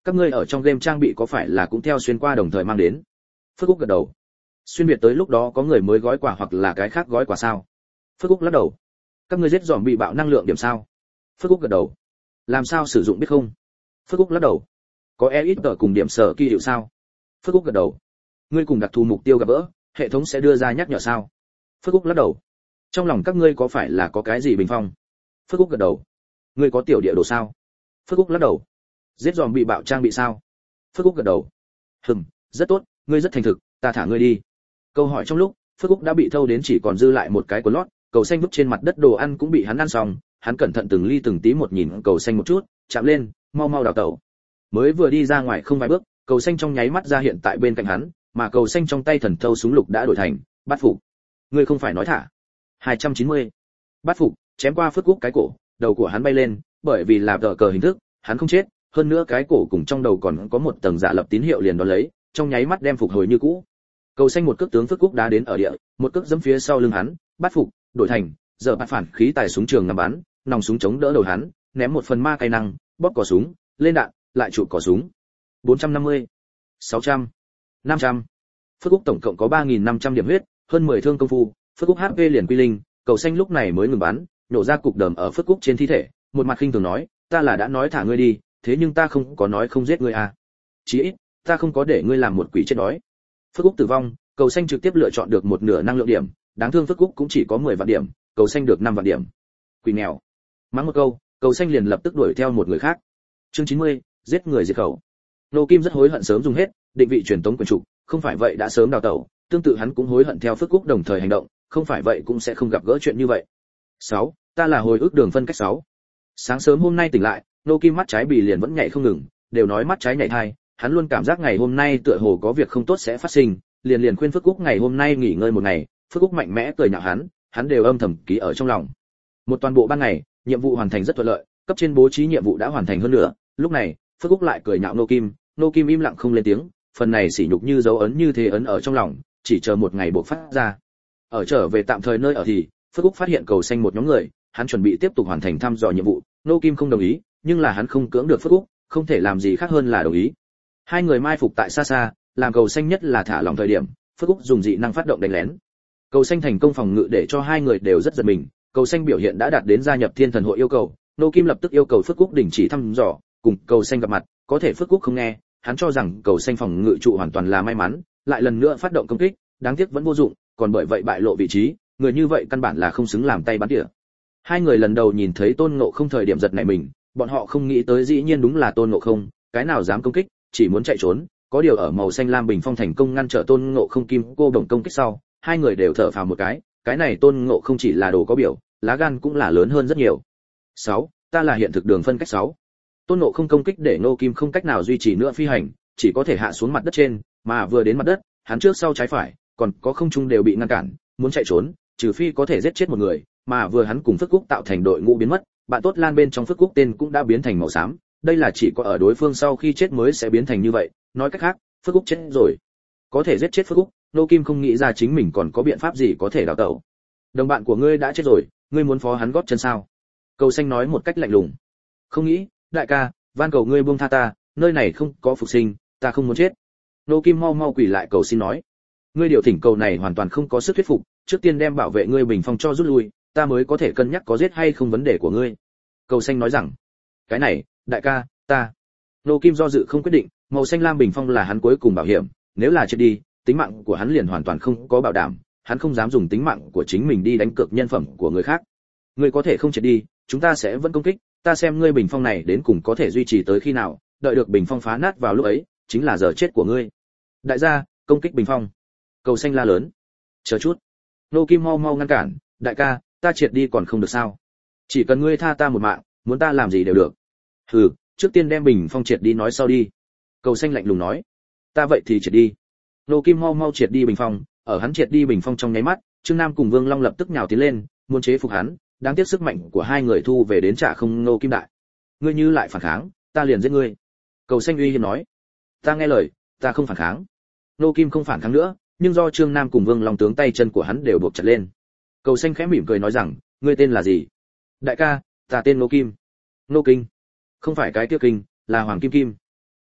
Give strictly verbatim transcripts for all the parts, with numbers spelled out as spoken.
các ngươi ở trong game trang bị có phải là cũng theo xuyên qua đồng thời mang đến? Phước Úc gật đầu. Xuyên Việt tới lúc đó có người mới gói quà hoặc là cái khác gói quà sao? Phước Úc lắc đầu. Các ngươi giết dòm bị bạo năng lượng điểm sao? Phước Úc gật đầu. Làm sao sử dụng biết không? Phước Úc lắc đầu. Có e ít tờ cùng điểm sở kỳ hiệu sao? Phước Úc gật đầu. Ngươi cùng đặc thù mục tiêu gặp gỡ, hệ thống sẽ đưa ra nhắc nhở sao? Phước Úc lắc đầu. Trong lòng các ngươi có phải là có cái gì bình phong? Phước Úc gật đầu. Ngươi có tiểu địa đồ sao? Phước Úc lắc đầu. Giết dòm bị bạo trang bị sao? Phước Úc gật đầu. Hừm, rất tốt, ngươi rất thành thực, ta thả ngươi đi. Câu hỏi trong lúc, Phước Úc đã bị thâu đến chỉ còn dư lại một cái quần lót, cầu xanh vứt trên mặt đất đồ ăn cũng bị hắn ăn xong, hắn cẩn thận từng ly từng tí một nhìn cầu xanh một chút, chạm lên, mau mau đào tẩu. Mới vừa đi ra ngoài không vài bước, cầu xanh trong nháy mắt ra hiện tại bên cạnh hắn, mà cầu xanh trong tay thần thâu súng lục đã đổi thành bát phục. Ngươi không phải nói thả? hai trăm chín mươi. Bát phục chém qua Phước Úc cái cổ, đầu của hắn bay lên, bởi vì là tờ cờ hình thức, hắn không chết, hơn nữa cái cổ cùng trong đầu còn có một tầng giả lập tín hiệu liền đón lấy, trong nháy mắt đem phục hồi như cũ. Cầu xanh một cước tướng Phước Úc đá đến ở địa, một cước giẫm phía sau lưng hắn, bát phục đổi thành giờ bắt phản khí tài súng trường ngắm bắn, nòng súng chống đỡ đầu hắn, ném một phần ma cây năng, bóp cò súng, lên đạn, lại trụ cò súng. bốn trăm năm mươi, sáu trăm, năm trăm. Phước Úc tổng cộng có ba nghìn năm trăm điểm huyết, hơn mười thương công phu, Phước Úc hát pê liền quy linh, cầu xanh lúc này mới ngừng bắn, nổ ra cục đờm ở Phước Úc trên thi thể, một mặt khinh thường nói, ta là đã nói thả ngươi đi, thế nhưng ta không có nói không giết ngươi à. Chí ít, ta không có để ngươi làm một quỷ chết đói. Phước Úc tử vong, cầu xanh trực tiếp lựa chọn được một nửa năng lượng điểm, đáng thương Phước Úc cũng chỉ có mười vạn điểm, cầu xanh được năm vạn điểm. Quỷ nghèo. Mắng một câu, cầu xanh liền lập tức đuổi theo một người khác. Chương chín mươi, giết người diệt khẩu. Nô Kim rất hối hận sớm dùng hết định vị truyền tống quyền trục, không phải vậy đã sớm đào tẩu, tương tự hắn cũng hối hận theo Phước Úc đồng thời hành động, không phải vậy cũng sẽ không gặp gỡ chuyện như vậy. sáu, ta là hồi ức đường phân cách sáu. Sáng sớm hôm nay tỉnh lại, Nô Kim mắt trái bì liền vẫn nhảy không ngừng, đều nói mắt trái nhảy thai, hắn luôn cảm giác ngày hôm nay tựa hồ có việc không tốt sẽ phát sinh, liền liền khuyên Phước Úc ngày hôm nay nghỉ ngơi một ngày, Phước Úc mạnh mẽ cười nhạo hắn, hắn đều âm thầm ký ở trong lòng. Một toàn bộ ban ngày, nhiệm vụ hoàn thành rất thuận lợi, cấp trên bố trí nhiệm vụ đã hoàn thành hơn nữa, lúc này, Phước Úc lại cười nhạo Nô Kim, Nô Kim im lặng không lên tiếng, phần này sỉ nhục như dấu ấn như thế ấn ở trong lòng, chỉ chờ một ngày bộc phát ra. Ở trở về tạm thời nơi ở thì, Phước Úc phát hiện cầu xanh một nhóm người, hắn chuẩn bị tiếp tục hoàn thành thăm dò nhiệm vụ, Nô Kim không đồng ý, nhưng là hắn không cưỡng được Phước Úc, không thể làm gì khác hơn là đồng ý. Hai người mai phục tại xa xa, làm cầu xanh nhất là thả lỏng thời điểm, Phước Úc dùng dị năng phát động đánh lén. Cầu xanh thành công phòng ngự để cho hai người đều rất giật mình, cầu xanh biểu hiện đã đạt đến gia nhập Thiên Thần hội yêu cầu, Nô Kim lập tức yêu cầu Phước Úc đình chỉ thăm dò, cùng cầu xanh gặp mặt, có thể Phước Úc không nghe, hắn cho rằng cầu xanh phòng ngự trụ hoàn toàn là may mắn, lại lần nữa phát động công kích, đáng tiếc vẫn vô dụng, còn bởi vậy bại lộ vị trí, người như vậy căn bản là không xứng làm tay bắn tỉa. Hai người lần đầu nhìn thấy Tôn Ngộ Không thời điểm giật nảy mình, bọn họ không nghĩ tới dĩ nhiên đúng là Tôn Ngộ Không, cái nào dám công kích, chỉ muốn chạy trốn, có điều ở màu xanh lam bình phong thành công ngăn trở Tôn Ngộ Không kim cô đồng công kích sau, hai người đều thở phào một cái, cái này Tôn Ngộ Không chỉ là đồ có biểu, lá gan cũng là lớn hơn rất nhiều. sáu, ta là hiện thực đường phân cách sáu. Tôn Ngộ Không công kích để Ngô Kim không cách nào duy trì nữa phi hành, chỉ có thể hạ xuống mặt đất trên, mà vừa đến mặt đất, hắn trước sau trái phải, còn có không trung đều bị ngăn cản, muốn chạy trốn, trừ phi có thể giết chết một người, mà vừa hắn cùng Phước Cúc tạo thành đội ngũ biến mất, bạn tốt Lan bên trong Phước Cúc tên cũng đã biến thành màu xám, đây là chỉ có ở đối phương sau khi chết mới sẽ biến thành như vậy, nói cách khác, Phước Cúc chết rồi. Có thể giết chết Phước Cúc, Ngô Kim không nghĩ ra chính mình còn có biện pháp gì có thể đào tẩu. Đồng bạn của ngươi đã chết rồi, ngươi muốn phó hắn gót chân sao? Cầu xanh nói một cách lạnh lùng. Không nghĩ, đại ca, van cầu ngươi buông tha ta, nơi này không có phục sinh, ta không muốn chết. Ngô Kim mau mau quỳ lại cầu xin nói. Ngươi điều thỉnh cầu này hoàn toàn không có sức thuyết phục, trước tiên đem bảo vệ ngươi bình phong cho rút lui, ta mới có thể cân nhắc có giết hay không vấn đề của ngươi. Cầu xanh nói rằng, cái này, đại ca, ta. Ngô Kim do dự không quyết định, màu xanh lam bình phong là hắn cuối cùng bảo hiểm, nếu là chết đi, tính mạng của hắn liền hoàn toàn không có bảo đảm, hắn không dám dùng tính mạng của chính mình đi đánh cược nhân phẩm của người khác. Ngươi có thể không chết đi, chúng ta sẽ vẫn công kích, ta xem ngươi bình phong này đến cùng có thể duy trì tới khi nào, đợi được bình phong phá nát vào lúc ấy, chính là giờ chết của ngươi. Đại gia, công kích bình phong. Cầu xanh la lớn. Chờ chút. Nô Kim mau mau ngăn cản, đại ca, ta triệt đi còn không được sao? Chỉ cần ngươi tha ta một mạng, muốn ta làm gì đều được. Hừ, trước tiên đem bình phong triệt đi nói sau đi. Cầu xanh lạnh lùng nói. Ta vậy thì triệt đi. Nô Kim mau mau triệt đi bình phong, ở hắn triệt đi bình phong trong nháy mắt, Trương Nam cùng Vương Long lập tức nhào tiến lên, muốn chế phục hắn, đáng tiếc sức mạnh của hai người thu về đến trả không Nô Kim đại. Ngươi như lại phản kháng, ta liền giết ngươi. Cầu xanh uy hiếp nói. Ta nghe lời, ta không phản kháng. Nô Kim không phản kháng nữa, nhưng do Trương Nam cùng Vương Long tướng tay chân của hắn đều buộc chặt lên. Cầu xanh khẽ mỉm cười nói rằng, ngươi tên là gì? Đại ca, ta tên Nô Kim. Nô Kinh. Không phải cái tiêu kinh, là Hoàng Kim Kim.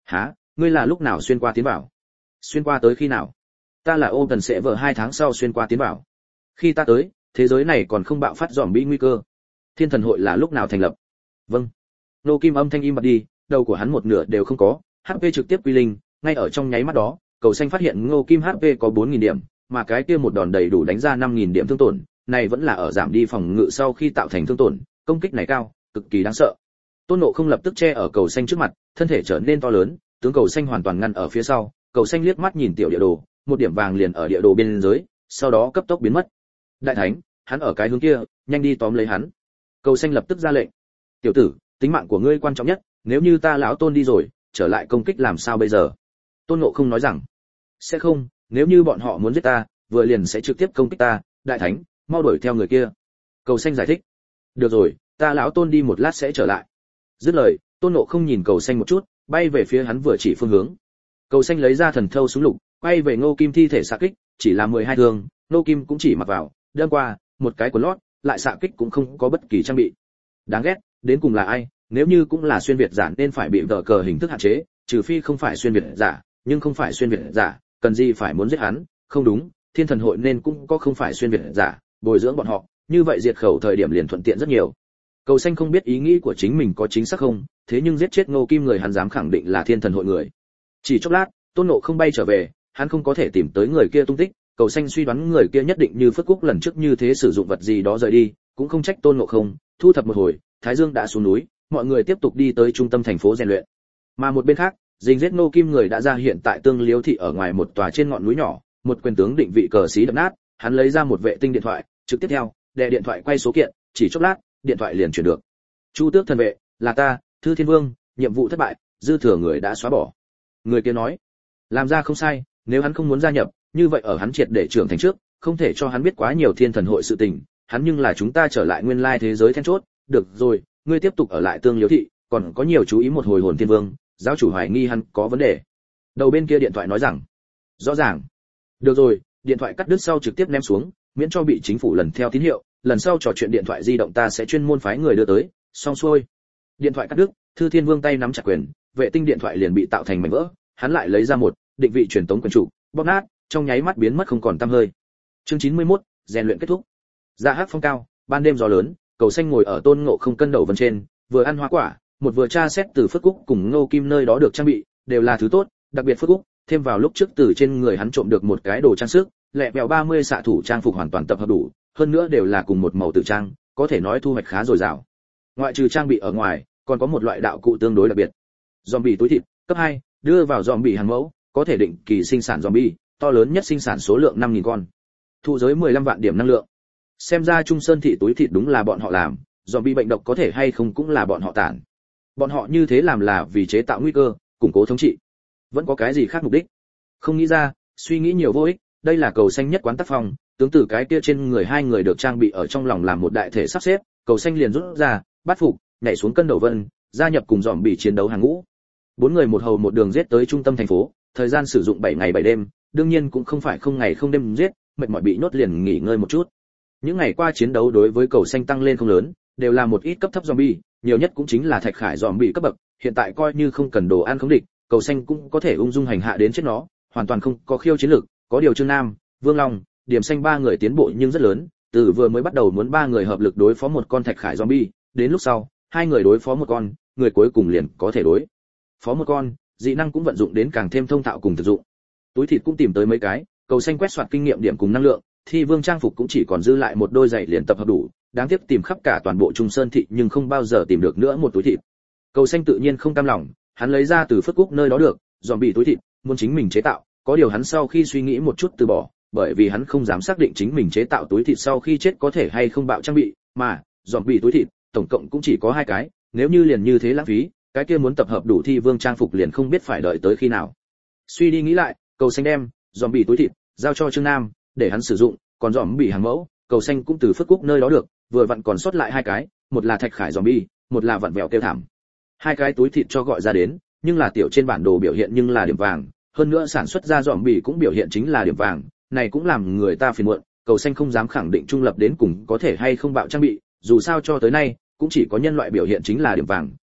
Hả? Ngươi là lúc nào xuyên qua tiến vào? Xuyên qua tới khi nào? Ta là ô tần sẽ vợ hai tháng sau xuyên qua tiến vào. Khi ta tới, thế giới này còn không bạo phát zombie nguy cơ. Thiên thần hội là lúc nào thành lập? Vâng. Nô Kim âm thanh im bặt đi, đầu của hắn một nửa đều không có, hát pê trực tiếp quy linh, ngay ở trong nháy mắt đó, Cầu Xanh phát hiện Ngô Kim hát pê có bốn nghìn điểm, mà cái kia một đòn đầy đủ đánh ra năm nghìn điểm thương tổn, này vẫn là ở giảm đi phòng ngự sau khi tạo thành thương tổn, công kích này cao, cực kỳ đáng sợ. Tôn Ngộ không lập tức che ở Cầu Xanh trước mặt, thân thể trở nên to lớn, tướng Cầu Xanh hoàn toàn ngăn ở phía sau, Cầu Xanh liếc mắt nhìn tiểu địa đồ, một điểm vàng liền ở địa đồ bên dưới, sau đó cấp tốc biến mất. Đại thánh, hắn ở cái hướng kia, nhanh đi tóm lấy hắn. Cầu Xanh lập tức ra lệnh. Tiểu tử, tính mạng của ngươi quan trọng nhất, nếu như ta lão Tôn đi rồi, trở lại công kích làm sao bây giờ? Tôn Ngộ không nói rằng, sẽ không, nếu như bọn họ muốn giết ta, vừa liền sẽ trực tiếp công kích ta, đại thánh, mau đuổi theo người kia. Cầu Xanh giải thích. Được rồi, ta lão Tôn đi một lát sẽ trở lại. Dứt lời, Tôn Ngộ không nhìn Cầu Xanh một chút, bay về phía hắn vừa chỉ phương hướng. Cầu Xanh lấy ra thần thâu súng lục, quay về Ngô Kim thi thể xạ kích, chỉ là mười hai thương, Ngô Kim cũng chỉ mặc vào, đâm qua, một cái quần lót, lại xạ kích cũng không có bất kỳ trang bị. Đáng ghét, đến cùng là ai? Nếu như cũng là xuyên việt giả nên phải bị tờ cờ hình thức hạn chế, trừ phi không phải xuyên việt giả, nhưng không phải xuyên việt giả, cần gì phải muốn giết hắn? Không đúng, Thiên thần hội nên cũng có không phải xuyên việt giả, bồi dưỡng bọn họ, như vậy diệt khẩu thời điểm liền thuận tiện rất nhiều. Cầu Xanh không biết ý nghĩ của chính mình có chính xác không, thế nhưng giết chết Ngô Kim người hắn dám khẳng định là Thiên thần hội người. Chỉ chốc lát, Tôn Ngộ không bay trở về, hắn không có thể tìm tới người kia tung tích, Cầu Xanh suy đoán người kia nhất định như Phất Cúc lần trước như thế sử dụng vật gì đó rời đi, cũng không trách Tôn Ngộ không, thu thập một hồi, Thái Dương đã xuống núi, mọi người tiếp tục đi tới trung tâm thành phố rèn luyện. Mà một bên khác, Dình giết Ngô Kim người đã ra hiện tại Tương Liếu thị ở ngoài một tòa trên ngọn núi nhỏ, một quyền tướng định vị cờ xí đập nát, hắn lấy ra một vệ tinh điện thoại, trực tiếp theo, đè điện thoại quay số kiện, chỉ chốc lát, điện thoại liền chuyển được. Chu Tước thần vệ, là ta, Thư Thiên Vương, nhiệm vụ thất bại, dư thừa người đã xóa bỏ. Người kia nói, làm ra không sai, nếu hắn không muốn gia nhập, như vậy ở hắn triệt để trưởng thành trước, không thể cho hắn biết quá nhiều Thiên thần hội sự tình, hắn nhưng là chúng ta trở lại nguyên lai thế giới then chốt, được rồi, ngươi tiếp tục ở lại Tương Liếu thị, còn có nhiều chú ý một hồi hồn Thiên Vương, giáo chủ hoài nghi hắn có vấn đề. Đầu bên kia điện thoại nói rằng, rõ ràng. Được rồi, điện thoại cắt đứt sau trực tiếp ném xuống, miễn cho bị chính phủ lần theo tín hiệu, lần sau trò chuyện điện thoại di động ta sẽ chuyên môn phái người đưa tới, xong xuôi. Điện thoại cắt đứt, Thư Thiên Vương tay nắm chặt quyền, vệ tinh điện thoại liền bị tạo thành mảnh vỡ, hắn lại lấy ra một định vị truyền tống quyền trụ, bóp nát, trong nháy mắt biến mất không còn tăm hơi. Chương chín mươi mốt, rèn luyện kết thúc. Dạ hắc phong cao, ban đêm gió lớn, Cầu Xanh ngồi ở Tôn Ngộ không cân đầu vân trên, vừa ăn hoa quả, một vừa tra xét từ Phất Cúc cùng Ngô Kim nơi đó được trang bị, đều là thứ tốt, đặc biệt Phất Cúc, thêm vào lúc trước từ trên người hắn trộm được một cái đồ trang sức, lẹ vẹo ba mươi xạ thủ trang phục hoàn toàn tập hợp đủ, hơn nữa đều là cùng một màu tự trang, có thể nói thu hoạch khá dồi dào. Ngoại trừ trang bị ở ngoài, còn có một loại đạo cụ tương đối đặc biệt. Zombie túi thịt, cấp hai, đưa vào zombie hàng mẫu, có thể định kỳ sinh sản zombie, to lớn nhất sinh sản số lượng năm nghìn con. Thụ giới mười lăm vạn điểm năng lượng. Xem ra Trung Sơn thị túi thịt đúng là bọn họ làm, zombie bệnh độc có thể hay không cũng là bọn họ tản. Bọn họ như thế làm là vì chế tạo nguy cơ, củng cố thống trị. Vẫn có cái gì khác mục đích? Không nghĩ ra, suy nghĩ nhiều vô ích, đây là Cầu Xanh nhất quán tác phong, tướng tử cái kia trên người hai người được trang bị ở trong lòng làm một đại thể sắp xếp, Cầu Xanh liền rút ra, bắt phục, nhảy xuống cân đầu vân, gia nhập cùng dòm bị chiến đấu hàng ngũ. Bốn người một hầu một đường giết tới trung tâm thành phố, thời gian sử dụng bảy ngày bảy đêm, đương nhiên cũng không phải không ngày không đêm giết, mệt mỏi bị nhốt liền nghỉ ngơi một chút. Những ngày qua chiến đấu đối với Cầu Xanh tăng lên không lớn, đều là một ít cấp thấp zombie, nhiều nhất cũng chính là thạch khải zombie cấp bậc, hiện tại coi như không cần đồ ăn khống địch, Cầu Xanh cũng có thể ung dung hành hạ đến chết nó, hoàn toàn không có khiêu chiến lực, có điều Trương Nam, Vương Long, Điểm Xanh ba người tiến bộ nhưng rất lớn, từ vừa mới bắt đầu muốn ba người hợp lực đối phó một con thạch khải zombie, đến lúc sau, hai người đối phó một con, người cuối cùng liền có thể đối phó một con, dị năng cũng vận dụng đến càng thêm thông thạo cùng thực dụng. Túi thịt cũng tìm tới mấy cái, Cầu Xanh quét soạt kinh nghiệm điểm cùng năng lượng, Thi Vương trang phục cũng chỉ còn dư lại một đôi giày liền tập hợp đủ, đáng tiếc tìm khắp cả toàn bộ Trung Sơn thị nhưng không bao giờ tìm được nữa một túi thịt. Cầu Xanh tự nhiên không cam lòng, hắn lấy ra từ Phất Cúc nơi đó được, zombie túi thịt, muốn chính mình chế tạo, có điều hắn sau khi suy nghĩ một chút từ bỏ, bởi vì hắn không dám xác định chính mình chế tạo túi thịt sau khi chết có thể hay không bạo trang bị, mà zombie túi thịt, tổng cộng cũng chỉ có hai cái, nếu như liền như thế lãng phí, cái kia muốn tập hợp đủ Thi Vương trang phục liền không biết phải đợi tới khi nào. Suy đi nghĩ lại, Cầu Xanh đem zombie túi thịt giao cho Trương Nam, để hắn sử dụng, còn zombie hàng mẫu, Cầu Xanh cũng từ Phất Cúc nơi đó được, vừa vặn còn sót lại hai cái, một là thạch khải zombie, một là vặn vẹo kêu thảm. Hai cái túi thịt cho gọi ra đến, nhưng là tiểu trên bản đồ biểu hiện nhưng là điểm vàng, hơn nữa sản xuất ra zombie cũng biểu hiện chính là điểm vàng, này cũng làm người ta phiền muộn, Cầu Xanh không dám khẳng định trung lập đến cùng có thể hay không bạo trang bị, dù sao cho tới nay cũng chỉ có nhân loại biểu hiện chính là điểm vàng,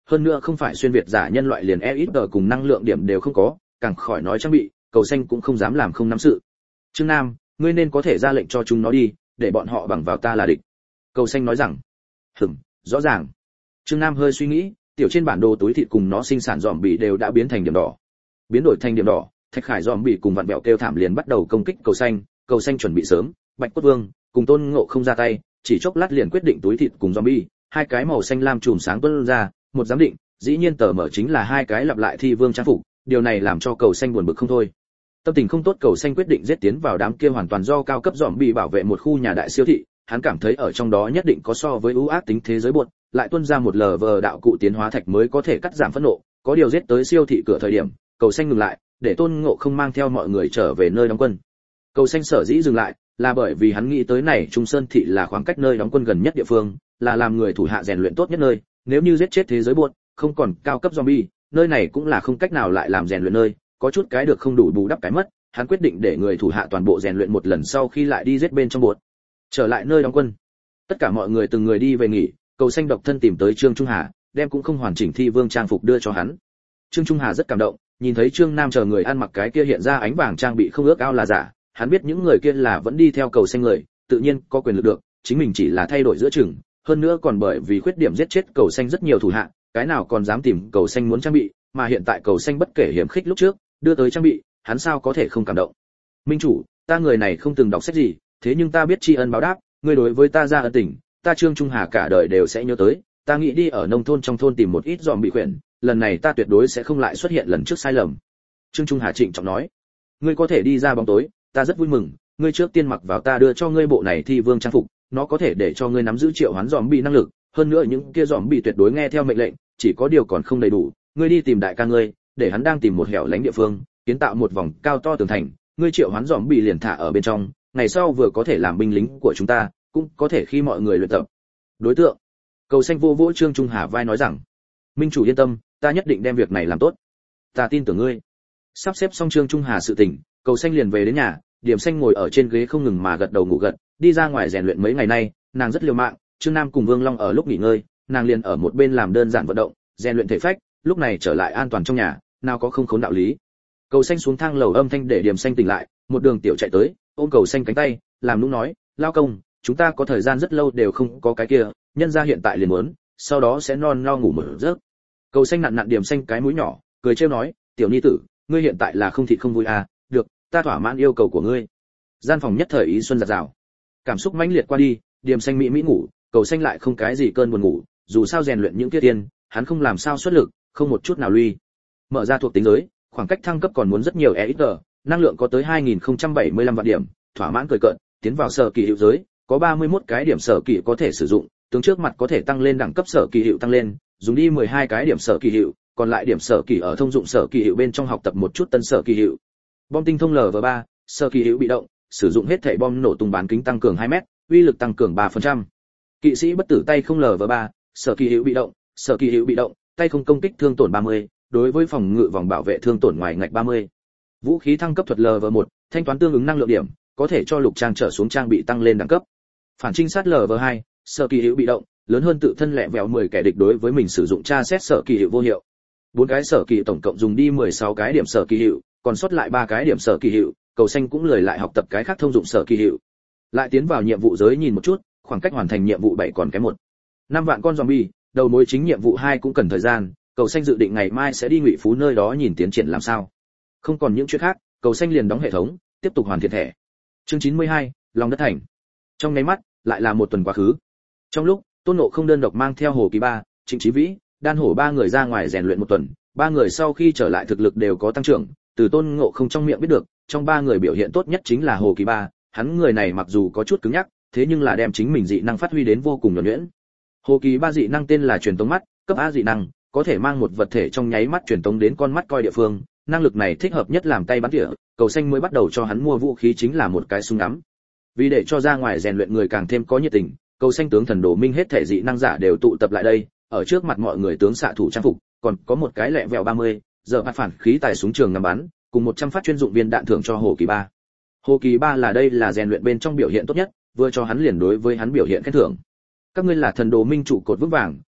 hơn nữa không phải xuyên việt giả nhân loại liền e ít tờ cùng năng lượng điểm đều không có, càng khỏi nói trang bị, Cầu Xanh cũng không dám làm không nắm sự. Trương Nam, ngươi nên có thể ra lệnh cho chúng nó đi, để bọn họ bằng vào ta là địch. Cầu Xanh nói rằng. Hửm, rõ ràng. Trương Nam hơi suy nghĩ, tiểu trên bản đồ túi thịt cùng nó sinh sản dòm bị đều đã biến thành điểm đỏ. Biến đổi thành điểm đỏ, Thạch Khải dòm bị cùng vặn vẹo kêu thảm liền bắt đầu công kích Cầu Xanh, Cầu Xanh chuẩn bị sớm, Bạch Cốt Vương cùng Tôn Ngộ không ra tay, chỉ chốc lát liền quyết định túi thịt cùng zombie, hai cái màu xanh lam chùm sáng tuôn ra, một giám định, dĩ nhiên tờ mở chính là hai cái lặp lại thi vương trang phục, điều này làm cho Cầu Xanh buồn bực không thôi. Tâm tình không tốt, Cầu Xanh quyết định giết tiến vào đám kia hoàn toàn do cao cấp zombie bảo vệ một khu nhà đại siêu thị, hắn cảm thấy ở trong đó nhất định có so với ưu ác tính thế giới buột, lại tuôn ra một lờ vờ đạo cụ tiến hóa thạch mới có thể cắt giảm phẫn nộ, có điều giết tới siêu thị cửa thời điểm, Cầu Xanh ngừng lại, để Tôn Ngộ không mang theo mọi người trở về nơi đóng quân. Cầu Xanh sở dĩ dừng lại, là bởi vì hắn nghĩ tới này Trung Sơn thị là khoảng cách nơi đóng quân gần nhất địa phương, là làm người thủ hạ rèn luyện tốt nhất nơi, nếu như giết chết thế giới buột, không còn cao cấp zombie, nơi này cũng là không cách nào lại làm rèn luyện nơi, có chút cái được không đủ bù đắp cái mất, hắn quyết định để người thủ hạ toàn bộ rèn luyện một lần sau khi lại đi giết bên trong buột. Trở lại nơi đóng quân, tất cả mọi người từng người đi về nghỉ, Cầu Xanh độc thân tìm tới Trương Trung Hà, đem cũng không hoàn chỉnh thi vương trang phục đưa cho hắn. Trương Trung Hà rất cảm động, nhìn thấy Trương Nam chờ người ăn mặc cái kia hiện ra ánh vàng trang bị không ước ao là giả, hắn biết những người kia là vẫn đi theo Cầu Xanh người, tự nhiên có quyền lực được, chính mình chỉ là thay đổi giữa chừng, hơn nữa còn bởi vì khuyết điểm giết chết Cầu Xanh rất nhiều thủ hạ, cái nào còn dám tìm Cầu Xanh muốn trang bị, mà hiện tại Cầu Xanh bất kể hiểm khích lúc trước, đưa tới trang bị, hắn sao có thể không cảm động. Minh chủ, ta người này không từng đọc sách gì, thế nhưng ta biết tri ân báo đáp, ngươi đối với ta ra ân tình, ta Trương Trung Hà cả đời đều sẽ nhớ tới, ta nghĩ đi ở nông thôn trong thôn tìm một ít dòm bị khuyển, lần này ta tuyệt đối sẽ không lại xuất hiện lần trước sai lầm. Trương Trung Hà trịnh trọng nói, ngươi có thể đi ra bóng tối, ta rất vui mừng, ngươi trước tiên mặc vào ta đưa cho ngươi bộ này thi vương trang phục, nó có thể để cho ngươi nắm giữ triệu hoán dòm bị năng lực, hơn nữa những kia dòm bị tuyệt đối nghe theo mệnh lệnh, chỉ có điều còn không đầy đủ, ngươi đi tìm đại ca ngươi, để hắn đang tìm một hẻo lánh địa phương, kiến tạo một vòng cao to tường thành, ngươi triệu hoán dòm bị liền thả ở bên trong, ngày sau vừa có thể làm binh lính của chúng ta, cũng có thể khi mọi người luyện tập. Đối tượng, Cầu Xanh vô vỗ Trương Trung Hà vai nói rằng, minh chủ yên tâm, ta nhất định đem việc này làm tốt, ta tin tưởng ngươi. Sắp xếp xong Trương Trung Hà sự tình, Cầu Xanh liền về đến nhà, Điểm Xanh ngồi ở trên ghế không ngừng mà gật đầu ngủ gật, đi ra ngoài rèn luyện mấy ngày nay, nàng rất liều mạng, Trương Nam cùng Vương Long ở lúc nghỉ ngơi, nàng liền ở một bên làm đơn giản vận động, rèn luyện thể phách, lúc này trở lại an toàn trong nhà, nào có không khốn đạo lý. Cầu Xanh xuống thang lầu âm thanh để Điểm Xanh tỉnh lại, một đường tiểu chạy tới, ôm Cầu Xanh cánh tay, làm nũng nói, lao công, chúng ta có thời gian rất lâu đều không có cái kia, nhân ra hiện tại liền muốn, sau đó sẽ non no ngủ một giấc. Cầu Xanh nặn nặn Điểm Xanh cái mũi nhỏ, cười trêu nói, tiểu nhi tử, ngươi hiện tại là không thịt không vui à, được, ta thỏa mãn yêu cầu của ngươi. Gian phòng nhất thời ý xuân giạt rào, cảm xúc mãnh liệt qua đi, Điểm Xanh mỹ mỹ ngủ, Cầu Xanh lại không cái gì cơn buồn ngủ, dù sao rèn luyện những tiết tiên, hắn không làm sao xuất lực, không một chút nào lui. Mở ra thuộc tính giới, khoảng cách thăng cấp còn muốn rất nhiều e ít tờ, năng lượng có tới hai nghìn không trăm bảy mươi lăm vạn điểm, thỏa mãn cười cợt, tiến vào sở kỳ hiệu giới, có ba mươi mốt cái điểm sở kỳ có thể sử dụng, tướng trước mặt có thể tăng lên đẳng cấp sở kỳ hiệu tăng lên, dùng đi mười hai cái điểm sở kỳ hiệu, còn lại điểm sở kỳ ở thông dụng sở kỳ hiệu bên trong học tập một chút tân sở kỳ hiệu. Bom tinh thông lv ba, sở kỳ hiệu bị động, sử dụng hết thảy bom nổ tung bán kính tăng cường hai mét, uy lực tăng cường ba phần trăm. Kỵ sĩ bất tử tay không lv ba, sở kỳ hiệu bị động, sở kỳ hiệu bị động, tay không công kích thương tổn ba mươi, đối với phòng ngự vòng bảo vệ thương tổn ngoài ngạch ba mươi. Vũ khí thăng cấp thuật lv một, thanh toán tương ứng năng lượng điểm, có thể cho lục trang trở xuống trang bị tăng lên đẳng cấp. Phản trinh sát lv hai, sở kỳ hiệu bị động, lớn hơn tự thân lẹ vẹo mười kẻ địch đối với mình sử dụng tra xét sở kỳ hiệu vô hiệu. Bốn cái sở kỳ tổng cộng dùng đi mười sáu cái điểm sở kỳ hiệu, còn sót lại ba cái điểm sở kỳ hiệu, Cầu Xanh cũng lười lại học tập cái khác thông dụng sở kỳ hiệu. Lại tiến vào nhiệm vụ giới nhìn một chút, khoảng cách hoàn thành nhiệm vụ bảy còn kém một. năm vạn con zombie, đầu mối chính nhiệm vụ hai cũng cần thời gian, Cầu Xanh dự định ngày mai sẽ đi Ngụy Phú nơi đó nhìn tiến triển làm sao. Không còn những chuyện khác, Cầu Xanh liền đóng hệ thống, tiếp tục hoàn thiện thẻ. Chương chín mươi hai, Long đất thành. Trong nháy mắt, lại là một tuần quá khứ. Trong lúc, Tôn Ngộ không đơn độc mang theo Hồ Kỳ Ba, Trịnh Chí Vĩ, Đan Hổ ba người ra ngoài rèn luyện một tuần, ba người sau khi trở lại thực lực đều có tăng trưởng, từ Tôn Ngộ không trong miệng biết được, trong ba người biểu hiện tốt nhất chính là Hồ Kỳ Ba, hắn người này mặc dù có chút cứng nhắc, thế nhưng là đem chính mình dị năng phát huy đến vô cùng nhuần nhuyễn. Hồ Kỳ Ba dị năng tên là truyền tống mắt, cấp A dị năng, có thể mang một vật thể trong nháy mắt truyền tống đến con mắt coi địa phương, năng lực này thích hợp nhất làm tay bắn tỉa, Cầu Xanh mới bắt đầu cho hắn mua vũ khí chính là một cái súng ngắm. Vì để cho ra ngoài rèn luyện người càng thêm có nhiệt tình, Cầu Xanh tướng thần đồ minh hết thể dị năng giả đều tụ tập lại đây, ở trước mặt mọi người tướng xạ thủ trang phục, còn có một cái lẹ vẹo ba mươi, giờ phát phản khí tài súng trường ngắm bắn, cùng một trăm phát chuyên dụng viên đạn thưởng cho Hồ Kỳ Ba. Hồ Kỳ Ba là đây là rèn luyện bên trong biểu hiện tốt nhất, vừa cho hắn liền đối với hắn biểu hiện khen thưởng. Các ngươi là thần đồ minh trụ cột vững vàng,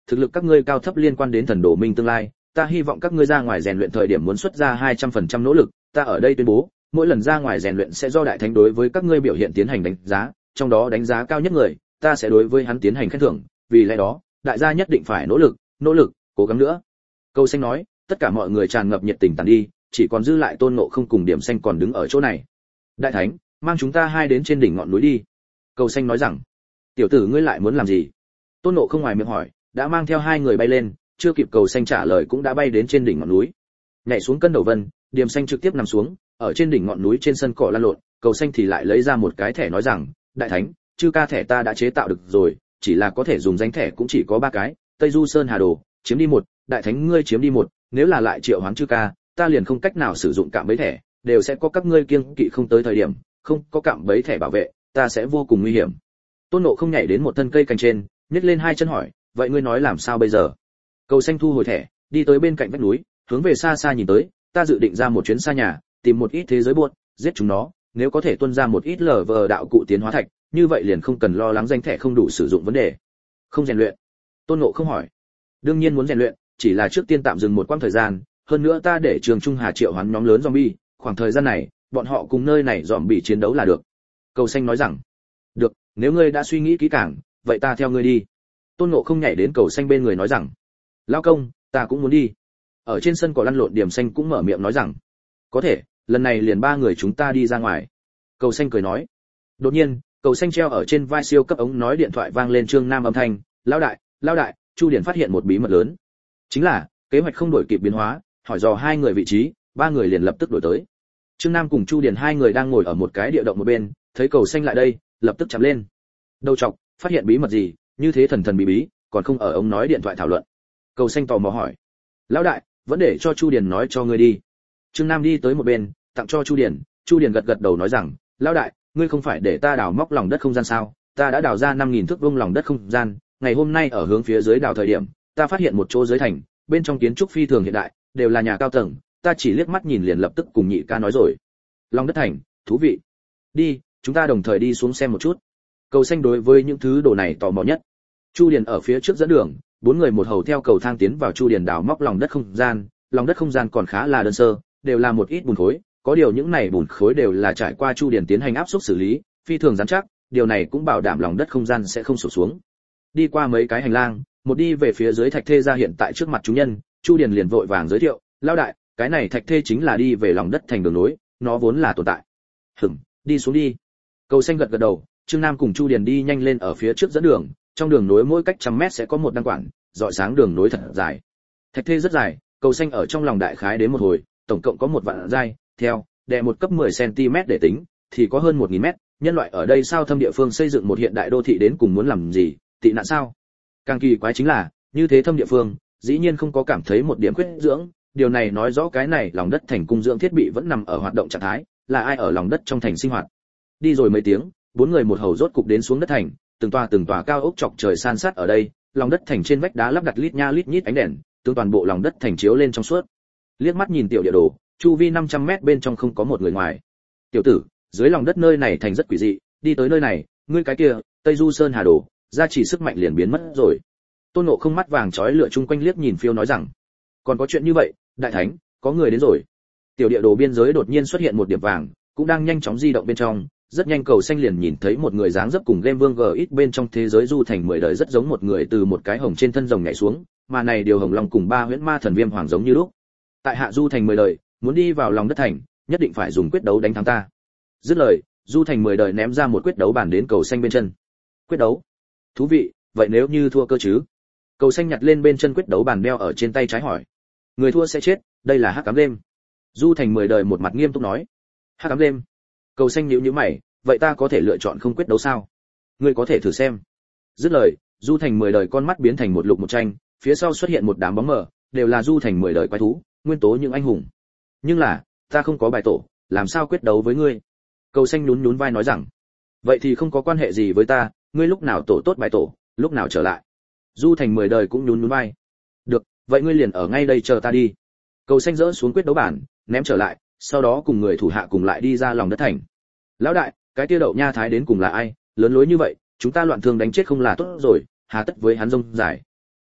thực lực các ngươi cao thấp liên quan đến thần đồ minh tương lai, ta hy vọng các ngươi ra ngoài rèn luyện thời điểm muốn xuất ra hai trăm phần trăm nỗ lực, ta ở đây tuyên bố, mỗi lần ra ngoài rèn luyện sẽ do đại thánh đối với các ngươi biểu hiện tiến hành đánh giá, trong đó đánh giá cao nhất người, ta sẽ đối với hắn tiến hành khen thưởng, vì lẽ đó, đại gia nhất định phải nỗ lực, nỗ lực, cố gắng nữa. Cầu Xanh nói, tất cả mọi người tràn ngập nhiệt tình tàn đi, chỉ còn dư lại Tôn Ngộ Không cùng Điểm Xanh còn đứng ở chỗ này. Đại thánh, mang chúng ta hai đến trên đỉnh ngọn núi đi. Cầu Xanh nói rằng, tiểu tử ngươi lại muốn làm gì? Tôn Ngộ Không ngoài miệng hỏi, đã mang theo hai người bay lên, chưa kịp Cầu Xanh trả lời cũng đã bay đến trên đỉnh ngọn núi. Nhảy xuống cân đầu vân, Điểm Xanh trực tiếp nằm xuống, ở trên đỉnh ngọn núi trên sân cỏ lăn lộn, Cầu Xanh thì lại lấy ra một cái thẻ nói rằng, đại thánh, chư ca thẻ ta đã chế tạo được rồi, chỉ là có thể dùng danh thẻ cũng chỉ có ba cái, Tây Du Sơn Hà Đồ, chiếm đi một, đại thánh ngươi chiếm đi một, nếu là lại triệu hoán chư ca, ta liền không cách nào sử dụng cạm bẫy thẻ, đều sẽ có các ngươi kiêng kỵ không tới thời điểm, không có cạm bẫy thẻ bảo vệ, ta sẽ vô cùng nguy hiểm. Tôn Ngộ Không nhảy đến một thân cây cành trên, nhấc lên hai chân hỏi, vậy ngươi nói làm sao bây giờ? Cầu Xanh thu hồi thẻ, đi tới bên cạnh vách núi, hướng về xa xa nhìn tới, ta dự định ra một chuyến xa nhà, tìm một ít thế giới buốt, giết chúng nó, nếu có thể tuân ra một ít lở vờ đạo cụ tiến hóa thạch, như vậy liền không cần lo lắng danh thẻ không đủ sử dụng vấn đề. Không rèn luyện? Tôn Ngộ Không hỏi. Đương nhiên muốn rèn luyện, chỉ là trước tiên tạm dừng một quãng thời gian, hơn nữa ta để Trường Trung Hà triệu hoán nhóm lớn zombie, khoảng thời gian này, bọn họ cùng nơi này zombie chiến đấu là được. Cầu Xanh nói rằng, được, nếu ngươi đã suy nghĩ kỹ càng, vậy ta theo ngươi đi. Tôn Ngộ Không nhảy đến Cầu Xanh bên người nói rằng, lão công, ta cũng muốn đi. Ở trên sân cỏ lăn lộn Điểm Xanh cũng mở miệng nói rằng, có thể, lần này liền ba người chúng ta đi ra ngoài. Cầu Xanh cười nói. Đột nhiên, Cầu Xanh treo ở trên vai siêu cấp ống nói điện thoại vang lên Trương Nam âm thanh, lão đại, lão đại, Chu Điển phát hiện một bí mật lớn. Chính là, kế hoạch không đổi kịp biến hóa, hỏi dò hai người vị trí, ba người liền lập tức đổi tới. Trương Nam cùng Chu Điển hai người đang ngồi ở một cái địa động một bên, thấy Cầu Xanh lại đây, lập tức chạm lên. Đầu chọc, phát hiện bí mật gì, như thế thần thần bí bí, còn không ở ống nói điện thoại thảo luận. Cầu Xanh tò mò hỏi, lão đại, vẫn để cho Chu Điển nói cho ngươi đi. Trương Nam đi tới một bên, tặng cho Chu Điển, Chu Điển gật gật đầu nói rằng, lão đại, ngươi không phải để ta đào móc lòng đất không gian sao? Ta đã đào ra năm nghìn thước vuông lòng đất không gian, ngày hôm nay ở hướng phía dưới đào thời điểm, ta phát hiện một chỗ dưới thành, bên trong kiến trúc phi thường hiện đại, đều là nhà cao tầng, ta chỉ liếc mắt nhìn liền lập tức cùng nhị ca nói rồi. Lòng đất thành, thú vị. Đi, chúng ta đồng thời đi xuống xem một chút. Cầu Xanh đối với những thứ đồ này tò mò nhất. Chu Điền ở phía trước dẫn đường, bốn người một hầu theo cầu thang tiến vào Chu Điền đào móc lòng đất không gian, lòng đất không gian còn khá là đơn sơ, đều là một ít bùn khối, có điều những này bùn khối đều là trải qua Chu Điền tiến hành áp suất xử lý, phi thường rắn chắc, điều này cũng bảo đảm lòng đất không gian sẽ không sụp xuống. Đi qua mấy cái hành lang, một đi về phía dưới thạch thê ra hiện tại trước mặt chúng nhân, Chu Điền liền vội vàng giới thiệu, lão đại, cái này thạch thê chính là đi về lòng đất thành đường nối, nó vốn là tồn tại. Hửm, đi xuống đi. Cầu Xanh gật gật đầu, Trương Nam cùng Chu Điền đi nhanh lên ở phía trước dẫn đường, trong đường nối mỗi cách trăm mét sẽ có một đăng quản, rọi sáng đường nối thật dài. Thạch thê rất dài, Cầu Xanh ở trong lòng đại khái đến một hồi, tổng cộng có một vạn giai, theo, đè một cấp mười xăng-ti-mét để tính, thì có hơn một nghìn mét, nhân loại ở đây sao thâm địa phương xây dựng một hiện đại đô thị đến cùng muốn làm gì, tị nạn sao? Càng kỳ quái chính là, như thế thâm địa phương, dĩ nhiên không có cảm thấy một điểm khuyết dưỡng, điều này nói rõ cái này lòng đất thành cung dưỡng thiết bị vẫn nằm ở hoạt động trạng thái, là ai ở lòng đất trong thành sinh hoạt. Đi rồi mấy tiếng, bốn người một hầu rốt cục đến xuống đất thành, từng tòa từng tòa cao ốc chọc trời san sát ở đây, lòng đất thành trên vách đá lắp đặt lít nha lít nhít ánh đèn, tương toàn bộ lòng đất thành chiếu lên trong suốt. Liếc mắt nhìn tiểu địa đồ, chu vi năm trăm mét bên trong không có một người ngoài. Tiểu tử, dưới lòng đất nơi này thành rất quỷ dị, đi tới nơi này, ngươi cái kia, Tây Du Sơn Hà Đồ, gia trì sức mạnh liền biến mất rồi. Tôn Ngộ không mắt vàng chói lửa chung quanh liếc nhìn phiêu nói rằng, còn có chuyện như vậy, đại thánh, có người đến rồi. Tiểu địa đồ biên giới đột nhiên xuất hiện một điểm vàng, cũng đang nhanh chóng di động bên trong, rất nhanh Cầu Xanh liền nhìn thấy một người dáng dấp cùng Game Vương giê ích bên trong thế giới du thành mười đời rất giống một người từ một cái hồng trên thân rồng nhảy xuống, mà này điều hồng long cùng ba huyễn ma thần viêm hoàng giống như lúc. Tại hạ du thành mười đời, muốn đi vào lòng đất thành, nhất định phải dùng quyết đấu đánh thắng ta. Dứt lời, du thành mười đời ném ra một quyết đấu bản đến Cầu Xanh bên chân. Quyết đấu? Thú vị, vậy nếu như thua cơ chứ? Cầu Xanh nhặt lên bên chân quyết đấu bản đeo ở trên tay trái hỏi. Người thua sẽ chết, đây là hắc ám đêm. Du thành mười đời một mặt nghiêm túc nói. Hắc ám đêm? Cầu Xanh nhíu nhíu mày, vậy ta có thể lựa chọn không quyết đấu sao? Ngươi có thể thử xem. Dứt lời, du thành mười đời con mắt biến thành một lục một tranh, phía sau xuất hiện một đám bóng mờ, đều là du thành mười đời quái thú, nguyên tố những anh hùng. Nhưng là, ta không có bài tổ, làm sao quyết đấu với ngươi? Cầu Xanh nhún nhún vai nói rằng, vậy thì không có quan hệ gì với ta, ngươi lúc nào tổ tốt bài tổ, lúc nào trở lại. Du thành mười đời cũng nhún nhún vai. Được, vậy ngươi liền ở ngay đây chờ ta đi. Cầu Xanh dỡ xuống quyết đấu bản, ném trở lại, sau đó cùng người thủ hạ cùng lại đi ra lòng đất thành. Lão đại, cái kia đậu nha thái đến cùng là ai, lớn lối như vậy, chúng ta loạn thương đánh chết không là tốt rồi, hà tất với hắn rông dài.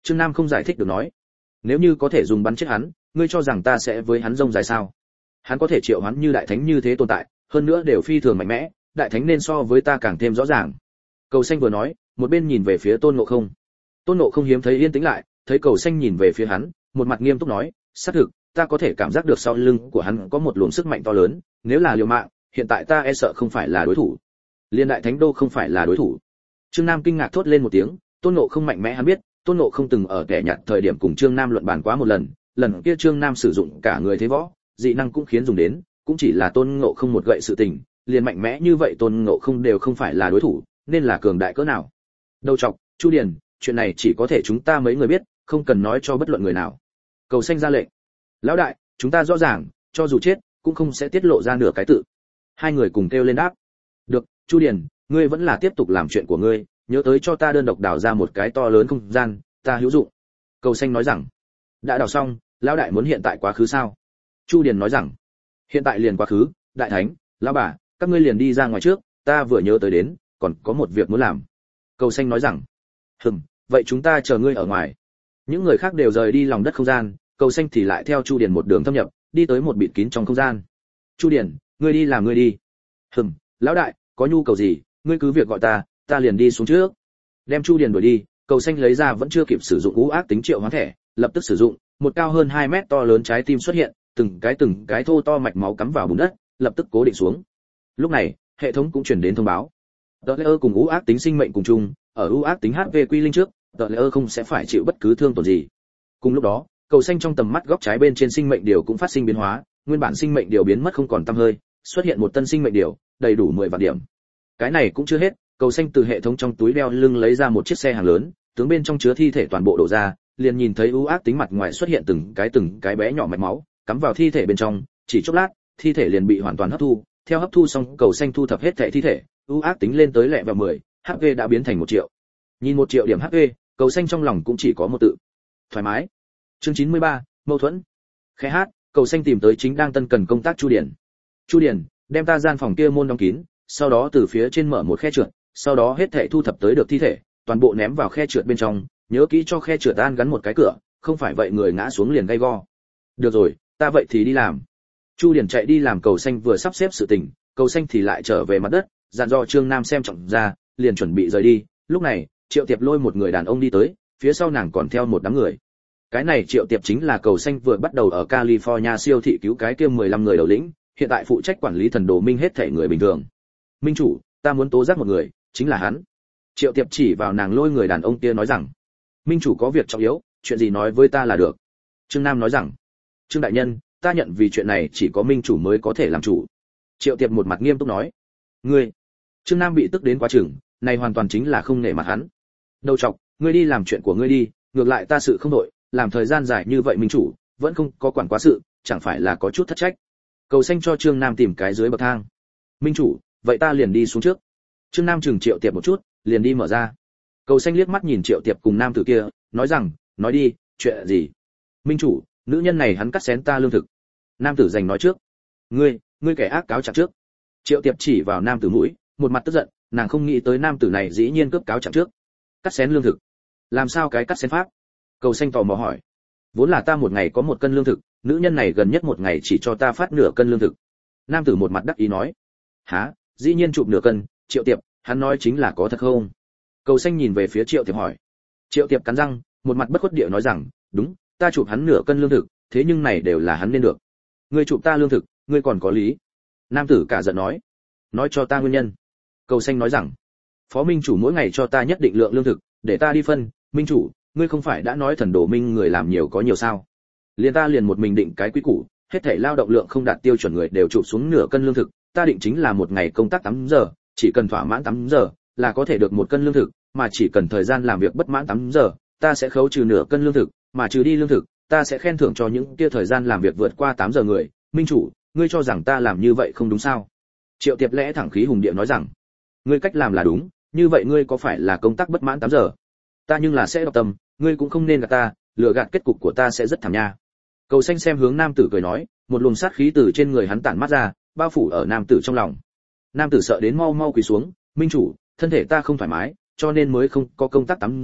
Trương Nam không giải thích được nói, nếu như có thể dùng bắn chết hắn, ngươi cho rằng ta sẽ với hắn rông dài sao? Hắn có thể triệu hoán như đại thánh như thế tồn tại, hơn nữa đều phi thường mạnh mẽ, đại thánh nên so với ta càng thêm rõ ràng. Cầu Xanh vừa nói, một bên nhìn về phía Tôn Ngộ Không. Tôn Ngộ Không hiếm thấy yên tĩnh lại, thấy Cầu Xanh nhìn về phía hắn, một mặt nghiêm túc nói, xác thực, ta có thể cảm giác được sau lưng của hắn có một luồng sức mạnh to lớn, nếu là liều mạng, hiện tại ta e sợ không phải là đối thủ. Liên đại thánh đô không phải là đối thủ. Trương Nam kinh ngạc thốt lên một tiếng, Tôn Ngộ Không mạnh mẽ hắn biết, Tôn Ngộ Không từng ở kẻ nhạt thời điểm cùng Trương Nam luận bàn quá một lần, lần kia Trương Nam sử dụng cả người thế võ, dị năng cũng khiến dùng đến, cũng chỉ là Tôn Ngộ Không một gậy sự tình, liền mạnh mẽ như vậy Tôn Ngộ Không đều không phải là đối thủ, nên là cường đại cỡ nào. Đầu trọc, Chu Điền, chuyện này chỉ có thể chúng ta mấy người biết, không cần nói cho bất luận người nào. Cầu Xanh ra lệnh. Lão đại, chúng ta rõ ràng, cho dù chết, cũng không sẽ tiết lộ ra nửa cái tự. Hai người cùng kêu lên đáp. Được, Chu Điền, ngươi vẫn là tiếp tục làm chuyện của ngươi, nhớ tới cho ta đơn độc đào ra một cái to lớn không gian, ta hữu dụng. Cầu Xanh nói rằng. Đã đào xong, lão đại muốn hiện tại quá khứ sao? Chu Điền nói rằng. Hiện tại liền quá khứ, đại thánh, lão bà, các ngươi liền đi ra ngoài trước, ta vừa nhớ tới đến, còn có một việc muốn làm. Cầu Xanh nói rằng. Hừm, vậy chúng ta chờ ngươi ở ngoài. Những người khác đều rời đi lòng đất không gian, Cầu Xanh thì lại theo Chu Điền một đường thâm nhập, đi tới một bịt kín trong không gian. Chu Điền, ngươi đi làm ngươi đi. Hừm, lão đại, có nhu cầu gì, ngươi cứ việc gọi ta, ta liền đi xuống trước. Đem Chu Điền đuổi đi, Cầu Xanh lấy ra vẫn chưa kịp sử dụng ngũ ác tính triệu hóa thẻ, lập tức sử dụng, một cao hơn hai mét to lớn trái tim xuất hiện, từng cái từng cái thô to mạch máu cắm vào bùn đất, lập tức cố định xuống. Lúc này, hệ thống cũng truyền đến thông báo. Tờ Layer cùng ngũ ác tính sinh mệnh cùng chung, ở ngũ ác tính hát pê quy linh trước, Tờ Layer không sẽ phải chịu bất cứ thương tổn gì. Cùng lúc đó, Cầu Xanh trong tầm mắt góc trái bên trên sinh mệnh điều cũng phát sinh biến hóa, nguyên bản sinh mệnh điều biến mất không còn tăm hơi, xuất hiện một tân sinh mệnh điều, đầy đủ mười vạn điểm. Cái này cũng chưa hết, Cầu Xanh từ hệ thống trong túi đeo lưng lấy ra một chiếc xe hàng lớn, tướng bên trong chứa thi thể toàn bộ đổ ra, liền nhìn thấy ưu ác tính mặt ngoài xuất hiện từng cái từng cái bé nhỏ mạch máu, cắm vào thi thể bên trong, chỉ chốc lát, thi thể liền bị hoàn toàn hấp thu, theo hấp thu xong, Cầu Xanh thu thập hết thể thi thể, ưu ác tính lên tới lẹ vào mười, hát pê đã biến thành một triệu. Nhìn một triệu điểm hát pê, Cầu Xanh trong lòng cũng chỉ có một tự: thoải mái. Chương chín mươi ba, mâu thuẫn. Khẽ hát, Cầu Xanh tìm tới chính đang tân cần công tác Chu Điền. Chu Điền, đem ta gian phòng kia môn đóng kín, sau đó từ phía trên mở một khe trượt, sau đó hết thảy thu thập tới được thi thể, toàn bộ ném vào khe trượt bên trong, nhớ kỹ cho khe trượt an gắn một cái cửa, không phải vậy người ngã xuống liền gay go. Được rồi, ta vậy thì đi làm. Chu Điền chạy đi làm, Cầu Xanh vừa sắp xếp sự tình, Cầu Xanh thì lại trở về mặt đất, dặn dò Trương Nam xem trọng ra, liền chuẩn bị rời đi. Lúc này, Triệu Tiệp lôi một người đàn ông đi tới, phía sau nàng còn theo một đám người. Cái này Triệu Tiệp chính là Cầu Xanh vừa bắt đầu ở California siêu thị cứu cái kia mười lăm người đầu lĩnh, hiện tại phụ trách quản lý thần đồ minh hết thảy người bình thường. Minh chủ, ta muốn tố giác một người, chính là hắn. Triệu Tiệp chỉ vào nàng lôi người đàn ông kia nói rằng. Minh chủ có việc trọng yếu, chuyện gì nói với ta là được. Trương Nam nói rằng. Trương đại nhân, ta nhận vì chuyện này chỉ có minh chủ mới có thể làm chủ. Triệu Tiệp một mặt nghiêm túc nói. Ngươi. Trương Nam bị tức đến quá chừng, này hoàn toàn chính là không nể mặt hắn. Đầu trọc, ngươi đi làm chuyện của ngươi đi, ngược lại ta sự không đội, làm thời gian dài như vậy minh chủ vẫn không có quản quá sự, chẳng phải là có chút thất trách. Cầu Xanh cho Trương Nam tìm cái dưới bậc thang. Minh chủ, vậy ta liền đi xuống trước. Trương Nam chừng Triệu Tiệp một chút, liền đi mở ra. Cầu Xanh liếc mắt nhìn Triệu Tiệp cùng nam tử kia, nói rằng, nói đi, chuyện gì? Minh chủ, nữ nhân này hắn cắt xén ta lương thực. Nam tử giành nói trước. Ngươi, ngươi kẻ ác cáo trạng trước. Triệu Tiệp chỉ vào nam tử mũi, một mặt tức giận, nàng không nghĩ tới nam tử này dĩ nhiên cướp cáo trạng trước. Cắt xén lương thực? Làm sao cái cắt xén pháp? Cầu Xanh tò mò hỏi. Vốn là ta một ngày có một cân lương thực, nữ nhân này gần nhất một ngày chỉ cho ta phát nửa cân lương thực. Nam tử một mặt đắc ý nói. Hả, dĩ nhiên chụp nửa cân, Triệu Tiệp, hắn nói chính là có thật không? Cầu Xanh nhìn về phía Triệu Tiệp hỏi. Triệu Tiệp cắn răng, một mặt bất khuất điệu nói rằng, đúng, ta chụp hắn nửa cân lương thực, thế nhưng này đều là hắn nên được. Ngươi chụp ta lương thực, ngươi còn có lý. Nam tử cả giận nói. Nói cho ta nguyên nhân. Cầu Xanh nói rằng, phó minh chủ mỗi ngày cho ta nhất định lượng lương thực, để ta đi phân. Minh chủ, ngươi không phải đã nói thần đồ minh người làm nhiều có nhiều sao? Liền ta liền một mình định cái quý củ, hết thảy lao động lượng không đạt tiêu chuẩn người đều chụp xuống nửa cân lương thực, ta định chính là một ngày công tác tám giờ, chỉ cần thỏa mãn tám giờ là có thể được một cân lương thực, mà chỉ cần thời gian làm việc bất mãn tám giờ, ta sẽ khấu trừ nửa cân lương thực, mà trừ đi lương thực, ta sẽ khen thưởng cho những kia thời gian làm việc vượt qua tám giờ người. Minh chủ, ngươi cho rằng ta làm như vậy không đúng sao? Triệu Tiệp lẽ thẳng khí hùng địa nói rằng, ngươi cách làm là đúng, như vậy ngươi có phải là công tác bất mãn tám giờ? Ta nhưng là sẽ đọc tâm, ngươi cũng không nên gạt ta, lừa gạt kết cục của ta sẽ rất thảm nha. Cầu Xanh xem hướng nam tử cười nói, một luồng sát khí từ trên người hắn tản mát ra, bao phủ ở nam tử trong lòng. Nam tử sợ đến mau mau quỳ xuống, minh chủ, thân thể ta không thoải mái, cho nên mới không có công tác tám giờ,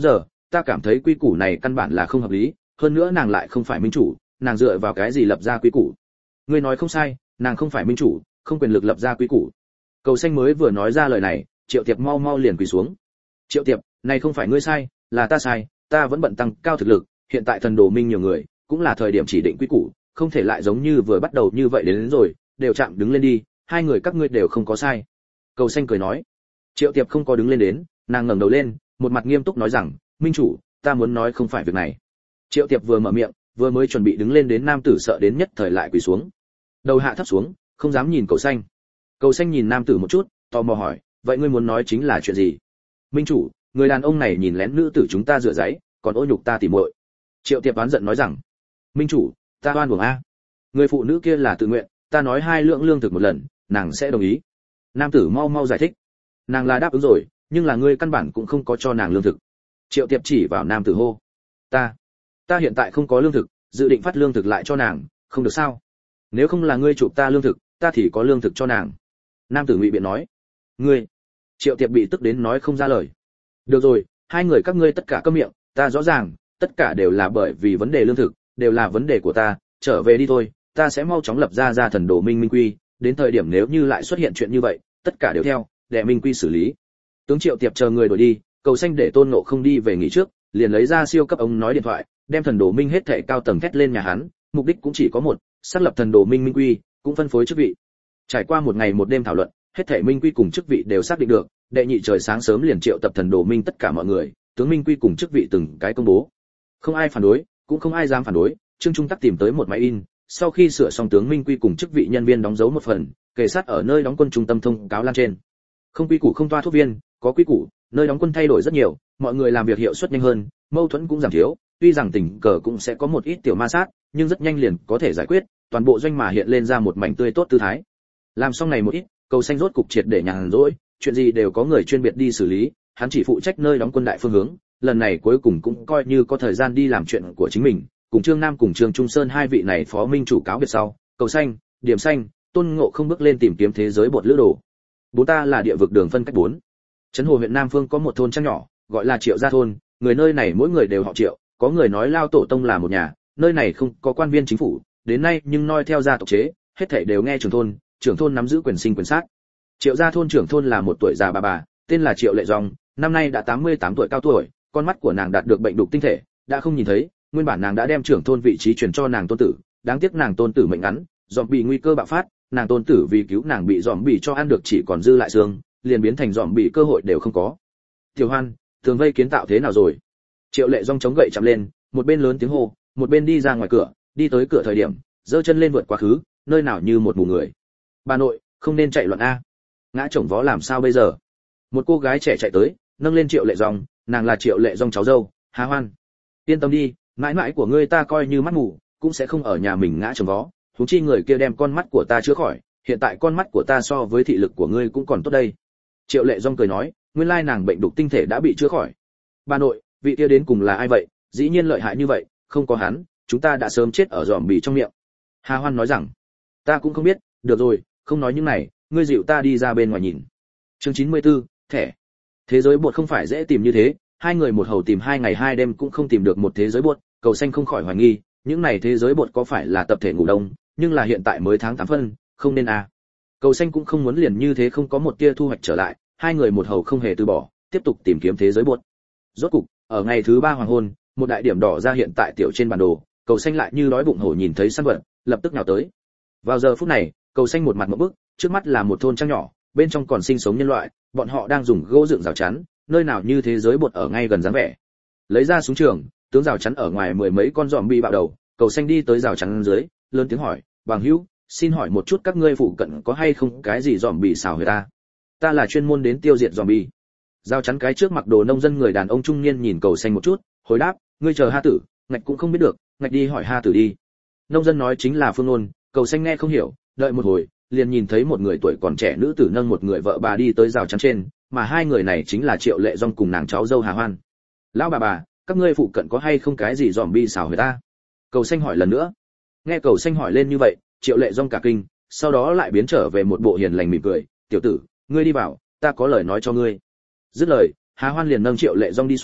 ta cảm thấy quy củ này căn bản là không hợp lý, hơn nữa nàng lại không phải minh chủ, nàng dựa vào cái gì lập ra quy củ? Ngươi nói không sai, nàng không phải minh chủ, không quyền lực lập ra quy củ. Cầu Xanh mới vừa nói ra lời này, Triệu Tiệp mau mau liền quỳ xuống. Triệu Tiệp, này không phải ngươi sai, là ta sai, ta vẫn bận tăng cao thực lực, hiện tại thần đồ minh nhiều người, cũng là thời điểm chỉ định quy củ, không thể lại giống như vừa bắt đầu như vậy đến, đến rồi, đều chạm đứng lên đi, hai người các ngươi đều không có sai. Cầu Xanh cười nói. Triệu Tiệp không có đứng lên đến, nàng ngẩng đầu lên, một mặt nghiêm túc nói rằng, minh chủ, ta muốn nói không phải việc này. Triệu Tiệp vừa mở miệng, vừa mới chuẩn bị đứng lên đến nam tử sợ đến nhất thời lại quỳ xuống. Đầu hạ thấp xuống, không dám nhìn Cầu Xanh. Cầu Xanh nhìn nam tử một chút, tò mò hỏi, vậy ngươi muốn nói chính là chuyện gì? Minh chủ, người đàn ông này nhìn lén nữ tử chúng ta rửa giấy, còn ô nhục ta tỉ muội. Triệu Tiệp oán giận nói rằng, minh chủ, ta oan uổng a. Người phụ nữ kia là tự nguyện, ta nói hai lượng lương thực một lần, nàng sẽ đồng ý. Nam tử mau mau giải thích, nàng là đáp ứng rồi, nhưng là ngươi căn bản cũng không có cho nàng lương thực. Triệu Tiệp chỉ vào nam tử hô, ta, ta hiện tại không có lương thực, dự định phát lương thực lại cho nàng, không được sao? Nếu không là ngươi chụp ta lương thực, ta thì có lương thực cho nàng. Nam tử ngụy biện nói, ngươi. Triệu Tiệp bị tức đến nói không ra lời. Được rồi, hai người các ngươi tất cả câm miệng, ta rõ ràng, tất cả đều là bởi vì vấn đề lương thực, đều là vấn đề của ta, trở về đi thôi, ta sẽ mau chóng lập ra ra thần đồ minh minh quy, đến thời điểm nếu như lại xuất hiện chuyện như vậy, tất cả đều theo, để minh quy xử lý. Tướng Triệu Tiệp chờ người đổi đi, Cầu Xanh để Tôn Ngộ không đi về nghỉ trước, liền lấy ra siêu cấp ống nói điện thoại, đem thần đồ minh hết thảy cao tầng thét lên nhà hắn, mục đích cũng chỉ có một, xác lập thần đồ minh minh quy, cũng phân phối chức vị. Trải qua một ngày một đêm thảo luận, hết thảy minh quy cùng chức vị đều xác định được, đệ nhị trời sáng sớm liền triệu tập thần đồ minh tất cả mọi người, tướng minh quy cùng chức vị từng cái công bố. Không ai phản đối, cũng không ai dám phản đối, Trương Trung Tắc tìm tới một máy in, sau khi sửa xong tướng minh quy cùng chức vị nhân viên đóng dấu một phần, kề sát ở nơi đóng quân trung tâm thông cáo lan trên. Không quy củ không toa thuốc viên, có quy củ, nơi đóng quân thay đổi rất nhiều, mọi người làm việc hiệu suất nhanh hơn, mâu thuẫn cũng giảm thiếu, tuy rằng tình cờ cũng sẽ có một ít tiểu ma sát, nhưng rất nhanh liền có thể giải quyết, toàn bộ doanh mà hiện lên ra một mảnh tươi tốt tư thái. Làm xong này một ít, Cầu Xanh rốt cục triệt để nhàn rỗi, chuyện gì đều có người chuyên biệt đi xử lý, hắn chỉ phụ trách nơi đóng quân đại phương hướng, lần này cuối cùng cũng coi như có thời gian đi làm chuyện của chính mình, cùng Trương Nam cùng Trương Trung Sơn hai vị này phó minh chủ cáo biệt sau, Cầu Xanh, Điểm Xanh, Tôn Ngộ không bước lên tìm kiếm thế giới bột lữ đồ. Bốn ta là địa vực đường phân cách bốn. Trấn Hồ huyện Nam Phương có một thôn trang nhỏ, gọi là Triệu Gia thôn, người nơi này mỗi người đều họ Triệu, có người nói lao tổ tông là một nhà, nơi này không có quan viên chính phủ, đến nay nhưng noi theo gia tộc chế, hết thảy đều nghe trưởng thôn, trưởng thôn nắm giữ quyền sinh quyền sát. Triệu Gia thôn trưởng thôn là một tuổi già bà bà, tên là Triệu Lệ Dung, năm nay đã tám mươi tám tuổi cao tuổi, con mắt của nàng đạt được bệnh đục tinh thể, đã không nhìn thấy, nguyên bản nàng đã đem trưởng thôn vị trí truyền cho nàng tôn tử, đáng tiếc nàng tôn tử mệnh ngắn, dòm bị nguy cơ bạo phát, nàng tôn tử vì cứu nàng bị dòm bị cho ăn được chỉ còn dư lại xương, liền biến thành dòm bị cơ hội đều không có. Tiểu Hoan, tường vây kiến tạo thế nào rồi? Triệu Lệ Dung chống gậy chạm lên, một bên lớn tiếng hô, một bên đi ra ngoài cửa, đi tới cửa thời điểm, giơ chân lên vượt quá khứ, nơi nào như một mù người. Bà nội, không nên chạy loạn a. Ngã chồng vó làm sao bây giờ? Một cô gái trẻ chạy tới, nâng lên Triệu Lệ Dung, nàng là Triệu Lệ Dung cháu dâu, Hà Hoan. Yên tâm đi, mãi mãi của ngươi ta coi như mắt mù, cũng sẽ không ở nhà mình ngã chồng vó, huống chi người kia đem con mắt của ta chữa khỏi, hiện tại con mắt của ta so với thị lực của ngươi cũng còn tốt đây. Triệu Lệ Dung cười nói, nguyên lai nàng bệnh đục tinh thể đã bị chữa khỏi. Bà nội, vị kia đến cùng là ai vậy? Dĩ nhiên lợi hại như vậy, không có hắn, chúng ta đã sớm chết ở dòm bì trong miệng. Hà Hoan nói rằng, ta cũng không biết, được rồi, không nói những này, ngươi dịu ta đi ra bên ngoài nhìn. Chương chín mươi tư, thẻ. Thế giới bột không phải dễ tìm như thế, hai người một hầu tìm hai ngày hai đêm cũng không tìm được một thế giới bột, Cầu Xanh không khỏi hoài nghi, những này thế giới bột có phải là tập thể ngủ đông, nhưng là hiện tại mới tháng tám phân, không nên à. Cầu Xanh cũng không muốn liền như thế không có một tia thu hoạch trở lại, hai người một hầu không hề từ bỏ, tiếp tục tìm kiếm thế giới bột. Rốt cục, ở ngày thứ ba hoàng hôn, một đại điểm đỏ ra hiện tại tiểu trên bản đồ, Cầu Xanh lại như đói bụng hổ nhìn thấy săn vật, lập tức nhào tới. Vào giờ phút này, Cầu Xanh một mặt ngộp bức, trước mắt là một thôn trang nhỏ, bên trong còn sinh sống nhân loại, bọn họ đang dùng gỗ dựng rào chắn, nơi nào như thế giới bột ở ngay gần dáng vẻ. Lấy ra súng trường, tướng rào chắn ở ngoài mười mấy con giòm bị bạo đầu, Cầu Xanh đi tới rào chắn dưới, lớn tiếng hỏi, "Bằng hữu, xin hỏi một chút các ngươi phụ cận có hay không cái gì giòm bị xào người ta? Ta là chuyên môn đến tiêu diệt giòm bị." Rào chắn cái trước mặc đồ nông dân người đàn ông trung niên nhìn Cầu Xanh một chút, hồi đáp, "Ngươi chờ Ha Tử, ngạch cũng không biết được, ngạch đi hỏi Ha Tử đi." Nông dân nói chính là Phương Nôn, Cầu Xanh nghe không hiểu, đợi một hồi, liền nhìn thấy một người tuổi còn trẻ nữ tử nâng một người vợ bà đi tới rào chắn trên, mà hai người này chính là Triệu Lệ Dung cùng nàng cháu dâu Hà Hoan. "Lão bà bà, các ngươi phụ cận có hay không cái gì giòm bi xào người ta?" Cầu Xanh hỏi lần nữa. Nghe Cầu Xanh hỏi lên như vậy, Triệu Lệ Dung cả kinh, sau đó lại biến trở về một bộ hiền lành mỉm cười, "Tiểu tử, ngươi đi vào, ta có lời nói cho ngươi." Dứt lời, Hà Hoan liền nâng Triệu Lệ Dung đi xuống,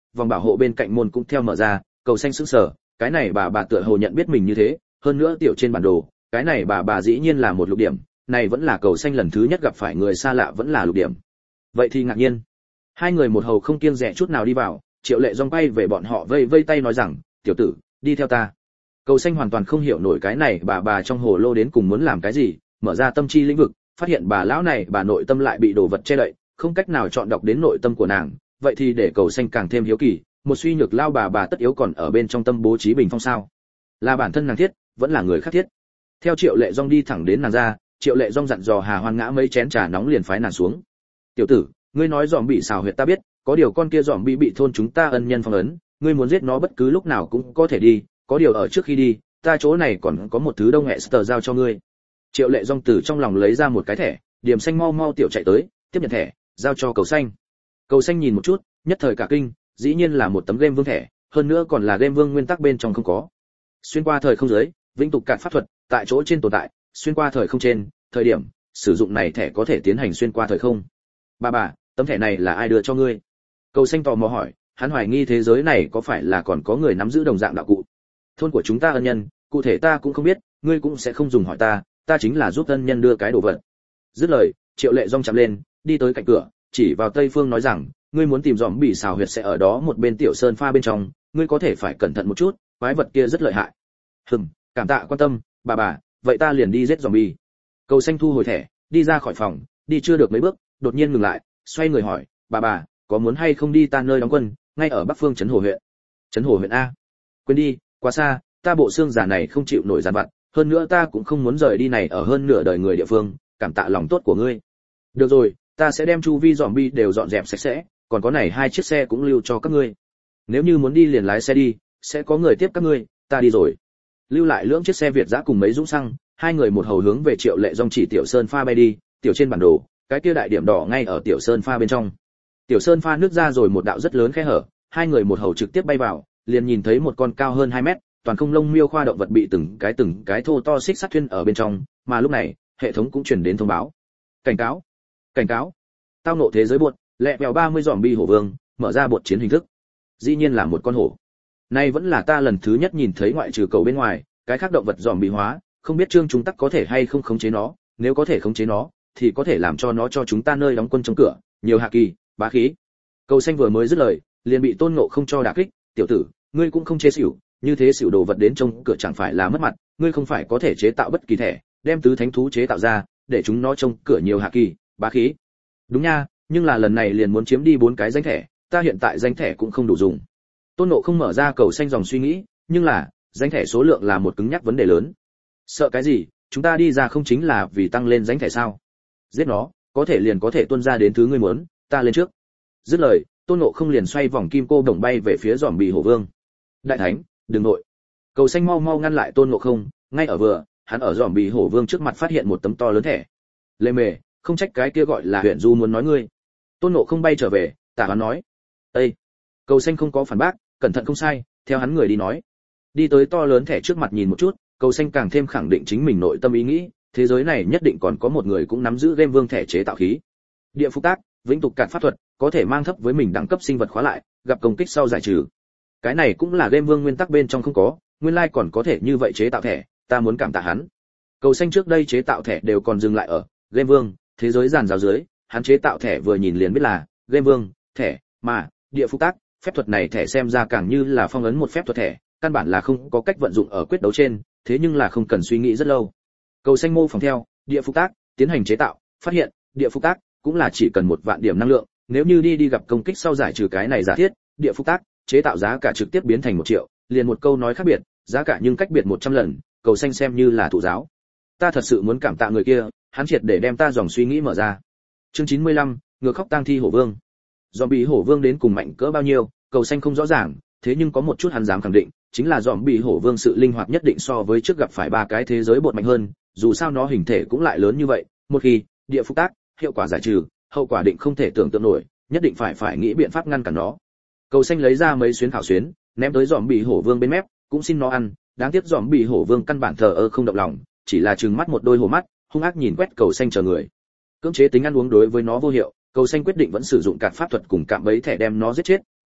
vòng bảo hộ bên cạnh môn cũng theo mở ra, cầu xanh sững sờ, cái này bà bà tựa hồ nhận biết mình như thế, hơn nữa tiểu trên bản đồ, cái này bà bà dĩ nhiên là một lục điểm, này vẫn là cầu xanh lần thứ nhất gặp phải người xa lạ vẫn là lục điểm. Vậy thì ngạc nhiên. Hai người một hầu không kiêng dè chút nào đi vào, Triệu Lệ Dòng bay về bọn họ vây vây tay nói rằng, "Tiểu tử, đi theo ta." Cầu xanh hoàn toàn không hiểu nổi cái này bà bà trong hồ lô đến cùng muốn làm cái gì, mở ra tâm chi lĩnh vực, phát hiện bà lão này bà nội tâm lại bị đồ vật che đậy, không cách nào chọn đọc đến nội tâm của nàng, vậy thì để cầu xanh càng thêm hiếu kỳ, một suy nhược lao bà bà tất yếu còn ở bên trong tâm bố trí bình phong sao? Là bản thân nàng thiết, vẫn là người khác thiết? Theo Triệu Lệ Dòng đi thẳng đến nàng ra, Triệu Lệ Dòng dặn dò Hà Hoan ngã mấy chén trà nóng liền phái nàng xuống. "Tiểu tử, ngươi nói giòm bị xào huyệt ta biết, có điều con kia giòm bị bị thôn chúng ta ân nhân phong ấn, ngươi muốn giết nó bất cứ lúc nào cũng có thể đi, có điều ở trước khi đi, ta chỗ này còn có một thứ đông Hester giao cho ngươi." Triệu Lệ Dòng từ trong lòng lấy ra một cái thẻ, điểm xanh mau mau tiểu chạy tới, tiếp nhận thẻ, giao cho cầu xanh. Cầu xanh nhìn một chút, nhất thời cả kinh, dĩ nhiên là một tấm game vương thẻ, hơn nữa còn là game vương nguyên tắc bên trong không có. Xuyên qua thời không dưới, vĩnh tục cạn pháp thuật, tại chỗ trên tồn tại, xuyên qua thời không trên, thời điểm, sử dụng này thẻ có thể tiến hành xuyên qua thời không. "Bà bà, tấm thẻ này là ai đưa cho ngươi?" Cầu xanh tò mò hỏi, hắn hoài nghi thế giới này có phải là còn có người nắm giữ đồng dạng đạo cụ. "Thôn của chúng ta ân nhân, cụ thể ta cũng không biết, ngươi cũng sẽ không dùng hỏi ta, ta chính là giúp ân nhân đưa cái đồ vật." Dứt lời, Triệu Lệ Dòng chạm lên, đi tới cạnh cửa, chỉ vào tây phương nói rằng, "Ngươi muốn tìm giòm bị xào huyệt sẽ ở đó một bên tiểu sơn pha bên trong, ngươi có thể phải cẩn thận một chút, quái vật kia rất lợi hại." "Hừm, cảm tạ quan tâm, bà bà, vậy ta liền đi giết zombie." Cầu xanh thu hồi thẻ, đi ra khỏi phòng, đi chưa được mấy bước, đột nhiên ngừng lại, xoay người hỏi, "Bà bà, có muốn hay không đi ta nơi đóng quân, ngay ở Bắc Phương trấn Hồ huyện?" "Trấn Hồ huyện a? Quên đi, quá xa, ta bộ xương giả này không chịu nổi giàn vặt, hơn nữa ta cũng không muốn rời đi này ở hơn nửa đời người địa phương, cảm tạ lòng tốt của ngươi." "Được rồi, ta sẽ đem chu vi zombie đều dọn dẹp sạch sẽ, còn có này hai chiếc xe cũng lưu cho các ngươi. Nếu như muốn đi liền lái xe đi, sẽ có người tiếp các ngươi, ta đi rồi." Lưu lại lưỡng chiếc xe Việt dã cùng mấy dũng xăng, hai người một hầu hướng về Triệu Lệ Dòng chỉ tiểu sơn pha bay đi, tiểu trên bản đồ, cái kia đại điểm đỏ ngay ở tiểu sơn pha bên trong. Tiểu sơn pha nứt ra rồi một đạo rất lớn khe hở, hai người một hầu trực tiếp bay vào, liền nhìn thấy một con cao hơn hai mét, toàn không lông miêu khoa động vật bị từng cái từng cái thô to xích sắt thuyên ở bên trong, mà lúc này, hệ thống cũng truyền đến thông báo. "Cảnh cáo, cảnh cáo, tao nộ thế giới buột, lẹ bèo ba mươi zombie hổ vương, mở ra bột chiến hình thức." Dĩ nhiên là một con hổ. Nay vẫn là ta lần thứ nhất nhìn thấy ngoại trừ cầu bên ngoài, cái khác động vật zombie hóa, không biết Trương chúng tắc có thể hay không khống chế nó, nếu có thể khống chế nó, thì có thể làm cho nó cho chúng ta nơi đóng quân chống cửa, nhiều hạ kỳ, bá khí. Cầu xanh vừa mới dứt lời, liền bị Tôn Ngộ không cho đả kích, "Tiểu tử, ngươi cũng không chế xỉu, như thế xỉu đồ vật đến trông cửa chẳng phải là mất mặt, ngươi không phải có thể chế tạo bất kỳ thẻ, đem tứ thánh thú chế tạo ra, để chúng nó trông cửa nhiều hạ kỳ, bá khí." "Đúng nha, nhưng là lần này liền muốn chiếm đi bốn cái danh thẻ, ta hiện tại danh thẻ cũng không đủ dùng." Tôn Ngộ không mở ra cầu xanh dòng suy nghĩ, nhưng là, danh thẻ số lượng là một cứng nhắc vấn đề lớn. "Sợ cái gì, chúng ta đi ra không chính là vì tăng lên danh thẻ sao? Giết nó, có thể liền có thể tuôn ra đến thứ ngươi muốn, ta lên trước." Dứt lời, Tôn Ngộ không liền xoay vòng kim cô đồng bay về phía giòm bị hổ vương. "Đại thánh, đừng nội." Cầu xanh mau mau ngăn lại Tôn Ngộ không, ngay ở vừa, hắn ở giòm bị hổ vương trước mặt phát hiện một tấm to lớn thẻ. "Lê mề, không trách cái kia gọi là huyện du muốn nói ngươi." Tôn Ngộ không bay trở về, tả hắn nói. "Ê." Cầu xanh không có phản bác, cẩn thận không sai, theo hắn người đi nói. Đi tới to lớn thẻ trước mặt nhìn một chút, cầu xanh càng thêm khẳng định chính mình nội tâm ý nghĩ, thế giới này nhất định còn có một người cũng nắm giữ game vương thẻ chế tạo khí. Địa phục tác, vĩnh tục cạn pháp thuật, có thể mang thấp với mình đẳng cấp sinh vật khóa lại, gặp công kích sau giải trừ. Cái này cũng là game vương nguyên tắc bên trong không có, nguyên lai like còn có thể như vậy chế tạo thẻ, ta muốn cảm tạ hắn. Cầu xanh trước đây chế tạo thẻ đều còn dừng lại ở game vương, thế giới giàn giáo dưới, hắn chế tạo thẻ vừa nhìn liền biết là game vương, thẻ, mà địa phục tác, phép thuật này thẻ xem ra càng như là phong ấn một phép thuật thẻ, căn bản là không có cách vận dụng ở quyết đấu trên, thế nhưng là không cần suy nghĩ rất lâu. Cầu xanh mô phỏng theo, địa phục tác, tiến hành chế tạo, phát hiện, địa phục tác cũng là chỉ cần một vạn điểm năng lượng, nếu như đi đi gặp công kích sau giải trừ cái này giả thiết, địa phục tác, chế tạo giá cả trực tiếp biến thành một triệu, liền một câu nói khác biệt, giá cả nhưng cách biệt một trăm lần, cầu xanh xem như là thụ giáo. Ta thật sự muốn cảm tạ người kia, hắn triệt để đem ta dòng suy nghĩ mở ra. Chương chín mươi lăm, ngược khóc tang thi hổ vương. Zombie hổ vương đến cùng mạnh cỡ bao nhiêu, cầu xanh không rõ ràng, thế nhưng có một chút hắn dám khẳng định, chính là zombie hổ vương sự linh hoạt nhất định so với trước gặp phải ba cái thế giới bột mạnh hơn, dù sao nó hình thể cũng lại lớn như vậy, một khi địa phục tác, hiệu quả giải trừ, hậu quả định không thể tưởng tượng nổi, nhất định phải phải nghĩ biện pháp ngăn cản nó. Cầu xanh lấy ra mấy xuyến thảo xuyến, ném tới zombie hổ vương bên mép, cũng xin nó ăn, đáng tiếc zombie hổ vương căn bản thờ ơ không động lòng, chỉ là trừng mắt một đôi hổ mắt, hung ác nhìn quét cầu xanh chờ người. Cưỡng chế tính ăn uống đối với nó vô hiệu, cầu xanh quyết định vẫn sử dụng cạt pháp thuật cùng cạm bẫy thẻ đem nó giết chết,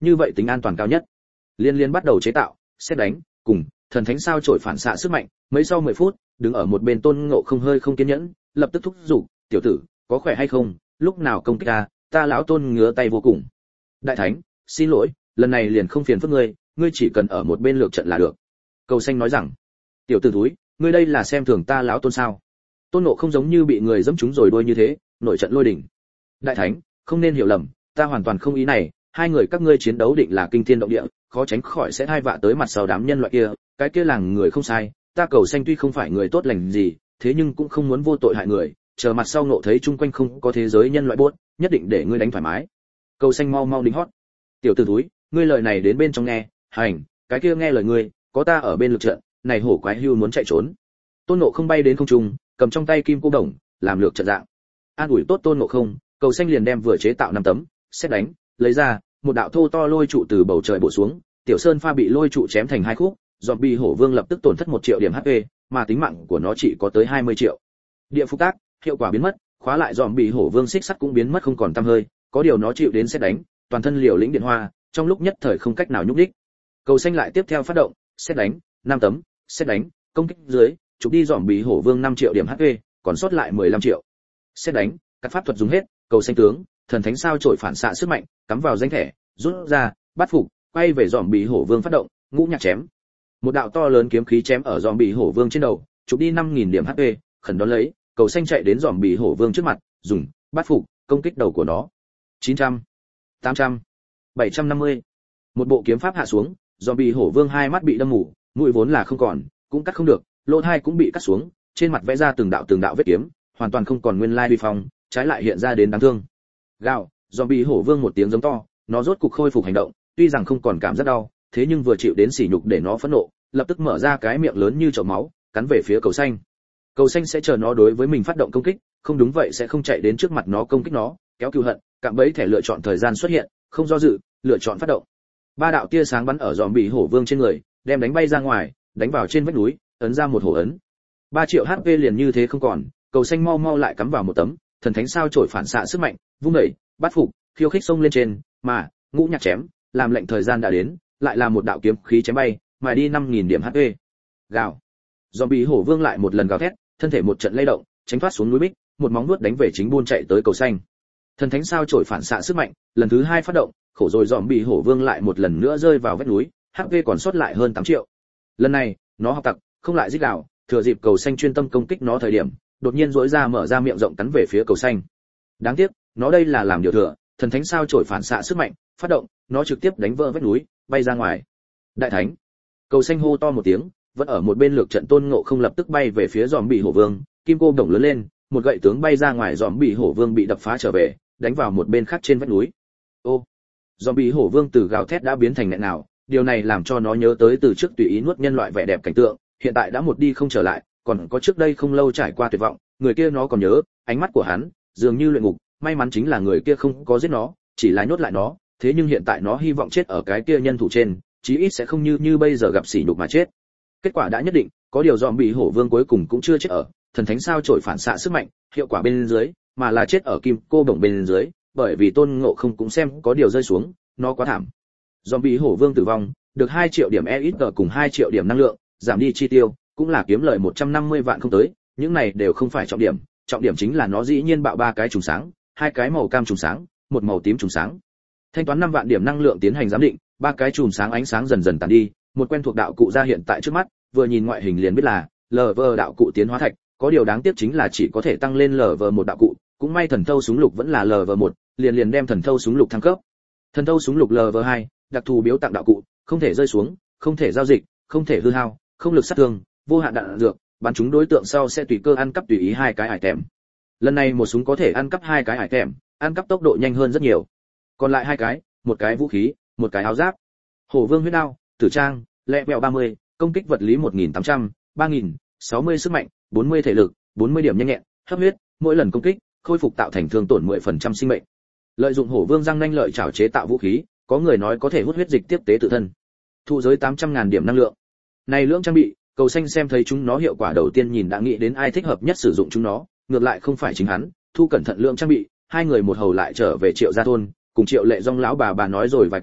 như vậy tính an toàn cao nhất. Liên Liên bắt đầu chế tạo, xét đánh, cùng thần thánh sao chổi phản xạ sức mạnh, mấy sau mười phút, đứng ở một bên Tôn Ngộ Không hơi không kiên nhẫn, lập tức thúc giục, "Tiểu tử, có khỏe hay không, lúc nào công kích ta, ta lão Tôn ngứa tay vô cùng." "Đại thánh, xin lỗi, lần này liền không phiền phức ngươi, ngươi chỉ cần ở một bên lược trận là được." Cầu Xanh nói rằng. "Tiểu tử thúi, ngươi đây là xem thường ta lão Tôn sao?" Tôn Ngộ Không giống như bị người giẫm trúng rồi đuôi như thế, nổi trận lôi đình. "Đại thánh, không nên hiểu lầm, ta hoàn toàn không ý này, hai người các ngươi chiến đấu định là kinh thiên động địa, khó tránh khỏi sẽ hai vạ tới mặt sau đám nhân loại kia, cái kia làng người không sai, ta Cầu Xanh tuy không phải người tốt lành gì, thế nhưng cũng không muốn vô tội hại người, chờ mặt sau nộ thấy chung quanh không có thế giới nhân loại buốt, nhất định để ngươi đánh thoải mái." Cầu Xanh mau mau đính hót. "Tiểu tử thúi, ngươi lời này đến bên trong nghe, hành, cái kia nghe lời ngươi, có ta ở bên lực trận, này hổ quái hưu muốn chạy trốn." Tôn Ngộ Không bay đến không trung, cầm trong tay kim cô đồng, làm lược trận dạng. An ủi tốt Tôn Ngộ Không, Cầu Xanh liền đem vừa chế tạo năm tấm, xét đánh, lấy ra, một đạo thô to lôi trụ từ bầu trời bổ xuống, Tiểu Sơn Pha bị lôi trụ chém thành hai khúc, zombie hổ vương lập tức tổn thất một triệu điểm hát pê, mà tính mạng của nó chỉ có tới hai mươi triệu. Địa phục tác, hiệu quả biến mất, khóa lại zombie hổ vương xích sắt cũng biến mất không còn tăm hơi, có điều nó chịu đến xét đánh, toàn thân liều lĩnh điện hoa, trong lúc nhất thời không cách nào nhúc đích. Cầu Xanh lại tiếp theo phát động, xét đánh, năm tấm, xét đánh, công kích dưới, chụp đi zombie hổ vương năm triệu điểm hát pê, còn sót lại mười lăm triệu. Xét đánh, các pháp thuật dùng hết, Cầu Xanh tướng, thần thánh sao chổi phản xạ sức mạnh, cắm vào danh thẻ, rút ra, bắt phục, quay về zombie hổ vương phát động, ngũ nhạc chém. Một đạo to lớn kiếm khí chém ở zombie hổ vương trên đầu, chụp đi năm nghìn điểm hát pê, khẩn đón lấy, Cầu Xanh chạy đến zombie hổ vương trước mặt, dùng bắt phục, công kích đầu của nó. chín trăm, tám trăm, bảy trăm năm mươi. Một bộ kiếm pháp hạ xuống, zombie hổ vương hai mắt bị đâm mù, mũi vốn là không còn, cũng cắt không được, lỗ tai cũng bị cắt xuống, trên mặt vẽ ra từng đạo từng đạo vết kiếm, hoàn toàn không còn nguyên lai uy phong, trái lại hiện ra đến đáng thương. Gào, zombie hổ vương một tiếng giống to, nó rốt cục khôi phục hành động, tuy rằng không còn cảm giác đau, thế nhưng vừa chịu đến sỉ nhục để nó phẫn nộ, lập tức mở ra cái miệng lớn như chậu máu, cắn về phía Cầu Xanh. Cầu Xanh sẽ chờ nó đối với mình phát động công kích, không đúng vậy sẽ không chạy đến trước mặt nó công kích nó, kéo cừu hận, cạm bẫy thẻ lựa chọn thời gian xuất hiện, không do dự, lựa chọn phát động. Ba đạo tia sáng bắn ở zombie hổ vương trên người, đem đánh bay ra ngoài, đánh vào trên vách núi, ấn ra một hổ ấn. ba triệu hát pê liền như thế không còn, Cầu Xanh mau mau lại cắm vào một tấm, thần thánh sao chổi phản xạ sức mạnh, vung đẩy, bắt phục, khiêu khích xông lên trên, mà ngũ nhạc chém, làm lệnh thời gian đã đến, lại là một đạo kiếm khí chém bay, mài đi năm nghìn điểm hát pê. Gào. Zombie hổ vương lại một lần gào thét, thân thể một trận lay động, tránh thoát xuống núi bích, một móng vuốt đánh về chính buôn chạy tới Cầu Xanh. Thần thánh sao chổi phản xạ sức mạnh, lần thứ hai phát động, khổ rồi zombie hổ vương lại một lần nữa rơi vào vách núi, hát pê còn sót lại hơn tám triệu. Lần này, nó học tặc, không lại rít gào, thừa dịp Cầu Xanh chuyên tâm công kích nó thời điểm, đột nhiên rỗi ra mở ra miệng rộng cắn về phía Cầu Xanh. Đáng tiếc, nó đây là làm điều thừa, thần thánh sao chổi phản xạ sức mạnh, phát động, nó trực tiếp đánh vỡ vách núi, bay ra ngoài. Đại thánh. Cầu Xanh hô to một tiếng, vẫn ở một bên lược trận Tôn Ngộ Không lập tức bay về phía zombie hổ vương, kim cô đồng lớn lên, một gậy tướng bay ra ngoài, zombie hổ vương bị đập phá trở về, đánh vào một bên khác trên vách núi. Ô. Zombie hổ vương từ gào thét đã biến thành nghẹn nào, điều này làm cho nó nhớ tới từ trước tùy ý nuốt nhân loại vẻ đẹp cảnh tượng, hiện tại đã một đi không trở lại, còn có trước đây không lâu trải qua tuyệt vọng, người kia nó còn nhớ, ánh mắt của hắn dường như luyện ngục, may mắn chính là người kia không có giết nó, chỉ là nhốt lại nó, thế nhưng hiện tại nó hy vọng chết ở cái kia nhân thủ trên, chí ít sẽ không như như bây giờ gặp sỉ nhục mà chết. Kết quả đã nhất định, có điều zombie hổ vương cuối cùng cũng chưa chết ở thần thánh sao chổi phản xạ sức mạnh, hiệu quả bên dưới, mà là chết ở kim cô bổng bên dưới, bởi vì Tôn Ngộ Không cũng xem có điều rơi xuống, nó quá thảm. Zombie hổ vương tử vong, được hai triệu điểm e ít cùng hai triệu điểm năng lượng, giảm đi chi tiêu, cũng là kiếm lời một trăm năm mươi vạn không tới, những này đều không phải trọng điểm, trọng điểm chính là nó dĩ nhiên bạo ba cái trùng sáng, hai cái màu cam trùng sáng, một màu tím trùng sáng. Thanh toán năm vạn điểm năng lượng tiến hành giám định, ba cái chùm sáng ánh sáng dần dần tàn đi, một quen thuộc đạo cụ ra hiện tại trước mắt, vừa nhìn ngoại hình liền biết là lờ vê đạo cụ tiến hóa thạch, có điều đáng tiếc chính là chỉ có thể tăng lên lờ vê một đạo cụ, cũng may thần thâu súng lục vẫn là lờ vê một, liền liền đem thần thâu súng lục thăng cấp. Thần thâu súng lục lờ vê hai, đặc thù biếu tặng đạo cụ, không thể rơi xuống, không thể giao dịch, không thể hư hao, không lực sát thương, vô hạn đạn dược, bắn chúng đối tượng sau sẽ tùy cơ ăn cắp tùy ý hai cái item. Lần này một súng có thể ăn cắp hai cái item, ăn cắp tốc độ nhanh hơn rất nhiều. Còn lại hai cái, một cái vũ khí, một cái áo giáp. Hổ vương huyết đao, tử trang, lẹ vẹo ba mươi, công kích vật lý một nghìn tám trăm, ba nghìn, sáu mươi sức mạnh, bốn mươi thể lực, bốn mươi điểm nhanh nhẹn, hấp huyết, mỗi lần công kích, khôi phục tạo thành thương tổn mười phần trăm sinh mệnh. Lợi dụng hổ vương răng nanh lợi chảo chế tạo vũ khí, có người nói có thể hút huyết dịch tiếp tế tự thân. Thụ giới tám trăm ngàn điểm năng lượng. Này lượng trang bị, Cầu Xanh xem thấy chúng nó hiệu quả đầu tiên nhìn đã nghĩ đến ai thích hợp nhất sử dụng chúng nó, ngược lại không phải chính hắn, thu cẩn thận lượng trang bị, hai người một hầu lại trở về Triệu gia thôn, cùng Triệu Lệ Dung lão bà bà nói rồi vài câu,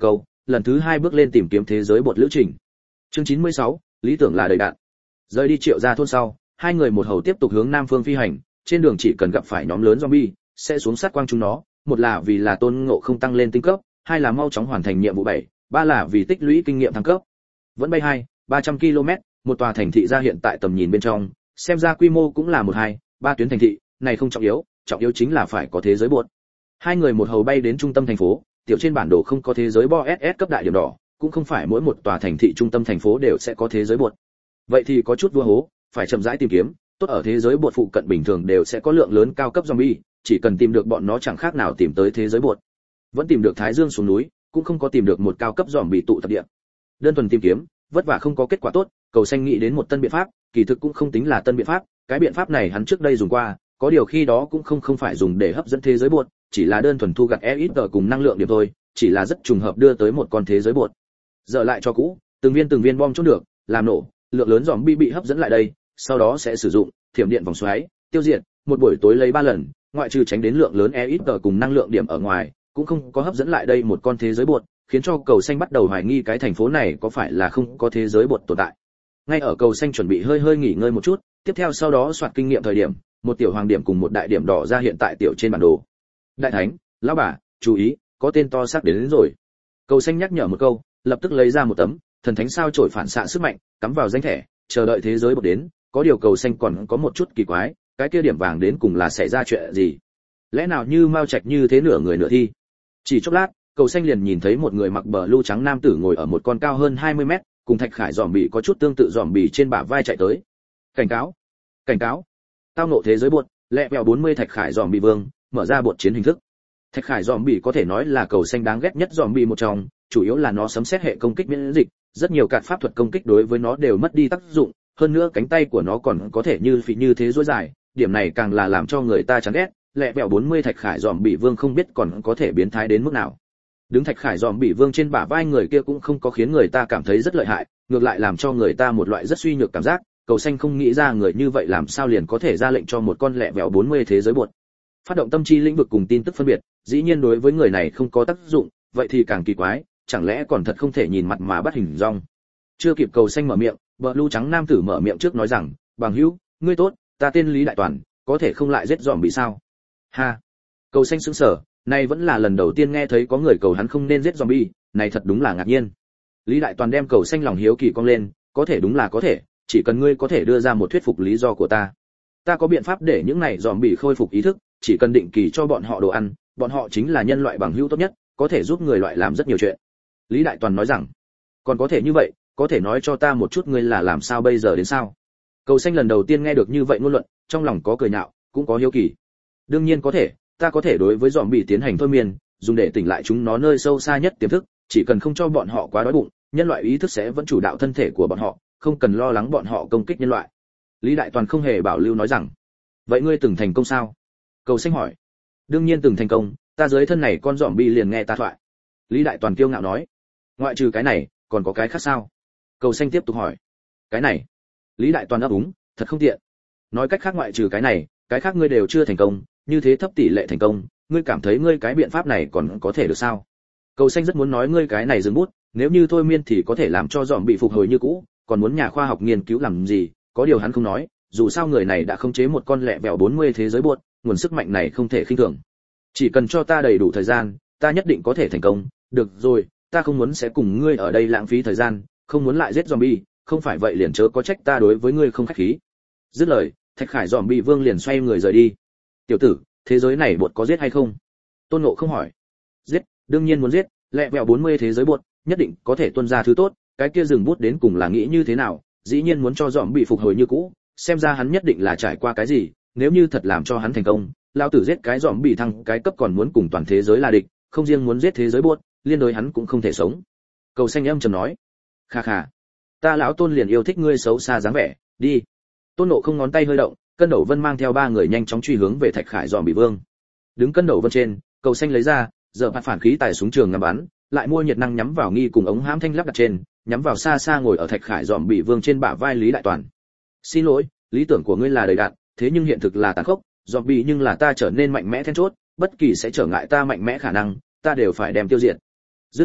lần thứ hai bước lên tìm kiếm thế giới bột lữ trình. Chương chín mươi sáu, lý tưởng là đầy đạn. Rời đi Triệu gia thôn sau, hai người một hầu tiếp tục hướng nam phương phi hành, trên đường chỉ cần gặp phải nhóm lớn zombie, sẽ xuống sát quang chúng nó, một là vì là Tôn Ngộ không tăng lên tinh cấp, hai là mau chóng hoàn thành nhiệm vụ bảy, ba là vì tích lũy kinh nghiệm thăng cấp. Vẫn bay hai, ba trăm ki lô mét, một tòa thành thị ra hiện tại tầm nhìn bên trong, xem ra quy mô cũng là một hai, ba tuyến thành thị, này không trọng yếu, trọng yếu chính là phải có thế giới bột. Hai người một hầu bay đến trung tâm thành phố, tiểu trên bản đồ không có thế giới bo ét ét cấp đại điểm đỏ, cũng không phải mỗi một tòa thành thị trung tâm thành phố đều sẽ có thế giới bột. Vậy thì có chút vua hố, phải chậm rãi tìm kiếm, tốt ở thế giới bột phụ cận bình thường đều sẽ có lượng lớn cao cấp zombie, chỉ cần tìm được bọn nó chẳng khác nào tìm tới thế giới bột. Vẫn tìm được Thái Dương xuống núi, cũng không có tìm được một cao cấp zombie tụ tập địa. Đơn thuần tìm kiếm, vất vả không có kết quả tốt, Cầu Xanh nghĩ đến một tân biện pháp, kỳ thực cũng không tính là tân biện pháp, cái biện pháp này hắn trước đây dùng qua, có điều khi đó cũng không không phải dùng để hấp dẫn thế giới bột, chỉ là đơn thuần thu gặt e ít cùng năng lượng điểm thôi, chỉ là rất trùng hợp đưa tới một con thế giới bột. Giờ lại cho cũ, từng viên từng viên bom trốn được, làm nổ, lượng lớn zombie bị hấp dẫn lại đây, sau đó sẽ sử dụng thiểm điện vòng xoáy, tiêu diệt, một buổi tối lấy ba lần, ngoại trừ tránh đến lượng lớn e ít cùng năng lượng điểm ở ngoài, cũng không có hấp dẫn lại đây một con thế giới bột, khiến cho Cầu Xanh bắt đầu hoài nghi cái thành phố này có phải là không có thế giới bột tồn tại. Ngay ở Cầu Xanh chuẩn bị hơi hơi nghỉ ngơi một chút, tiếp theo sau đó soạt kinh nghiệm thời điểm, một tiểu hoàng điểm cùng một đại điểm đỏ ra hiện tại tiểu trên bản đồ. Đại thánh, lão bà, chú ý, có tên to xác đến, đến rồi. Cầu Xanh nhắc nhở một câu, lập tức lấy ra một tấm thần thánh sao chổi phản xạ sức mạnh, cắm vào danh thẻ, chờ đợi thế giới bột đến. Có điều Cầu Xanh còn có một chút kỳ quái, cái kia điểm vàng đến cùng là xảy ra chuyện gì? Lẽ nào như Mao Trạch như thế nửa người nửa thi? Chỉ chốc lát, Cầu Xanh liền nhìn thấy một người mặc bờ lưu trắng nam tử ngồi ở một con cao hơn hai mươi mét, cùng Thạch Khải giòm bị có chút tương tự giòm bị trên bả vai chạy tới. Cảnh cáo, cảnh cáo, tao nộ thế giới bột, lẹ vẹo bốn mươi Thạch Khải giòm bị vương, mở ra bột chiến hình thức. Thạch Khải giòm bị có thể nói là Cầu Xanh đáng ghét nhất giòm bị một trong, chủ yếu là nó sấm xét hệ công kích miễn dịch, rất nhiều cạt pháp thuật công kích đối với nó đều mất đi tác dụng, hơn nữa cánh tay của nó còn có thể như phì như thế duỗi dài, điểm này càng là làm cho người ta chán ghét. Lẹ vẹo bốn mươi Thạch Khải giòm bị vương không biết còn có thể biến thái đến mức nào. Đứng Thạch Khải giòm bị vương trên bả vai người kia cũng không có khiến người ta cảm thấy rất lợi hại, ngược lại làm cho người ta một loại rất suy nhược cảm giác. Cầu Xanh không nghĩ ra người như vậy làm sao liền có thể ra lệnh cho một con lẹ vẹo bốn mươi thế giới bột. Phát động tâm chi lĩnh vực cùng tin tức phân biệt, dĩ nhiên đối với người này không có tác dụng, vậy thì càng kỳ quái, chẳng lẽ còn thật không thể nhìn mặt mà bắt hình dong. Chưa kịp Cầu Xanh mở miệng, bờ lưu trắng nam tử mở miệng trước nói rằng, bằng hữu, ngươi tốt, ta tên Lý Đại Toàn, có thể không lại giết giòm bị sao? Ha. Cầu Xanh sững sờ, này vẫn là lần đầu tiên nghe thấy có người cầu hắn không nên giết zombie, này thật đúng là ngạc nhiên. Lý Đại Toàn đem Cầu Xanh lòng hiếu kỳ cong lên, có thể đúng là có thể, chỉ cần ngươi có thể đưa ra một thuyết phục lý do của ta. Ta có biện pháp để những này zombie khôi phục ý thức, chỉ cần định kỳ cho bọn họ đồ ăn, bọn họ chính là nhân loại bằng hữu tốt nhất, có thể giúp người loại làm rất nhiều chuyện. Lý Đại Toàn nói rằng, còn có thể như vậy, có thể nói cho ta một chút ngươi là làm sao bây giờ đến sao? Cầu Xanh lần đầu tiên nghe được như vậy ngôn luận, trong lòng có cười nhạo, cũng có hiếu kỳ. Đương nhiên có thể, ta có thể đối với zombie tiến hành thôi miên, dùng để tỉnh lại chúng nó nơi sâu xa nhất tiềm thức, chỉ cần không cho bọn họ quá đói bụng, nhân loại ý thức sẽ vẫn chủ đạo thân thể của bọn họ, không cần lo lắng bọn họ công kích nhân loại. Lý Đại Toàn không hề bảo lưu nói rằng, vậy ngươi từng thành công sao? Cầu Xanh hỏi. Đương nhiên từng thành công, ta dưới thân này con zombie liền nghe ta thoại. Lý Đại Toàn kiêu ngạo nói. Ngoại trừ cái này, còn có cái khác sao? Cầu Xanh tiếp tục hỏi. Cái này? Lý Đại Toàn ấp úng, thật không tiện. Nói cách khác ngoại trừ cái này, cái khác ngươi đều chưa thành công, như thế thấp tỷ lệ thành công, ngươi cảm thấy ngươi cái biện pháp này còn có thể được sao? Cầu Xanh rất muốn nói ngươi cái này dừng bút, nếu như thôi miên thì có thể làm cho giòm bị phục hồi như cũ, còn muốn nhà khoa học nghiên cứu làm gì, có điều hắn không nói, dù sao người này đã khống chế một con lẹ vẹo bốn mươi thế giới buột, nguồn sức mạnh này không thể khinh thường. Chỉ cần cho ta đầy đủ thời gian, ta nhất định có thể thành công. Được rồi, ta không muốn sẽ cùng ngươi ở đây lãng phí thời gian, không muốn lại giết zombie, không phải vậy liền chớ có trách ta đối với ngươi không khách khí. Dứt lời, Thạch Khải zombie vương liền xoay người rời đi. Tiểu tử, thế giới này bột có giết hay không? Tôn Ngộ không hỏi. Giết, đương nhiên muốn giết, lẹ vẹo bốn mươi thế giới bột, nhất định có thể tuân ra thứ tốt, cái kia dừng bút đến cùng là nghĩ như thế nào, dĩ nhiên muốn cho dòm bị phục hồi như cũ, xem ra hắn nhất định là trải qua cái gì, nếu như thật làm cho hắn thành công, lao tử giết cái dòm bị thăng cái cấp còn muốn cùng toàn thế giới là địch, không riêng muốn giết thế giới buốt, liên đối hắn cũng không thể sống. Cầu Xanh âm trầm nói. Kha kha, ta lão Tôn liền yêu thích ngươi xấu xa dáng vẻ, đi. Tôn Nộ không ngón tay hơi động, Cân Đầu Vân mang theo ba người nhanh chóng truy hướng về Thạch Khải dòm bị vương. Đứng Cân Đầu Vân trên, Cầu Xanh lấy ra, giờ phạt phản khí tài súng trường ngắm bắn, lại mua nhiệt năng nhắm vào nghi cùng ống hãm thanh lắp đặt trên, nhắm vào xa xa ngồi ở Thạch Khải dòm bị vương trên bả vai Lý Đại Toàn. Xin lỗi, lý tưởng của ngươi là đầy đặn, thế nhưng hiện thực là tàn khốc, dòm bị nhưng là ta trở nên mạnh mẽ then chốt, bất kỳ sẽ trở ngại ta mạnh mẽ khả năng, ta đều phải đem tiêu diệt. Dứt lời,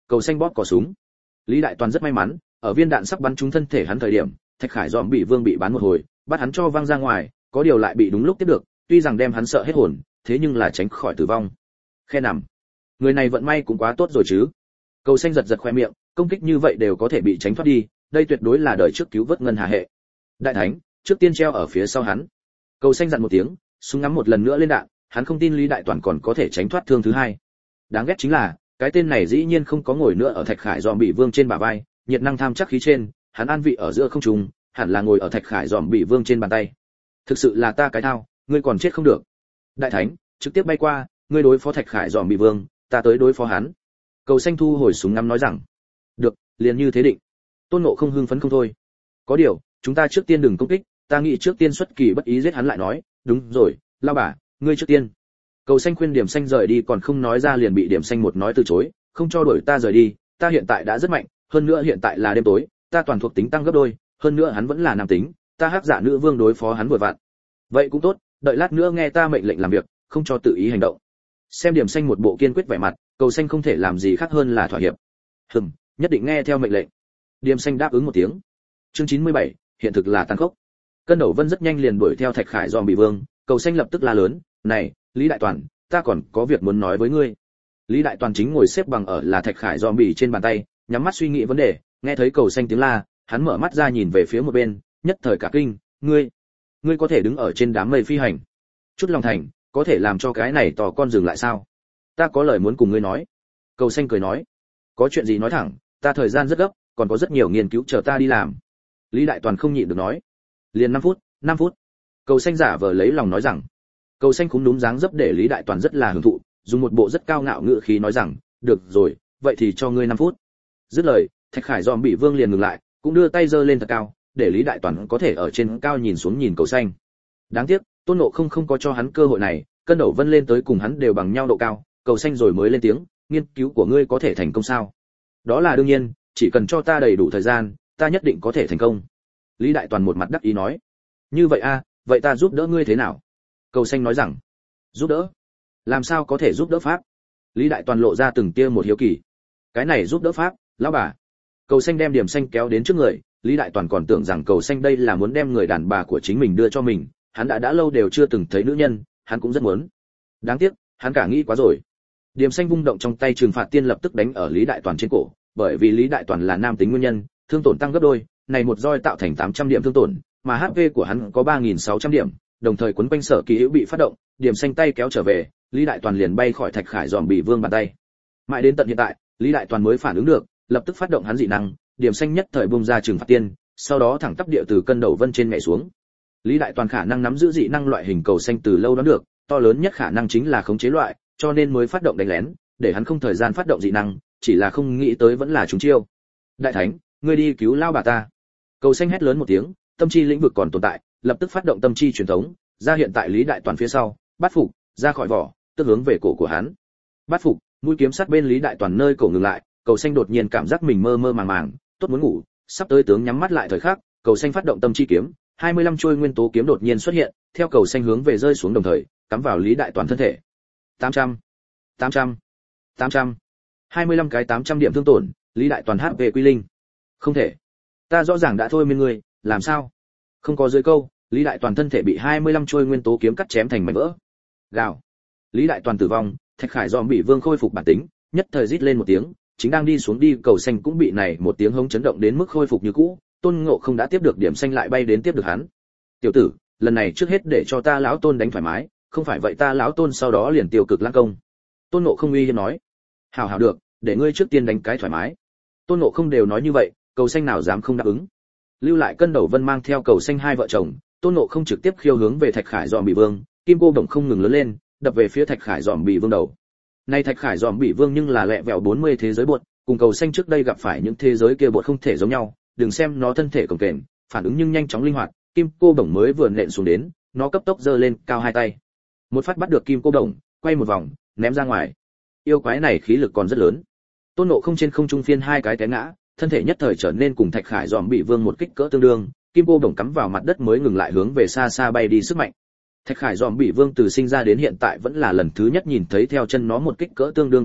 Cầu xanh bóp cò súng. Lý Đại Toàn rất may mắn, ở viên đạn sắp bắn trúng thân thể hắn thời điểm, Thạch Khải Dòm bị Vương bị bắn một hồi, bắt hắn cho văng ra ngoài, có điều lại bị đúng lúc tiếp được, tuy rằng đem hắn sợ hết hồn, thế nhưng là tránh khỏi tử vong. Khe nằm. Người này vận may cũng quá tốt rồi chứ. Cầu xanh giật giật khoe miệng, công kích như vậy đều có thể bị tránh thoát đi, đây tuyệt đối là đời trước cứu vớt ngân hà hệ. Đại thánh, trước tiên treo ở phía sau hắn. Cầu xanh dặn một tiếng, súng ngắm một lần nữa lên đạn, hắn không tin Lý Đại Toàn còn có thể tránh thoát thương thứ hai. Đáng ghét chính là, cái tên này dĩ nhiên không có ngồi nữa ở Thạch Khải Dòm bị Vương trên bả vai, nhiệt năng tham chắc khí trên, hắn an vị ở giữa không trung, hẳn là ngồi ở Thạch Khải Dòm bị Vương trên bàn tay. Thực sự là ta cái thao, ngươi còn chết không được. Đại thánh, trực tiếp bay qua, ngươi đối phó Thạch Khải Dòm bị Vương, ta tới đối phó hắn. Cầu xanh thu hồi súng ngắm nói rằng, được, liền như thế định. Tôn Ngộ không hưng phấn không thôi. Có điều, chúng ta trước tiên đừng công kích, ta nghĩ trước tiên xuất kỳ bất ý giết hắn lại nói, đúng rồi, lao bà, ngươi trước tiên. Cầu xanh khuyên Điểm Xanh rời đi còn không nói ra liền bị Điểm Xanh một nói từ chối, không cho đuổi ta rời đi, ta hiện tại đã rất mạnh, hơn nữa hiện tại là đêm tối, ta toàn thuộc tính tăng gấp đôi, hơn nữa hắn vẫn là nam tính, ta hắc giả nữ vương đối phó hắn vừa vặn. Vậy cũng tốt, đợi lát nữa nghe ta mệnh lệnh làm việc, không cho tự ý hành động. Xem Điểm Xanh một bộ kiên quyết vẻ mặt, Cầu xanh không thể làm gì khác hơn là thỏa hiệp. Hừm, nhất định nghe theo mệnh lệnh. Điểm Xanh đáp ứng một tiếng. Chương chín mươi bảy, hiện thực là tàn khốc. Cân Đầu Vân rất nhanh liền đuổi theo Thạch Khải Dòm bị Vương, Cầu xanh lập tức la lớn, "Này, Lý Đại Toàn, ta còn có việc muốn nói với ngươi." Lý Đại Toàn chính ngồi xếp bằng ở là Thạch Khải Dòm bị trên bàn tay, nhắm mắt suy nghĩ vấn đề, nghe thấy Cầu xanh tiếng la, hắn mở mắt ra nhìn về phía một bên, nhất thời cả kinh, "Ngươi, ngươi có thể đứng ở trên đám mây phi hành?" Chút lòng thành, có thể làm cho cái này tò con dừng lại sao? Ta có lời muốn cùng ngươi nói. Cầu xanh cười nói, "Có chuyện gì nói thẳng, ta thời gian rất gấp, còn có rất nhiều nghiên cứu chờ ta đi làm." Lý Đại Toàn không nhịn được nói, "Liền năm phút, năm phút." Cầu xanh giả vờ lấy lòng nói rằng. Cầu xanh cũng đúng dáng dấp để Lý Đại Toàn rất là hưởng thụ, dùng một bộ rất cao ngạo ngữ khí nói rằng, "Được rồi, vậy thì cho ngươi năm phút." Dứt lời, Thạch Khải Dòm bị Vương liền ngừng lại, cũng đưa tay giơ lên thật cao, để Lý Đại Toàn có thể ở trên cao nhìn xuống nhìn Cầu xanh. Đáng tiếc, Tôn Ngộ không không có cho hắn cơ hội này, Cân Đầu Vân lên tới cùng hắn đều bằng nhau độ cao, Cầu xanh rồi mới lên tiếng, "Nghiên cứu của ngươi có thể thành công sao?" "Đó là đương nhiên, chỉ cần cho ta đầy đủ thời gian, ta nhất định có thể thành công." Lý Đại Toàn một mặt đắc ý nói. "Như vậy a, vậy ta giúp đỡ ngươi thế nào?" Cầu xanh nói rằng. "Giúp đỡ? Làm sao có thể giúp đỡ pháp?" Lý Đại Toàn lộ ra từng tia một hiếu kỳ. "Cái này giúp đỡ pháp, lão bà." Cầu xanh đem Điểm Xanh kéo đến trước người, Lý Đại Toàn còn tưởng rằng Cầu xanh đây là muốn đem người đàn bà của chính mình đưa cho mình, hắn đã đã lâu đều chưa từng thấy nữ nhân, hắn cũng rất muốn. Đáng tiếc, hắn cả nghĩ quá rồi. Điểm Xanh vung động trong tay trừng phạt tiên lập tức đánh ở Lý Đại Toàn trên cổ, bởi vì Lý Đại Toàn là nam tính nguyên nhân, thương tổn tăng gấp đôi, này một roi tạo thành tám trăm điểm thương tổn, mà hát pê của hắn có ba nghìn sáu trăm điểm, đồng thời quấn quanh Sở Kỳ Hữu bị phát động, Điểm Xanh tay kéo trở về, Lý Đại Toàn liền bay khỏi Thạch Khải Dòm bị Vương bàn tay. Mãi đến tận hiện tại, Lý Đại Toàn mới phản ứng được, lập tức phát động hắn dị năng, Điểm Xanh nhất thời bung ra trừng phạt tiên, sau đó thẳng tắp địa từ Cân Đầu Vân trên nhảy xuống. Lý Đại Toàn khả năng nắm giữ dị năng loại hình cầu xanh từ lâu đoán được, to lớn nhất khả năng chính là khống chế loại, cho nên mới phát động đánh lén, để hắn không thời gian phát động dị năng, chỉ là không nghĩ tới vẫn là trúng chiêu. "Đại thánh, ngươi đi cứu lao bà ta." Cầu xanh hét lớn một tiếng, tâm chi lĩnh vực còn tồn tại, lập tức phát động tâm chi truyền thống, ra hiện tại Lý Đại Toàn phía sau, bắt phục, ra khỏi vỏ, tức hướng về cổ của hắn. Bắt phục, mũi kiếm sát bên Lý Đại Toàn nơi cổ ngừng lại, cầu xanh đột nhiên cảm giác mình mơ mơ màng màng, tốt muốn ngủ, sắp tới tướng nhắm mắt lại thời khắc, cầu xanh phát động tâm chi kiếm, hai mươi lăm chuôi nguyên tố kiếm đột nhiên xuất hiện, theo cầu xanh hướng về rơi xuống đồng thời, cắm vào Lý Đại Toàn thân thể. tám trăm, tám trăm, tám trăm, hai mươi lăm cái tám trăm điểm thương tổn, Lý Đại Toàn hát pê quy linh. Không thể, ta rõ ràng đã thôi miên ngươi, làm sao? Không có dưới câu, Lý Đại Toàn thân thể bị hai mươi lăm chuôi nguyên tố kiếm cắt chém thành mảnh vỡ. Gào. Lý Đại Toàn tử vong, Thạch Khải Dòm bị Vương khôi phục bản tính, nhất thời rít lên một tiếng, chính đang đi xuống đi cầu xanh cũng bị này một tiếng hống chấn động đến mức khôi phục như cũ, Tôn Ngộ không đã tiếp được điểm xanh lại bay đến tiếp được hắn. "Tiểu tử, lần này trước hết để cho ta lão Tôn đánh thoải mái, không phải vậy ta lão Tôn sau đó liền tiêu cực lãng công." Tôn Ngộ không uy hiếp nói. "Hảo hảo được, để ngươi trước tiên đánh cái thoải mái." Tôn Ngộ không đều nói như vậy, cầu xanh nào dám không đáp ứng. Lưu lại Cân Đầu Vân mang theo cầu xanh hai vợ chồng, Tôn Ngộ không trực tiếp khiêu hướng về Thạch Khải Dòm bị Vương, kim cô đồng không ngừng lớn lên, đập về phía Thạch Khải Dòm bị Vương đầu. Nay Thạch Khải Dòm bị Vương nhưng là lẹ vẹo bốn mươi thế giới bột, cùng cầu xanh trước đây gặp phải những thế giới kia bột không thể giống nhau, đừng xem nó thân thể cồng kềnh, phản ứng nhưng nhanh chóng linh hoạt, kim cô đồng mới vừa nện xuống đến, nó cấp tốc giơ lên cao hai tay. Một phát bắt được kim cô đồng, quay một vòng, ném ra ngoài. Yêu quái này khí lực còn rất lớn. Tôn Ngộ không trên không trung phiên hai cái té ngã, thân thể nhất thời trở nên cùng Thạch Khải Dòm bị Vương một kích cỡ tương đương, kim cô đồng cắm vào mặt đất mới ngừng lại hướng về xa xa bay đi sức mạnh. Thạch Khải Dòm bị Vương từ sinh ra đến hiện tại vẫn là lần thứ nhất nhìn thấy theo chân nó một kích cỡ tương đương tồn tại,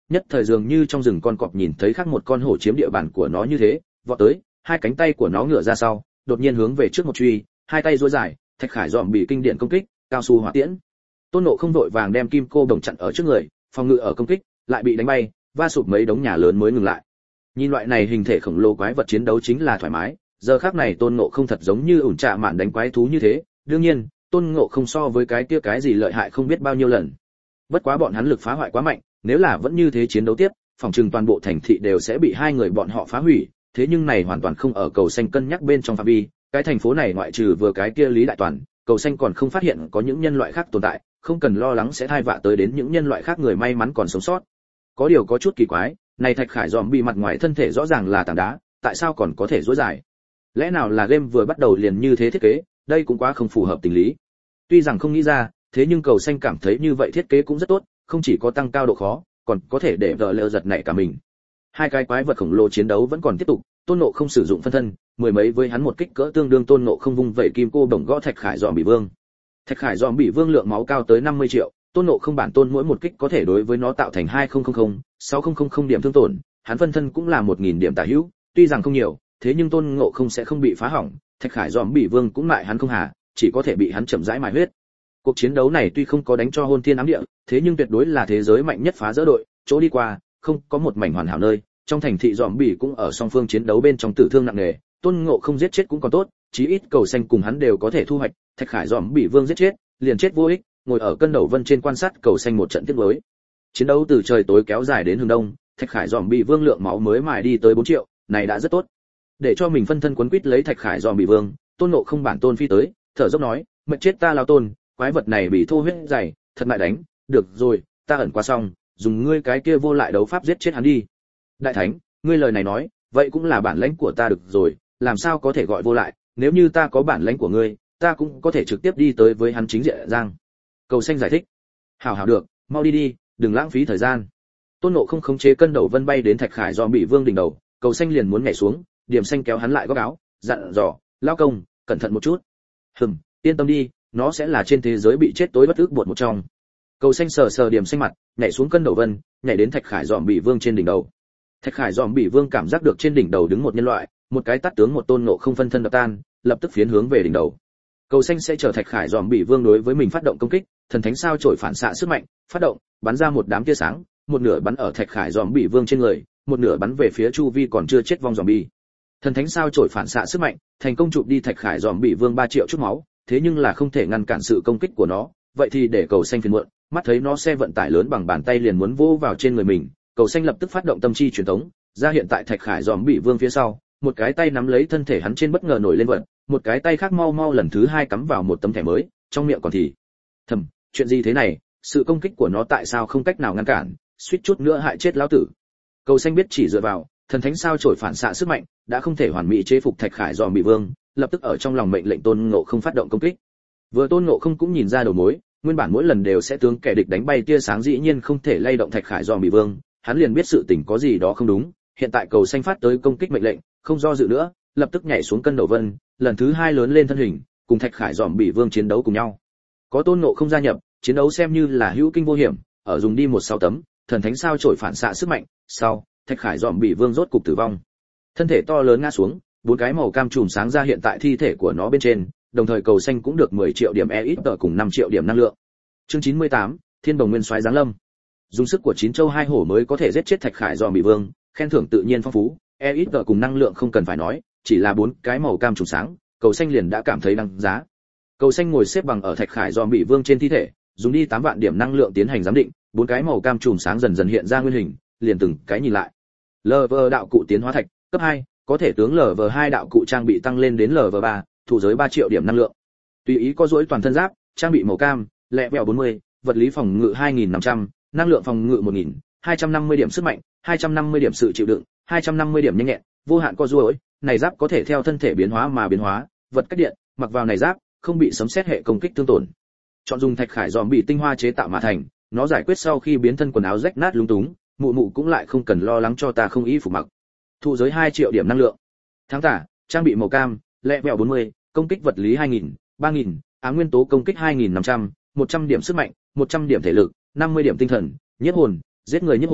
nhất thời dường như trong rừng con cọp nhìn thấy khác một con hổ chiếm địa bàn của nó như thế, vọt tới, hai cánh tay của nó ngửa ra sau, đột nhiên hướng về trước một truy, hai tay duỗi dài, Thạch Khải dòm bị kinh điển công kích, cao su hỏa tiễn. Tôn Ngộ không vội vàng đem kim cô đồng chặn ở trước người, phòng ngự ở công kích, lại bị đánh bay, va sụp mấy đống nhà lớn mới ngừng lại. Nhìn loại này hình thể khổng lồ quái vật chiến đấu chính là thoải mái, giờ khắc này Tôn Ngộ không thật giống như ủn trạ mạn đánh quái thú như thế, đương nhiên, Tôn Ngộ không so với cái kia cái gì lợi hại không biết bao nhiêu lần. Bất quá bọn hắn lực phá hoại quá mạnh, nếu là vẫn như thế chiến đấu tiếp, phòng trừng toàn bộ thành thị đều sẽ bị hai người bọn họ phá hủy, thế nhưng này hoàn toàn không ở cầu xanh cân nhắc bên trong phạm vi, cái thành phố này ngoại trừ vừa cái kia Lý Đại Toàn, cầu xanh còn không phát hiện có những nhân loại khác tồn tại, không cần lo lắng sẽ thai vạ tới đến những nhân loại khác người may mắn còn sống sót. Có điều có chút kỳ quái, này Thạch Khải dòm bị mặt ngoài thân thể rõ ràng là tảng đá, tại sao còn có thể duỗi dài? Lẽ nào là game vừa bắt đầu liền như thế thiết kế, đây cũng quá không phù hợp tình lý. Tuy rằng không nghĩ ra, thế nhưng cầu xanh cảm thấy như vậy thiết kế cũng rất tốt, không chỉ có tăng cao độ khó, còn có thể để vợ lỡ giật nảy cả mình. Hai cái quái vật khổng lồ chiến đấu vẫn còn tiếp tục, Tôn Ngộ không sử dụng phân thân, mười mấy với hắn một kích cỡ tương đương Tôn Ngộ không vung vẩy kim cô bổng gõ Thạch Khải dòm bị vương. Thạch Khải dòm bị vương lượng máu cao tới năm mươi triệu, Tôn Ngộ không bản tôn mỗi một kích có thể đối với nó tạo thành hai nghìn sáu nghìn điểm thương tổn, hắn phân thân cũng là một nghìn điểm tả hữu, tuy rằng không nhiều, thế nhưng Tôn Ngộ không sẽ không bị phá hỏng, Thạch Khải dòm bị vương cũng lại hắn không hà, chỉ có thể bị hắn chậm rãi mài huyết. Cuộc chiến đấu này tuy không có đánh cho hôn thiên ám địa, thế nhưng tuyệt đối là thế giới mạnh nhất phá dỡ đội, chỗ đi qua, không có một mảnh hoàn hảo nơi, trong thành thị dòm bỉ cũng ở song phương chiến đấu bên trong tử thương nặng nề, Tôn Ngộ không giết chết cũng còn tốt, chí ít cầu xanh cùng hắn đều có thể thu hoạch, Thạch Khải dòm bỉ vương giết chết, liền chết vô ích, ngồi ở cân đầu vân trên quan sát cầu xanh một trận tiếp nối. Chiến đấu từ trời tối kéo dài đến hướng đông, Thạch Khải dòm bỉ vương lượng máu mới mài đi tới bốn triệu, này đã rất tốt. Để cho mình phân thân quấn quýt lấy Thạch Khải dòm bỉ vương, Tôn Ngộ không bản tôn phi tới, thở dốc nói, mệt chết ta lão tôn, quái vật này bị thô huyết dày, thật mại đánh, được rồi, ta ẩn qua xong, dùng ngươi cái kia vô lại đấu pháp giết chết hắn đi. Đại thánh, ngươi lời này nói, vậy cũng là bản lãnh của ta được rồi, làm sao có thể gọi vô lại, nếu như ta có bản lãnh của ngươi, ta cũng có thể trực tiếp đi tới với hắn chính diện giang. Cầu xanh giải thích. Hảo hảo được, mau đi đi, đừng lãng phí thời gian. Tôn Ngộ không khống chế cân đầu vân bay đến Thạch Khải dòm bị vương đỉnh đầu, cầu xanh liền muốn nhảy xuống, Điểm Xanh kéo hắn lại góc áo, dặn dò, lão công, cẩn thận một chút. Hừm, yên tâm đi, nó sẽ là trên thế giới bị chết tối bất ức buộc một trong. Cầu xanh sờ sờ Điểm Xanh mặt, nhảy xuống cân đầu vân, nhảy đến Thạch Khải dòm bị vương trên đỉnh đầu. Thạch Khải dòm bị vương cảm giác được trên đỉnh đầu đứng một nhân loại, một cái tát tướng một Tôn Ngộ không phân thân đập tan, lập tức phiến hướng về đỉnh đầu. Cầu xanh sẽ chờ Thạch Khải dòm bị vương đối với mình phát động công kích, thần thánh sao chổi phản xạ sức mạnh, phát động, bắn ra một đám tia sáng, một nửa bắn ở Thạch Khải dòm bị vương trên người, một nửa bắn về phía chu vi còn chưa chết vong dòm bi. Thần thánh sao chổi phản xạ sức mạnh, thành công chụp đi Thạch Khải dòm bị vương ba triệu chút máu, thế nhưng là không thể ngăn cản sự công kích của nó, vậy thì để cầu xanh phiền muộn, mắt thấy nó xe vận tải lớn bằng bàn tay liền muốn vô vào trên người mình, cầu xanh lập tức phát động tâm chi truyền thống, ra hiện tại Thạch Khải dòm bị vương phía sau, một cái tay nắm lấy thân thể hắn trên bất ngờ nổi lên vận, một cái tay khác mau mau lần thứ hai cắm vào một tấm thẻ mới, trong miệng còn thì thầm, chuyện gì thế này, sự công kích của nó tại sao không cách nào ngăn cản, suýt chút nữa hại chết lão tử. Cầu xanh biết chỉ dựa vào thần thánh sao chổi phản xạ sức mạnh, đã không thể hoàn mỹ chế phục Thạch Khải dòm bị vương, lập tức ở trong lòng mệnh lệnh Tôn Ngộ không phát động công kích. Vừa Tôn Ngộ không cũng nhìn ra đầu mối, nguyên bản mỗi lần đều sẽ tướng kẻ địch đánh bay tia sáng dĩ nhiên không thể lay động Thạch Khải dòm bị vương, hắn liền biết sự tình có gì đó không đúng, hiện tại cầu xanh phát tới công kích mệnh lệnh, không do dự nữa, lập tức nhảy xuống cân đầu vân, lần thứ hai lớn lên thân hình, cùng Thạch Khải dòm bị vương chiến đấu cùng nhau. Có Tôn Ngộ không gia nhập, chiến đấu xem như là hữu kinh vô hiểm, ở dùng đi một sáu tấm, thần thánh sao chổi phản xạ sức mạnh, sau, Thạch Khải dòm bị vương rốt cục tử vong. Thân thể to lớn ngã xuống, bốn cái màu cam chùm sáng ra hiện tại thi thể của nó bên trên, đồng thời cầu xanh cũng được mười triệu điểm e ít tờ cùng năm triệu điểm năng lượng. Chương chín mươi tám, Thiên Bồng Nguyên Soái giáng lâm. Dùng sức của chín châu hai hổ mới có thể giết chết Thạch Khải dòm bị vương, khen thưởng tự nhiên phong phú, e ít tờ cùng năng lượng không cần phải nói, chỉ là bốn cái màu cam chùm sáng, cầu xanh liền đã cảm thấy đáng giá. Cầu xanh ngồi xếp bằng ở Thạch Khải dòm bị vương trên thi thể, dùng đi tám vạn điểm năng lượng tiến hành giám định, bốn cái màu cam chùm sáng dần dần hiện ra nguyên hình, liền từng cái nhìn lại. lờ vê đạo cụ tiến hóa thạch, cấp hai, có thể tướng lờ vê hai đạo cụ trang bị tăng lên đến lờ vê ba, thủ giới ba triệu điểm năng lượng. Tùy ý có dối toàn thân giáp, trang bị màu cam, lẹ vẹo bốn mươi, vật lý phòng ngự hai nghìn năm trăm, năng lượng phòng ngự một nghìn, hai trăm năm mươi điểm sức mạnh, hai trăm năm mươi điểm sự chịu đựng, hai trăm năm mươi điểm nhanh nhẹn, vô hạn co duỗi, này giáp có thể theo thân thể biến hóa mà biến hóa, vật cách điện, mặc vào này giáp, không bị sấm sét hệ công kích thương tổn. Chọn dùng Thạch Khải dòm bị tinh hoa chế tạo mà thành, nó giải quyết sau khi biến thân quần áo rách nát lúng túng, mụ mụ cũng lại không cần lo lắng cho ta không y phục mặc. Thụ giới hai triệu điểm năng lượng. Tháng tả, trang bị màu cam, lẹ vẹo bốn mươi, công kích vật lý hai nghìn, ba nghìn, ám nguyên tố công kích hai nghìn năm trăm, một trăm điểm sức mạnh, một trăm điểm thể lực, năm mươi điểm tinh thần, nhiếp hồn, giết người nhiếp hồn,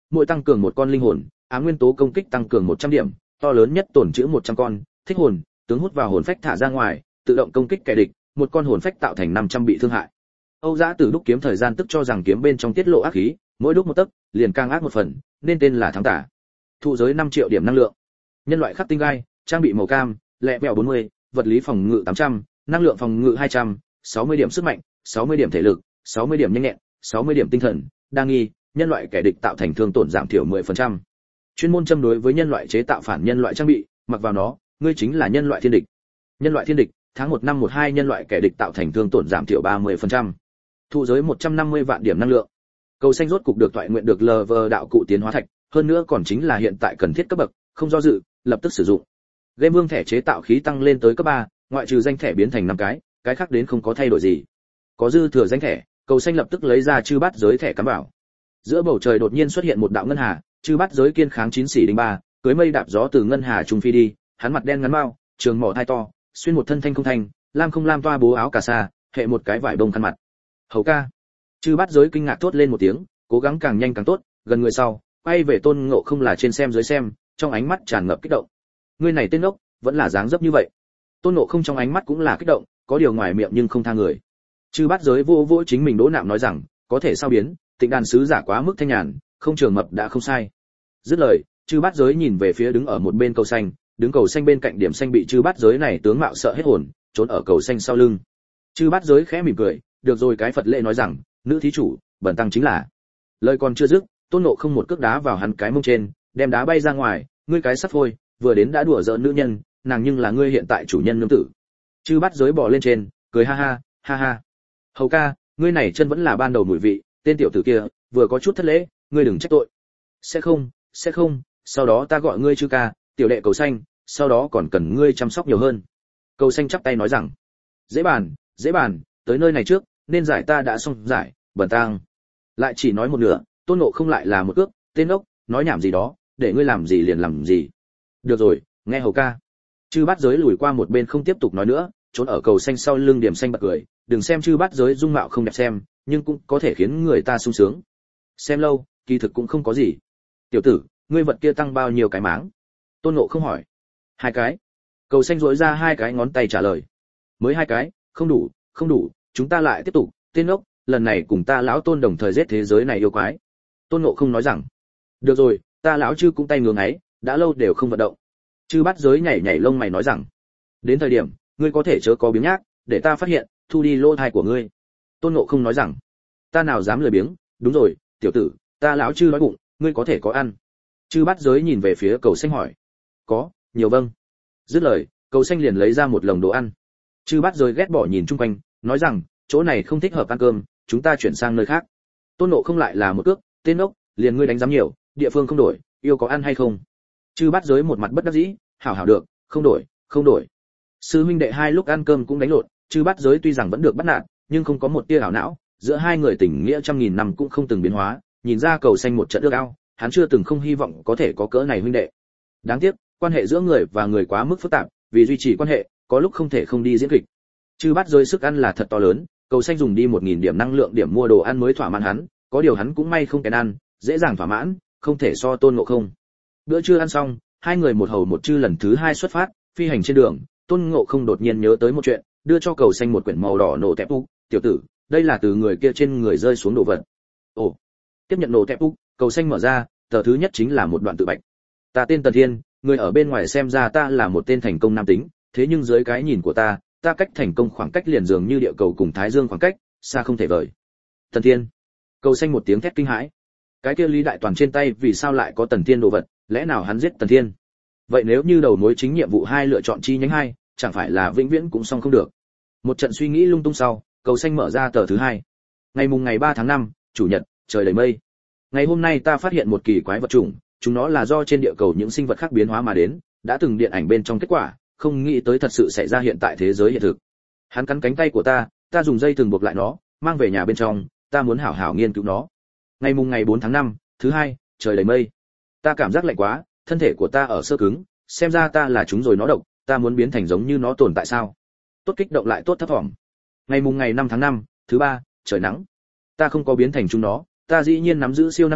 mỗi tăng cường một con linh hồn, ám nguyên tố công kích tăng cường một trăm điểm, to lớn nhất tổn trữ một trăm con, thích hồn, tướng hút vào hồn phách thả ra ngoài, tự động công kích kẻ địch, một con hồn phách tạo thành năm trăm bị thương hại. Âu Dã Tử đúc kiếm thời gian tức cho rằng kiếm bên trong tiết lộ ác khí, mỗi đúc một tấc, liền càng ác một phần, nên tên là thắng tả. Thụ giới năm triệu điểm năng lượng. Nhân loại khắc tinh gai, trang bị màu cam, lẹ vẹo bốn mươi, vật lý phòng ngự tám trăm, năng lượng phòng ngự hai trăm, sáu mươi điểm sức mạnh, sáu mươi điểm thể lực, sáu mươi điểm nhanh nhẹn, sáu mươi điểm tinh thần, đa nghi, nhân loại kẻ địch tạo thành thương tổn giảm thiểu mười phần trăm. Chuyên môn châm đối với nhân loại chế tạo phản nhân loại trang bị, mặc vào nó, ngươi chính là nhân loại thiên địch. Nhân loại thiên địch, tháng một năm một hai nhân loại kẻ địch tạo thành thương tổn giảm thiểu ba mươi phần trăm. Thụ giới một trăm năm mươi vạn điểm năng lượng. Cầu xanh rốt cục được thoại nguyện được lờ vờ đạo cụ tiến hóa thạch, hơn nữa còn chính là hiện tại cần thiết cấp bậc, không do dự, lập tức sử dụng. Game Vương thẻ chế tạo khí tăng lên tới cấp ba, ngoại trừ danh thẻ biến thành năm cái, cái khác đến không có thay đổi gì. Có dư thừa danh thẻ, Cầu xanh lập tức lấy ra chư bát giới thẻ cắm vào. Giữa bầu trời đột nhiên xuất hiện một đạo ngân hà, chư bát giới kiên kháng chín xỉ đinh ba, cưới mây đạp gió từ ngân hà trung phi đi, hắn mặt đen ngắn mao, trường mỏ thai to, xuyên một thân thanh không thanh, lam không lam toa bố áo cà sa, hệ một cái vải bông khăn mặt. Hầu ca. Chư bát giới kinh ngạc thốt lên một tiếng, cố gắng càng nhanh càng tốt, gần người sau, quay về Tôn Ngộ Không là trên xem dưới xem, trong ánh mắt tràn ngập kích động. Ngươi này tên ốc, vẫn là dáng dấp như vậy. Tôn Ngộ Không trong ánh mắt cũng là kích động, có điều ngoài miệng nhưng không tha người. Chư bát giới vô vô chính mình đỗ nạm nói rằng, có thể sao biến, Tịnh đàn sứ giả quá mức thanh nhàn, không trường mập đã không sai. Dứt lời, chư bát giới nhìn về phía đứng ở một bên cầu xanh, đứng cầu xanh bên cạnh điểm xanh bị chư bát giới này tướng mạo sợ hết hồn, trốn ở cầu xanh sau lưng. Chư bát giới khẽ mỉm cười, được rồi cái Phật lễ nói rằng, nữ thí chủ, bẩn tăng chính là. Lời còn chưa dứt, Tôn Ngộ Không một cước đá vào hắn cái mông trên, đem đá bay ra ngoài, ngươi cái sắp phôi, vừa đến đã đùa giỡn nữ nhân, nàng nhưng là ngươi hiện tại chủ nhân nương tử. Chư bát giới bò lên trên, cười ha ha, ha ha. Hầu ca, ngươi này chân vẫn là ban đầu mùi vị, tên tiểu tử kia, vừa có chút thất lễ, ngươi đừng trách tội. Sẽ không, sẽ không, sau đó ta gọi ngươi chư ca, tiểu đệ cầu xanh, sau đó còn cần ngươi chăm sóc nhiều hơn. Cầu xanh chắp tay nói rằng, dễ bàn, dễ bàn, tới nơi này trước, nên giải ta đã xong giải, bẩn tăng. Lại chỉ nói một nửa, Tôn Ngộ Không lại là một cước, tên ốc, nói nhảm gì đó, để ngươi làm gì liền làm gì. Được rồi, nghe hầu ca. Chư bát giới lùi qua một bên không tiếp tục nói nữa, trốn ở cầu xanh sau lưng điểm xanh bật cười, đừng xem chư bát giới dung mạo không đẹp xem, nhưng cũng có thể khiến người ta sung sướng. Xem lâu, kỳ thực cũng không có gì. Tiểu tử, ngươi vật kia tăng bao nhiêu cái máng? Tôn Ngộ Không hỏi. Hai cái. Cầu xanh rỗi ra hai cái ngón tay trả lời. Mới hai cái, không đủ, không đủ, chúng ta lại tiếp tục, tên ốc, lần này cùng ta lão Tôn đồng thời giết thế giới này yêu quái. Tôn Ngộ Không nói rằng, được rồi, ta lão chư cũng tay ngưỡng ấy, đã lâu đều không vận động. Chư bát giới nhảy nhảy lông mày nói rằng, đến thời điểm, ngươi có thể chớ có biếng nhác, để ta phát hiện, thu đi lô thai của ngươi. Tôn Ngộ Không nói rằng, ta nào dám lười biếng, đúng rồi, tiểu tử, ta lão chư đói bụng, ngươi có thể có ăn. Chư bát giới nhìn về phía cầu xanh hỏi, có, nhiều vâng. Dứt lời, cầu xanh liền lấy ra một lồng đồ ăn. Chư bát giới ghét bỏ nhìn chung quanh, nói rằng, chỗ này không thích hợp ăn cơm, chúng ta chuyển sang nơi khác. Tôn Ngộ Không lại là một cước, tên ốc, liền ngươi đánh giám nhiều, địa phương không đổi, yêu có ăn hay không? Chư bát giới một mặt bất đắc dĩ, hảo hảo được, không đổi, không đổi. Sư huynh đệ hai lúc ăn cơm cũng đánh lộn, chư bát giới tuy rằng vẫn được bắt nạt, nhưng không có một tia ảo não, giữa hai người tình nghĩa trăm nghìn năm cũng không từng biến hóa, nhìn ra cầu xanh một trận ước ao, hắn chưa từng không hy vọng có thể có cỡ này huynh đệ. Đáng tiếc, quan hệ giữa người và người quá mức phức tạp, vì duy trì quan hệ, có lúc không thể không đi diễn kịch. Chư bát giới sức ăn là thật to lớn, cầu xanh dùng đi một nghìn điểm năng lượng điểm mua đồ ăn mới thỏa mãn hắn, có điều hắn cũng may không kén ăn, dễ dàng thỏa mãn, không thể so Tôn Ngộ Không. Bữa trưa ăn xong, hai người một hầu một chư lần thứ hai xuất phát, phi hành trên đường, Tôn Ngộ Không đột nhiên nhớ tới một chuyện, đưa cho cầu xanh một quyển màu đỏ nổ tẹp úc, tiểu tử, đây là từ người kia trên người rơi xuống đồ vật. Ồ, tiếp nhận nổ tẹp úc, cầu xanh mở ra, tờ thứ nhất chính là một đoạn tự bạch. Ta tên Tần Thiên, người ở bên ngoài xem ra ta là một tên thành công nam tính, thế nhưng dưới cái nhìn của ta, ta cách thành công khoảng cách liền dường như địa cầu cùng thái dương khoảng cách, xa không thể vời. Tần Thiên. Cầu xanh một tiếng thét kinh hãi. Cái kia Lý Đại Toàn trên tay vì sao lại có Tần Thiên đồ vật, lẽ nào hắn giết Tần Thiên? Vậy nếu như đầu mối chính nhiệm vụ hai lựa chọn chi nhánh hai, chẳng phải là vĩnh viễn cũng xong không được. Một trận suy nghĩ lung tung sau, cầu xanh mở ra tờ thứ hai. Ngày mùng ngày ba tháng năm, chủ nhật, trời đầy mây. Ngày hôm nay ta phát hiện một kỳ quái vật chủng, chúng nó là do trên địa cầu những sinh vật khác biến hóa mà đến, đã từng điện ảnh bên trong kết quả, không nghĩ tới thật sự xảy ra hiện tại thế giới hiện thực. Hắn cắn cánh tay của ta, ta dùng dây thừng buộc lại nó, mang về nhà bên trong, ta muốn hảo hảo nghiên cứu nó. Ngày mùng ngày bốn tháng năm, thứ hai, trời đầy mây. Ta cảm giác lạnh quá, thân thể của ta ở sơ cứng, xem ra ta là chúng rồi nó độc, ta muốn biến thành giống như nó tồn tại sao? Tốt kích động lại tốt thấp vọng. Ngày mùng ngày năm tháng năm, thứ ba, trời nắng. Ta không có biến thành chúng nó, ta dĩ nhiên nắm giữ siêu năng lực,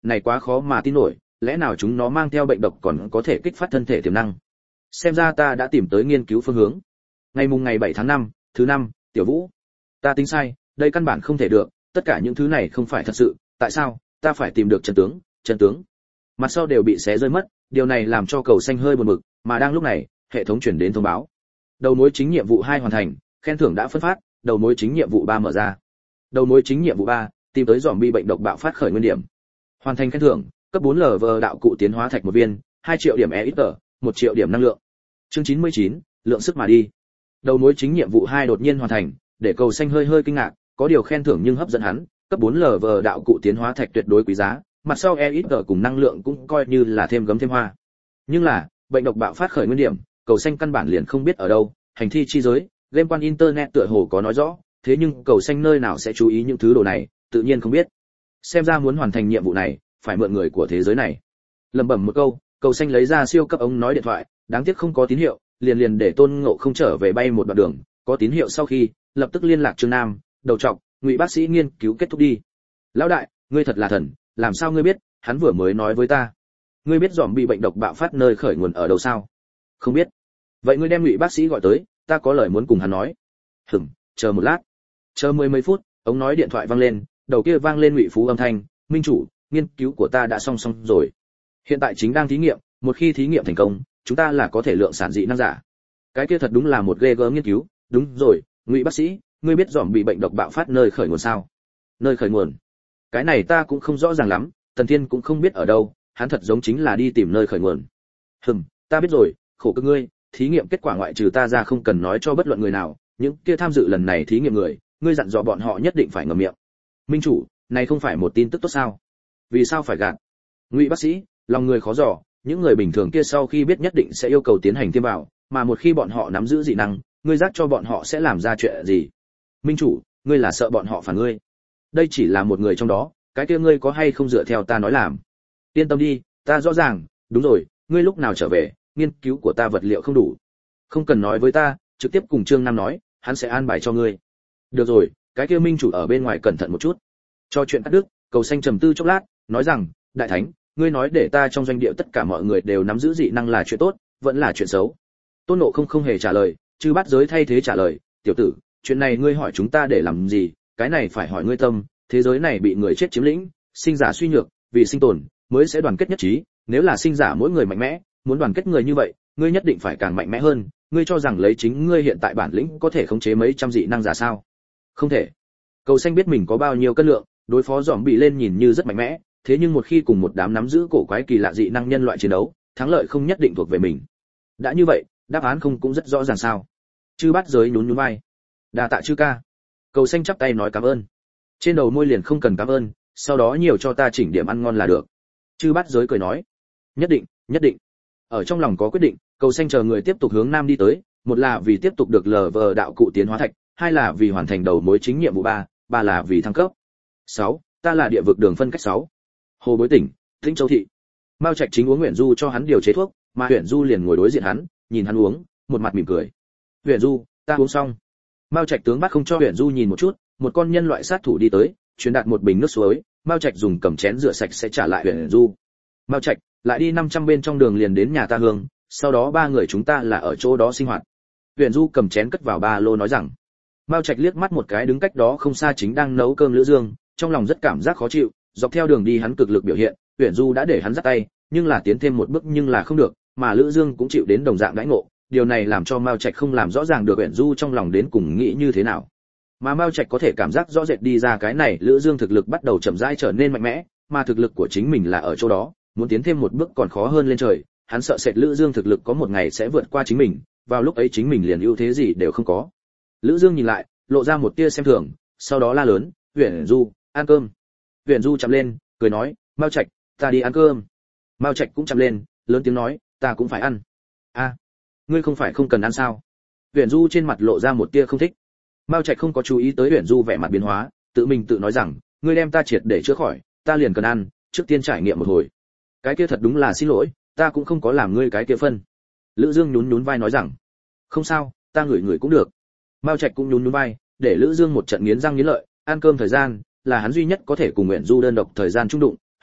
này quá khó mà tin nổi, lẽ nào chúng nó mang theo bệnh độc còn có thể kích phát thân thể tiềm năng? Xem ra ta đã tìm tới nghiên cứu phương hướng. Ngày mùng ngày bảy tháng năm, thứ năm, Tiểu Vũ. Ta tính sai, đây căn bản không thể được, tất cả những thứ này không phải thật sự, tại sao? Ta phải tìm được chân tướng, chân tướng. Mặt sau đều bị xé rơi mất, điều này làm cho Cầu Xanh hơi buồn bực, mà đang lúc này, hệ thống truyền đến thông báo. Đầu mối chính nhiệm vụ hai hoàn thành, khen thưởng đã phân phát, đầu mối chính nhiệm vụ ba mở ra. Đầu mối chính nhiệm vụ ba, tìm tới zombie bệnh độc bạo phát khởi nguyên điểm. Hoàn thành khen thưởng, cấp bốn lờ vê đạo cụ tiến hóa thạch một viên, hai triệu điểm e ít tờ, một triệu điểm năng lượng. Chương chín mươi chín, lượng sức mà đi. Đầu mối chính nhiệm vụ hai đột nhiên hoàn thành, để Cầu Xanh hơi hơi kinh ngạc, có điều khen thưởng nhưng hấp dẫn hắn, cấp bốn lờ vê đạo cụ tiến hóa thạch tuyệt đối quý giá, mặt sau e ít tờ cùng năng lượng cũng coi như là thêm gấm thêm hoa. Nhưng là, bệnh độc bạo phát khởi nguyên điểm, Cầu Xanh căn bản liền không biết ở đâu, hành thi chi giới, game quan internet tựa hồ có nói rõ, thế nhưng Cầu Xanh nơi nào sẽ chú ý những thứ đồ này, tự nhiên không biết. Xem ra muốn hoàn thành nhiệm vụ này, phải mượn người của thế giới này. Lẩm bẩm một câu, Cầu Xanh lấy ra siêu cấp ống nói điện thoại, đáng tiếc không có tín hiệu, liền liền để Tôn Ngộ không trở về bay một đoạn đường, có tín hiệu sau khi, lập tức liên lạc Trương Nam, Đầu Trọc, Ngụy bác sĩ nghiên cứu kết thúc đi. Lão đại, ngươi thật là thần, làm sao ngươi biết? Hắn vừa mới nói với ta. Ngươi biết giòm bị bệnh độc bạo phát nơi khởi nguồn ở đâu sao? Không biết. Vậy ngươi đem Ngụy bác sĩ gọi tới, ta có lời muốn cùng hắn nói. Hửm, chờ một lát. Chờ mười mấy phút, ống nói điện thoại vang lên, đầu kia vang lên Ngụy Phú âm thanh, "Minh chủ, nghiên cứu của ta đã xong xong rồi. Hiện tại chính đang thí nghiệm, một khi thí nghiệm thành công, chúng ta là có thể lượng sản dị năng giả." Cái kia thật đúng là một ghê gớm nghiên cứu, đúng rồi, Ngụy bác sĩ, ngươi biết giòm bị bệnh độc bạo phát nơi khởi nguồn sao? Nơi khởi nguồn? Cái này ta cũng không rõ ràng lắm, Tần Thiên cũng không biết ở đâu, hắn thật giống chính là đi tìm nơi khởi nguồn. Hừm, ta biết rồi, khổ cực ngươi, thí nghiệm kết quả ngoại trừ ta ra không cần nói cho bất luận người nào, những kia tham dự lần này thí nghiệm người, ngươi dặn dò bọn họ nhất định phải ngậm miệng. Minh chủ, này không phải một tin tức tốt sao? Vì sao phải gạt? Ngụy bác sĩ, lòng người khó dò, những người bình thường kia sau khi biết nhất định sẽ yêu cầu tiến hành tiêm vào, mà một khi bọn họ nắm giữ dị năng, ngươi giác cho bọn họ sẽ làm ra chuyện gì? Minh chủ, ngươi là sợ bọn họ phản ngươi? Đây chỉ là một người trong đó, cái kia ngươi có hay không dựa theo ta nói làm? Yên tâm đi, ta rõ ràng, đúng rồi, ngươi lúc nào trở về, nghiên cứu của ta vật liệu không đủ. Không cần nói với ta, trực tiếp cùng Trương Nam nói, hắn sẽ an bài cho ngươi. Được rồi, cái kia Minh chủ ở bên ngoài cẩn thận một chút. Cho chuyện cắt đứt, Cầu Xanh trầm tư chốc lát, nói rằng, đại thánh, ngươi nói để ta trong doanh địa tất cả mọi người đều nắm giữ dị năng là chuyện tốt, vẫn là chuyện xấu? Tôn Ngộ không không hề trả lời, Chư Bát Giới thay thế trả lời, tiểu tử, chuyện này ngươi hỏi chúng ta để làm gì, cái này phải hỏi ngươi tâm, thế giới này bị người chết chiếm lĩnh, sinh giả suy nhược, vì sinh tồn mới sẽ đoàn kết nhất trí, nếu là sinh giả mỗi người mạnh mẽ, muốn đoàn kết người như vậy, ngươi nhất định phải càng mạnh mẽ hơn, ngươi cho rằng lấy chính ngươi hiện tại bản lĩnh có thể khống chế mấy trăm dị năng giả sao? Không thể. Cầu Xanh biết mình có bao nhiêu cân lượng, đối phó giòm bị lên nhìn như rất mạnh mẽ, thế nhưng một khi cùng một đám nắm giữ cổ quái kỳ lạ dị năng nhân loại chiến đấu, thắng lợi không nhất định thuộc về mình. Đã như vậy, đáp án không cũng rất rõ ràng sao? Chư Bát Giới nhún nhún vai. Đa tạ chư ca. Cầu Xanh chắp tay nói cảm ơn. Trên đầu môi liền không cần cảm ơn, sau đó nhiều cho ta chỉnh điểm ăn ngon là được. Chư Bát Giới cười nói. Nhất định, nhất định. Ở trong lòng có quyết định, Cầu Xanh chờ người tiếp tục hướng nam đi tới, một là vì tiếp tục được lờ vờ đạo cụ tiến hóa thạch, hai là vì hoàn thành đầu mối chính nhiệm vụ ba, ba là vì thăng cấp. sáu, ta là địa vực đường phân cách sáu. Hồ Bối tỉnh, Tĩnh Châu thị. Mao Trạch chính uống Huyền Du cho hắn điều chế thuốc, mà Huyền Du liền ngồi đối diện hắn, nhìn hắn uống, một mặt mỉm cười. Huyền Du, ta uống xong. Mao Trạch tướng bắt không cho Huyền Du nhìn một chút, một con nhân loại sát thủ đi tới, truyền đạt một bình nước suối, Mao Trạch dùng cầm chén rửa sạch sẽ trả lại Huyền Du. Mao Trạch, lại đi năm trăm bên trong đường liền đến nhà ta hương, sau đó ba người chúng ta là ở chỗ đó sinh hoạt. Huyền Du cầm chén cất vào ba lô nói rằng. Mao Trạch liếc mắt một cái đứng cách đó không xa chính đang nấu cơm Lữ Dương, trong lòng rất cảm giác khó chịu, dọc theo đường đi hắn cực lực biểu hiện, Huyền Du đã để hắn dắt tay, nhưng là tiến thêm một bước nhưng là không được, mà Lữ Dương cũng chịu đến đồng dạng đãi ngộ, điều này làm cho Mao Trạch không làm rõ ràng được Huyền Du trong lòng đến cùng nghĩ như thế nào. Mà Mao Trạch có thể cảm giác rõ rệt đi ra cái này, Lữ Dương thực lực bắt đầu chậm rãi trở nên mạnh mẽ, mà thực lực của chính mình là ở chỗ đó, muốn tiến thêm một bước còn khó hơn lên trời, hắn sợ sệt Lữ Dương thực lực có một ngày sẽ vượt qua chính mình, vào lúc ấy chính mình liền ưu thế gì đều không có. Lữ Dương nhìn lại, lộ ra một tia xem thường, sau đó la lớn, "Huyền Du, ăn cơm." Huyền Du chậm lên, cười nói, "Mao Trạch, ta đi ăn cơm." Mao Trạch cũng chậm lên, lớn tiếng nói, "Ta cũng phải ăn." "A, ngươi không phải không cần ăn sao?" Huyền Du trên mặt lộ ra một tia không thích. Mao Trạch không có chú ý tới Huyền Du vẻ mặt biến hóa, tự mình tự nói rằng, "Ngươi đem ta triệt để chữa khỏi, ta liền cần ăn, trước tiên trải nghiệm một hồi." Cái kia thật đúng là xin lỗi, ta cũng không có làm ngươi cái kia phân. Lữ Dương nhún nhún vai nói rằng, "Không sao, ta ngửi ngửi cũng được." Mao Trạch cũng nhún nhún vai, để Lữ Dương một trận nghiến răng nghiến lợi, ăn cơm thời gian là hắn duy nhất có thể cùng Uyển Du đơn độc thời gian chung đụng,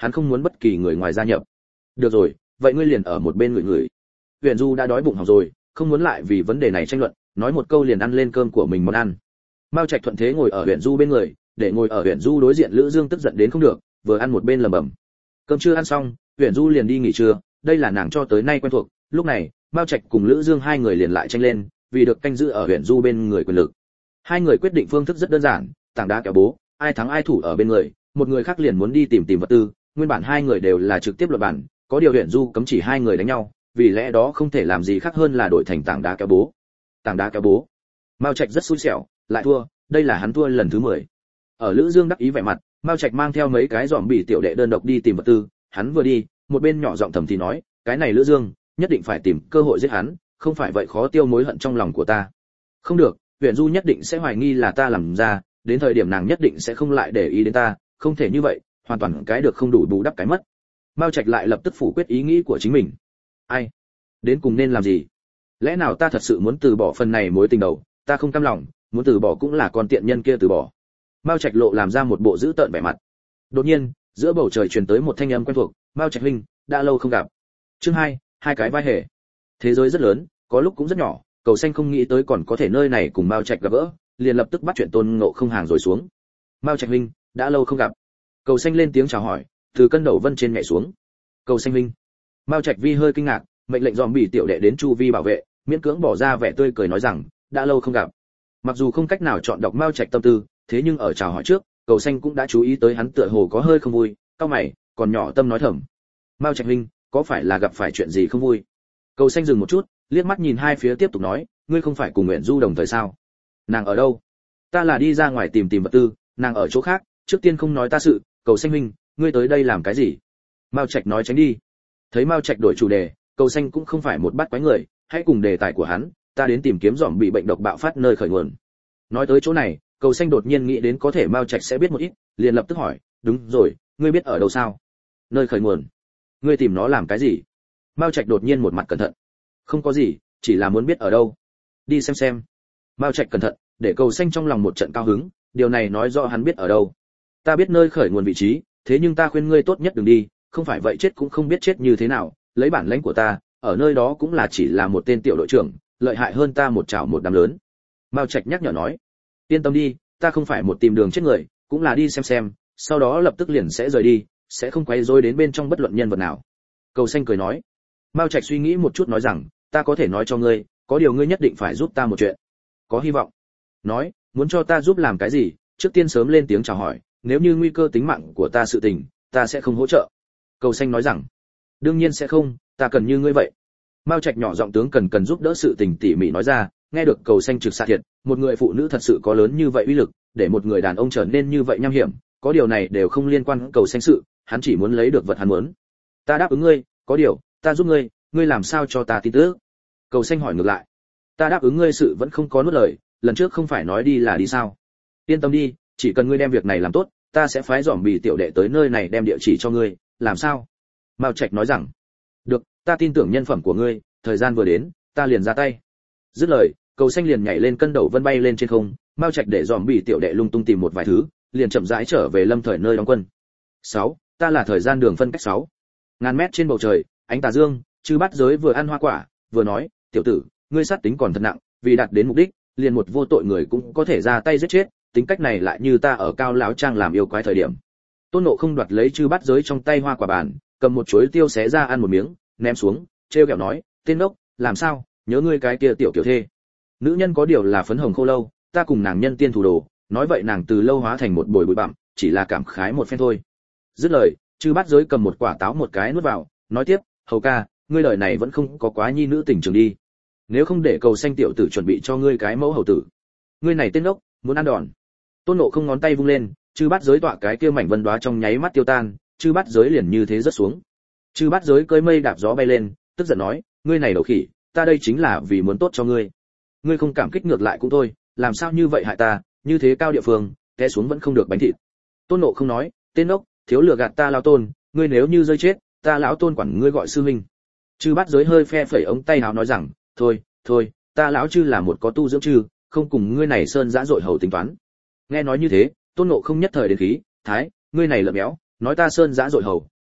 hắn không muốn bất kỳ người ngoài gia nhập. Được rồi, vậy ngươi liền ở một bên người người. Huyền Du đã đói bụng hỏng rồi, không muốn lại vì vấn đề này tranh luận, nói một câu liền ăn lên cơm của mình món ăn. Mao Trạch thuận thế ngồi ở Huyền Du bên người, để ngồi ở Huyền Du đối diện Lữ Dương tức giận đến không được, vừa ăn một bên lẩm bẩm. Cơm trưa ăn xong, Huyền Du liền đi nghỉ trưa, đây là nàng cho tới nay quen thuộc. Lúc này, Mao Trạch cùng Lữ Dương hai người liền lại tranh lên, vì được canh giữ ở Huyền Du bên người quyền lực. Hai người quyết định phương thức rất đơn giản, tảng đá kéo bố, ai thắng ai thủ ở bên người, một người khác liền muốn đi tìm tìm vật tư, nguyên bản hai người đều là trực tiếp luận bản, có điều Huyền Du cấm chỉ hai người đánh nhau, vì lẽ đó không thể làm gì khác hơn là đổi thành tảng đá kéo bố. Tảng đá kéo bố. Mao Trạch rất xui xẻo, lại thua, đây là hắn thua lần thứ mười. Ở Lữ Dương đắc ý vẻ mặt, Mao Trạch mang theo mấy cái giòm bị tiểu đệ đơn độc đi tìm vật tư, hắn vừa đi, một bên nhỏ giọng thầm thì nói, cái này Lữ Dương, nhất định phải tìm cơ hội giết hắn, không phải vậy khó tiêu mối hận trong lòng của ta. Không được, Huyền Du nhất định sẽ hoài nghi là ta làm ra, đến thời điểm nàng nhất định sẽ không lại để ý đến ta, không thể như vậy, hoàn toàn cái được không đủ bù đắp cái mất. Mao Trạch lại lập tức phủ quyết ý nghĩ của chính mình. Ai? Đến cùng nên làm gì? Lẽ nào ta thật sự muốn từ bỏ phần này mối tình đầu, ta không cam lòng, muốn từ bỏ cũng là con tiện nhân kia từ bỏ. Mao Trạch lộ làm ra một bộ dữ tợn vẻ mặt. Đột nhiên, giữa bầu trời truyền tới một thanh âm quen thuộc, Mao Trạch huynh, đã lâu không gặp. Chương hai, hai cái vai hề. Thế giới rất lớn, có lúc cũng rất nhỏ, Cầu Xanh không nghĩ tới còn có thể nơi này cùng Mao Trạch gặp gỡ, liền lập tức bắt chuyện Tôn Ngộ Không hàng rồi xuống. Mao Trạch huynh, đã lâu không gặp. Cầu Xanh lên tiếng chào hỏi, từ cân đầu vân trên nhảy xuống. Cầu Xanh huynh. Mao Trạch vi hơi kinh ngạc, mệnh lệnh dòm bị tiểu đệ đến chu vi bảo vệ, miễn cưỡng bỏ ra vẻ tươi cười nói rằng, đã lâu không gặp. Mặc dù không cách nào chọn đọc Mao Trạch tâm tư, thế nhưng ở chào hỏi trước, Cầu Xanh cũng đã chú ý tới hắn tựa hồ có hơi không vui, cau mày, còn nhỏ tâm nói thầm. Mao Trạch huynh, có phải là gặp phải chuyện gì không vui? Cầu Xanh dừng một chút, liếc mắt nhìn hai phía tiếp tục nói, ngươi không phải cùng Uyển Du đồng thời sao? Nàng ở đâu? Ta là đi ra ngoài tìm tìm vật tư, nàng ở chỗ khác, trước tiên không nói ta sự, Cầu Xanh huynh, ngươi tới đây làm cái gì? Mao Trạch nói tránh đi. Thấy Mao Trạch đổi chủ đề, Cầu Xanh cũng không phải một bắt quái người, hãy cùng đề tài của hắn, ta đến tìm kiếm dòm bị bệnh độc bạo phát nơi khởi nguồn. Nói tới chỗ này, Cầu Xanh đột nhiên nghĩ đến có thể Mao Trạch sẽ biết một ít, liền lập tức hỏi, đúng rồi, ngươi biết ở đâu sao? Nơi khởi nguồn? Ngươi tìm nó làm cái gì? Mao Trạch đột nhiên một mặt cẩn thận. Không có gì, chỉ là muốn biết ở đâu. Đi xem xem. Mao Trạch cẩn thận, để Cầu Xanh trong lòng một trận cao hứng, điều này nói rõ hắn biết ở đâu. Ta biết nơi khởi nguồn vị trí, thế nhưng ta khuyên ngươi tốt nhất đừng đi, không phải vậy chết cũng không biết chết như thế nào, lấy bản lĩnh của ta, ở nơi đó cũng là chỉ là một tên tiểu đội trưởng, lợi hại hơn ta một chảo một đám lớn. Mao Trạch nhắc nhở nói, yên tâm đi, ta không phải một tìm đường chết người, cũng là đi xem xem, sau đó lập tức liền sẽ rời đi, sẽ không quay rối đến bên trong bất luận nhân vật nào. Cầu Xanh cười nói. Mao Trạch suy nghĩ một chút nói rằng, ta có thể nói cho ngươi, có điều ngươi nhất định phải giúp ta một chuyện. Có hy vọng. Nói, muốn cho ta giúp làm cái gì, trước tiên sớm lên tiếng chào hỏi, nếu như nguy cơ tính mạng của ta sự tình, ta sẽ không hỗ trợ. Cầu Xanh nói rằng, đương nhiên sẽ không, ta cần như ngươi vậy. Mao Trạch nhỏ giọng tướng cần cần giúp đỡ sự tình tỉ mỉ nói ra, nghe được Cầu Xanh trực xạ thiệt, một người phụ nữ thật sự có lớn như vậy uy lực, để một người đàn ông trở nên như vậy nham hiểm, có điều này đều không liên quan Cầu Xanh sự, hắn chỉ muốn lấy được vật hắn muốn. Ta đáp ứng ngươi, có điều, ta giúp ngươi, ngươi làm sao cho ta tin tức? Cầu Xanh hỏi ngược lại. Ta đáp ứng ngươi sự vẫn không có nuốt lời, lần trước không phải nói đi là đi sao? Yên tâm đi, chỉ cần ngươi đem việc này làm tốt, ta sẽ phái dòm bì tiểu đệ tới nơi này đem địa chỉ cho ngươi, làm sao? Mao Trạch nói rằng, được, ta tin tưởng nhân phẩm của ngươi, thời gian vừa đến, ta liền ra tay. Dứt lời, Cầu Xanh liền nhảy lên cân đầu vân bay lên trên không, Mao Trạch để dòm bì tiểu đệ lung tung tìm một vài thứ, liền chậm rãi trở về Lâm Thời nơi đóng quân. sáu, ta là thời gian đường phân cách sáu. Ngàn mét trên bầu trời, ánh tà dương, Chư Bát Giới vừa ăn hoa quả, vừa nói, tiểu tử, ngươi sát tính còn thật nặng, vì đạt đến mục đích, liền một vô tội người cũng có thể ra tay giết chết, tính cách này lại như ta ở Cao lão trang làm yêu quái thời điểm. Tôn Ngộ Không đoạt lấy Chư Bát Giới trong tay hoa quả bàn, cầm một chuối tiêu xé ra ăn một miếng, ném xuống, trêu ghẹo nói, tên đốc, làm sao, nhớ ngươi cái kia tiểu kiểu thê. Nữ nhân có điều là phấn hồng khô lâu, ta cùng nàng nhân tiên thủ đồ, nói vậy nàng từ lâu hóa thành một bồi bụi bặm, chỉ là cảm khái một phen thôi. Dứt lời, Chư Bát Giới cầm một quả táo một cái nuốt vào, nói tiếp, hầu ca, ngươi lời này vẫn không có quá nhi nữ tình trường đi. Nếu không để Cầu Xanh tiểu tử chuẩn bị cho ngươi cái mẫu hầu tử. Ngươi này tên đốc, muốn ăn đòn. Tôn Ngộ Không ngón tay vung lên, Chư Bát Giới tọa cái kia mảnh vân đóa trong nháy mắt tiêu tan, Chư Bát Giới liền như thế rớt xuống. Chư Bát Giới cưỡi mây đạp gió bay lên, tức giận nói, ngươi này đầu khỉ, ta đây chính là vì muốn tốt cho ngươi. Ngươi không cảm kích ngược lại cũng thôi, làm sao như vậy hại ta, như thế cao địa phương, té xuống vẫn không được bánh thịt. Tôn Ngộ Không nói, tên ốc, thiếu lừa gạt ta lão tôn, ngươi nếu như rơi chết, ta lão tôn quản ngươi gọi sư huynh. Chư Bát Giới hơi phe phẩy ống tay áo nói rằng, thôi, thôi, ta lão chư là một có tu dưỡng chư, không cùng ngươi này sơn dã dội hầu tính toán. Nghe nói như thế, Tôn Ngộ Không nhất thời đến khí, thái, ngươi này lợm béo, nói ta sơn dã dội hầu,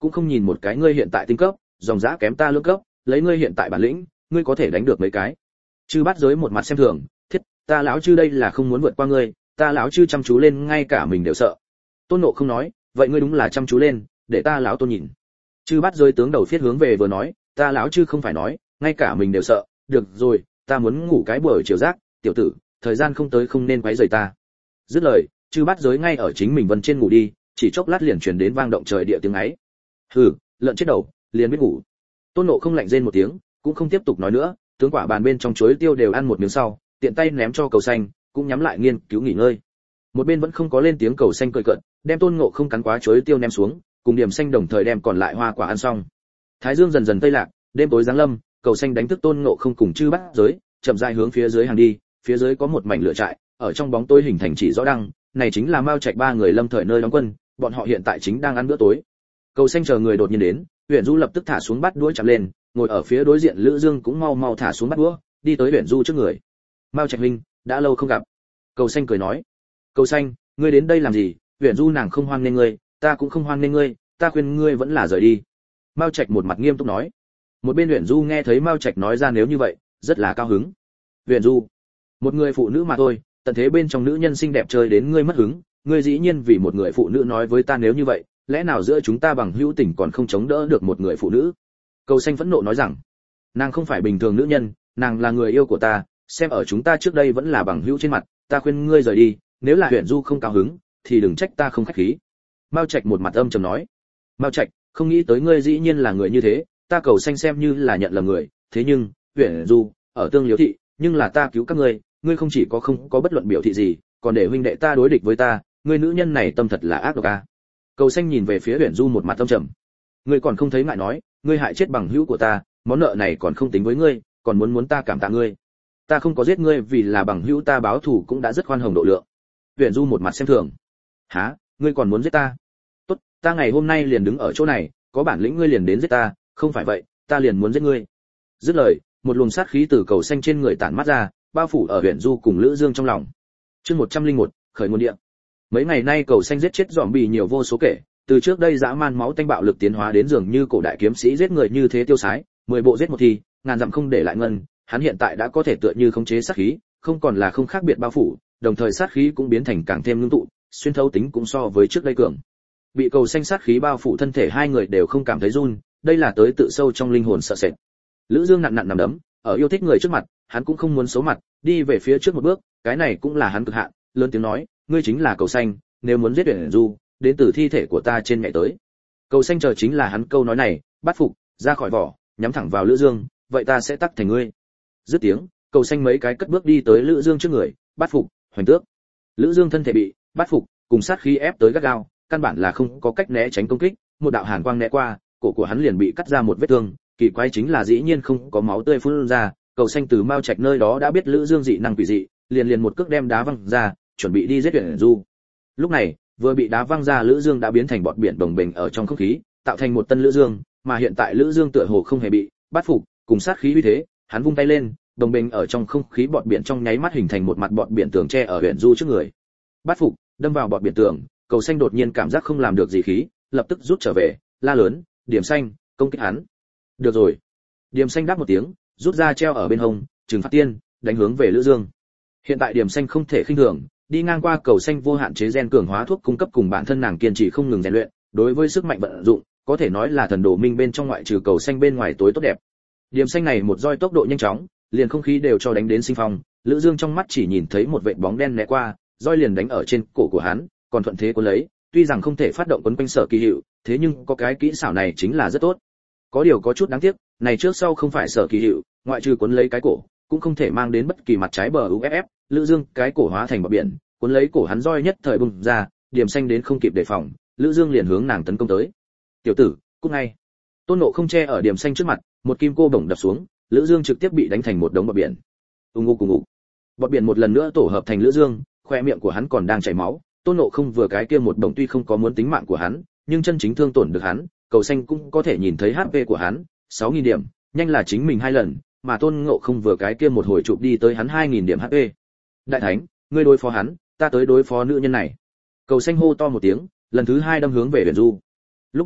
cũng không nhìn một cái ngươi hiện tại tinh cấp, dòng dã kém ta lưỡng cấp, lấy ngươi hiện tại bản lĩnh, ngươi có thể đánh được mấy cái. Chư Bát Giới một mặt xem thường, thiết, ta lão chư đây là không muốn vượt qua ngươi, ta lão chư chăm chú lên ngay cả mình đều sợ. Tôn Ngộ không nói, vậy ngươi đúng là chăm chú lên, để ta lão Tôn nhìn. Chư Bát Giới tướng đầu phiết hướng về vừa nói, ta lão chư không phải nói, ngay cả mình đều sợ, được rồi, ta muốn ngủ cái buổi chiều giấc, tiểu tử, thời gian không tới không nên quấy rầy ta. Dứt lời, Chư Bát Giới ngay ở chính mình vân trên ngủ đi, chỉ chốc lát liền truyền đến vang động trời địa tiếng ấy. Hừ, lợn chết đầu, liền biết ngủ. Tôn Ngộ không lạnh rên một tiếng, cũng không tiếp tục nói nữa, tướng quả bàn bên trong chuối tiêu đều ăn một miếng sau, tiện tay ném cho Cầu Xanh, cũng nhắm lại nghiên cứu nghỉ ngơi. Một bên vẫn không có lên tiếng Cầu Xanh cười cợt, đem Tôn Ngộ không cắn quá chuối tiêu ném xuống, cùng Điểm Xanh đồng thời đem còn lại hoa quả ăn xong. Thái dương dần dần tây lạc, đêm tối giáng lâm, Cầu Xanh đánh thức Tôn Ngộ không cùng Chư Bát Giới, chậm rãi hướng phía dưới hàng đi, phía dưới có một mảnh lửa trại, ở trong bóng tối hình thành chỉ rõ đăng, này chính là Mao Trạch ba người lâm thời nơi đóng quân, bọn họ hiện tại chính đang ăn bữa tối. Cầu Xanh chờ người đột nhiên đến, Huyền Du lập tức thả xuống bát đũa chạm lên, ngồi ở phía đối diện Lữ Dương cũng mau mau thả xuống bát đũa, đi tới Huyền Du trước người. Mao Trạch huynh, đã lâu không gặp. Cầu Xanh cười nói. Cầu Xanh, ngươi đến đây làm gì? Huyền Du nàng không hoan nghênh ngươi, ta cũng không hoan nghênh ngươi, ta khuyên ngươi vẫn là rời đi. Mao Trạch một mặt nghiêm túc nói. Một bên Huyền Du nghe thấy Mao Trạch nói ra nếu như vậy, rất là cao hứng. Huyền Du, một người phụ nữ mà thôi, tận thế bên trong nữ nhân xinh đẹp chơi đến ngươi mất hứng, ngươi dĩ nhiên vì một người phụ nữ nói với ta nếu như vậy, lẽ nào giữa chúng ta bằng hữu tình còn không chống đỡ được một người phụ nữ? Cầu Xanh phẫn nộ nói rằng, nàng không phải bình thường nữ nhân, nàng là người yêu của ta, xem ở chúng ta trước đây vẫn là bằng hữu trên mặt, ta khuyên ngươi rời đi, nếu là Huyền Du không cao hứng, thì đừng trách ta không khách khí. Mao Trạch một mặt âm trầm nói, Mao Trạch, không nghĩ tới ngươi dĩ nhiên là người như thế, ta Cầu Xanh xem như là nhận lầm người, thế nhưng Huyền Du ở Tương Liếu thị, nhưng là ta cứu các ngươi, ngươi không chỉ có không có bất luận biểu thị gì, còn để huynh đệ ta đối địch với ta, ngươi nữ nhân này tâm thật là ác độc a. Cầu Xanh nhìn về phía Huyền Du một mặt âm trầm. Ngươi còn không thấy ngại nói, ngươi hại chết bằng hữu của ta, món nợ này còn không tính với ngươi, còn muốn muốn ta cảm tạ ngươi. Ta không có giết ngươi vì là bằng hữu ta báo thù cũng đã rất khoan hồng độ lượng. Huyền Du một mặt xem thường. Hả, ngươi còn muốn giết ta? Tốt, ta ngày hôm nay liền đứng ở chỗ này, có bản lĩnh ngươi liền đến giết ta, không phải vậy, ta liền muốn giết ngươi. Dứt lời, một luồng sát khí từ Cầu Xanh trên người tản mát ra, bao phủ ở Huyền Du cùng Lữ Dương trong lòng. Chương một trăm lẻ một, khởi nguồn địa. Mấy ngày nay Cầu Xanh giết chết zombie nhiều vô số kể, từ trước đây dã man máu tanh bạo lực tiến hóa đến dường như cổ đại kiếm sĩ giết người như thế tiêu sái, mười bộ giết một thì, ngàn dặm không để lại ngân, hắn hiện tại đã có thể tựa như khống chế sát khí, không còn là không khác biệt bao phủ, đồng thời sát khí cũng biến thành càng thêm ngưng tụ, xuyên thấu tính cũng so với trước đây cường. Bị Cầu Xanh sát khí bao phủ thân thể hai người đều không cảm thấy run, đây là tới tự sâu trong linh hồn sợ sệt. Lữ Dương nặng nặng nằm đấm, ở yêu thích người trước mặt, hắn cũng không muốn xấu mặt, đi về phía trước một bước, cái này cũng là hắn cực hạn, lớn tiếng nói, ngươi chính là Cầu Xanh, nếu muốn giết Huyền Du, đến từ thi thể của ta trên nhảy tới. Cầu Xanh chờ chính là hắn câu nói này, bắt phục, ra khỏi vỏ, nhắm thẳng vào Lữ Dương, vậy ta sẽ tắt thành ngươi. Dứt tiếng, Cầu Xanh mấy cái cất bước đi tới Lữ Dương trước người, bắt phục, hoành tước. Lữ Dương thân thể bị bắt phục, cùng sát khí ép tới gắt gao, căn bản là không có cách né tránh công kích, một đạo hàn quang né qua, cổ của hắn liền bị cắt ra một vết thương, kỳ quái chính là dĩ nhiên không có máu tươi phun ra. Cầu Xanh từ Mao Trạch nơi đó đã biết Lữ Dương dị năng quỷ dị, liền liền một cước đem đá văng ra, chuẩn bị đi giết Huyền Du. Lúc này, vừa bị đá văng ra Lữ Dương đã biến thành bọt biển đồng bình ở trong không khí, tạo thành một tân Lữ Dương, mà hiện tại Lữ Dương tựa hồ không hề bị bắt phục, cùng sát khí uy thế, hắn vung tay lên, đồng bình ở trong không khí bọt biển trong nháy mắt hình thành một mặt bọt biển tường che ở Huyền Du trước người. Bắt phục, đâm vào bọt biển tường, Cầu Xanh đột nhiên cảm giác không làm được gì khí, lập tức rút trở về, la lớn, Điểm Xanh, công kích hắn. Được rồi. Điểm Xanh đáp một tiếng, rút ra treo ở bên hông, trừng phạt tiên, đánh hướng về Lữ Dương. Hiện tại Điểm Xanh không thể khinh thường, đi ngang qua Cầu Xanh vô hạn chế gen cường hóa thuốc cung cấp cùng bản thân nàng kiên trì không ngừng rèn luyện, đối với sức mạnh vận dụng, có thể nói là thần đồ minh bên trong ngoại trừ Cầu Xanh bên ngoài tối tốt đẹp. Điểm Xanh này một roi tốc độ nhanh chóng, liền không khí đều cho đánh đến sinh phong, Lữ Dương trong mắt chỉ nhìn thấy một vệt bóng đen né qua, roi liền đánh ở trên cổ của hắn, còn thuận thế cuốn lấy, tuy rằng không thể phát động quấn quanh Sở Kỳ Hiệu, thế nhưng có cái kỹ xảo này chính là rất tốt. Có điều có chút đáng tiếc, này trước sau không phải Sở Kỳ Hiệu, ngoại trừ cuốn lấy cái cổ, cũng không thể mang đến bất kỳ mặt trái bờ u ép ép, Lữ Dương cái cổ hóa thành bọt biển, cuốn lấy cổ hắn roi nhất thời bùng ra, Điểm Xanh đến không kịp đề phòng, Lữ Dương liền hướng nàng tấn công tới. "Tiểu tử, cút ngay." Tôn Ngộ không che ở Điểm Xanh trước mặt, một kim cô bổng đập xuống, Lữ Dương trực tiếp bị đánh thành một đống bọt biển. Ung ung cùng ngủ. Bọt biển một lần nữa tổ hợp thành Lữ Dương, khoe miệng của hắn còn đang chảy máu, Tôn Ngộ không vừa cái kia một bổng tuy không có muốn tính mạng của hắn, nhưng chân chính thương tổn được hắn, Cầu Xanh cũng có thể nhìn thấy hát pê của hắn, sáu nghìn điểm, nhanh là chính mình hai lần, mà Tôn Ngộ không vừa cái kia một hồi chụp đi tới hắn hai nghìn điểm hát pê. Đại thánh, ngươi đối phó hắn, ta tới đối phó nữ nhân này. Cầu Xanh hô to một tiếng, lần thứ hai đâm hướng về Huyền Du. Lúc này,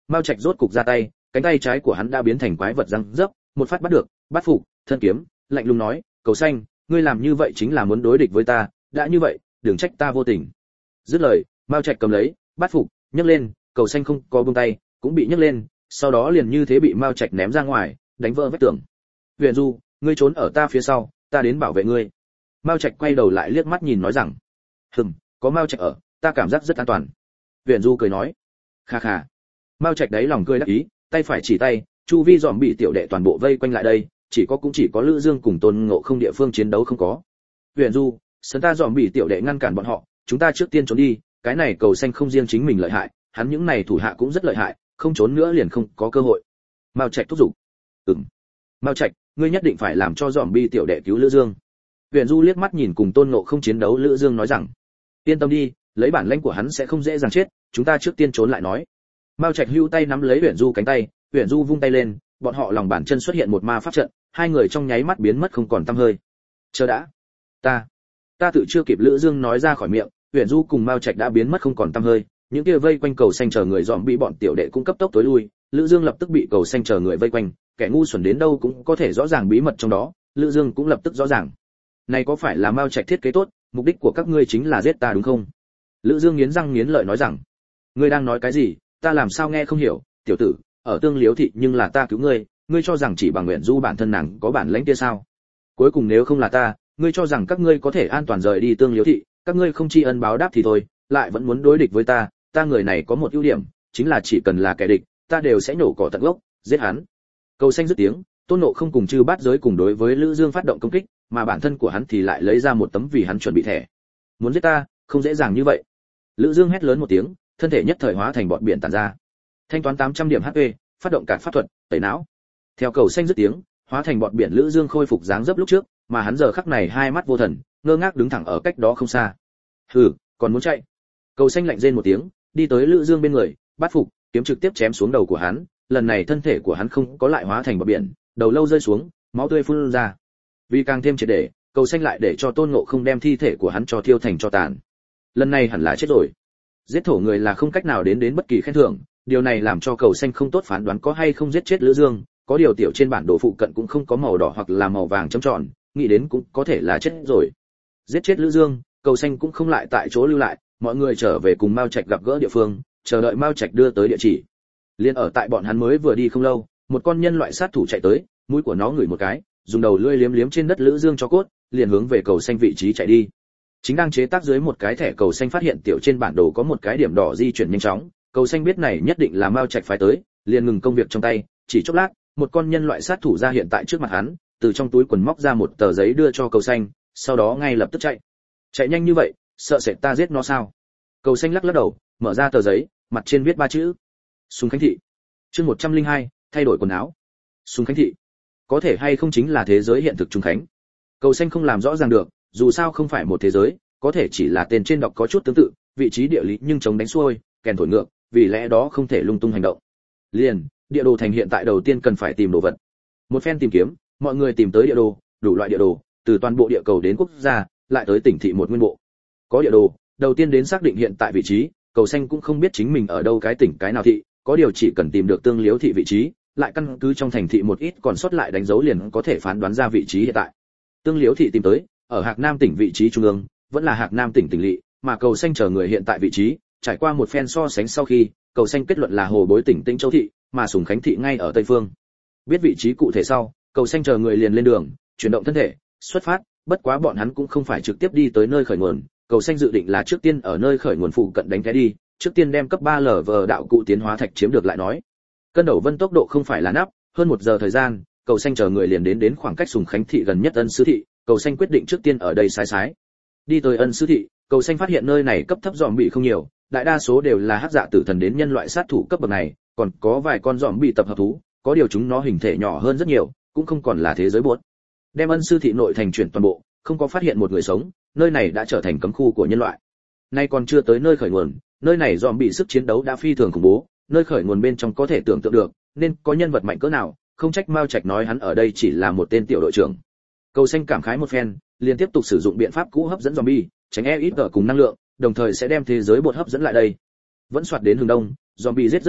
Mao Trạch rốt cục ra tay, cánh tay trái của hắn đã biến thành quái vật răng rớp, một phát bắt được, bắt phục, thân kiếm, lạnh lùng nói, "Cầu xanh, ngươi làm như vậy chính là muốn đối địch với ta, đã như vậy, đừng trách ta vô tình." Dứt lời, Mao Trạch cầm lấy, bắt phục, nhấc lên, cầu xanh không có buông tay, cũng bị nhấc lên, sau đó liền như thế bị Mao Trạch ném ra ngoài, đánh vỡ vách tường. "Huyền Du, ngươi trốn ở ta phía sau, ta đến bảo vệ ngươi." Mao Trạch quay đầu lại liếc mắt nhìn nói rằng, "Hừm, có Mao Trạch ở, ta cảm giác rất an toàn." Huyền Du cười nói, "Kha kha." Mao Trạch đấy lòng cười đắc ý, tay phải chỉ tay, chu vi dòm bị tiểu đệ toàn bộ vây quanh lại đây, chỉ có cũng chỉ có Lữ Dương cùng Tôn Ngộ Không địa phương chiến đấu không có. Huyền Du, sân ta dòm bị tiểu đệ ngăn cản bọn họ, chúng ta trước tiên trốn đi, cái này cầu xanh không riêng chính mình lợi hại, hắn những này thủ hạ cũng rất lợi hại, không trốn nữa liền không có cơ hội. Mao Trạch thúc giục. Ừm. Mao Trạch, ngươi nhất định phải làm cho dòm bi tiểu đệ cứu Lữ Dương. Huyền Du liếc mắt nhìn cùng Tôn Ngộ Không chiến đấu Lữ Dương nói rằng, yên tâm đi, lấy bản lĩnh của hắn sẽ không dễ dàng chết, chúng ta trước tiên trốn lại nói. Mao Trạch hưu tay nắm lấy Huyền Du cánh tay, Huyền Du vung tay lên, bọn họ lòng bàn chân xuất hiện một ma pháp trận, hai người trong nháy mắt biến mất không còn tăm hơi. Chờ đã, ta, ta tự chưa kịp Lữ Dương nói ra khỏi miệng, Huyền Du cùng Mao Trạch đã biến mất không còn tăm hơi, những kia vây quanh cầu xanh chờ người dòm bị bọn tiểu đệ cũng cấp tốc tối lui, Lữ Dương lập tức bị cầu xanh chờ người vây quanh, kẻ ngu xuẩn đến đâu cũng có thể rõ ràng bí mật trong đó, Lữ Dương cũng lập tức rõ ràng. Này có phải là Mao Trạch thiết kế tốt, mục đích của các ngươi chính là giết ta đúng không? Lữ Dương nghiến răng nghiến lợi nói rằng, ngươi đang nói cái gì, ta làm sao nghe không hiểu, tiểu tử, ở Tương Liếu thị nhưng là ta cứu ngươi, ngươi cho rằng chỉ bằng Uyển Du bản thân nàng có bản lĩnh kia sao? Cuối cùng nếu không là ta, ngươi cho rằng các ngươi có thể an toàn rời đi Tương Liếu thị, các ngươi không tri ân báo đáp thì thôi, lại vẫn muốn đối địch với ta, ta người này có một ưu điểm, chính là chỉ cần là kẻ địch, ta đều sẽ nổ cỏ tận gốc, giết hắn. Cầu xanh dứt tiếng, Tôn Ngộ Không cùng Chư Bát Giới cùng đối với Lữ Dương phát động công kích, mà bản thân của hắn thì lại lấy ra một tấm vì hắn chuẩn bị thẻ. Muốn giết ta, không dễ dàng như vậy. Lữ Dương hét lớn một tiếng, thân thể nhất thời hóa thành bọt biển tản ra. Thanh toán tám trăm điểm hát pê, phát động cả pháp thuật, tẩy não. Theo cầu xanh dứt tiếng, hóa thành bọt biển Lữ Dương khôi phục dáng dấp lúc trước, mà hắn giờ khắc này hai mắt vô thần, ngơ ngác đứng thẳng ở cách đó không xa. Hừ, còn muốn chạy? Cầu xanh lạnh rên một tiếng, đi tới Lữ Dương bên người, bắt phục, kiếm trực tiếp chém xuống đầu của hắn, lần này thân thể của hắn không có lại hóa thành bọt biển, đầu lâu rơi xuống, máu tươi phun ra. Vì càng thêm triệt để, cầu xanh lại để cho Tôn Ngộ Không đem thi thể của hắn cho thiêu thành tro tàn. Lần này hẳn là chết rồi. Giết thổ người là không cách nào đến đến bất kỳ khen thưởng, điều này làm cho cầu xanh không tốt phán đoán có hay không giết chết Lữ Dương, có điều tiểu trên bản đồ phụ cận cũng không có màu đỏ hoặc là màu vàng chấm tròn, nghĩ đến cũng có thể là chết rồi. Giết chết Lữ Dương, cầu xanh cũng không lại tại chỗ lưu lại, mọi người trở về cùng Mao Trạch gặp gỡ địa phương, chờ đợi Mao Trạch đưa tới địa chỉ. Liên ở tại bọn hắn mới vừa đi không lâu, một con nhân loại sát thủ chạy tới, mũi của nó ngửi một cái, dùng đầu lưỡi liếm liếm trên đất Lữ Dương cho cốt, liền hướng về cầu xanh vị trí chạy đi. Chính đang chế tác dưới một cái thẻ cầu xanh phát hiện tiểu trên bản đồ có một cái điểm đỏ di chuyển nhanh chóng, cầu xanh biết này nhất định là Mao Trạch phái tới, liền ngừng công việc trong tay, chỉ chốc lát, một con nhân loại sát thủ ra hiện tại trước mặt hắn, từ trong túi quần móc ra một tờ giấy đưa cho cầu xanh, sau đó ngay lập tức chạy. Chạy nhanh như vậy, sợ sẽ ta giết nó sao? Cầu xanh lắc lắc đầu, mở ra tờ giấy, mặt trên viết ba chữ: Sùng Khánh thị. Chương một trăm linh hai, thay đổi quần áo. Sùng Khánh thị, có thể hay không chính là thế giới hiện thực Trung Khánh? Cầu xanh không làm rõ ràng được, dù sao không phải một thế giới, có thể chỉ là tên trên đọc có chút tương tự, vị trí địa lý nhưng chống đánh xuôi, kèn thổi ngược, vì lẽ đó không thể lung tung hành động. Liền, địa đồ thành hiện tại đầu tiên cần phải tìm đồ vật. Một phen tìm kiếm, mọi người tìm tới địa đồ, đủ loại địa đồ, từ toàn bộ địa cầu đến quốc gia, lại tới tỉnh thị một nguyên bộ. Có địa đồ, đầu tiên đến xác định hiện tại vị trí, cầu xanh cũng không biết chính mình ở đâu cái tỉnh cái nào thị, có điều chỉ cần tìm được Tương Liếu thị vị trí, lại căn cứ trong thành thị một ít còn sót lại đánh dấu liền có thể phán đoán ra vị trí hiện tại. Tương Liếu thị tìm tới, ở Hạc Nam tỉnh vị trí trung ương, vẫn là Hạc Nam tỉnh tỉnh lỵ, mà cầu xanh chờ người hiện tại vị trí, trải qua một phen so sánh sau khi, cầu xanh kết luận là Hồ Bối tỉnh Tĩnh Châu thị, mà Sùng Khánh thị ngay ở tây phương. Biết vị trí cụ thể sau, cầu xanh chờ người liền lên đường, chuyển động thân thể, xuất phát, bất quá bọn hắn cũng không phải trực tiếp đi tới nơi khởi nguồn, cầu xanh dự định là trước tiên ở nơi khởi nguồn phụ cận đánh cái đi, trước tiên đem cấp ba lở vờ đạo cụ tiến hóa thạch chiếm được lại nói. Cân đầu vân tốc độ không phải là nắp, hơn một giờ thời gian, cầu xanh chờ người liền đến đến khoảng cách Sùng Khánh thị gần nhất Ân Sư thị, cầu xanh quyết định trước tiên ở đây sái sái. Đi tới Ân Sư thị, cầu xanh phát hiện nơi này cấp thấp dòm bị không nhiều, đại đa số đều là hắc dạ tử thần đến nhân loại sát thủ cấp bậc này, còn có vài con dòm bị tập hợp thú, có điều chúng nó hình thể nhỏ hơn rất nhiều, cũng không còn là thế giới buốt. Đem Ân Sư thị nội thành chuyển toàn bộ, không có phát hiện một người sống, nơi này đã trở thành cấm khu của nhân loại. Nay còn chưa tới nơi khởi nguồn, nơi này dòm bị sức chiến đấu đã phi thường khủng bố, nơi khởi nguồn bên trong có thể tưởng tượng được, nên có nhân vật mạnh cỡ nào, không trách Mao Trạch nói hắn ở đây chỉ là một tên tiểu đội trưởng. Cầu xanh cảm khái một phen, liền tiếp tục sử dụng biện pháp cũ hấp dẫn zombie, tránh e ít ở cùng năng lượng, đồng thời sẽ đem thế giới bột hấp dẫn lại đây. Vẫn soạt đến hướng đông, zombie giết rất nhiều,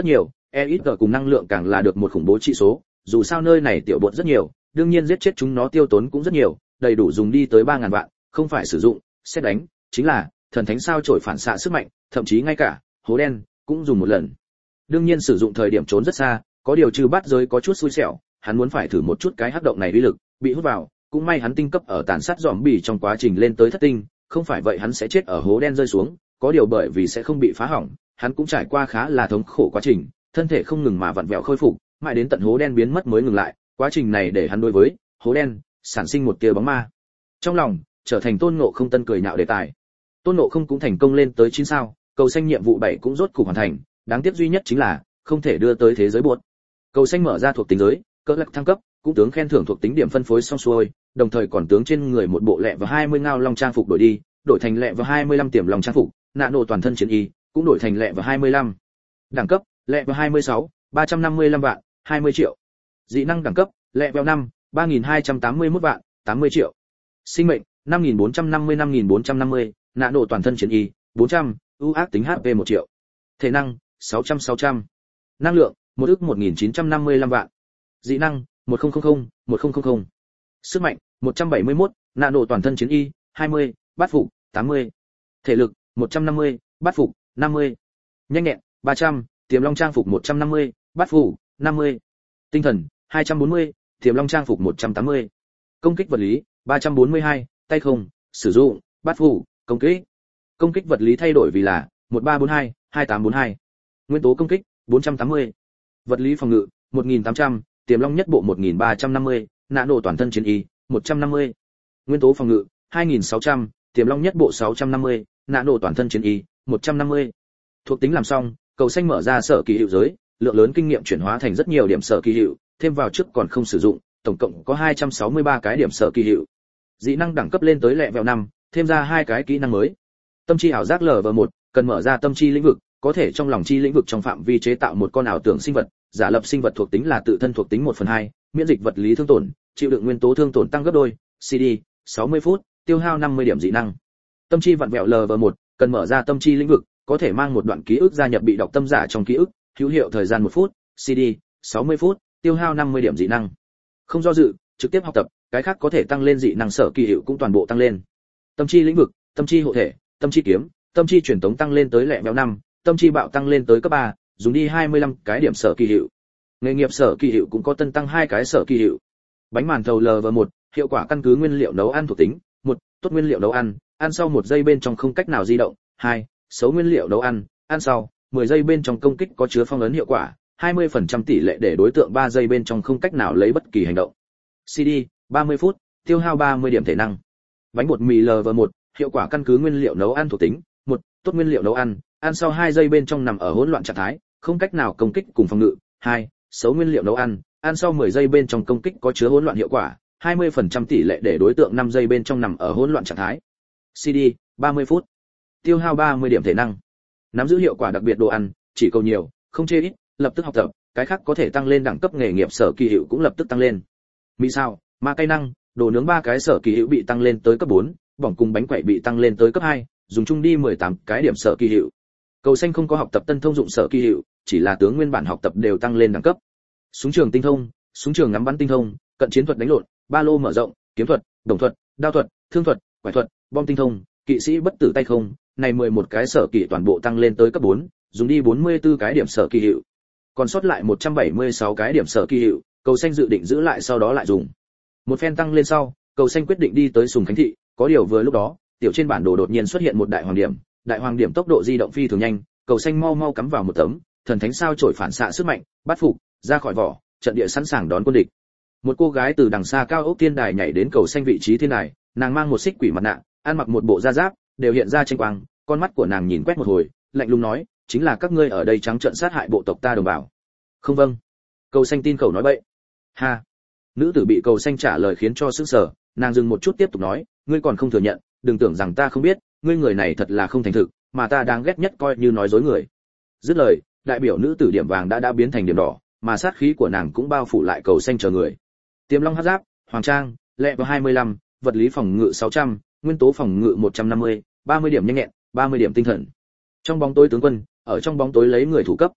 e ít g cùng năng lượng càng là được một khủng bố trị số, dù sao nơi này tiểu bột rất nhiều, đương nhiên giết chết chúng nó tiêu tốn cũng rất nhiều, đầy đủ dùng đi tới ba ngàn vạn, không phải sử dụng xét đánh, chính là thần thánh sao chổi phản xạ sức mạnh, thậm chí ngay cả hố đen cũng dùng một lần. Đương nhiên sử dụng thời điểm trốn rất xa, có điều trừ bắt giới có chút xui xẻo, hắn muốn phải thử một chút cái hắc động này uy lực, bị hút vào, cũng may hắn tinh cấp ở tàn sát zombie trong quá trình lên tới thất tinh, không phải vậy hắn sẽ chết ở hố đen rơi xuống, có điều bởi vì sẽ không bị phá hỏng, hắn cũng trải qua khá là thống khổ quá trình, thân thể không ngừng mà vặn vẹo khôi phục, mãi đến tận hố đen biến mất mới ngừng lại, quá trình này để hắn đối với hố đen sản sinh một tia bóng ma. Trong lòng trở thành Tôn Ngộ Không tân cười nhạo đề tài. Tôn Ngộ Không cũng thành công lên tới chín sao, cầu xanh nhiệm vụ bảy cũng rốt cục hoàn thành, đáng tiếc duy nhất chính là không thể đưa tới thế giới buốt. Cầu xanh mở ra thuộc tính giới, cỡ lắc thăng cấp, cũng tướng khen thưởng thuộc tính điểm phân phối xong xuôi, đồng thời còn tướng trên người một bộ lẹ và hai mươi ngao long trang phục đổi đi, đổi thành lẹ và hai mươi lăm tiềm long trang phục, nạ nổ toàn thân chiến y, cũng đổi thành lẹ và hai mươi lăm. Đẳng cấp, lẹ và hai mươi sáu, ba trăm năm mươi lăm vạn, hai mươi triệu. Dị năng đẳng cấp, lẹ vào năm, ba nghìn hai trăm tám mươi mốt vạn, tám mươi triệu. Sinh mệnh, năm nghìn bốn trăm năm mươi năm nghìn bốn trăm năm mươi, nạ nổ toàn thân chiến y, bốn trăm, ưu ác tính hát pê một triệu. Thể năng, sáu trăm sáu trăm. Năng lượng, một ức một nghìn chín trăm năm mươi lăm vạn. Dị năng, một nghìn, một nghìn. Sức mạnh, một trăm bảy mươi mốt, nạ nổ toàn thân chiến y, hai mươi, bát phục, tám mươi. Thể lực, một trăm năm mươi, bát phục, năm mươi. Nhanh nhẹn, ba trăm, tiềm long trang phục một trăm năm mươi, bát phục, năm mươi. Tinh thần, hai trăm bốn mươi, tiềm long trang phục một trăm tám mươi. Công kích vật lý, ba trăm bốn mươi hai, tay không, sử dụng, bát phục, công kích. Công kích vật lý thay đổi vì là một ba bốn hai, hai tám bốn hai. Nguyên tố công kích, bốn trăm tám mươi. Vật lý phòng ngự, một nghìn tám trăm, tiềm long nhất bộ một nghìn ba trăm năm mươi, nạ nổ toàn thân chiến y, một trăm năm mươi. Nguyên tố phòng ngự, hai nghìn sáu trăm, tiềm long nhất bộ sáu trăm năm mươi, nạ nổ toàn thân chiến y, một trăm năm mươi. Thuộc tính làm xong, cầu xanh mở ra sở kỳ hiệu giới, lượng lớn kinh nghiệm chuyển hóa thành rất nhiều điểm sở kỳ hiệu, thêm vào trước còn không sử dụng, tổng cộng có hai trăm sáu mươi ba cái điểm sở kỳ hiệu. Dị năng đẳng cấp lên tới lẹ vẹo năm, thêm ra hai cái kỹ năng mới. Tâm chi ảo giác lở vờ một, cần mở ra tâm chi lĩnh vực, có thể trong lòng chi lĩnh vực trong phạm vi chế tạo một con ảo tưởng sinh vật, giả lập sinh vật thuộc tính là tự thân thuộc tính một phần hai, miễn dịch vật lý thương tổn, chịu đựng nguyên tố thương tổn tăng gấp đôi, xê đê, sáu mươi phút, tiêu hao năm mươi điểm dị năng. Tâm chi vặn vẹo lở vờ một, cần mở ra tâm chi lĩnh vực, có thể mang một đoạn ký ức gia nhập bị đọc tâm giả trong ký ức, hữu hiệu thời gian một phút, xê đê, sáu mươi phút, tiêu hao năm mươi điểm dị năng. Không do dự, trực tiếp học tập, cái khác có thể tăng lên dị năng sở kỳ hiệu cũng toàn bộ tăng lên. Tâm chi lĩnh vực, tâm chi hộ thể, tâm chi kiếm, tâm chi truyền tống tăng lên tới lẹ vẹo năm, tâm chi bạo tăng lên tới cấp ba, dùng đi hai mươi lăm cái điểm sở kỳ hiệu. Nghề nghiệp sở kỳ hiệu cũng có tân tăng hai cái sở kỳ hiệu. Bánh màn thầu lờ vờ một, hiệu quả căn cứ nguyên liệu nấu ăn thuộc tính, một, tốt nguyên liệu nấu ăn, ăn sau một giây bên trong không cách nào di động, hai, xấu nguyên liệu nấu ăn, ăn sau mười giây bên trong công kích có chứa phong ấn hiệu quả, hai mươi phần trăm tỷ lệ để đối tượng ba giây bên trong không cách nào lấy bất kỳ hành động. xê đê, ba mươi phút, tiêu hao ba mươi điểm thể năng. Bánh bột mì lờ vờ một, hiệu quả căn cứ nguyên liệu nấu ăn thuộc tính, một, tốt nguyên liệu nấu ăn, ăn sau hai giây bên trong nằm ở hỗn loạn trạng thái, không cách nào công kích cùng phòng ngự, hai, xấu nguyên liệu nấu ăn, ăn sau mười giây bên trong công kích có chứa hỗn loạn hiệu quả, hai mươi phần trăm tỷ lệ để đối tượng năm giây bên trong nằm ở hỗn loạn trạng thái. xê đê, ba mươi phút, tiêu hao ba mươi điểm thể năng. Nắm giữ hiệu quả đặc biệt đồ ăn, chỉ cầu nhiều, không chê ít, lập tức học tập, cái khác có thể tăng lên đẳng cấp nghề nghiệp sở kỳ hiệu cũng lập tức tăng lên. Mì sao, ma cay năng, đồ nướng ba cái sở kỳ hiệu bị tăng lên tới cấp bốn, bỏng cùng bánh quẩy bị tăng lên tới cấp hai, dùng chung đi mười tám cái điểm sở kỳ hiệu. Cầu xanh không có học tập tân thông dụng sở kỳ hiệu, chỉ là tướng nguyên bản học tập đều tăng lên đẳng cấp. Súng trường tinh thông, súng trường ngắm bắn tinh thông, cận chiến thuật đánh lộn, ba lô mở rộng, kiếm thuật, đồng thuật, đao thuật, thương thuật, quải thuật, bom tinh thông, kỵ sĩ bất tử tay không, này mười một cái sở kỳ toàn bộ tăng lên tới cấp bốn, dùng đi bốn mươi tư cái điểm sở kỳ hiệu. Còn sót lại một trăm bảy mươi sáu cái điểm sở kỳ hiệu, cầu xanh dự định giữ lại sau đó lại dùng. Một phen tăng lên sau, cầu xanh quyết định đi tới Sùng Khánh thị, có điều vừa lúc đó, tiểu trên bản đồ đột nhiên xuất hiện một đại hoàng điểm, đại hoàng điểm tốc độ di động phi thường nhanh, cầu xanh mau mau cắm vào một tấm, thần thánh sao chổi phản xạ sức mạnh, bắt phục, ra khỏi vỏ, trận địa sẵn sàng đón quân địch. Một cô gái từ đằng xa cao ốc thiên đài nhảy đến cầu xanh vị trí thiên đài, nàng mang một xích quỷ mặt nạ, ăn mặc một bộ da giáp, đều hiện ra tranh quang, con mắt của nàng nhìn quét một hồi, lạnh lùng nói, chính là các ngươi ở đây trắng trợn sát hại bộ tộc ta đồng bào. Không vâng. Cầu xanh tin khẩu nói bậy. Ha. Nữ tử bị cầu xanh trả lời khiến cho sững sờ, nàng dừng một chút tiếp tục nói, ngươi còn không thừa nhận, đừng tưởng rằng ta không biết, ngươi người này thật là không thành thực, mà ta đáng ghét nhất coi như nói dối người. Dứt lời, đại biểu nữ tử điểm vàng đã đã biến thành điểm đỏ, mà sát khí của nàng cũng bao phủ lại cầu xanh chờ người. Tiềm long hắc giáp, hoàng trang, lẹ vào hai mươi lăm, vật lý phòng ngự sáu trăm, nguyên tố phòng ngự một trăm năm mươi, ba mươi điểm nhanh nhẹn, ba mươi điểm tinh thần. Trong bóng tối tướng quân, ở trong bóng tối lấy người thủ cấp.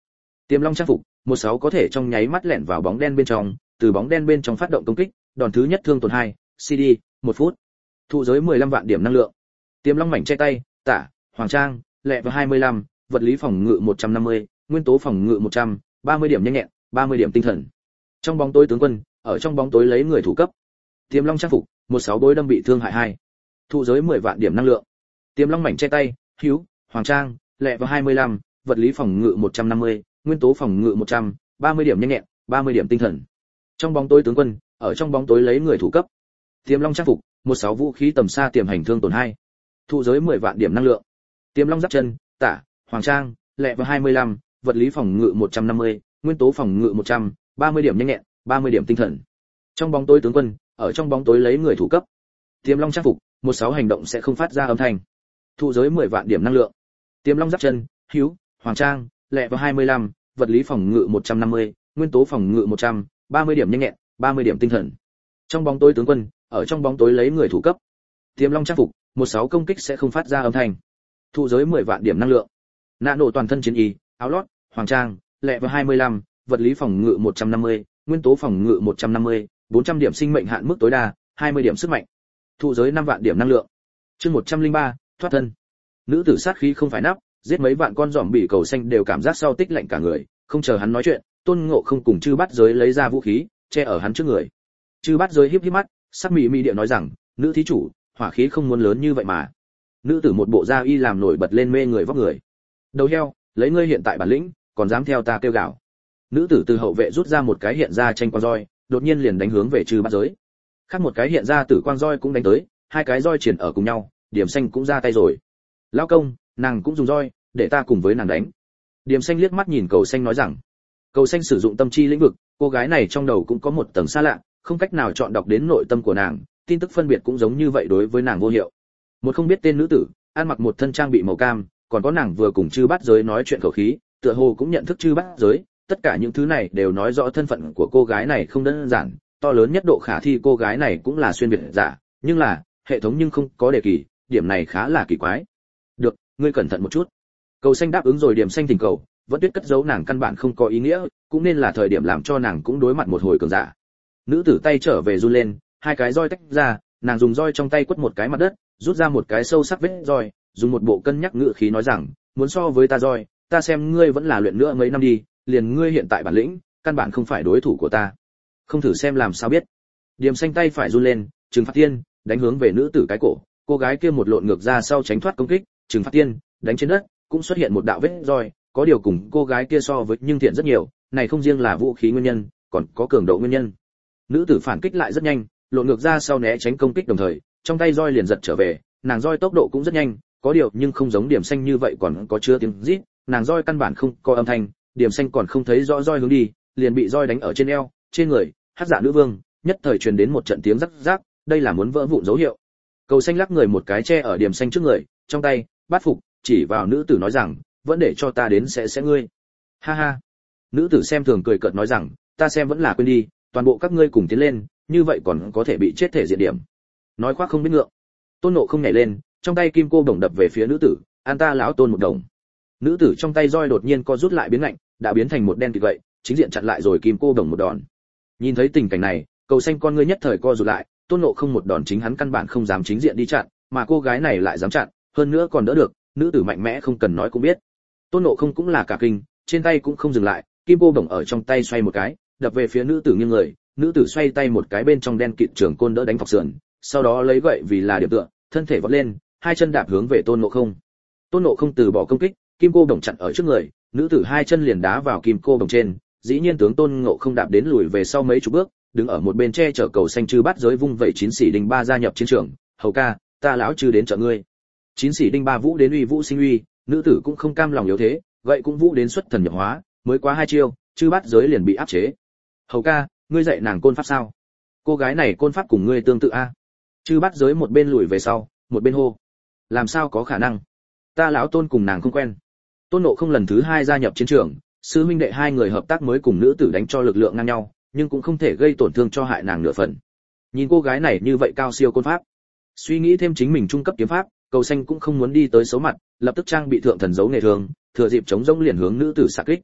Tiềm Long trang phục, một sáu có thể trong nháy mắt lẻn vào bóng đen bên trong, từ bóng đen bên trong phát động công kích, đòn thứ nhất thương tổn hai, xê đê, một phút. Thụ giới mười lăm vạn điểm năng lượng. Tiềm Long mảnh che tay, tả, hoàng trang, lẹ và hai mươi lăm, vật lý phòng ngự một trăm năm mươi, nguyên tố phòng ngự một trăm, ba mươi điểm nhanh nhẹn, ba mươi điểm tinh thần. Trong bóng tối tướng quân, ở trong bóng tối lấy người thủ cấp. Tiềm Long trang phục, một sáu bối đâm bị thương hại hai. Thụ giới mười vạn điểm năng lượng. Tiềm Long mảnh che tay, hữu, hoàng trang, lẹ và hai mươi lăm, vật lý phòng ngự một trăm năm mươi, nguyên tố phòng ngự một trăm, ba mươi điểm nhanh nhẹn, ba mươi điểm tinh thần. Trong bóng tối tướng quân, ở trong bóng tối lấy người thủ cấp. Tiềm Long trang phục, một sáu vũ khí tầm xa tiềm hành thương tổn hai. Thụ giới mười vạn điểm năng lượng. Tiềm Long giáp chân, tả, hoàng trang, lẹ và hai mươi lăm, vật lý phòng ngự một trăm năm mươi, nguyên tố phòng ngự một trăm, ba mươi điểm nhanh nhẹn, ba mươi điểm tinh thần. Trong bóng tối tướng quân, ở trong bóng tối lấy người thủ cấp. Tiềm Long trang phục, một sáu hành động sẽ không phát ra âm thanh. Thụ giới mười vạn điểm năng lượng. Tiềm Long giáp chân, hữu, hoàng trang, lẹ và hai mươi lăm, vật lý phòng ngự một trăm năm mươi, nguyên tố phòng ngự một trăm, ba mươi điểm nhanh nhẹn, ba mươi điểm tinh thần. Trong bóng tối tướng quân, ở trong bóng tối lấy người thủ cấp. Tiềm Long trang phục, một sáu công kích sẽ không phát ra âm thanh. Thụ giới mười vạn điểm năng lượng. Nạ nổ toàn thân chiến y, áo lót, hoàng trang, lẹ và hai mươi lăm, vật lý phòng ngự một trăm năm mươi, nguyên tố phòng ngự một trăm năm mươi, bốn trăm điểm sinh mệnh hạn mức tối đa, hai mươi điểm sức mạnh. Thụ giới năm vạn điểm năng lượng. Chương một trăm lẻ ba, thoát thân. Nữ tử sát khí không phải nắp, giết mấy vạn con giòm bị cầu xanh đều cảm giác sau tích lạnh cả người, không chờ hắn nói chuyện, Tôn Ngộ không cùng Chư Bát Giới lấy ra vũ khí, che ở hắn trước người. Chư Bát Giới híp híp mắt, sắc mị mị địa nói rằng, nữ thí chủ, hỏa khí không muốn lớn như vậy mà. Nữ tử một bộ da y làm nổi bật lên mê người vóc người. Đầu heo, lấy ngươi hiện tại bản lĩnh, còn dám theo ta kêu gào. Nữ tử từ hậu vệ rút ra một cái hiện ra tranh quang roi, đột nhiên liền đánh hướng về Chư Bát Giới. Khác một cái hiện ra tử quang roi cũng đánh tới, hai cái roi triển ở cùng nhau, Điểm Xanh cũng ra tay rồi. Lão công, nàng cũng dùng roi, để ta cùng với nàng đánh. Điểm Xanh liếc mắt nhìn Cầu Xanh nói rằng, Cầu Xanh sử dụng tâm chi lĩnh vực, cô gái này trong đầu cũng có một tầng xa lạ, không cách nào chọn đọc đến nội tâm của nàng, tin tức phân biệt cũng giống như vậy đối với nàng vô hiệu. Một không biết tên nữ tử, ăn mặc một thân trang bị màu cam, còn có nàng vừa cùng Chư Bát Giới nói chuyện khẩu khí, tựa hồ cũng nhận thức Chư Bát Giới, tất cả những thứ này đều nói rõ thân phận của cô gái này không đơn giản, to lớn nhất độ khả thi cô gái này cũng là xuyên việt giả, nhưng là, hệ thống nhưng không có đề kỳ, điểm này khá là kỳ quái. Được, ngươi cẩn thận một chút. Cầu Xanh đáp ứng rồi. Điểm Xanh thỉnh cầu, vẫn tuyết cất giấu nàng căn bản không có ý nghĩa, cũng nên là thời điểm làm cho nàng cũng đối mặt một hồi cường giả. Nữ tử tay trở về run lên, hai cái roi tách ra, nàng dùng roi trong tay quất một cái mặt đất, rút ra một cái sâu sắc vết roi, dùng một bộ cân nhắc ngữ khí nói rằng, muốn so với ta roi, ta xem ngươi vẫn là luyện nữa mấy năm đi, liền ngươi hiện tại bản lĩnh, căn bản không phải đối thủ của ta. Không thử xem làm sao biết. Điểm Xanh tay phải run lên, Trừng Phạt Tiên, đánh hướng về nữ tử cái cổ, cô gái kia một lộn ngược ra sau tránh thoát công kích, Trừng Phạt Tiên, đánh trên đất, cũng xuất hiện một đạo vết roi, có điều cùng cô gái kia so với nhưng thiện rất nhiều, này không riêng là vũ khí nguyên nhân, còn có cường độ nguyên nhân. Nữ tử phản kích lại rất nhanh, lộn ngược ra sau né tránh công kích đồng thời, trong tay roi liền giật trở về, nàng roi tốc độ cũng rất nhanh, có điều nhưng không giống Điểm Xanh như vậy còn có chứa tiếng rít, nàng roi căn bản không có âm thanh, Điểm Xanh còn không thấy rõ roi hướng đi, liền bị roi đánh ở trên eo, trên người, Hắc Dạ nữ vương, nhất thời truyền đến một trận tiếng rắc rắc, đây là muốn vỡ vụn dấu hiệu. Cầu Xanh lắc người một cái che ở Điểm Xanh trước người, trong tay, bát phục, chỉ vào nữ tử nói rằng, vẫn để cho ta đến sẽ sẽ ngươi. Ha ha. Nữ tử xem thường cười cợt nói rằng, ta xem vẫn là quên đi, toàn bộ các ngươi cùng tiến lên, như vậy còn có thể bị chết thể diện điểm. Nói khoác không biết ngượng. Tôn Nộ không nhảy lên, trong tay kim cô đồng đập về phía nữ tử, an ta lão tôn một đồng. Nữ tử trong tay roi đột nhiên co rút lại biến lạnh, đã biến thành một đen kịt vậy, chính diện chặn lại rồi kim cô đồng một đòn. Nhìn thấy tình cảnh này, Cầu Xanh con ngươi nhất thời co rụt lại, Tôn Nộ không một đòn chính hắn căn bản không dám chính diện đi chặn, mà cô gái này lại dám chặn, hơn nữa còn đỡ được, nữ tử mạnh mẽ không cần nói cũng biết. Tôn Nộ không cũng là cả kinh, trên tay cũng không dừng lại, kim cô đồng ở trong tay xoay một cái, đập về phía nữ tử nghiêng người, nữ tử xoay tay một cái bên trong đen kịt trường côn đỡ đánh phọc sườn, sau đó lấy gậy vì là điểm tựa, thân thể vọt lên, hai chân đạp hướng về Tôn Nộ không. Tôn Nộ không từ bỏ công kích, kim cô đồng chặn ở trước người, nữ tử hai chân liền đá vào kim cô đồng trên, dĩ nhiên tướng Tôn Ngộ không đạp đến lùi về sau mấy chục bước, đứng ở một bên che chở Cầu Xanh Chư Bát Giới vung vẩy chín xỉ đinh ba gia nhập chiến trường, hầu ca, ta lão chư đến trợ ngươi. Chín xỉ đinh ba vũ đến uy vũ sinh uy, nữ tử cũng không cam lòng yếu thế, gậy cũng vũ đến xuất thần nhập hóa, mới quá hai chiêu, Chư Bát Giới liền bị áp chế. Hầu ca, ngươi dạy nàng côn pháp sao? Cô gái này côn pháp cùng ngươi tương tự a? Chư Bát Giới một bên lùi về sau, một bên hô. Làm sao có khả năng? Ta lão Tôn cùng nàng không quen. Tôn Nộ không lần thứ hai gia nhập chiến trường, sư huynh đệ hai người hợp tác mới cùng nữ tử đánh cho lực lượng ngang nhau, nhưng cũng không thể gây tổn thương cho hại nàng nửa phần. Nhìn cô gái này như vậy cao siêu côn pháp, suy nghĩ thêm chính mình trung cấp kiếm pháp, Cầu Xanh cũng không muốn đi tới xấu mặt, lập tức trang bị thượng thần dấu nghề thường, thừa dịp chống rỗng liền hướng nữ tử xạ kích.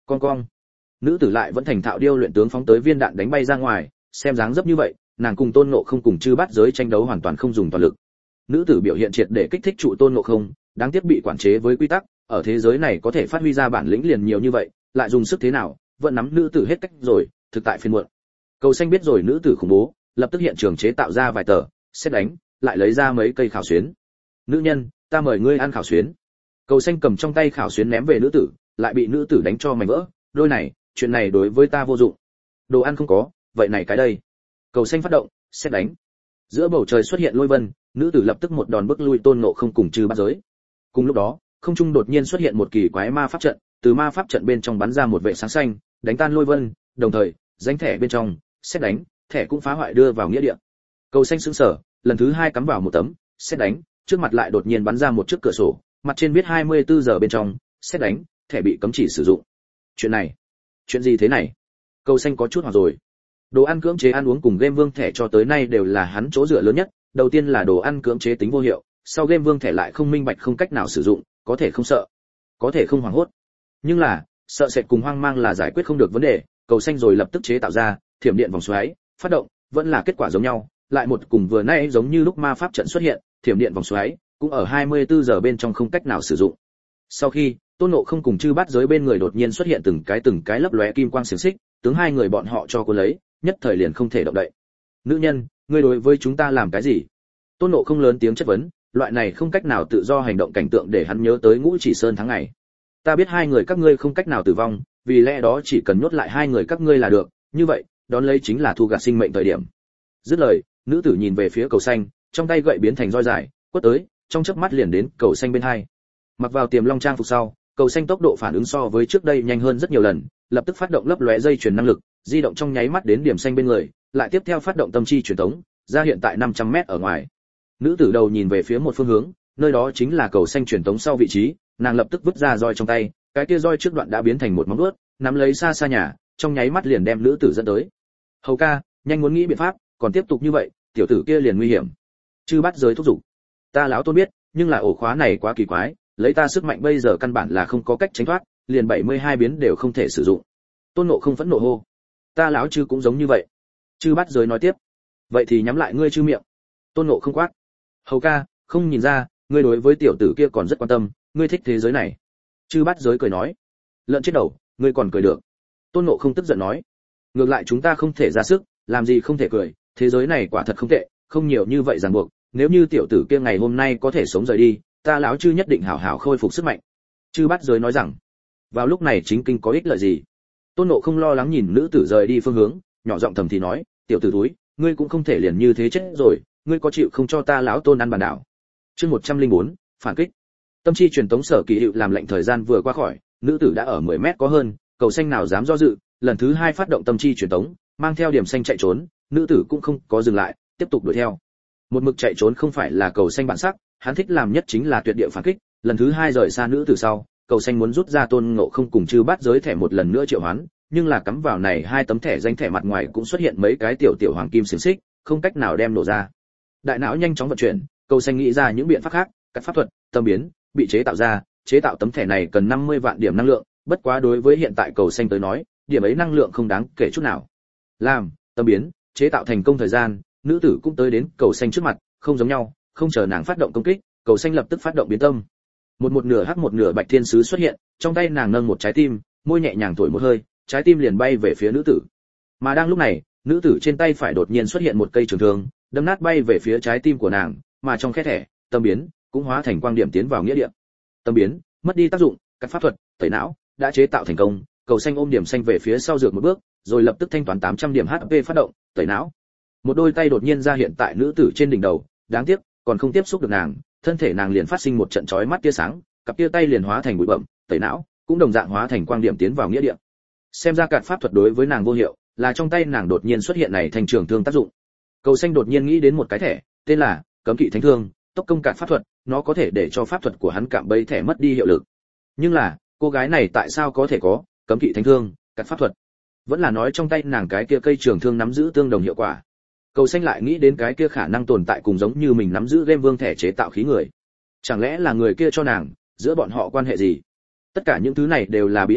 Con cong. Nữ tử lại vẫn thành thạo điêu luyện tướng phóng tới viên đạn đánh bay ra ngoài, xem dáng dấp như vậy, nàng cùng Tôn Ngộ Không cùng chư bát giới tranh đấu hoàn toàn không dùng toàn lực. Nữ tử biểu hiện triệt để kích thích trụ Tôn Ngộ Không, đáng tiếc bị quản chế với quy tắc, ở thế giới này có thể phát huy ra bản lĩnh liền nhiều như vậy, lại dùng sức thế nào, vẫn nắm nữ tử hết cách rồi, thực tại phiền muộn. Cầu xanh biết rồi nữ tử khủng bố, lập tức hiện trường chế tạo ra vài tờ, xét đánh, lại lấy ra mấy cây khảo xuyến. Nữ nhân, ta mời ngươi ăn khảo xuyến. Cầu xanh cầm trong tay khảo xuyến ném về nữ tử, lại bị nữ tử đánh cho mảnh vỡ. Đôi này, chuyện này đối với ta vô dụng. Đồ ăn không có, vậy này cái đây. Cầu xanh phát động, xét đánh. Giữa bầu trời xuất hiện lôi vân, nữ tử lập tức một đòn bức lui Tôn Ngộ Không cùng chư bát giới. Cùng lúc đó, không trung đột nhiên xuất hiện một kỳ quái ma pháp trận, từ ma pháp trận bên trong bắn ra một vệ sáng xanh, đánh tan lôi vân, đồng thời, danh thẻ bên trong, xét đánh, thẻ cũng phá hoại đưa vào nghĩa địa. Cầu xanh sững sờ, lần thứ hai cắm vào một tấm, xét đánh, trước mặt lại đột nhiên bắn ra một chiếc cửa sổ, mặt trên viết hai mươi tư giờ bên trong, xét đánh, thẻ bị cấm chỉ sử dụng. Chuyện này, chuyện gì thế này? Cầu xanh có chút hoảng rồi. Đồ ăn cưỡng chế ăn uống cùng game vương thẻ cho tới nay đều là hắn chỗ dựa lớn nhất, đầu tiên là đồ ăn cưỡng chế tính vô hiệu, sau game vương thẻ lại không minh bạch không cách nào sử dụng, có thể không sợ, có thể không hoảng hốt. Nhưng là, sợ sệt cùng hoang mang là giải quyết không được vấn đề, cầu xanh rồi lập tức chế tạo ra thiểm điện vòng xoáy, phát động, vẫn là kết quả giống nhau, lại một cùng vừa nãy giống như lúc ma pháp trận xuất hiện, thiểm điện vòng xoáy cũng ở hai mươi tư giờ bên trong không cách nào sử dụng. Sau khi, Tôn Ngộ Không cùng chư bát giới bên người đột nhiên xuất hiện từng cái từng cái lấp lóe kim quang xiềng xích, tướng hai người bọn họ cho cô lấy, nhất thời liền không thể động đậy. Nữ nhân, ngươi đối với chúng ta làm cái gì? Tôn Ngộ Không lớn tiếng chất vấn, loại này không cách nào tự do hành động cảnh tượng để hắn nhớ tới Ngũ Chỉ Sơn tháng ngày. Ta biết hai người các ngươi không cách nào tử vong, vì lẽ đó chỉ cần nhốt lại hai người các ngươi là được, như vậy, đón lấy chính là thu gặt sinh mệnh thời điểm. Dứt lời, nữ tử nhìn về phía cầu xanh, trong tay gậy biến thành roi dài, quất tới, trong chớp mắt liền đến cầu xanh bên hai. Mặc vào tiềm long trang phục sau, cầu xanh tốc độ phản ứng so với trước đây nhanh hơn rất nhiều lần, lập tức phát động lấp lóe dây truyền năng lực, di động trong nháy mắt đến điểm xanh bên người, lại tiếp theo phát động tâm chi truyền tống, ra hiện tại năm trăm mét ở ngoài. Nữ tử đầu nhìn về phía một phương hướng, nơi đó chính là cầu xanh truyền tống sau vị trí, nàng lập tức vứt ra roi trong tay, cái kia roi trước đoạn đã biến thành một móng vuốt, nắm lấy xa xa nhà, trong nháy mắt liền đem nữ tử dẫn tới. Hầu ca, nhanh muốn nghĩ biện pháp, còn tiếp tục như vậy, tiểu tử kia liền nguy hiểm. Chư bắt giới thúc giục. Ta lão tôn biết, nhưng là ổ khóa này quá kỳ quái, lấy ta sức mạnh bây giờ căn bản là không có cách tránh thoát, liền bảy mươi hai biến đều không thể sử dụng. Tôn Ngộ Không phẫn nộ hô. Ta lão chư cũng giống như vậy. Chư bắt giới nói tiếp. Vậy thì nhắm lại ngươi chư miệng. Tôn Ngộ Không quát. Hầu ca, không nhìn ra, ngươi đối với tiểu tử kia còn rất quan tâm, ngươi thích thế giới này. Chư bắt giới cười nói. Lợn chết đầu, ngươi còn cười được. Tôn Ngộ Không tức giận nói. Ngược lại chúng ta không thể ra sức, làm gì không thể cười, thế giới này quả thật không tệ, không nhiều như vậy ràng buộc, nếu như tiểu tử kia ngày hôm nay có thể sống rời đi, ta lão chư nhất định hảo hảo khôi phục sức mạnh. Chư bắt giới nói rằng, vào lúc này chính kinh có ích lợi gì? Tôn Ngộ Không lo lắng nhìn nữ tử rời đi phương hướng, nhỏ giọng thầm thì nói, tiểu tử túi, ngươi cũng không thể liền như thế chết rồi, ngươi có chịu không cho ta lão tôn ăn bàn đảo? Chương một trăm lẻ bốn, phản kích. Tâm chi truyền tống sở kỳ hiệu làm lệnh thời gian vừa qua khỏi, nữ tử đã ở mười mét có hơn, cầu xanh nào dám do dự, lần thứ hai phát động tâm chi truyền tống, mang theo điểm xanh chạy trốn, nữ tử cũng không có dừng lại, tiếp tục đuổi theo. Một mực chạy trốn không phải là cầu xanh bản sắc, hắn thích làm nhất chính là tuyệt địa phản kích, lần thứ hai rời xa nữ tử sau, cầu xanh muốn rút ra Tôn Ngộ Không cùng chư bát giới thẻ một lần nữa triệu hoán, nhưng là cắm vào này hai tấm thẻ danh thẻ mặt ngoài cũng xuất hiện mấy cái tiểu tiểu hoàng kim xiềng xích, không cách nào đem nổ ra. Đại não nhanh chóng vận chuyển, cầu xanh nghĩ ra những biện pháp khác, các pháp thuật, tâm biến, bị chế tạo ra, chế tạo tấm thẻ này cần năm mươi vạn điểm năng lượng, bất quá đối với hiện tại cầu xanh tới nói, điểm ấy năng lượng không đáng kể chút nào. Làm, tâm biến, chế tạo thành công thời gian, nữ tử cũng tới đến cầu xanh trước mặt, không giống nhau, không chờ nàng phát động công kích, cầu xanh lập tức phát động biến tâm. Một một nửa hắc một nửa bạch thiên sứ xuất hiện, trong tay nàng nâng một trái tim, môi nhẹ nhàng thổi một hơi, trái tim liền bay về phía nữ tử. Mà đang lúc này, nữ tử trên tay phải đột nhiên xuất hiện một cây trường thương, đâm nát bay về phía trái tim của nàng, mà trong khe thẻ, tâm biến cũng hóa thành quang điểm tiến vào nghĩa địa. Tâm biến mất đi tác dụng, các pháp thuật tẩy não đã chế tạo thành công, cầu xanh ôm điểm xanh về phía sau dược một bước, rồi lập tức thanh toán tám trăm điểm hát pê phát động tẩy não. Một đôi tay đột nhiên ra hiện tại nữ tử trên đỉnh đầu, đáng tiếc còn không tiếp xúc được nàng, thân thể nàng liền phát sinh một trận chói mắt tia sáng, cặp tia tay liền hóa thành bụi bặm, tẩy não cũng đồng dạng hóa thành quang điểm tiến vào nghĩa địa. Xem ra cạt pháp thuật đối với nàng vô hiệu, là trong tay nàng đột nhiên xuất hiện này thành trường thương tác dụng. Cầu xanh đột nhiên nghĩ đến một cái thẻ, tên là cấm kỵ thánh thương, tốc công cạt pháp thuật, nó có thể để cho pháp thuật của hắn cạm bẫy thẻ mất đi hiệu lực. Nhưng là, cô gái này tại sao có thể có cấm kỵ thánh thương, cạt pháp thuật? Vẫn là nói trong tay nàng cái kia cây trường thương nắm giữ tương đồng hiệu quả. Cầu xanh lại nghĩ đến cái kia khả năng tồn tại cùng giống như mình nắm giữ game vương thẻ chế tạo khí người. Chẳng lẽ là người kia cho nàng, giữa bọn họ quan hệ gì? Tất cả những thứ này đều là bí ẩn,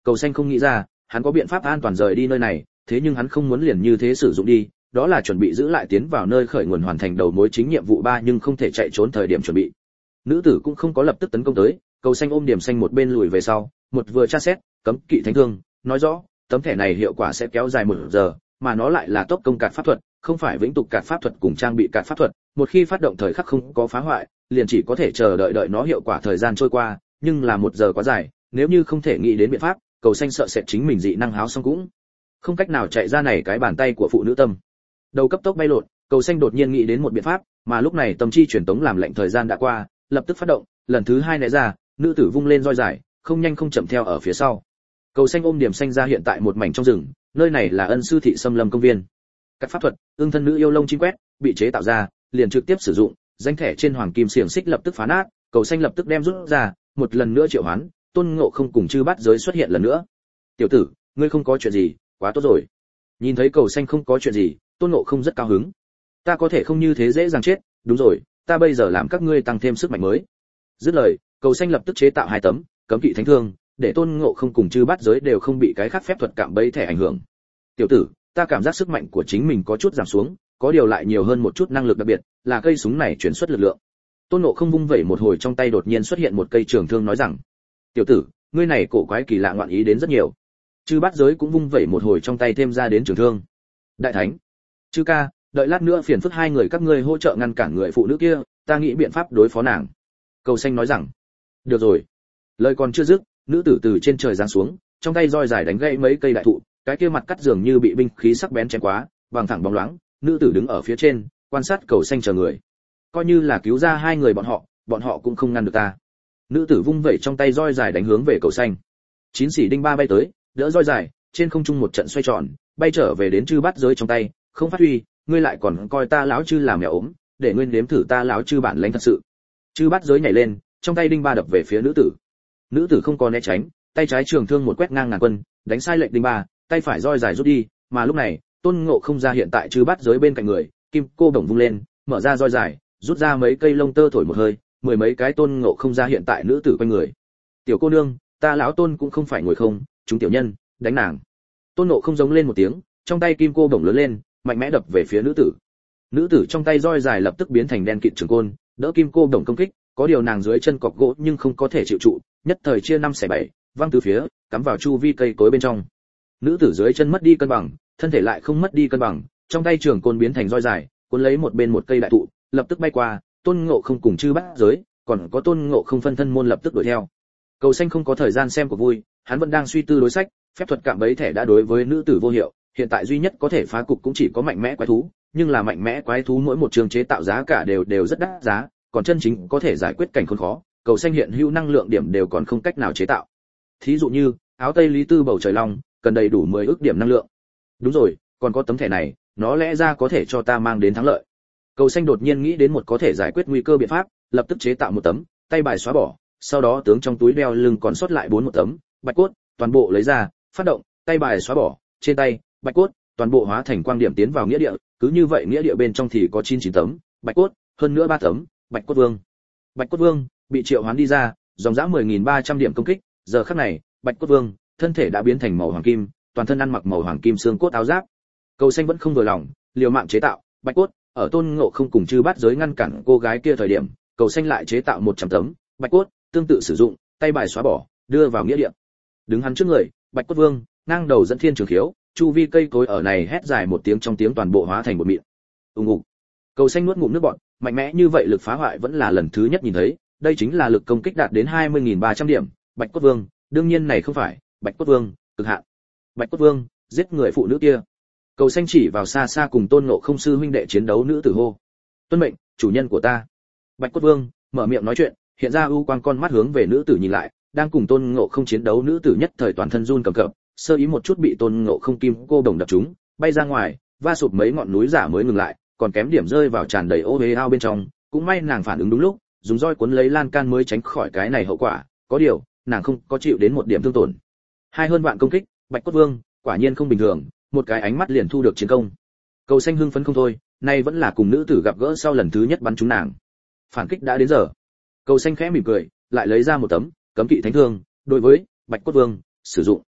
Cầu Xanh không nghĩ ra, hắn có biện pháp an toàn rời đi nơi này, thế nhưng hắn không muốn liền như thế sử dụng đi, đó là chuẩn bị giữ lại tiến vào nơi khởi nguồn hoàn thành đầu mối chính nhiệm vụ ba nhưng không thể chạy trốn thời điểm chuẩn bị. Nữ tử cũng không có lập tức tấn công tới, Cầu Xanh ôm điểm xanh một bên lùi về sau, một vừa tra xét, cấm kỵ thánh thương, nói rõ, tấm thẻ này hiệu quả sẽ kéo dài một giờ, mà nó lại là tốc công cạt pháp thuật, không phải vĩnh tục cạt pháp thuật cùng trang bị cạt pháp thuật, một khi phát động thời khắc không có phá hoại, liền chỉ có thể chờ đợi đợi nó hiệu quả thời gian trôi qua, nhưng là một giờ quá dài, nếu như không thể nghĩ đến biện pháp, Cầu Xanh sợ sệt chính mình dị năng háo xong cũng không cách nào chạy ra này cái bàn tay của phụ nữ tâm. Đầu cấp tốc bay lộn, Cầu Xanh đột nhiên nghĩ đến một biện pháp, mà lúc này tâm chi truyền tống làm lệnh thời gian đã qua, lập tức phát động, lần thứ hai né ra, nữ tử vung lên roi dài, không nhanh không chậm theo ở phía sau. Cầu Xanh ôm điểm xanh ra hiện tại một mảnh trong rừng, nơi này là Ân sư thị xâm lâm công viên. Các pháp thuật, ương thân nữ yêu lông chim quét, bị chế tạo ra, liền trực tiếp sử dụng, danh thẻ trên hoàng kim xiềng xích lập tức phá nát, Cầu Xanh lập tức đem rút ra, một lần nữa triệu hoán, Tôn Ngộ Không cùng chư bát giới xuất hiện lần nữa. "Tiểu tử, ngươi không có chuyện gì, quá tốt rồi." Nhìn thấy Cầu Xanh không có chuyện gì, Tôn Ngộ Không rất cao hứng. "Ta có thể không như thế dễ dàng chết, đúng rồi, ta bây giờ làm các ngươi tăng thêm sức mạnh mới." Dứt lời, Cầu Xanh lập tức chế tạo hai tấm cấm kỵ thánh thương, để Tôn Ngộ Không cùng chư bát giới đều không bị cái khác phép thuật cạm bẫy thẻ ảnh hưởng. "Tiểu tử, ta cảm giác sức mạnh của chính mình có chút giảm xuống, có điều lại nhiều hơn một chút năng lực đặc biệt, là cây súng này chuyển xuất lực lượng." Tôn Ngộ Không vung vẩy một hồi trong tay đột nhiên xuất hiện một cây trường thương nói rằng: "Tiểu tử, ngươi này cổ quái kỳ lạ ngoạn ý đến rất nhiều." Chư bát giới cũng vung vẩy một hồi trong tay thêm ra đến trường thương. "Đại thánh, chư ca, đợi lát nữa phiền phức hai người các ngươi hỗ trợ ngăn cản người phụ nữ kia, ta nghĩ biện pháp đối phó nàng." Cầu Xanh nói rằng: "Được rồi." Lời còn chưa dứt, nữ tử từ trên trời giáng xuống, trong tay roi dài đánh gãy mấy cây đại thụ, cái kia mặt cắt dường như bị binh khí sắc bén chém quá, bằng thẳng bóng loáng, nữ tử đứng ở phía trên, quan sát Cầu Xanh chờ người. Coi như là cứu ra hai người bọn họ, bọn họ cũng không ngăn được ta. Nữ tử vung vẩy trong tay roi dài đánh hướng về Cầu Xanh. Chín xỉ đinh ba bay tới, đỡ roi dài, trên không trung một trận xoay tròn, bay trở về đến chư bát giới trong tay, không phát huy, ngươi lại còn coi ta lão chư làm mèo ốm, để ngươi nếm thử ta lão chư bản lãnh thật sự. Chư bát giới nhảy lên, trong tay đinh ba đập về phía nữ tử. Nữ tử không có né tránh, tay trái trường thương một quét ngang ngàn quân, đánh sai lệnh đinh ba, tay phải roi dài rút đi, mà lúc này, Tôn Ngộ Không ra hiện tại chư bát giới bên cạnh người, kim cô bổng vung lên, mở ra roi dài, rút ra mấy cây lông tơ thổi một hơi, mười mấy cái Tôn Ngộ Không ra hiện tại nữ tử quanh người. "Tiểu cô nương, ta lão Tôn cũng không phải ngồi không, chúng tiểu nhân, đánh nàng." Tôn Ngộ Không giống lên một tiếng, trong tay kim cô bổng lớn lên, mạnh mẽ đập về phía nữ tử. Nữ tử trong tay roi dài lập tức biến thành đen kịt trường côn, đỡ kim cô bổng công kích, có điều nàng dưới chân cọc gỗ nhưng không có thể chịu trụ, nhất thời chia năm xẻ bảy, văng từ phía, cắm vào chu vi cây cối bên trong. Nữ tử dưới chân mất đi cân bằng, thân thể lại không mất đi cân bằng, trong tay trường côn biến thành roi dài, cuốn lấy một bên một cây đại thụ, lập tức bay qua, Tôn Ngộ Không cùng chư bát giới, còn có Tôn Ngộ Không phân thân môn lập tức đuổi theo. Cầu Xanh không có thời gian xem cuộc vui, hắn vẫn đang suy tư đối sách, phép thuật cạm bẫy thẻ đã đối với nữ tử vô hiệu, hiện tại duy nhất có thể phá cục cũng chỉ có mạnh mẽ quái thú, nhưng là mạnh mẽ quái thú mỗi một trường chế tạo giá cả đều đều rất đắt giá, còn chân chính có thể giải quyết cảnh khốn khó, Cầu Xanh hiện hữu năng lượng điểm đều còn không cách nào chế tạo. Thí dụ như, áo tây lý tư bầu trời long, cần đầy đủ mười ức điểm năng lượng. Đúng rồi, còn có tấm thẻ này, nó lẽ ra có thể cho ta mang đến thắng lợi. Cầu Xanh đột nhiên nghĩ đến một có thể giải quyết nguy cơ biện pháp, lập tức chế tạo một tấm tay bài xóa bỏ, sau đó tướng trong túi đeo lưng còn sót lại bốn một tấm bạch cốt, toàn bộ lấy ra, phát động tay bài xóa bỏ, trên tay bạch cốt toàn bộ hóa thành quang điểm tiến vào nghĩa địa, cứ như vậy nghĩa địa bên trong thì có chín chín tấm bạch cốt, hơn nữa ba tấm bạch cốt vương. Bạch cốt vương bị triệu hoán đi ra, dòng dã mười nghìn ba trăm điểm công kích, giờ khắc này, bạch cốt vương thân thể đã biến thành màu hoàng kim, toàn thân ăn mặc màu hoàng kim xương cốt áo giáp. Cầu Xanh vẫn không vừa lòng, liều mạng chế tạo bạch cốt, ở Tôn Ngộ Không cùng chư bát giới ngăn cản cô gái kia thời điểm, Cầu Xanh lại chế tạo một trăm tấm bạch cốt, tương tự sử dụng tay bài xóa bỏ, đưa vào nghĩa địa. Đứng hắn trước người, bạch cốt vương ngang đầu dẫn thiên trường khiếu, chu vi cây cối ở này hét dài một tiếng, trong tiếng toàn bộ hóa thành bột mịn. Ùng ục. Cầu Xanh nuốt ngụm nước bọt, mạnh mẽ như vậy lực phá hoại vẫn là lần thứ nhất nhìn thấy, đây chính là lực công kích đạt đến hai mươi nghìn ba trăm điểm, bạch cốt vương, đương nhiên này không phải bạch cốt vương cực hạn. Bạch cốt vương giết người phụ nữ kia. Cầu Xanh chỉ vào xa xa cùng Tôn Ngộ Không sư huynh đệ chiến đấu nữ tử hô: "Tuân mệnh, chủ nhân của ta." Bạch cốt vương mở miệng nói chuyện, hiện ra ưu quang con mắt hướng về nữ tử nhìn lại, đang cùng Tôn Ngộ Không chiến đấu nữ tử nhất thời toàn thân run cầm cập, sơ ý một chút bị Tôn Ngộ Không kim cô đồng đập trúng, bay ra ngoài, va sụp mấy ngọn núi giả mới ngừng lại, còn kém điểm rơi vào tràn đầy ô uế ao bên trong, cũng may nàng phản ứng đúng lúc, dùng roi cuốn lấy lan can mới tránh khỏi cái này hậu quả, có điều, nàng không có chịu đến một điểm thương tổn. Hai hơn vạn công kích, Bạch Cốt Vương quả nhiên không bình thường, một cái ánh mắt liền thu được chiến công. Cầu Xanh hưng phấn không thôi, nay vẫn là cùng nữ tử gặp gỡ sau lần thứ nhất bắn trúng nàng. Phản kích đã đến giờ. Cầu Xanh khẽ mỉm cười, lại lấy ra một tấm cấm kỵ thánh thương, đối với Bạch Cốt Vương sử dụng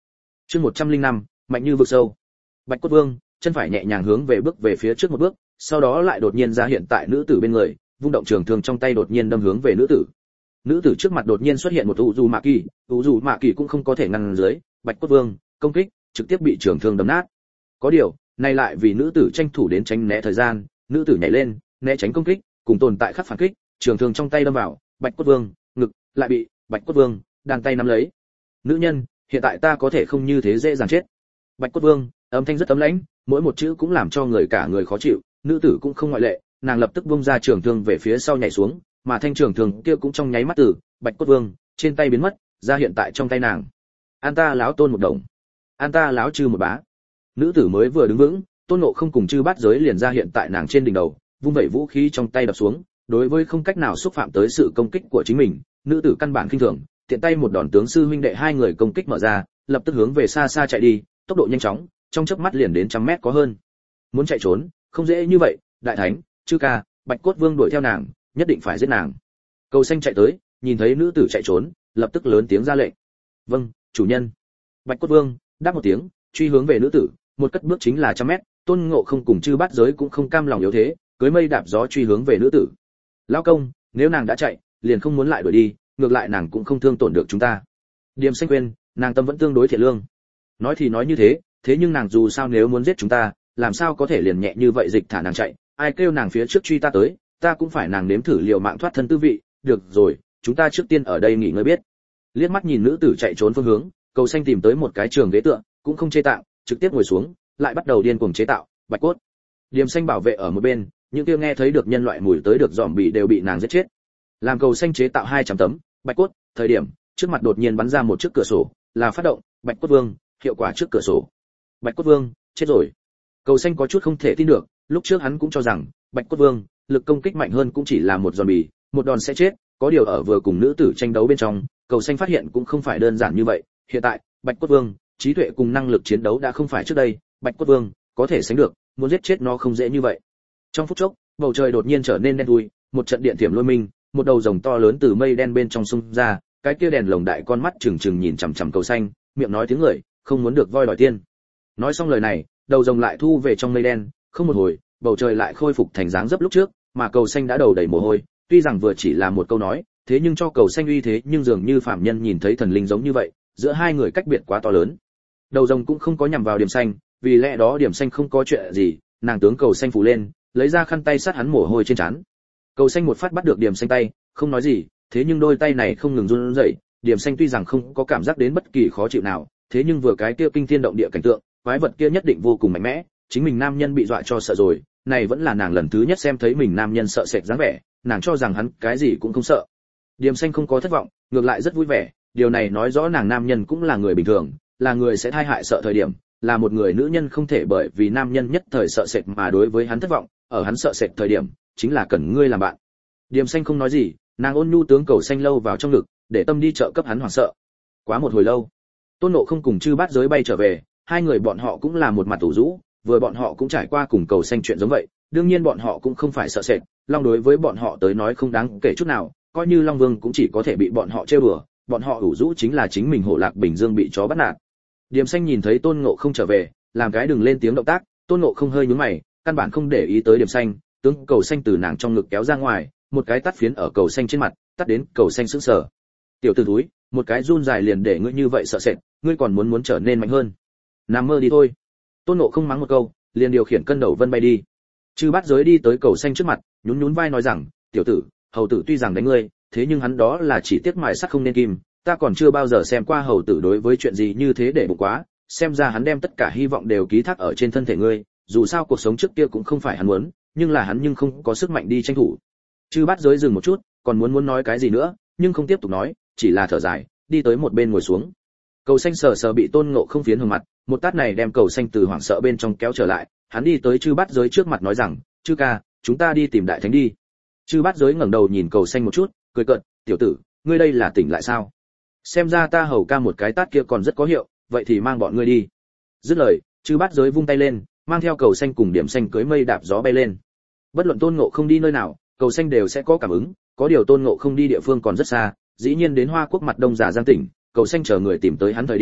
Chương một trăm linh năm, mạnh như vực sâu. Bạch Cốt Vương, chân phải nhẹ nhàng hướng về bước về phía trước một bước, sau đó lại đột nhiên ra hiện tại nữ tử bên người, vung động trường thương trong tay đột nhiên đâm hướng về nữ tử. Nữ tử trước mặt đột nhiên xuất hiện một u dù mạ kỳ, u dù mạ kỳ cũng không có thể ngăn dưới, Bạch Cốt Vương công kích, trực tiếp bị trường thương đâm nát. Có điều, này lại vì nữ tử tranh thủ đến tránh né thời gian, nữ tử nhảy lên, né tránh công kích, cùng tồn tại khắc phản kích, trường thương trong tay đâm vào Bạch Cốt Vương ngực, lại bị Bạch Cốt Vương đàn tay nắm lấy. Nữ nhân, hiện tại ta có thể không như thế dễ dàng chết. Bạch Cốt Vương, âm thanh rất ấm lãnh, mỗi một chữ cũng làm cho người cả người khó chịu, nữ tử cũng không ngoại lệ, nàng lập tức vung ra trường thương về phía sau nhảy xuống, mà thanh trường thương kia cũng trong nháy mắt từ Bạch Cốt Vương trên tay biến mất, ra hiện tại trong tay nàng. An ta láo tôn một đồng, an ta láo chư một bá. Nữ tử mới vừa đứng vững, Tôn Ngộ Không cùng chư bát giới liền ra hiện tại nàng trên đỉnh đầu, vung vẩy vũ khí trong tay đập xuống, đối với không cách nào xúc phạm tới sự công kích của chính mình, nữ tử căn bản khinh thường, tiện tay một đòn tướng sư huynh đệ hai người công kích mở ra, lập tức hướng về xa xa chạy đi, tốc độ nhanh chóng, trong chớp mắt liền đến trăm mét có hơn. Muốn chạy trốn, không dễ như vậy, đại thánh, chư ca, Bạch Cốt Vương đuổi theo nàng, nhất định phải giết nàng. Cầu Xanh chạy tới, nhìn thấy nữ tử chạy trốn, lập tức lớn tiếng ra lệnh. Vâng, chủ nhân. Bạch Cốt Vương đáp một tiếng, truy hướng về nữ tử, một cất bước chính là trăm mét, Tôn Ngộ Không cùng chư bát giới cũng không cam lòng yếu thế, cưỡi mây đạp gió truy hướng về nữ tử. Lão công, nếu nàng đã chạy, liền không muốn lại đuổi đi, ngược lại nàng cũng không thương tổn được chúng ta. Điềm Xanh quên, nàng tâm vẫn tương đối thiện lương. Nói thì nói như thế, thế nhưng nàng dù sao nếu muốn giết chúng ta, làm sao có thể liền nhẹ như vậy dịch thả nàng chạy, ai kêu nàng phía trước truy ta tới, ta cũng phải nàng nếm thử liều mạng thoát thân tư vị, được rồi, chúng ta trước tiên ở đây nghỉ ngơi biết. Liếc mắt nhìn nữ tử chạy trốn phương hướng, Cầu Xanh tìm tới một cái trường ghế tựa, cũng không chê tạng, trực tiếp ngồi xuống, lại bắt đầu điên cuồng chế tạo bạch cốt. Điềm Xanh bảo vệ ở một bên, những kia nghe thấy được nhân loại mùi tới được dòm bị đều bị nàng giết chết. Làm Cầu Xanh chế tạo hai trăm tấm bạch cốt, thời điểm trước mặt đột nhiên bắn ra một chiếc cửa sổ, là phát động Bạch Cốt Vương, hiệu quả trước cửa sổ. Bạch Cốt Vương chết rồi. Cầu Xanh có chút không thể tin được, lúc trước hắn cũng cho rằng Bạch Cốt Vương lực công kích mạnh hơn cũng chỉ là một giòn bì, một đòn sẽ chết, có điều ở vừa cùng nữ tử tranh đấu bên trong, Cầu Xanh phát hiện cũng không phải đơn giản như vậy, hiện tại, Bạch Cốt Vương, trí tuệ cùng năng lực chiến đấu đã không phải trước đây, Bạch Cốt Vương có thể sánh được, muốn giết chết nó không dễ như vậy. Trong phút chốc, bầu trời đột nhiên trở nên đen thui, một trận điện thiểm lôi minh, một đầu rồng to lớn từ mây đen bên trong xung ra, cái kia đèn lồng đại con mắt trừng trừng nhìn chằm chằm Cầu Xanh, miệng nói tiếng người, không muốn được voi đòi tiên. Nói xong lời này, đầu rồng lại thu về trong mây đen, không một hồi, bầu trời lại khôi phục thành dáng dấp lúc trước, mà Cầu Xanh đã đầu đầy mồ hôi, tuy rằng vừa chỉ là một câu nói, thế nhưng cho Cầu Xanh uy thế nhưng dường như phàm nhân nhìn thấy thần linh giống như vậy, giữa hai người cách biệt quá to lớn. Đầu rồng cũng không có nhằm vào Điểm Xanh, vì lẽ đó Điểm Xanh không có chuyện gì, nàng tướng Cầu Xanh phủ lên, lấy ra khăn tay sát hắn mồ hôi trên trán. Cầu Xanh một phát bắt được Điểm Xanh tay, không nói gì, thế nhưng đôi tay này không ngừng run rẩy, Điểm Xanh tuy rằng không có cảm giác đến bất kỳ khó chịu nào, thế nhưng vừa cái kia kinh thiên động địa cảnh tượng, quái vật kia nhất định vô cùng mạnh mẽ, chính mình nam nhân bị dọa cho sợ rồi, này vẫn là nàng lần thứ nhất xem thấy mình nam nhân sợ sệt dáng vẻ, nàng cho rằng hắn cái gì cũng không sợ. Điểm Xanh không có thất vọng, ngược lại rất vui vẻ, điều này nói rõ nàng nam nhân cũng là người bình thường, là người sẽ thai hại sợ thời điểm, là một người nữ nhân không thể bởi vì nam nhân nhất thời sợ sệt mà đối với hắn thất vọng, ở hắn sợ sệt thời điểm, chính là cần ngươi làm bạn. Điểm Xanh không nói gì, nàng ôn nhu tướng Cầu Xanh lâu vào trong ngực, để tâm đi trợ cấp hắn hoảng sợ. Quá một hồi lâu, Tôn Ngộ Không cùng chư bát giới bay trở về, hai người bọn họ cũng là một mặt ủ rũ, vừa bọn họ cũng trải qua cùng Cầu Xanh chuyện giống vậy, đương nhiên bọn họ cũng không phải sợ sệt, Long đối với bọn họ tới nói không đáng kể chút nào, coi như Long Vương cũng chỉ có thể bị bọn họ trêu đùa, bọn họ ủ rũ chính là chính mình Hổ Lạc Bình Dương bị chó bắt nạt. Điềm Xanh nhìn thấy Tôn Ngộ Không trở về, làm cái đừng lên tiếng động tác, Tôn Ngộ Không hơi nhướng mày, căn bản không để ý tới Điềm Xanh, tướng Cầu Xanh từ nàng trong ngực kéo ra ngoài, một cái tát phiến ở Cầu Xanh trên mặt, tát đến Cầu Xanh sững sờ. Tiểu tử thúi, một cái run dài liền để ngươi như vậy sợ sệt, ngươi còn muốn muốn trở nên mạnh hơn. Nằm mơ đi thôi. Tôn Ngộ Không mắng một câu, liền điều khiển cân đầu vân bay đi. Chư bát giới đi tới Cầu Xanh trước mặt, nhún nhún vai nói rằng, tiểu tử, hầu tử tuy rằng đánh ngươi, thế nhưng hắn đó là chỉ tiếc mài sắt không nên kim, ta còn chưa bao giờ xem qua hầu tử đối với chuyện gì như thế để bụng quá, xem ra hắn đem tất cả hy vọng đều ký thác ở trên thân thể ngươi, dù sao cuộc sống trước kia cũng không phải hắn muốn, nhưng là hắn nhưng không có sức mạnh đi tranh thủ. Chư bát giới dừng một chút, còn muốn muốn nói cái gì nữa, nhưng không tiếp tục nói, chỉ là thở dài, đi tới một bên ngồi xuống. Cầu Xanh sờ sờ bị Tôn Ngộ Không phiến hừng mặt, một tát này đem Cầu Xanh từ hoảng sợ bên trong kéo trở lại, hắn đi tới chư bát giới trước mặt nói rằng, chư ca, chúng ta đi tìm đại thánh đi. Chư bát giới ngẩng đầu nhìn Cầu Xanh một chút, cười cợt, tiểu tử, ngươi đây là tỉnh lại sao? Xem ra ta hầu ca một cái tát kia còn rất có hiệu, vậy thì mang bọn ngươi đi. Dứt lời, chư bát giới vung tay lên, mang theo Cầu Xanh cùng Điểm Xanh cưỡi mây đạp gió bay lên. Bất luận Tôn Ngộ Không đi nơi nào, Cầu Xanh đều sẽ có cảm ứng, có điều Tôn Ngộ Không đi địa phương còn rất xa, dĩ nhiên đến Hoa Quốc mặt đông giả Giang tỉnh, Cầu Xanh chờ người tìm tới hắn thời điểm,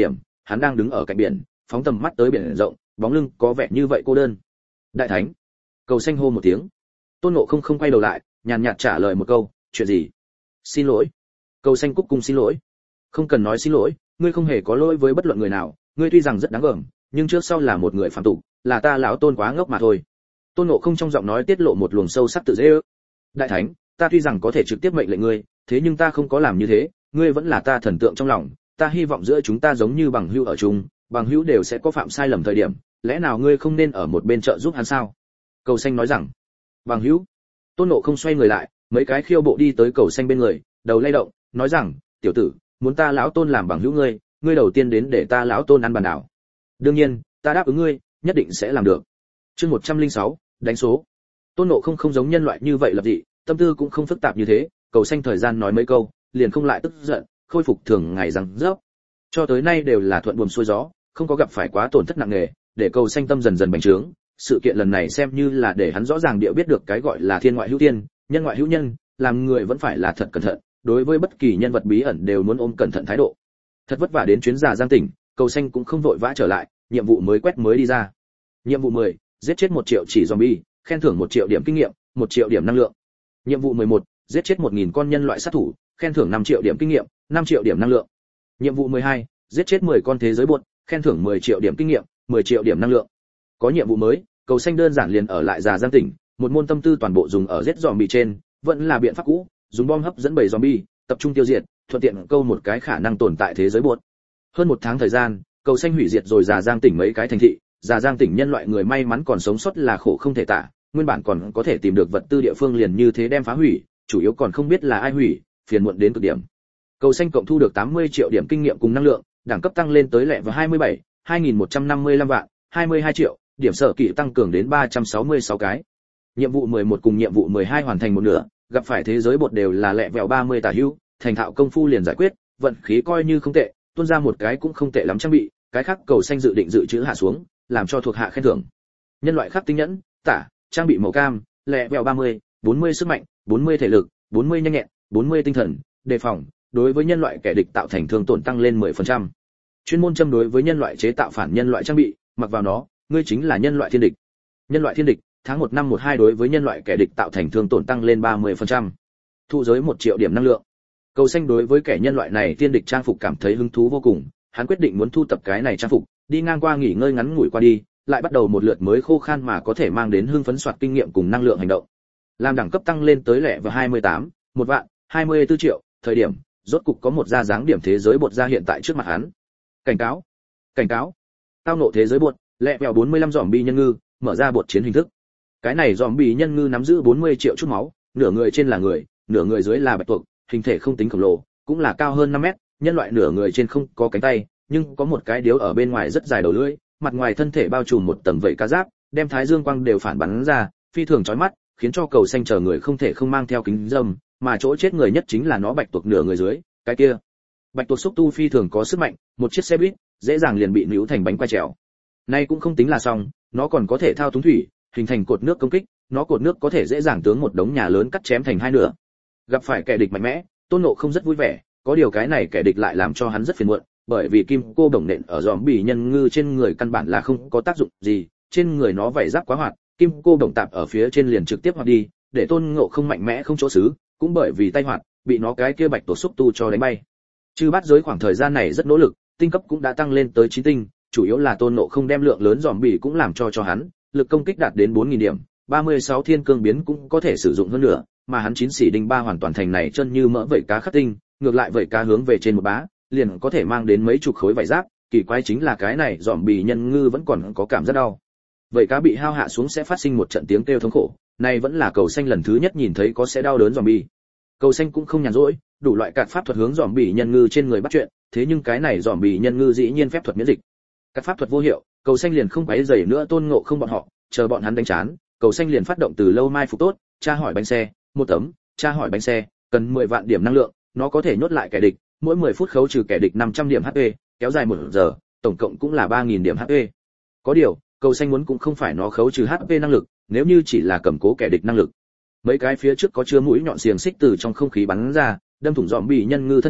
hắn đang đứng ở cạnh biển, phóng tầm mắt tới biển rộng, bóng lưng có vẻ như vậy cô đơn. Đại thánh. Cầu xanh hô một tiếng. Tôn Ngộ Không không quay đầu lại, nhàn nhạt trả lời một câu, chuyện gì? Xin lỗi. Cầu xanh cúc cung xin lỗi. Không cần nói xin lỗi, ngươi không hề có lỗi với bất luận người nào, ngươi tuy rằng rất đáng gờm, nhưng trước sau là một người phàm tục, là ta lão Tôn quá ngốc mà thôi. Tôn Ngộ Không trong giọng nói tiết lộ một luồng sâu sắc tự dễ ước. Đại thánh, ta tuy rằng có thể trực tiếp mệnh lệnh ngươi, thế nhưng ta không có làm như thế, ngươi vẫn là ta thần tượng trong lòng, ta hy vọng giữa chúng ta giống như bằng hữu ở chung, bằng hữu đều sẽ có phạm sai lầm thời điểm, lẽ nào ngươi không nên ở một bên trợ giúp hắn sao? Cầu xanh nói rằng. Bằng hữu. Tôn Ngộ Không xoay người lại, mấy cái khiêu bộ đi tới cầu xanh bên người, đầu lay động, nói rằng, tiểu tử, muốn ta lão Tôn làm bằng hữu ngươi, ngươi đầu tiên đến để ta lão Tôn ăn bàn đảo. Đương nhiên, ta đáp ứng ngươi, nhất định sẽ làm được. Chương một trăm lẻ sáu, đánh số. Tôn Ngộ Không không giống nhân loại như vậy lập dị, tâm tư cũng không phức tạp như thế, cầu xanh thời gian nói mấy câu, liền không lại tức giận, khôi phục thường ngày rằng rớp. Cho tới nay đều là thuận buồm xuôi gió, không có gặp phải quá tổn thất nặng nề, để cầu xanh tâm dần dần bành trướng. Sự kiện lần này xem như là để hắn rõ ràng địa biết được cái gọi là thiên ngoại hữu thiên, nhân ngoại hữu nhân, làm người vẫn phải là thật cẩn thận, đối với bất kỳ nhân vật bí ẩn đều muốn ôm cẩn thận thái độ. Thật vất vả đến chuyến già Giang tỉnh, cầu xanh cũng không vội vã trở lại, nhiệm vụ mới quét mới đi ra. Nhiệm vụ mười, giết chết một triệu chỉ zombie, khen thưởng một triệu điểm kinh nghiệm, một triệu điểm năng lượng. Nhiệm vụ mười một, giết chết một nghìn con nhân loại sát thủ, khen thưởng năm triệu điểm kinh nghiệm, năm triệu điểm năng lượng. Nhiệm vụ mười hai, giết chết mười con thế giới bột, khen thưởng mười triệu điểm kinh nghiệm, mười triệu điểm năng lượng. Có nhiệm vụ mới, cầu xanh đơn giản liền ở lại già Giang tỉnh, một môn tâm tư toàn bộ dùng ở giết zombie trên, vẫn là biện pháp cũ, dùng bom hấp dẫn bầy zombie, tập trung tiêu diệt, thuận tiện câu một cái khả năng tồn tại thế giới bột. Hơn một tháng thời gian, cầu xanh hủy diệt rồi già Giang tỉnh mấy cái thành thị, già Giang tỉnh nhân loại người may mắn còn sống sót là khổ không thể tả, nguyên bản còn có thể tìm được vật tư địa phương liền như thế đem phá hủy, chủ yếu còn không biết là ai hủy, phiền muộn đến cực điểm. Cầu xanh cộng thu được tám mươi triệu điểm kinh nghiệm cùng năng lượng, đẳng cấp tăng lên tới lẹ và hai mươi bảy, hai nghìn một trăm năm mươi lăm vạn, hai mươi hai triệu, điểm sở kỵ tăng cường đến ba trăm sáu mươi sáu cái. Nhiệm vụ mười một cùng nhiệm vụ mười hai hoàn thành một nửa, gặp phải thế giới bột đều là lẹ vẹo ba mươi tả hữu, thành thạo công phu liền giải quyết, vận khí coi như không tệ, tuôn ra một cái cũng không tệ lắm trang bị, cái khác cầu xanh dự định dự trữ hạ xuống, làm cho thuộc hạ khen thưởng. Nhân loại khắc tinh nhẫn, tả, trang bị màu cam, lẹ vẹo ba mươi, bốn mươi sức mạnh, bốn mươi thể lực, bốn mươi nhanh nhẹn, bốn mươi tinh thần, đề phòng, đối với nhân loại kẻ địch tạo thành thương tổn tăng lên mười phần trăm. Chuyên môn châm đối với nhân loại chế tạo phản nhân loại trang bị, mặc vào nó, ngươi chính là nhân loại thiên địch. Nhân loại thiên địch, tháng một năm một hai đối với nhân loại kẻ địch tạo thành thương tổn tăng lên ba mươi phần trăm. Thu giới một triệu điểm năng lượng. Cầu xanh đối với kẻ nhân loại này thiên địch trang phục cảm thấy hứng thú vô cùng, hắn quyết định muốn thu tập cái này trang phục, đi ngang qua nghỉ ngơi ngắn ngủi qua đi, lại bắt đầu một lượt mới khô khan mà có thể mang đến hưng phấn soạt kinh nghiệm cùng năng lượng hành động. Làm đẳng cấp tăng lên tới lẻ và hai mươi tám, một vạn, hai mươi tư triệu, thời điểm, rốt cục có một ra dáng điểm thế giới bột ra hiện tại trước mặt hắn. Cảnh cáo, cảnh cáo, tao nộ thế giới bột, lẹ vẹo bốn mươi lăm zombie nhân ngư, mở ra bột chiến hình thức. Cái này zombie nhân ngư nắm giữ bốn mươi triệu chút máu, nửa người trên là người, nửa người dưới là bạch tuộc, hình thể không tính khổng lồ, cũng là cao hơn năm mét, nhân loại nửa người trên không có cánh tay, nhưng có một cái điếu ở bên ngoài rất dài đầu lưỡi, mặt ngoài thân thể bao trùm một tầng vảy cá giáp, đem thái dương quang đều phản bắn ra, phi thường chói mắt, khiến cho cầu xanh chờ người không thể không mang theo kính râm, mà chỗ chết người nhất chính là nó bạch tuộc nửa người dưới, cái kia. Bạch tuộc xúc tu phi thường có sức mạnh, một chiếc xe buýt dễ dàng liền bị níu thành bánh quay trèo. Nay cũng không tính là xong, nó còn có thể thao túng thủy, hình thành cột nước công kích, nó cột nước có thể dễ dàng tướng một đống nhà lớn cắt chém thành hai nửa. Gặp phải kẻ địch mạnh mẽ, Tôn Ngộ không rất vui vẻ, có điều cái này kẻ địch lại làm cho hắn rất phiền muộn, bởi vì kim cô đồng nện ở zombie nhân ngư trên người căn bản là không có tác dụng gì, trên người nó vảy giáp quá hoạt, kim cô đồng tạp ở phía trên liền trực tiếp hoạt đi, để Tôn Ngộ không mạnh mẽ không chỗ xứ, cũng bởi vì tay hoạt, bị nó cái kia bạch tuộc xúc tu cho đánh bay. Chư bát giới khoảng thời gian này rất nỗ lực, tinh cấp cũng đã tăng lên tới chín tinh, chủ yếu là Tôn Ngộ không đem lượng lớn zombie cũng làm cho cho hắn, lực công kích đạt đến bốn nghìn điểm, ba mươi sáu thiên cương biến cũng có thể sử dụng hơn nữa, mà hắn chín xỉ đinh ba hoàn toàn thành này chân như mỡ vảy cá khắc tinh, ngược lại vảy cá hướng về trên một bá, liền có thể mang đến mấy chục khối vảy giáp, kỳ quái chính là cái này zombie nhân ngư vẫn còn có cảm giác đau. Vảy cá bị hao hạ xuống sẽ phát sinh một trận tiếng kêu thống khổ, này vẫn là cầu xanh lần thứ nhất nhìn thấy có sẽ đau đớn zombie. Cầu xanh cũng không nhàn rỗi, đủ loại cạt pháp thuật hướng zombie nhân ngư trên người bắt chuyện, thế nhưng cái này zombie nhân ngư dĩ nhiên phép thuật miễn dịch. Các pháp thuật vô hiệu, cầu xanh liền không quấy rầy nữa Tôn Ngộ không bọn họ, chờ bọn hắn đánh chán, cầu xanh liền phát động từ lâu mai phục tốt, tra hỏi bánh xe, một tấm, tra hỏi bánh xe, cần mười vạn điểm năng lượng, nó có thể nhốt lại kẻ địch, mỗi mười phút khấu trừ kẻ địch năm trăm điểm hát pê, kéo dài một giờ, tổng cộng cũng là ba nghìn điểm hát pê. Có điều, cầu xanh muốn cũng không phải nó khấu trừ hát pê năng lực, nếu như chỉ là cầm cố kẻ địch năng lực. Mấy cái phía trước có chứa mũi nhọn xiềng xích từ trong không khí bắn ra, đâm thủng zombie nhân ngư thân thể,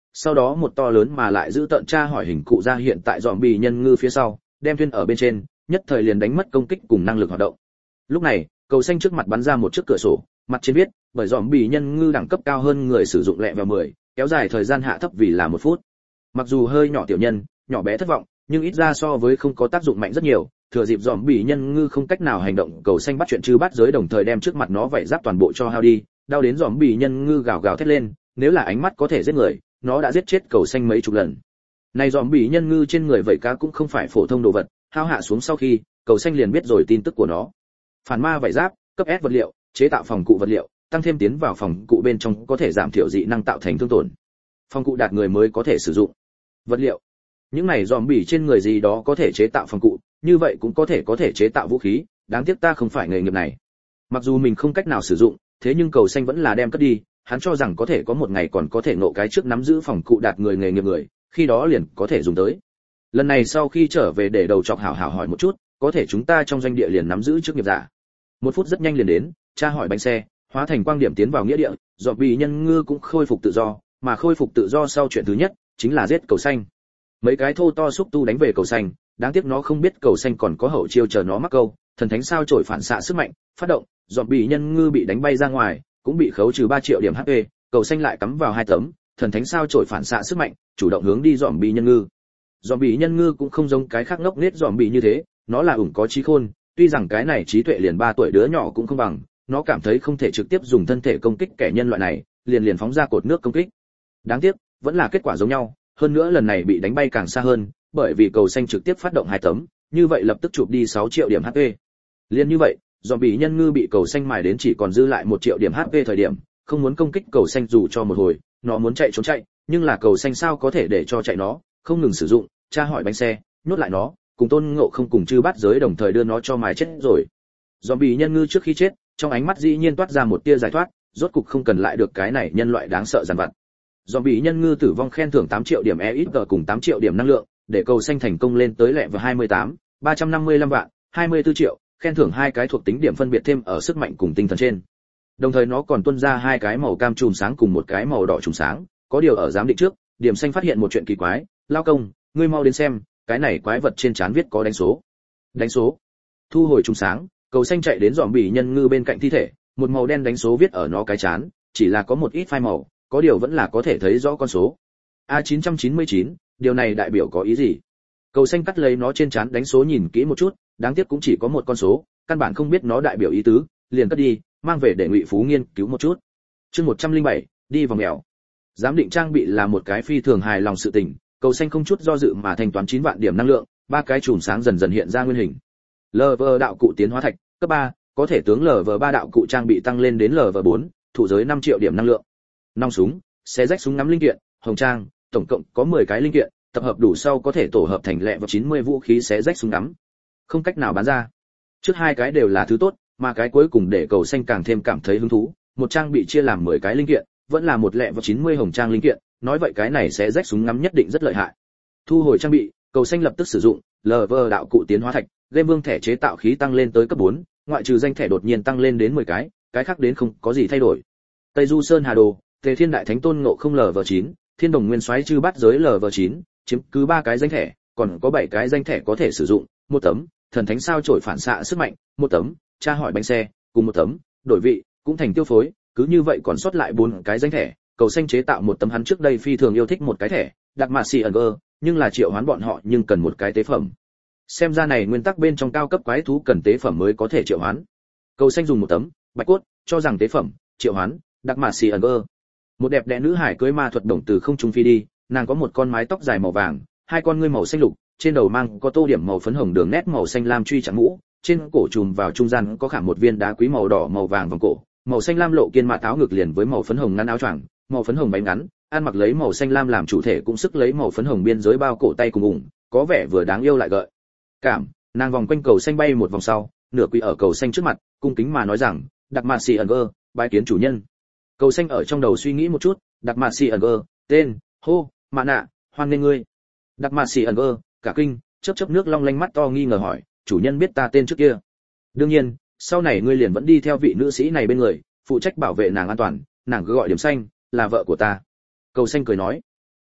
sau đó một to lớn mà lại giữ tận tra hỏi hình cụ ra hiện tại zombie nhân ngư phía sau, đem thuyền ở bên trên, nhất thời liền đánh mất công kích cùng năng lực hoạt động. Lúc này, cầu xanh trước mặt bắn ra một chiếc cửa sổ, mặt trên viết, bởi zombie nhân ngư đẳng cấp cao hơn người sử dụng lẹ vào mười, kéo dài thời gian hạ thấp vì là một phút. Mặc dù hơi nhỏ tiểu nhân, nhỏ bé thất vọng, nhưng ít ra so với không có tác dụng mạnh rất nhiều, thừa dịp zombie nhân ngư không cách nào hành động, cầu xanh bắt chuyện chư bắt giới đồng thời đem trước mặt nó vảy giáp toàn bộ cho hao đi, đau đến zombie nhân ngư gào gào thét lên, nếu là ánh mắt có thể giết người, nó đã giết chết cầu xanh mấy chục lần. Này zombie nhân ngư trên người vảy cá cũng không phải phổ thông đồ vật, hao hạ xuống sau khi, cầu xanh liền biết rồi tin tức của nó. Phản ma vảy giáp, cấp S vật liệu, chế tạo phòng cụ vật liệu, tăng thêm tiến vào phòng cụ bên trong có thể giảm thiểu dị năng tạo thành thương tổn. Phòng cụ đạt người mới có thể sử dụng. Vật liệu, những này zombie trên người gì đó có thể chế tạo phòng cụ, như vậy cũng có thể có thể chế tạo vũ khí, đáng tiếc ta không phải nghề nghiệp này. Mặc dù mình không cách nào sử dụng, thế nhưng cầu xanh vẫn là đem cất đi, hắn cho rằng có thể có một ngày còn có thể ngộ cái trước nắm giữ phòng cụ đạt người nghề nghiệp người, khi đó liền có thể dùng tới. Lần này sau khi trở về để đầu chọc hảo hảo hỏi một chút, có thể chúng ta trong doanh địa liền nắm giữ chức nghiệp giả. Một phút rất nhanh liền đến, tra hỏi bánh xe, hóa thành quang điểm tiến vào nghĩa địa, zombie nhân ngư cũng khôi phục tự do, mà khôi phục tự do sau chuyện thứ nhất chính là giết cầu xanh. Mấy cái thô to xúc tu đánh về cầu xanh, đáng tiếc nó không biết cầu xanh còn có hậu chiêu chờ nó mắc câu, thần thánh sao trổi phản xạ sức mạnh, phát động, zombie nhân ngư bị đánh bay ra ngoài, cũng bị khấu trừ ba triệu điểm hát pê, cầu xanh lại cắm vào hai tấm, thần thánh sao trổi phản xạ sức mạnh, chủ động hướng đi zombie nhân ngư. Zombie nhân ngư cũng không giống cái khác ngốc nghếch zombie như thế, nó là ủng có trí khôn, tuy rằng cái này trí tuệ liền ba tuổi đứa nhỏ cũng không bằng, nó cảm thấy không thể trực tiếp dùng thân thể công kích kẻ nhân loại này, liền liền phóng ra cột nước công kích. Đáng tiếc, vẫn là kết quả giống nhau, hơn nữa lần này bị đánh bay càng xa hơn, bởi vì cầu xanh trực tiếp phát động hai tấm, như vậy lập tức chụp đi sáu triệu điểm hát pê. Liên như vậy, zombie nhân ngư bị cầu xanh mài đến chỉ còn dư lại một triệu điểm hát pê thời điểm, không muốn công kích cầu xanh dù cho một hồi, nó muốn chạy trốn chạy, nhưng là cầu xanh sao có thể để cho chạy nó, không ngừng sử dụng, tra hỏi bánh xe, nhốt lại nó, cùng Tôn Ngộ Không cùng chư bát giới đồng thời đưa nó cho mài chết rồi. Zombie nhân ngư trước khi chết, trong ánh mắt dĩ nhiên toát ra một tia giải thoát, rốt cục không cần lại được cái này nhân loại đáng sợ giàn vặt. Zombie nhân ngư tử vong khen thưởng tám triệu điểm e ít cùng tám triệu điểm năng lượng, để cầu xanh thành công lên tới lẹ vào hai mươi tám, ba trăm năm mươi lăm vạn, hai mươi tư triệu, khen thưởng hai cái thuộc tính điểm phân biệt thêm ở sức mạnh cùng tinh thần trên. Đồng thời nó còn tuôn ra hai cái màu cam chùm sáng cùng một cái màu đỏ chùm sáng, có điều ở giám định trước, điểm xanh phát hiện một chuyện kỳ quái, lao công, ngươi mau đến xem, cái này quái vật trên trán viết có đánh số. Đánh số. Thu hồi chùm sáng, cầu xanh chạy đến zombie nhân ngư bên cạnh thi thể, một màu đen đánh số viết ở nó cái trán, chỉ là có một ít phai màu, có điều vẫn là có thể thấy rõ con số. A chín trăm chín mươi chín, điều này đại biểu có ý gì? Cầu xanh cắt lấy nó trên trán đánh số nhìn kỹ một chút, đáng tiếc cũng chỉ có một con số, căn bản không biết nó đại biểu ý tứ, liền cất đi, mang về để Ngụy Phú nghiên cứu một chút. Chương một trăm lẻ bảy, đi vào mèo. Giám định trang bị là một cái phi thường hài lòng sự tình, cầu xanh không chút do dự mà thanh toán chín vạn điểm năng lượng, ba cái chùm sáng dần dần hiện ra nguyên hình. lờ vê đạo cụ tiến hóa thạch, cấp ba, có thể tướng lờ vê ba đạo cụ trang bị tăng lên đến lờ vê bốn, thủ giới năm triệu điểm năng lượng. Nòng súng, xé rách súng ngắm linh kiện, hồng trang, tổng cộng có mười cái linh kiện, tập hợp đủ sau có thể tổ hợp thành lẹ vào chín mươi vũ khí xé rách súng ngắm. Không cách nào bán ra. Trước hai cái đều là thứ tốt, mà cái cuối cùng để cầu xanh càng thêm cảm thấy hứng thú, một trang bị chia làm mười cái linh kiện, vẫn là một lẹ vào chín mươi hồng trang linh kiện, nói vậy cái này sẽ rách súng ngắm nhất định rất lợi hại. Thu hồi trang bị, cầu xanh lập tức sử dụng lờ vê đạo cụ tiến hóa thạch, game vương thẻ chế tạo khí tăng lên tới cấp bốn, ngoại trừ danh thẻ đột nhiên tăng lên đến mười cái, cái khác đến không có gì thay đổi. Tây Du Sơn Hà Đồ, Tề Thiên Đại Thánh Tôn Ngộ Không lờ vê chín, Thiên Đồng Nguyên Soái Chư Bát Giới lờ vê chín, chiếm cứ ba cái danh thẻ, còn có bảy cái danh thẻ có thể sử dụng, một tấm, thần thánh sao trổi phản xạ sức mạnh, một tấm, tra hỏi bánh xe, cùng một tấm, đổi vị, cũng thành tiêu phối, cứ như vậy còn sót lại bốn cái danh thẻ, cầu xanh chế tạo một tấm hắn trước đây phi thường yêu thích một cái thẻ, đặc mạ xì ẩn gơ, nhưng là triệu hoán bọn họ nhưng cần một cái tế phẩm. Xem ra này nguyên tắc bên trong cao cấp quái thú cần tế phẩm mới có thể triệu hoán. Cầu xanh dùng một tấm, bạch cốt, cho rằng tế phẩm, triệu hoán, đặc mạ xì ẩn gơ. Một đẹp đẽ nữ hải cưỡi ma thuật đồng từ không trung phi đi, nàng có một con mái tóc dài màu vàng, hai con ngươi màu xanh lục, trên đầu mang có tô điểm màu phấn hồng đường nét màu xanh lam truy chạm mũ, trên cổ trùm vào trung gian có khảm một viên đá quý màu đỏ màu vàng vòng cổ, màu xanh lam lộ kiên mạ áo ngực liền với màu phấn hồng ngắn áo choàng, màu phấn hồng váy ngắn, ăn mặc lấy màu xanh lam làm chủ thể cũng sức lấy màu phấn hồng biên giới bao cổ tay cùng ủng, có vẻ vừa đáng yêu lại gợi cảm. Nàng vòng quanh cầu xanh bay một vòng sau, nửa quỳ ở cầu xanh trước mặt, cung kính mà nói rằng, đặc mạ xì ẩn gơ, bái kiến chủ nhân. Cầu xanh ở trong đầu suy nghĩ một chút, đặc mạ xì ẩn gơ, tên, hô, mạ nạ, hoan nghênh ngươi. Đặc mạ xì ẩn gơ, cả kinh, chớp chớp nước long lanh mắt to nghi ngờ hỏi, chủ nhân biết ta tên trước kia? Đương nhiên, sau này ngươi liền vẫn đi theo vị nữ sĩ này bên người, phụ trách bảo vệ nàng an toàn, nàng cứ gọi điểm xanh, là vợ của ta. Cầu xanh cười nói,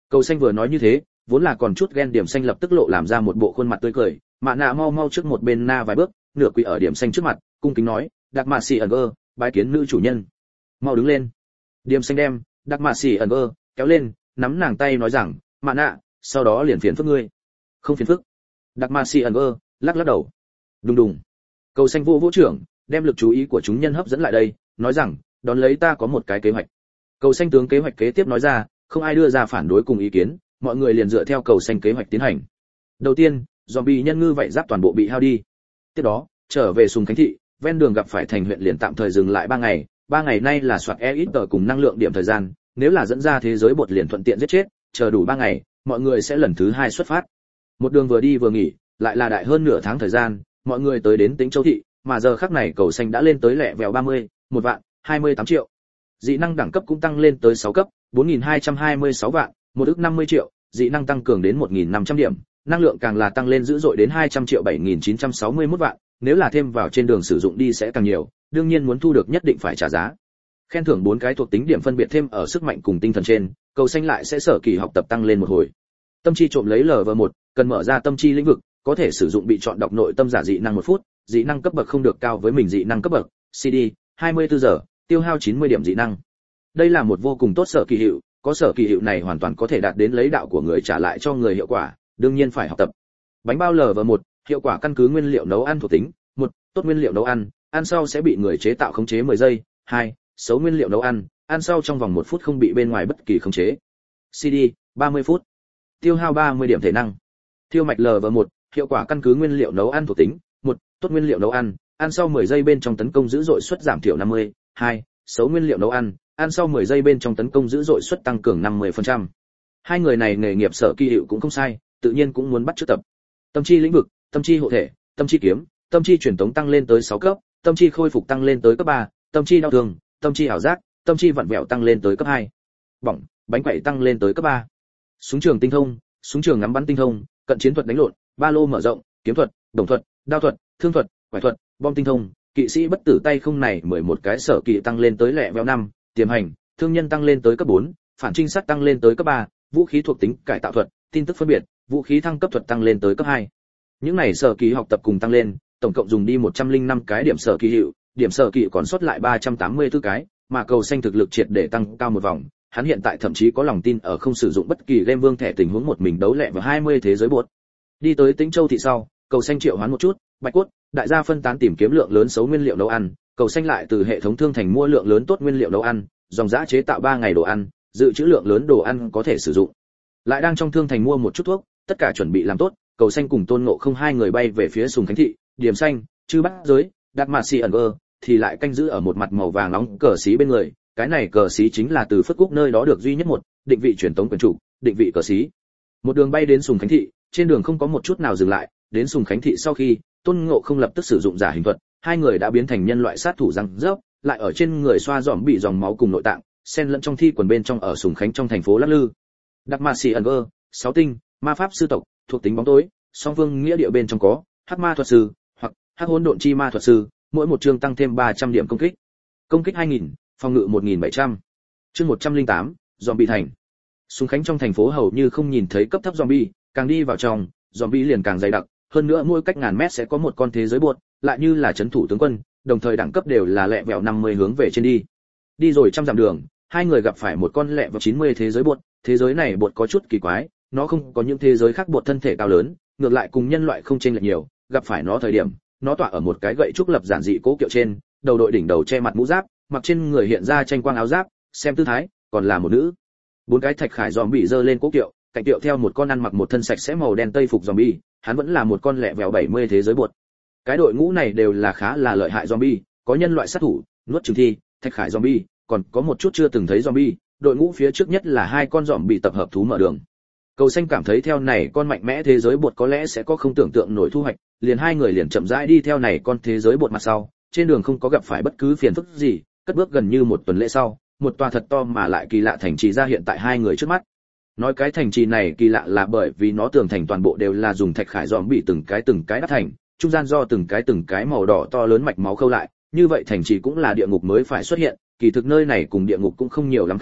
Cầu xanh vừa nói như thế, vốn là còn chút ghen điểm xanh lập tức lộ làm ra một bộ khuôn mặt tươi cười, Mạ Nạ mau mau trước một bên na vài bước, nửa quỳ ở điểm xanh trước mặt, cung kính nói, "Đặc Mạ Sĩ ẩn gơ, bái kiến nữ chủ nhân." Mau đứng lên. Điểm xanh đem Đặc Mạ Sĩ ẩn gơ kéo lên, nắm nàng tay nói rằng, "Mạ Nạ, sau đó liền phiền phức ngươi." "Không phiền phức." Đặc Mạ Sĩ ẩn gơ lắc lắc đầu. Đùng đùng. Cầu xanh vô vũ trưởng, đem lực chú ý của chúng nhân hấp dẫn lại đây, nói rằng, "Đón lấy ta có một cái kế hoạch." Cầu xanh tướng kế hoạch kế tiếp nói ra, không ai đưa ra phản đối cùng ý kiến, mọi người liền dựa theo cầu xanh kế hoạch tiến hành. Đầu tiên, zombie nhân ngư vậy giáp toàn bộ bị hao đi. Tiếp đó, trở về Sùng Khánh thị, ven đường gặp phải thành huyện liền tạm thời dừng lại ba ngày, ba ngày nay là soạt e ít tờ cùng năng lượng điểm thời gian, nếu là dẫn ra thế giới bột liền thuận tiện giết chết, chờ đủ ba ngày, mọi người sẽ lần thứ hai xuất phát. Một đường vừa đi vừa nghỉ, lại là đại hơn nửa tháng thời gian, mọi người tới đến Tĩnh Châu thị, mà giờ khắc này cầu xanh đã lên tới lẹ vèo ba mươi, một vạn, hai mươi tám triệu. Dị năng đẳng cấp cũng tăng lên tới sáu cấp, bốn nghìn hai trăm hai mươi sáu vạn, một ức năm mươi triệu, dị năng tăng cường đến một nghìn năm trăm điểm, năng lượng càng là tăng lên dữ dội đến hai trăm triệu bảy nghìn chín trăm sáu mươi mốt vạn, nếu là thêm vào trên đường sử dụng đi sẽ càng nhiều, đương nhiên muốn thu được nhất định phải trả giá. Khen thưởng bốn cái thuộc tính điểm phân biệt thêm ở sức mạnh cùng tinh thần trên, cầu xanh lại sẽ sở kỳ học tập tăng lên một hồi. Tâm chi trộm lấy lv một, cần mở ra tâm chi lĩnh vực, có thể sử dụng bị chọn đọc nội tâm giả dị năng một phút, dị năng cấp bậc không được cao với mình dị năng cấp bậc, xê đê, hai mươi tư giờ, tiêu hao chín mươi điểm dị năng. Đây là một vô cùng tốt sở kỳ hiệu, có sở kỳ hiệu này hoàn toàn có thể đạt đến lấy đạo của người trả lại cho người hiệu quả, đương nhiên phải học tập. Bánh bao lv một, hiệu quả căn cứ nguyên liệu nấu ăn thuộc tính, một, tốt nguyên liệu nấu ăn, ăn sau sẽ bị người chế tạo khống chế mười giây, hai, xấu nguyên liệu nấu ăn, ăn sau trong vòng một phút không bị bên ngoài bất kỳ khống chế. xê đê, ba mươi phút. Tiêu hao ba mươi điểm thể năng. Thiêu mạch lv một, hiệu quả căn cứ nguyên liệu nấu ăn thuộc tính, một, tốt nguyên liệu nấu ăn, ăn sau mười giây bên trong tấn công dữ dội suất giảm thiểu năm mươi, hai, xấu nguyên liệu nấu ăn, ăn sau mười giây bên trong tấn công dữ dội suất tăng cường năm mươi phần trăm. Hai người này nghề nghiệp sở kỳ hiệu cũng không sai, tự nhiên cũng muốn bắt chước tập. Tâm chi lĩnh vực, tâm chi hộ thể, tâm chi kiếm, tâm chi truyền tống tăng lên tới sáu cấp, tâm chi khôi phục tăng lên tới cấp ba, tâm chi đau thương, tâm chi ảo giác, tâm chi vặn vẹo tăng lên tới cấp hai. Bỏng, bánh quậy tăng lên tới cấp ba. Súng trường tinh thông, súng trường ngắm bắn tinh thông, cận chiến thuật đánh lộn, ba lô mở rộng, kiếm thuật, đồng thuật, đao thuật, thương thuật, quải thuật, bom tinh thông, kỵ sĩ bất tử tay không này mười một cái sở kỵ tăng lên tới lẹ vẹo năm, tiềm hành, thương nhân tăng lên tới cấp bốn, phản trinh sát tăng lên tới cấp ba, vũ khí thuộc tính cải tạo thuật, tin tức phân biệt, vũ khí thăng cấp thuật tăng lên tới cấp hai. Những này sở kỳ học tập cùng tăng lên, tổng cộng dùng đi một trăm lẻ năm cái điểm sở kỳ hiệu, điểm sở kỳ còn sót lại ba trăm tám mươi tư cái, mà cầu xanh thực lực triệt để tăng cao một vòng, hắn hiện tại thậm chí có lòng tin ở không sử dụng bất kỳ game vương thẻ tình huống một mình đấu lẹ vào hai mươi thế giới bột. Đi tới Tĩnh Châu thị sau, cầu xanh triệu hoán một chút, bạch cốt, đại gia phân tán tìm kiếm lượng lớn xấu nguyên liệu nấu ăn, cầu xanh lại từ hệ thống thương thành mua lượng lớn tốt nguyên liệu nấu ăn, dòng dã chế tạo ba ngày đồ ăn, dự trữ lượng lớn đồ ăn có thể sử dụng. Lại đang trong thương thành mua một chút thuốc, tất cả chuẩn bị làm tốt, cầu xanh cùng Tôn Ngộ Không hai người bay về phía Sùng Khánh thị, Điểm Xanh, Chư Bát Giới, Đạt Mạt Xì ẩn gơ thì lại canh giữ ở một mặt màu vàng nóng cờ xí bên người, cái này cờ xí chính là từ Phất Cúc nơi đó được duy nhất một, định vị truyền tống quyền chủ, định vị cờ xí. Một đường bay đến Sùng Khánh thị, trên đường không có một chút nào dừng lại, đến Sùng Khánh thị sau khi, Tôn Ngộ Không lập tức sử dụng giả hình thuật, hai người đã biến thành nhân loại sát thủ răng rớp, lại ở trên người xoa dòm bị dòng máu cùng nội tạng, xen lẫn trong thi quần bên trong ở Sùng Khánh trong thành phố lắc lư. Đặc Mạt Xì ẩn gơ, sáu tinh, ma pháp sư tộc, thuộc tính bóng tối, song phương nghĩa địa bên trong có hắc ma thuật sư hoặc hắc hỗn độn chi ma thuật sư, mỗi một chương tăng thêm ba trăm điểm công kích. Công kích hai nghìn, phòng ngự một nghìn bảy trăm. Chương một trăm lẻ tám, zombie thành. Sùng Khánh trong thành phố hầu như không nhìn thấy cấp thấp zombie, càng đi vào trong, zombie liền càng dày đặc, hơn nữa mỗi cách ngàn mét sẽ có một con thế giới buột, lại như là trấn thủ tướng quân, đồng thời đẳng cấp đều là lẹ vẹo năm mươi hướng về trên đi. Đi rồi trăm dặm đường, hai người gặp phải một con lẹ vẹo chín mươi thế giới buột, thế giới này buột có chút kỳ quái, nó không có những thế giới khác buột thân thể cao lớn, ngược lại cùng nhân loại không chênh lệch nhiều, gặp phải nó thời điểm, nó tọa ở một cái gậy trúc lập giản dị cố kiệu trên, đầu đội đỉnh đầu che mặt mũ giáp, mặc trên người hiện ra tranh quang áo giáp, xem tư thái, còn là một nữ. Bốn cái thạch khải zombie giơ lên cố kiệu, cạnh kiệu theo một con ăn mặc một thân sạch sẽ màu đen tây phục zombie, hắn vẫn là một con lẹ vẹo bảy mươi thế giới buột. Cái đội ngũ này đều là khá là lợi hại zombie, có nhân loại sát thủ, nuốt trừng thi, thạch khải zombie, còn có một chút chưa từng thấy zombie, đội ngũ phía trước nhất là hai con zombie tập hợp thú mở đường. Cầu xanh cảm thấy theo này con mạnh mẽ thế giới bột có lẽ sẽ có không tưởng tượng nổi thu hoạch, liền hai người liền chậm rãi đi theo này con thế giới bột mặt sau, trên đường không có gặp phải bất cứ phiền phức gì, cất bước gần như một tuần lễ sau, một tòa thật to mà lại kỳ lạ thành trì ra hiện tại hai người trước mắt. Nói cái thành trì này kỳ lạ là bởi vì nó tường thành toàn bộ đều là dùng thạch khải dòm bị từng cái từng cái đắp thành, trung gian do từng cái từng cái màu đỏ to lớn mạch máu khâu lại, như vậy thành trì cũng là địa ngục mới phải xuất hiện, kỳ thực nơi này cùng địa ngục cũng không nhiều lắm khác biệt,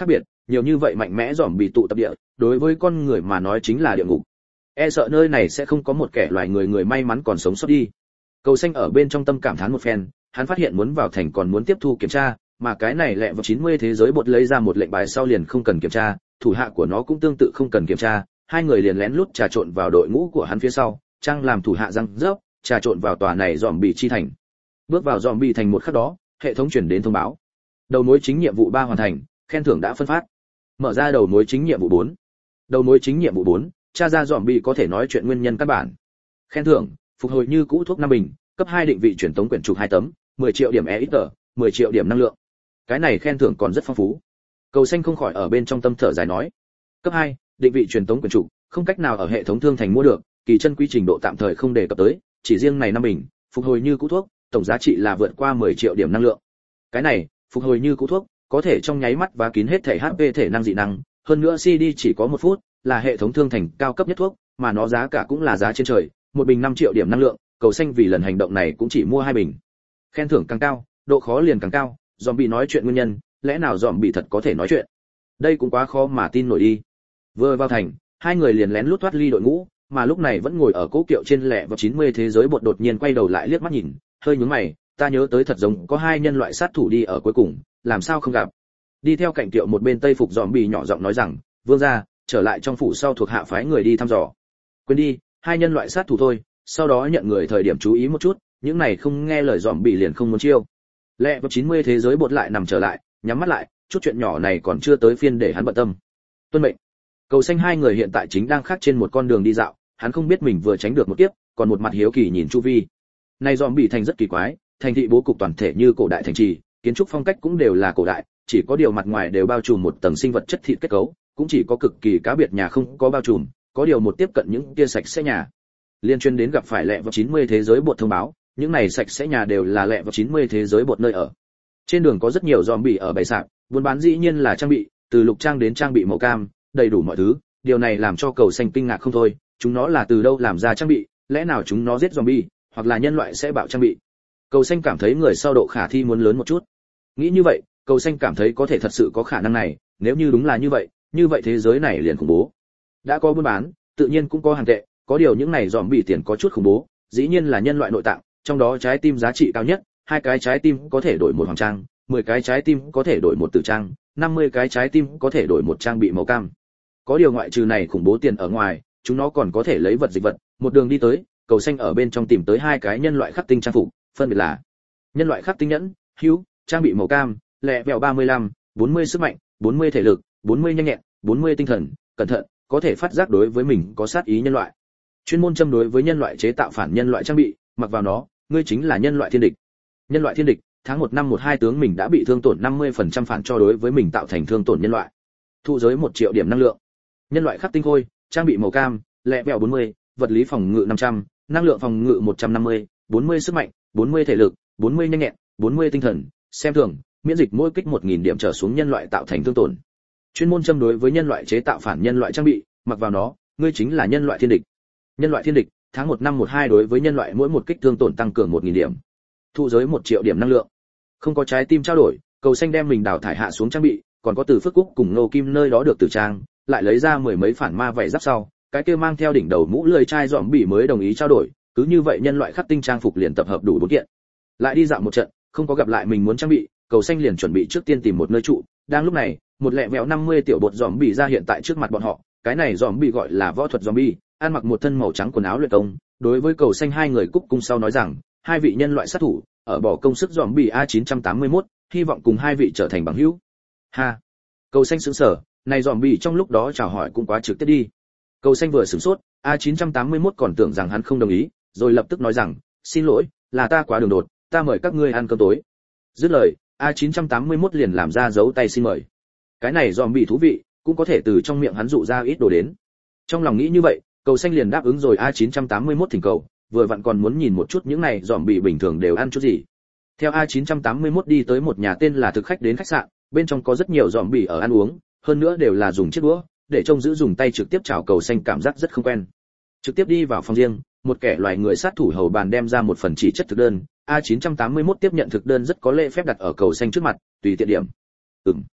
nhiều như vậy mạnh mẽ dòm bị tụ tập địa, đối với con người mà nói chính là địa ngục. E sợ nơi này sẽ không có một kẻ loài người người may mắn còn sống sót đi. Cầu Xanh ở bên trong tâm cảm thán một phen, hắn phát hiện muốn vào thành còn muốn tiếp thu kiểm tra, mà cái này lẹ vào chín mươi thế giới bột lấy ra một lệnh bài sau liền không cần kiểm tra, thủ hạ của nó cũng tương tự không cần kiểm tra, hai người liền lén lút trà trộn vào đội ngũ của hắn phía sau, trang làm thủ hạ răng rớp, trà trộn vào tòa này dòm bị chi thành. Bước vào dòm bị thành một khắc đó, hệ thống truyền đến thông báo. Đầu mối chính nhiệm vụ ba hoàn thành, khen thưởng đã phân phát. Mở ra đầu mối chính nhiệm vụ bốn. Đầu mối chính nhiệm vụ bốn, tra ra dòm bị có thể nói chuyện nguyên nhân căn bản. Khen thưởng, phục hồi như cũ thuốc năm bình, cấp hai định vị truyền tống quyển trục hai tấm, mười triệu điểm e ít, mười triệu điểm năng lượng. Cái này khen thưởng còn rất phong phú. Cầu Xanh không khỏi ở bên trong tâm thở dài nói. Cấp hai, định vị truyền tống quyển trục, không cách nào ở hệ thống thương thành mua được, kỳ chân quy trình độ tạm thời không đề cập tới, chỉ riêng này năm bình, phục hồi như cũ thuốc, tổng giá trị là vượt qua mười triệu điểm năng lượng. Cái này, phục hồi như cũ thuốc, có thể trong nháy mắt và kín hết thể hát pê thể năng dị năng, hơn nữa xê đê chỉ có một phút, là hệ thống thương thành cao cấp nhất thuốc, mà nó giá cả cũng là giá trên trời, một bình năm triệu điểm năng lượng, Cầu Xanh vì lần hành động này cũng chỉ mua hai bình. Khen thưởng càng cao, độ khó liền càng cao, zombie nói chuyện nguyên nhân, lẽ nào zombie thật có thể nói chuyện? Đây cũng quá khó mà tin nổi đi. Vừa vào thành, hai người liền lén lút thoát ly đội ngũ, mà lúc này vẫn ngồi ở cố kiệu trên lẹ vào chín mươi thế giới bột đột nhiên quay đầu lại liếc mắt nhìn, hơi nhướng mày, ta nhớ tới thật giống có hai nhân loại sát thủ đi ở cuối cùng, làm sao không gặp? Đi theo cạnh kiệu một bên tây phục zombie nhỏ giọng nói rằng, vương gia, trở lại trong phủ sau thuộc hạ phái người đi thăm dò. Quên đi, hai nhân loại sát thủ thôi, sau đó nhận người thời điểm chú ý một chút, những này không nghe lời zombie liền không muốn chiêu. Lẹ vào chín mươi thế giới bột lại nằm trở lại, nhắm mắt lại, chút chuyện nhỏ này còn chưa tới phiên để hắn bận tâm. Tuân mệnh. Cầu Xanh hai người hiện tại chính đang khác trên một con đường đi dạo, hắn không biết mình vừa tránh được một kiếp, còn một mặt hiếu kỳ nhìn chu vi. Này zombie thành rất kỳ quái, thành thị bố cục toàn thể như cổ đại thành trì, kiến trúc phong cách cũng đều là cổ đại, chỉ có điều mặt ngoài đều bao trùm một tầng sinh vật chất thịt kết cấu, cũng chỉ có cực kỳ cá biệt nhà không có bao trùm, có điều một tiếp cận những kia sạch sẽ nhà. Liên chuyên đến gặp phải lẹ vào chín mươi thế giới bột thông báo, những này sạch sẽ nhà đều là lẹ vào chín mươi thế giới bột nơi ở. Trên đường có rất nhiều zombie ở bày sạp, buôn bán dĩ nhiên là trang bị, từ lục trang đến trang bị màu cam, đầy đủ mọi thứ, điều này làm cho Cầu Xanh kinh ngạc không thôi, chúng nó là từ đâu làm ra trang bị, lẽ nào chúng nó giết zombie, hoặc là nhân loại sẽ bạo trang bị. Cầu Xanh cảm thấy người sau độ khả thi muốn lớn một chút. Nghĩ như vậy, Cầu Xanh cảm thấy có thể thật sự có khả năng này, nếu như đúng là như vậy, như vậy thế giới này liền khủng bố. Đã có buôn bán, tự nhiên cũng có hàng tệ, có điều những này zombie tiền có chút khủng bố, dĩ nhiên là nhân loại nội tạng, trong đó trái tim giá trị cao nhất, hai cái trái tim có thể đổi một hoàng trang, mười cái trái tim có thể đổi một tử trang, năm mươi cái trái tim có thể đổi một trang bị màu cam. Có điều ngoại trừ này khủng bố tiền ở ngoài, chúng nó còn có thể lấy vật dịch vật, một đường đi tới, Cầu Xanh ở bên trong tìm tới hai cái nhân loại khắc tinh trang phục, phân biệt là nhân loại khắc tinh nhẫn, hữu, trang bị màu cam, lẹ vẹo ba mươi lăm, bốn mươi sức mạnh, bốn mươi thể lực, bốn mươi nhanh nhẹn, bốn mươi tinh thần, cẩn thận, có thể phát giác đối với mình có sát ý nhân loại. Chuyên môn châm đối với nhân loại chế tạo phản nhân loại trang bị, mặc vào nó, ngươi chính là nhân loại thiên địch. Nhân loại thiên địch, tháng một năm một hai tướng mình đã bị thương tổn năm mươi phần trăm phản cho đối với mình tạo thành thương tổn nhân loại. Thu giới một triệu điểm năng lượng. Nhân loại khắc tinh khôi, trang bị màu cam, lẹ vẹo bốn mươi, vật lý phòng ngự năm trăm, năng lượng phòng ngự một trăm năm mươi, bốn mươi sức mạnh, bốn mươi thể lực, bốn mươi nhanh nhẹn, bốn mươi tinh thần, xem thường, miễn dịch mỗi kích một nghìn điểm trở xuống nhân loại tạo thành thương tổn. Chuyên môn châm đối với nhân loại chế tạo phản nhân loại trang bị, mặc vào nó, ngươi chính là nhân loại thiên địch. Nhân loại thiên địch, tháng một năm một hai đối với nhân loại mỗi một kích thương tổn tăng cường một nghìn điểm. Thu giới một triệu điểm năng lượng. Không có trái tim trao đổi, Cầu Xanh đem mình đào thải hạ xuống trang bị, còn có từ Phước Cúc cùng Ngô Kim nơi đó được tử trang, lại lấy ra mười mấy phản ma vảy giáp sau, cái kia mang theo đỉnh đầu mũ lưỡi chai dòm bỉ mới đồng ý trao đổi, cứ như vậy nhân loại khắc tinh trang phục liền tập hợp đủ bốn kiện. Lại đi dạo một trận, không có gặp lại mình muốn trang bị, Cầu Xanh liền chuẩn bị trước tiên tìm một nơi trụ, đang lúc này, một lẹ vẹo năm mươi tiểu bột dòm bỉ ra hiện tại trước mặt bọn họ, cái này dòm bỉ gọi là võ thuật dòm bỉ, ăn mặc một thân màu trắng quần áo luyện công, đối với Cầu Xanh hai người cúc cung sau nói rằng, hai vị nhân loại sát thủ, ở bỏ công sức dòm bỉ A chín tám mốt, hy vọng cùng hai vị trở thành bằng hữu. Ha. Cầu Xanh sững sờ, này dòm bỉ trong lúc đó chào hỏi cũng quá trực tiếp đi. Cầu Xanh vừa sửng sốt, A chín tám mốt còn tưởng rằng hắn không đồng ý, rồi lập tức nói rằng, xin lỗi, là ta quá đường đột, ta mời các ngươi ăn cơm tối. Dứt lời, A chín tám mốt liền làm ra dấu tay xin mời. Cái này dòm bỉ thú vị, cũng có thể từ trong miệng hắn dụ ra ít đồ đến. Trong lòng nghĩ như vậy, Cầu Xanh liền đáp ứng rồi A chín tám mốt thỉnh cầu, vừa vặn còn muốn nhìn một chút những này dòm bỉ bình thường đều ăn chút gì. Theo A chín tám mốt đi tới một nhà tên là thực khách đến khách sạn, bên trong có rất nhiều dòm bỉ ở ăn uống, hơn nữa đều là dùng chiếc đũa, để trông giữ dùng tay trực tiếp chào Cầu Xanh cảm giác rất không quen. Trực tiếp đi vào phòng riêng, một kẻ loài người sát thủ hầu bàn đem ra một phần chỉ chất thực đơn, A chín tám mốt tiếp nhận thực đơn rất có lễ phép đặt ở Cầu Xanh trước mặt, tùy tiện điểm. Ừm.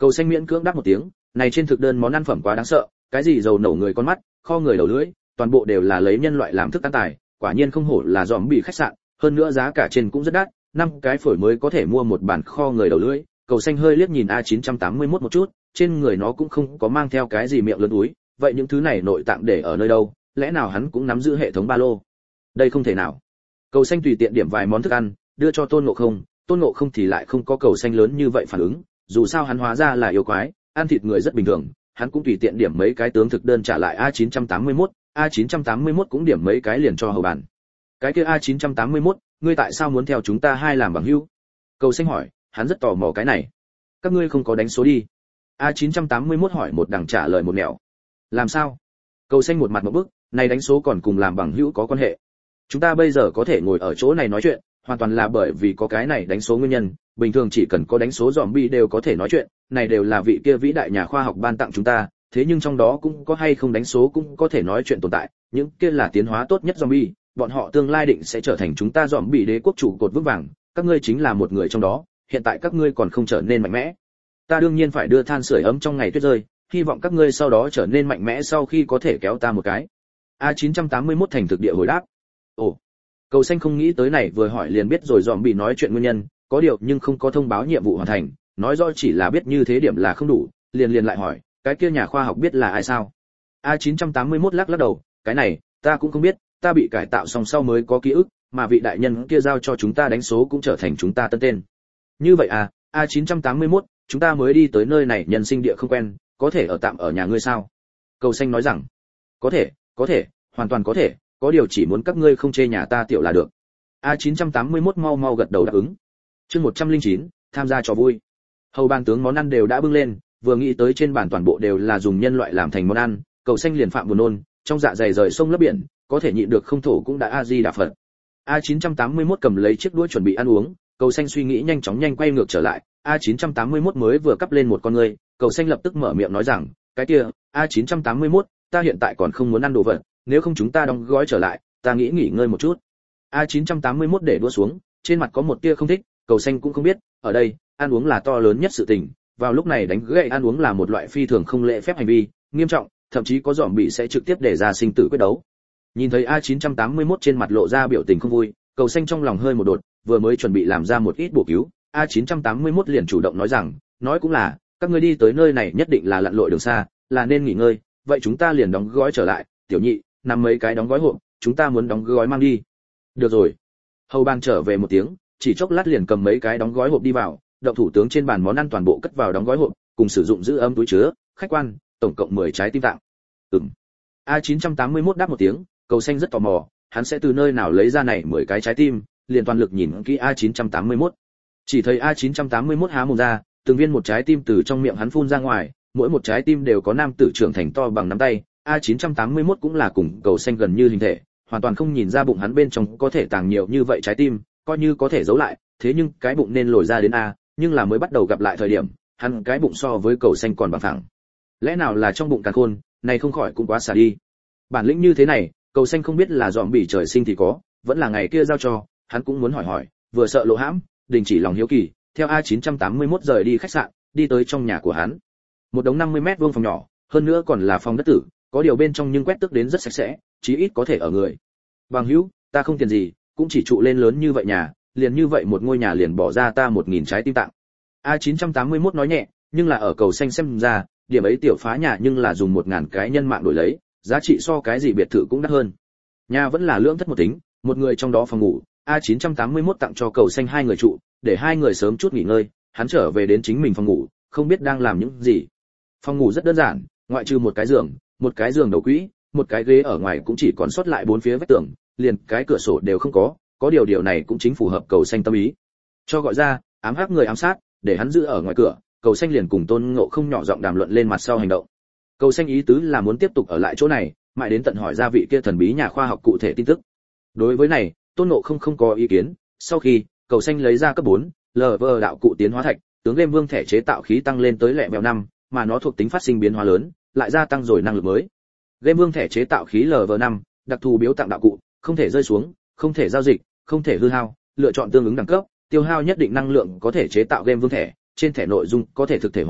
Cầu xanh miễn cưỡng đáp một tiếng, này trên thực đơn món ăn phẩm quá đáng sợ, cái gì dầu nổ người con mắt, kho người đầu lưỡi, toàn bộ đều là lấy nhân loại làm thức ăn tài, quả nhiên không hổ là dòm bị khách sạn, hơn nữa giá cả trên cũng rất đắt, năm cái phổi mới có thể mua một bản kho người đầu lưỡi. Cầu xanh hơi liếc nhìn A chín trăm tám mươi mốt một chút, trên người nó cũng không có mang theo cái gì miệng lớn túi, vậy những thứ này nội tạng để ở nơi đâu, lẽ nào hắn cũng nắm giữ hệ thống ba lô? Đây không thể nào. Cầu xanh tùy tiện điểm vài món thức ăn, đưa cho Tôn Ngộ Không, Tôn Ngộ Không thì lại không có cầu xanh lớn như vậy phản ứng, dù sao hắn hóa ra là yêu quái, ăn thịt người rất bình thường, hắn cũng tùy tiện điểm mấy cái tướng thực đơn trả lại A chín trăm tám mươi mốt, A chín trăm tám mươi mốt cũng điểm mấy cái liền cho hầu bàn. Cái kia A chín trăm tám mươi mốt, ngươi tại sao muốn theo chúng ta hai làm bằng hữu? Cầu xanh hỏi, hắn rất tò mò cái này. Các ngươi không có đánh số đi. A chín trăm tám mươi mốt hỏi một đằng trả lời một nẻo. Làm sao? Cầu xanh một mặt một bức, này đánh số còn cùng làm bằng hữu có quan hệ. Chúng ta bây giờ có thể ngồi ở chỗ này nói chuyện, hoàn toàn là bởi vì có cái này đánh số nguyên nhân, bình thường chỉ cần có đánh số zombie đều có thể nói chuyện, này đều là vị kia vĩ đại nhà khoa học ban tặng chúng ta, thế nhưng trong đó cũng có hay không đánh số cũng có thể nói chuyện tồn tại, những kia là tiến hóa tốt nhất zombie, bọn họ tương lai định sẽ trở thành chúng ta zombie đế quốc chủ cột vững vàng, các ngươi chính là một người trong đó, hiện tại các ngươi còn không trở nên mạnh mẽ. Ta đương nhiên phải đưa than sưởi ấm trong ngày tuyết rơi, hy vọng các ngươi sau đó trở nên mạnh mẽ sau khi có thể kéo ta một cái. A chín trăm tám mươi mốt thành thực địa hồi đáp. Ồ. Cầu xanh không nghĩ tới này vừa hỏi liền biết rồi dòm bị nói chuyện nguyên nhân, có điều nhưng không có thông báo nhiệm vụ hoàn thành, nói rõ chỉ là biết như thế điểm là không đủ, liền liền lại hỏi, cái kia nhà khoa học biết là ai sao? A chín trăm tám mươi mốt lắc lắc đầu, cái này, ta cũng không biết, ta bị cải tạo xong sau mới có ký ức, mà vị đại nhân kia giao cho chúng ta đánh số cũng trở thành chúng ta tân tên. Như vậy à, A chín trăm tám mươi mốt, chúng ta mới đi tới nơi này nhân sinh địa không quen, có thể ở tạm ở nhà ngươi sao? Cầu xanh nói rằng, có thể, có thể, hoàn toàn có thể, có điều chỉ muốn các ngươi không chê nhà ta tiểu là được. A chín trăm tám mươi mốt mau mau gật đầu đáp ứng. Chương một trăm lẻ chín, tham gia trò vui. Hầu ban tướng món ăn đều đã bưng lên, vừa nghĩ tới trên bàn toàn bộ đều là dùng nhân loại làm thành món ăn, Cầu xanh liền phạm buồn nôn, trong dạ dày rời sông lấp biển, có thể nhịn được không thổ cũng đã a di đà Phật. A chín trăm tám mươi mốt cầm lấy chiếc đũa chuẩn bị ăn uống, Cầu xanh suy nghĩ nhanh chóng nhanh quay ngược trở lại, A chín trăm tám mươi mốt mới vừa cắp lên một con người, Cầu xanh lập tức mở miệng nói rằng, cái kia, A chín trăm tám mươi mốt, ta hiện tại còn không muốn ăn đồ vật, nếu không chúng ta đóng gói trở lại, ta nghĩ nghỉ ngơi một chút. A chín trăm tám mươi mốt để đũa xuống, trên mặt có một tia không thích, Cầu xanh cũng không biết, ở đây, ăn uống là to lớn nhất sự tình, vào lúc này đánh gậy ăn uống là một loại phi thường không lễ phép hành vi, nghiêm trọng, thậm chí có dòm bị sẽ trực tiếp để ra sinh tử quyết đấu. Nhìn thấy A chín trăm tám mươi mốt trên mặt lộ ra biểu tình không vui, Cầu xanh trong lòng hơi một đột, vừa mới chuẩn bị làm ra một ít bổ cứu, A chín trăm tám mươi mốt liền chủ động nói rằng, nói cũng là, các ngươi đi tới nơi này nhất định là lặn lội đường xa, là nên nghỉ ngơi, vậy chúng ta liền đóng gói trở lại, tiểu nhị, nằm mấy cái đóng gói hộp, chúng ta muốn đóng gói mang đi. Được rồi. Hầu bang trở về một tiếng, chỉ chốc lát liền cầm mấy cái đóng gói hộp đi vào, động thủ tướng trên bàn món ăn toàn bộ cất vào đóng gói hộp, cùng sử dụng giữ ấm túi chứa, khách quan, tổng cộng mười trái tim tạng. Ừm. A chín trăm tám mươi mốt đáp một tiếng, Cầu xanh rất tò mò, hắn sẽ từ nơi nào lấy ra này mười cái trái tim, liền toàn lực nhìn kỹ A chín trăm tám mươi mốt. Chỉ thấy A chín trăm tám mươi mốt há mồm ra, từng viên một trái tim từ trong miệng hắn phun ra ngoài, mỗi một trái tim đều có nam tử trưởng thành to bằng nắm tay. A chín trăm tám mươi mốt cũng là cùng Cầu xanh gần như hình thể, hoàn toàn không nhìn ra bụng hắn bên trong có thể tàng nhiều như vậy trái tim, coi như có thể giấu lại, thế nhưng cái bụng nên lồi ra đến a, nhưng là mới bắt đầu gặp lại thời điểm, hắn cái bụng so với Cầu xanh còn bằng phẳng. Lẽ nào là trong bụng càn khôn, này không khỏi cũng quá xả đi. Bản lĩnh như thế này, Cầu xanh không biết là dòm bỉ trời sinh thì có, vẫn là ngày kia giao cho, hắn cũng muốn hỏi hỏi, vừa sợ lộ hãm, đình chỉ lòng hiếu kỳ, theo A chín trăm tám mươi mốt rời đi khách sạn, đi tới trong nhà của hắn. Một đống năm mươi mét vuông phòng nhỏ, hơn nữa còn là phòng đất tử, có điều bên trong nhưng quét tước đến rất sạch sẽ, chí ít có thể ở người. Bằng hữu, ta không tiền gì, cũng chỉ trụ lên lớn như vậy nhà, liền như vậy một ngôi nhà liền bỏ ra ta một nghìn trái tim tạng. A chín trăm tám mươi mốt nói nhẹ, nhưng là ở Cầu xanh xem ra, điểm ấy tiểu phá nhà nhưng là dùng một ngàn cái nhân mạng đổi lấy, giá trị so cái gì biệt thự cũng đắt hơn. Nhà vẫn là lưỡng thất một tính, một người trong đó phòng ngủ, A chín trăm tám mươi mốt tặng cho Cầu xanh hai người trụ, để hai người sớm chút nghỉ ngơi, hắn trở về đến chính mình phòng ngủ, không biết đang làm những gì. Phòng ngủ rất đơn giản, ngoại trừ một cái giường, một cái giường đầu quỹ, một cái ghế ở ngoài cũng chỉ còn sót lại bốn phía vách tường, liền cái cửa sổ đều không có, có điều điều này cũng chính phù hợp Cầu xanh tâm ý. Cho gọi ra, ám hắc người ám sát, để hắn giữ ở ngoài cửa, Cầu xanh liền cùng Tôn Ngộ Không nhỏ giọng đàm luận lên mặt sau hành động. Cầu xanh ý tứ là muốn tiếp tục ở lại chỗ này, mãi đến tận hỏi ra vị kia thần bí nhà khoa học cụ thể tin tức. Đối với này, Tôn Ngộ Không không có ý kiến, sau khi, Cầu xanh lấy ra cấp bốn, lờ vê đạo cụ tiến hóa thạch, tướng Game Vương thẻ chế tạo khí tăng lên tới lẹ mèo năm, mà nó thuộc tính phát sinh biến hóa lớn, lại gia tăng rồi năng lực mới. Game Vương thẻ chế tạo khí lờ vê năm, đặc thù biếu tặng đạo cụ, không thể rơi xuống, không thể giao dịch, không thể hư hao, lựa chọn tương ứng đẳng cấp, tiêu hao nhất định năng lượng có thể chế tạo Game Vương thẻ, trên thẻ nội dung có thể thực thể hóa,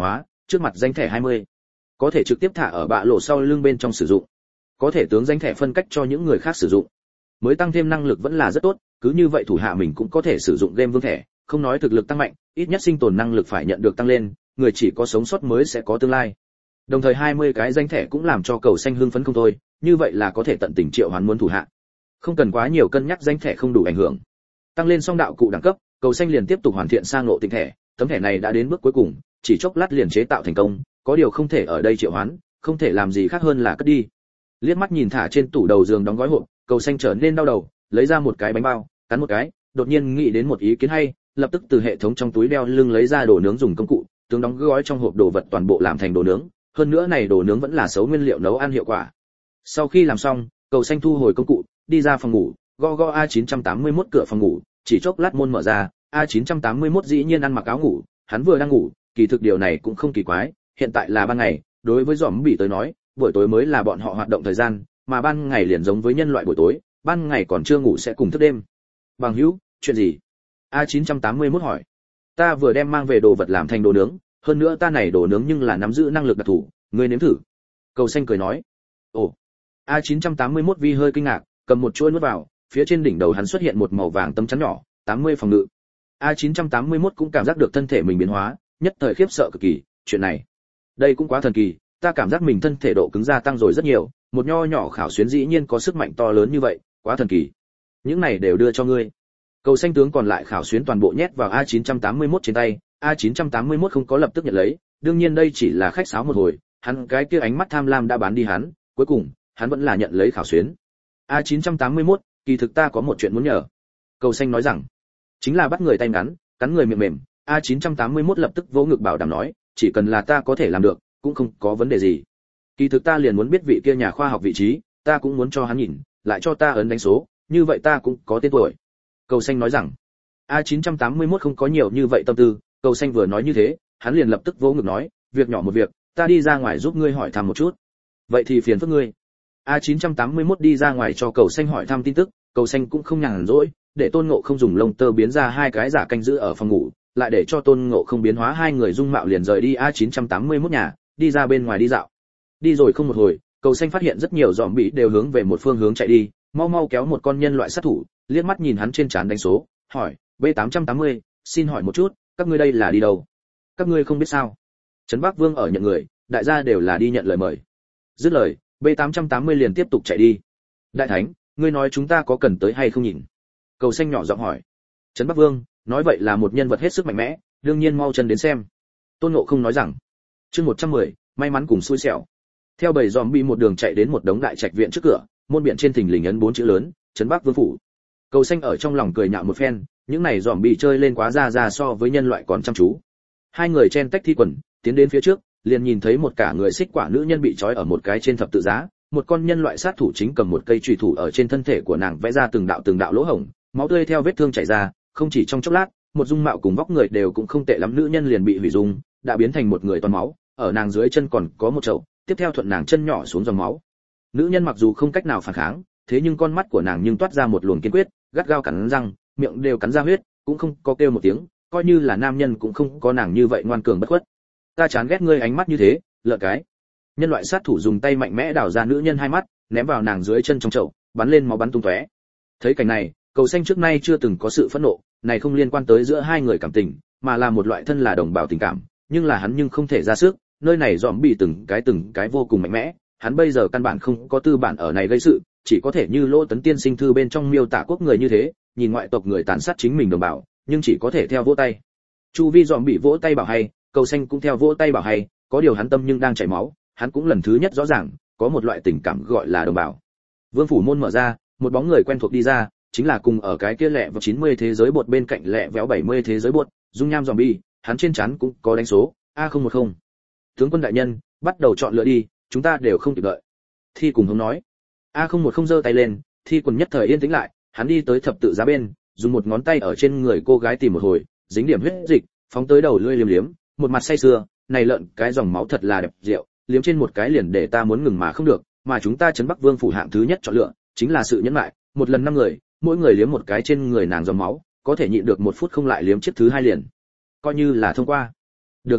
trước mặt danh thẻ hai mươi. Có thể trực tiếp thả ở bạ lộ sau lưng bên trong sử dụng. Có thể tướng danh thẻ phân cách cho những người khác sử dụng. Mới tăng thêm năng lực vẫn là rất tốt, cứ như vậy thủ hạ mình cũng có thể sử dụng game vương thẻ, không nói thực lực tăng mạnh, ít nhất sinh tồn năng lực phải nhận được tăng lên, người chỉ có sống sót mới sẽ có tương lai. Đồng thời hai mươi cái danh thẻ cũng làm cho cầu xanh hưng phấn không thôi, như vậy là có thể tận tình triệu hoán muốn thủ hạ. Không cần quá nhiều cân nhắc danh thẻ không đủ ảnh hưởng. Tăng lên xong đạo cụ đẳng cấp, cầu xanh liền tiếp tục hoàn thiện sang ngộ tinh thẻ, tấm thẻ này đã đến bước cuối cùng, chỉ chốc lát liền chế tạo thành công, có điều không thể ở đây triệu hoán, không thể làm gì khác hơn là cất đi. Liếc mắt nhìn thả trên tủ đầu giường đóng gói hộp, cầu xanh trở nên đau đầu, lấy ra một cái bánh bao, cắn một cái, đột nhiên nghĩ đến một ý kiến hay, lập tức từ hệ thống trong túi đeo lưng lấy ra đồ nướng dùng công cụ, tướng đóng gói trong hộp đồ vật toàn bộ làm thành đồ nướng, hơn nữa này đồ nướng vẫn là xấu nguyên liệu nấu ăn hiệu quả. Sau khi làm xong, cầu xanh thu hồi công cụ, đi ra phòng ngủ, gõ gõ A chín tám mốt cửa phòng ngủ, chỉ chốc lát môn mở ra, A chín tám mốt dĩ nhiên ăn mặc áo ngủ, hắn vừa đang ngủ, kỳ thực điều này cũng không kỳ quái, hiện tại là ban ngày, đối với zombie tới nói, buổi tối mới là bọn họ hoạt động thời gian, mà ban ngày liền giống với nhân loại buổi tối, ban ngày còn chưa ngủ sẽ cùng thức đêm. Bằng hữu, chuyện gì? A chín tám mốt hỏi. Ta vừa đem mang về đồ vật làm thành đồ nướng, hơn nữa ta này đồ nướng nhưng là nắm giữ năng lực đặc thù, ngươi nếm thử. Cầu xanh cười nói. Ồ. A chín tám mốt vi hơi kinh ngạc, cầm một chuỗi nuốt vào, phía trên đỉnh đầu hắn xuất hiện một màu vàng tấm chắn nhỏ, tám mươi phòng ngự. A chín tám mốt cũng cảm giác được thân thể mình biến hóa, nhất thời khiếp sợ cực kỳ, chuyện này, đây cũng quá thần kỳ, ta cảm giác mình thân thể độ cứng gia tăng rồi rất nhiều, một nho nhỏ khảo xuyến dĩ nhiên có sức mạnh to lớn như vậy, quá thần kỳ. Những này đều đưa cho ngươi. Cầu xanh tướng còn lại khảo xuyến toàn bộ nhét vào A chín tám mốt trên tay, A chín tám mốt không có lập tức nhận lấy, đương nhiên đây chỉ là khách sáo một hồi, hắn cái kia ánh mắt tham lam đã bán đi hắn, cuối cùng, hắn vẫn là nhận lấy khảo xuyến. A chín tám mốt, kỳ thực ta có một chuyện muốn nhờ. Cầu xanh nói rằng, chính là bắt người tay ngắn, cắn người miệng mềm. A chín tám mốt lập tức vỗ ngực bảo đảm nói, chỉ cần là ta có thể làm được, cũng không có vấn đề gì. Kỳ thực ta liền muốn biết vị kia nhà khoa học vị trí, ta cũng muốn cho hắn nhìn, lại cho ta ấn đánh số, như vậy ta cũng có tên tuổi. Cầu xanh nói rằng, A chín tám mốt không có nhiều như vậy tâm tư, cầu xanh vừa nói như thế, hắn liền lập tức vỗ ngực nói, việc nhỏ một việc, ta đi ra ngoài giúp ngươi hỏi thăm một chút. Vậy thì phiền phức ngươi. A chín tám mốt đi ra ngoài cho cầu xanh hỏi thăm tin tức, cầu xanh cũng không nhàn rỗi, để Tôn Ngộ không dùng lông tơ biến ra hai cái giả canh giữ ở phòng ngủ, lại để cho Tôn Ngộ không biến hóa hai người dung mạo liền rời đi A chín tám mốt nhà, đi ra bên ngoài đi dạo. Đi rồi không một hồi, cầu xanh phát hiện rất nhiều zombie đều hướng về một phương hướng chạy đi, mau mau kéo một con nhân loại sát thủ, liếc mắt nhìn hắn trên trán đánh số, hỏi, B tám tám mươi, xin hỏi một chút, các ngươi đây là đi đâu? Các ngươi không biết sao? Trấn Bắc Vương ở nhận người, đại gia đều là đi nhận lời mời. Dứt lời, B tám tám mươi liền tiếp tục chạy đi. Đại thánh, ngươi nói chúng ta có cần tới hay không nhìn? Cầu xanh nhỏ giọng hỏi. Trấn Bắc Vương, nói vậy là một nhân vật hết sức mạnh mẽ, đương nhiên mau chân đến xem. Tôn Ngộ không nói rằng. Chương một trăm mười, may mắn cùng xui xẻo. Theo bầy zombie một đường chạy đến một đống đại trạch viện trước cửa, môn biện trên thình lình ấn bốn chữ lớn, Trấn Bắc Vương phủ. Cầu xanh ở trong lòng cười nhạo một phen, những này zombie chơi lên quá ra ra so với nhân loại còn chăm chú. Hai người chen tách thi quần, tiến đến phía trước, liền nhìn thấy một cả người xích quả nữ nhân bị trói ở một cái trên thập tự giá, một con nhân loại sát thủ chính cầm một cây chùy thủ ở trên thân thể của nàng vẽ ra từng đạo từng đạo lỗ hổng, máu tươi theo vết thương chảy ra, không chỉ trong chốc lát, một dung mạo cùng vóc người đều cũng không tệ lắm nữ nhân liền bị hủy dung, đã biến thành một người toàn máu, ở nàng dưới chân còn có một chậu, tiếp theo thuận nàng chân nhỏ xuống dòng máu. Nữ nhân mặc dù không cách nào phản kháng, thế nhưng con mắt của nàng nhưng toát ra một luồng kiên quyết, gắt gao cắn răng, miệng đều cắn ra huyết, cũng không có kêu một tiếng, coi như là nam nhân cũng không có nàng như vậy ngoan cường bất khuất. Ta chán ghét ngươi ánh mắt như thế, lợn cái. Nhân loại sát thủ dùng tay mạnh mẽ đào ra nữ nhân hai mắt, ném vào nàng dưới chân trong chậu, bắn lên máu bắn tung tóe. Thấy cảnh này, cầu xanh trước nay chưa từng có sự phẫn nộ, này không liên quan tới giữa hai người cảm tình, mà là một loại thân là đồng bào tình cảm, nhưng là hắn nhưng không thể ra sức, nơi này dòm bị từng cái từng cái vô cùng mạnh mẽ, hắn bây giờ căn bản không có tư bản ở này gây sự, chỉ có thể như Lỗ Tấn tiên sinh thư bên trong miêu tả quốc người như thế, nhìn ngoại tộc người tàn sát chính mình đồng bào, nhưng chỉ có thể theo vỗ tay. Chu vi dòm bị vỗ tay bảo hay, cầu xanh cũng theo vỗ tay bảo hay, có điều hắn tâm nhưng đang chảy máu, hắn cũng lần thứ nhất rõ ràng, có một loại tình cảm gọi là đồng bào. Vương phủ môn mở ra, một bóng người quen thuộc đi ra, chính là cùng ở cái kia lẹ vào chín mươi thế giới bột bên cạnh lẹ véo bảy mươi thế giới bột, dung nham zombie, hắn trên trán cũng có đánh số A không một không. Tướng quân đại nhân, bắt đầu chọn lựa đi, chúng ta đều không kịp đợi. Thi cùng hống nói. A không một không giơ tay lên, Thi quần nhất thời yên tĩnh lại, hắn đi tới thập tự giá bên, dùng một ngón tay ở trên người cô gái tìm một hồi, dính điểm huyết dịch, phóng tới đầu lưỡi liếm liếm, một mặt say sưa, này lợn cái dòng máu thật là đẹp rượu, liếm trên một cái liền để ta muốn ngừng mà không được, mà chúng ta Trấn Bắc Vương phủ hạng thứ nhất chọn lựa, chính là sự nhẫn nại, một lần năm người, mỗi người liếm một cái trên người nàng dòng máu, có thể nhịn được một phút không lại liếm chiếc thứ hai liền, coi như là thông qua. Được rồi,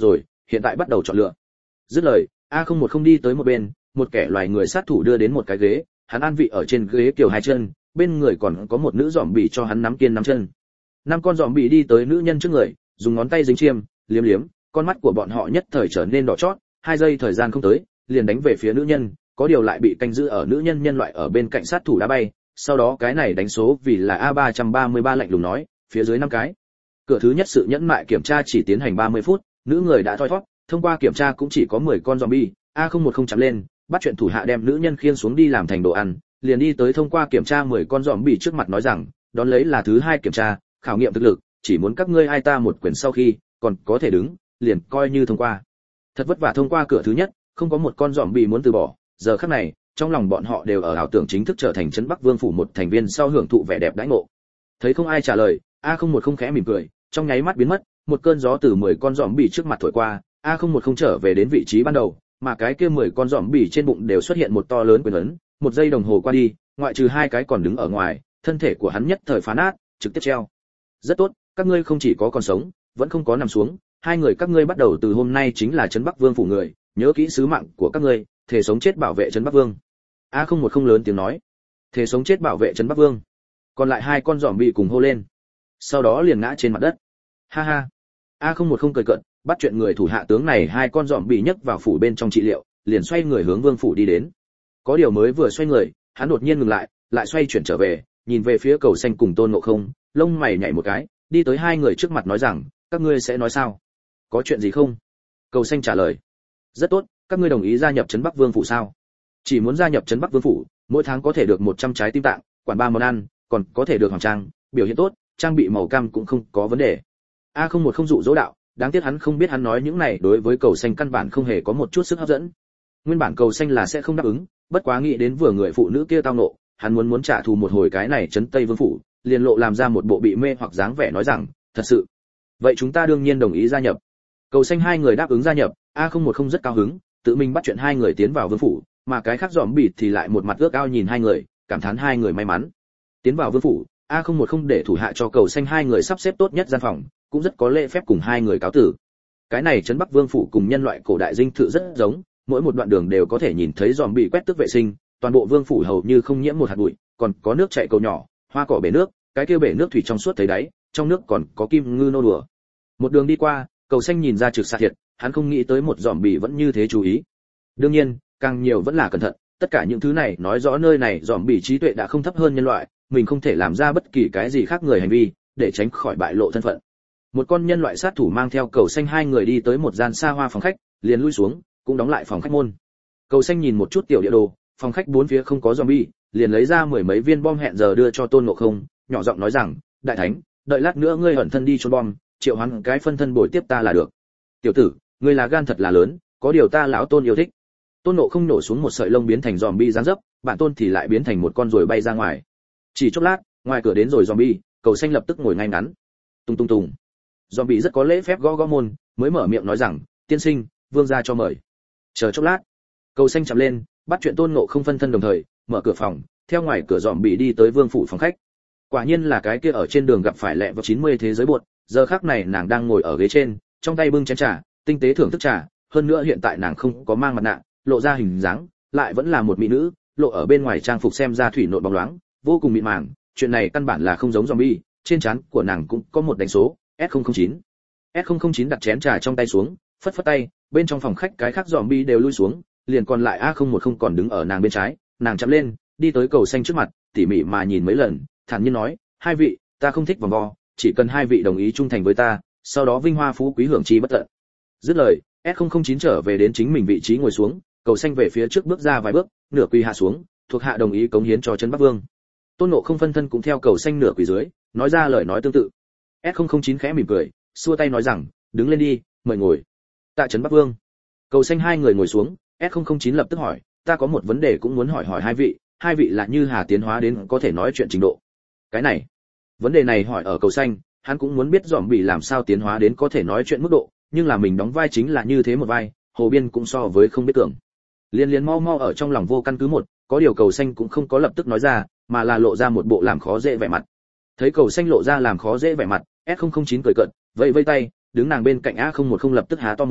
hiện tại bắt đầu chọn lựa. Dứt lời, A không một không đi tới một bên, một kẻ loài người sát thủ đưa đến một cái ghế, hắn an vị ở trên ghế kiểu hai chân, bên người còn có một nữ zombie cho hắn nắm kiên nắm chân. Năm con zombie đi tới nữ nhân trước người, dùng ngón tay dính chiêm, liếm liếm, con mắt của bọn họ nhất thời trở nên đỏ chót, hai giây thời gian không tới, liền đánh về phía nữ nhân, có điều lại bị canh giữ ở nữ nhân nhân loại ở bên cạnh sát thủ đá bay, sau đó cái này đánh số vì là A ba ba ba lạnh lùng nói, phía dưới năm cái. Cửa thứ nhất sự nhẫn mại kiểm tra chỉ tiến hành ba mươi phút, nữ người đã thoi thoát, thông qua kiểm tra cũng chỉ có mười con zombie, A không một không chạm lên, bắt chuyện thủ hạ đem nữ nhân khiêng xuống đi làm thành đồ ăn, liền đi tới thông qua kiểm tra mười con zombie trước mặt nói rằng, đón lấy là thứ hai kiểm tra, khảo nghiệm thực lực, chỉ muốn các ngươi ai ta một quyền sau khi còn có thể đứng, liền coi như thông qua. Thật vất vả thông qua cửa thứ nhất, không có một con zombie muốn từ bỏ, giờ khắc này, trong lòng bọn họ đều ở ảo tưởng chính thức trở thành trấn Bắc Vương phủ một thành viên sau hưởng thụ vẻ đẹp đãi ngộ. Thấy không ai trả lời, A không một không khẽ mỉm cười, trong nháy mắt biến mất, một cơn gió từ mười con zombie trước mặt thổi qua, A không một không trở về đến vị trí ban đầu, mà cái kia mười con zombie trên bụng đều xuất hiện một to lớn quyền ấn, một giây đồng hồ qua đi, ngoại trừ hai cái còn đứng ở ngoài, thân thể của hắn nhất thời phá nát, trực tiếp treo. Rất tốt, các ngươi không chỉ có còn sống, vẫn không có nằm xuống, hai người các ngươi bắt đầu từ hôm nay chính là trấn Bắc Vương phủ người, nhớ kỹ sứ mạng của các ngươi, thể sống chết bảo vệ trấn Bắc Vương. A không một không lớn tiếng nói, thể sống chết bảo vệ trấn Bắc Vương. Còn lại hai con zombie cùng hô lên, sau đó liền ngã trên mặt đất. Ha ha. A không một không cười cợt, bắt chuyện người thủ hạ tướng này hai con zombie nhấc vào phủ bên trong trị liệu, liền xoay người hướng vương phủ đi đến. Có điều mới vừa xoay người, hắn đột nhiên ngừng lại, lại xoay chuyển trở về, nhìn về phía Cầu Xanh cùng Tôn Ngộ Không, lông mày nhảy một cái, đi tới hai người trước mặt nói rằng, các ngươi sẽ nói sao? Có chuyện gì không? Cầu Xanh trả lời, rất tốt, các ngươi đồng ý gia nhập trấn Bắc Vương phủ sao? Chỉ muốn gia nhập trấn Bắc Vương phủ, mỗi tháng có thể được một trăm trái tim tạng, quản ba món ăn, còn có thể được hoàng trang, biểu hiện tốt, trang bị màu cam cũng không có vấn đề. A không một không dụ dỗ đạo, đáng tiếc hắn không biết hắn nói những này đối với Cầu Xanh căn bản không hề có một chút sức hấp dẫn. Nguyên bản Cầu Xanh là sẽ không đáp ứng, bất quá nghĩ đến vừa người phụ nữ kia tao nộ, hắn muốn muốn trả thù một hồi cái này trấn Tây Vương phủ, liền lộ làm ra một bộ bị mê hoặc dáng vẻ nói rằng, thật sự. Vậy chúng ta đương nhiên đồng ý gia nhập. Cầu Xanh hai người đáp ứng gia nhập, A không một không rất cao hứng, tự mình bắt chuyện hai người tiến vào vương phủ, mà cái khác dòm bịt thì lại một mặt ước ao nhìn hai người, cảm thán hai người may mắn. Tiến vào vương phủ, A không một không để thủ hạ cho Cầu Xanh hai người sắp xếp tốt nhất gian phòng, cũng rất có lễ phép cùng hai người cáo tử. Cái này trấn Bắc Vương phủ cùng nhân loại cổ đại dinh thự rất giống, mỗi một đoạn đường đều có thể nhìn thấy dòm bị quét tước vệ sinh, toàn bộ vương phủ hầu như không nhiễm một hạt bụi, còn có nước chảy cầu nhỏ, hoa cỏ bể nước, cái kia bể nước thủy trong suốt thấy đáy, trong nước còn có kim ngư nô đùa. Một đường đi qua, Cầu Xanh nhìn ra trực xạ thiệt, hắn không nghĩ tới một dòm bị vẫn như thế chú ý. Đương nhiên, càng nhiều vẫn là cẩn thận, tất cả những thứ này nói rõ nơi này dòm bị trí tuệ đã không thấp hơn nhân loại, mình không thể làm ra bất kỳ cái gì khác người hành vi, để tránh khỏi bại lộ thân phận. Một con nhân loại sát thủ mang theo Cầu Xanh hai người đi tới một gian xa hoa phòng khách, liền lui xuống, cũng đóng lại phòng khách môn. Cầu Xanh nhìn một chút tiểu địa đồ, phòng khách bốn phía không có zombie, liền lấy ra mười mấy viên bom hẹn giờ đưa cho Tôn Ngộ Không, nhỏ giọng nói rằng, đại thánh, đợi lát nữa ngươi ẩn thân đi trốn bom, triệu hoán cái phân thân bồi tiếp ta là được. Tiểu tử, ngươi là gan thật là lớn, có điều ta lão Tôn yêu thích. Tôn Ngộ Không nổ xuống một sợi lông biến thành zombie dáng dấp, bản Tôn thì lại biến thành một con rồi bay ra ngoài. Chỉ chốc lát, ngoài cửa đến rồi zombie, Cầu Xanh lập tức ngồi ngay ngắn. Tung tung tung. Zombie rất có lễ phép gõ gõ môn, mới mở miệng nói rằng, tiên sinh, vương gia cho mời. Chờ chốc lát, Cầu Xanh chậm lên, bắt chuyện Tôn Ngộ Không phân thân đồng thời, mở cửa phòng, theo ngoài cửa zombie đi tới vương phủ phòng khách. Quả nhiên là cái kia ở trên đường gặp phải lẹ vào chín mươi thế giới buột, giờ khắc này nàng đang ngồi ở ghế trên, trong tay bưng chén trà, tinh tế thưởng thức trà, hơn nữa hiện tại nàng không có mang mặt nạ, lộ ra hình dáng, lại vẫn là một mỹ nữ, lộ ở bên ngoài trang phục xem ra thủy nộn bóng loáng, vô cùng mịn màng, chuyện này căn bản là không giống zombie, trên trán của nàng cũng có một đánh số, S không không chín. S không không chín đặt chén trà trong tay xuống, phất phất tay, bên trong phòng khách cái khác zombie đều lui xuống, liền còn lại A không một không còn đứng ở nàng bên trái, nàng chậm lên, đi tới Cầu Xanh trước mặt, tỉ mỉ mà nhìn mấy lần, thản nhiên nói, hai vị, ta không thích vòng vo, chỉ cần hai vị đồng ý trung thành với ta, sau đó vinh hoa phú quý hưởng chi bất tận. Dứt lời, S không không chín trở về đến chính mình vị trí ngồi xuống, Cầu Xanh về phía trước bước ra vài bước, nửa quỳ hạ xuống, thuộc hạ đồng ý cống hiến cho trấn Bắc Vương. Tôn Ngộ Không phân thân cũng theo Cầu Xanh nửa quỳ dưới, nói ra lời nói tương tự. S không không chín khẽ mỉm cười, xua tay nói rằng, đứng lên đi, mời ngồi. Tạ trấn Bắc Vương. Cầu Xanh hai người ngồi xuống, S không không chín lập tức hỏi, ta có một vấn đề cũng muốn hỏi hỏi hai vị, hai vị là như hà tiến hóa đến có thể nói chuyện trình độ. Cái này, vấn đề này hỏi ở Cầu Xanh, hắn cũng muốn biết dòm bị làm sao tiến hóa đến có thể nói chuyện mức độ, nhưng là mình đóng vai chính là như thế một vai, Hồ Biên cũng so với không biết tưởng. Liên liên mau mau ở trong lòng vô căn cứ một, có điều Cầu Xanh cũng không có lập tức nói ra, mà là lộ ra một bộ làm khó dễ vẻ mặt. Thấy Cầu Xanh lộ ra làm khó dễ vẻ mặt, S không không chín cười cợt, vẫy vẫy tay, đứng nàng bên cạnh A không một không lập tức há to mồm,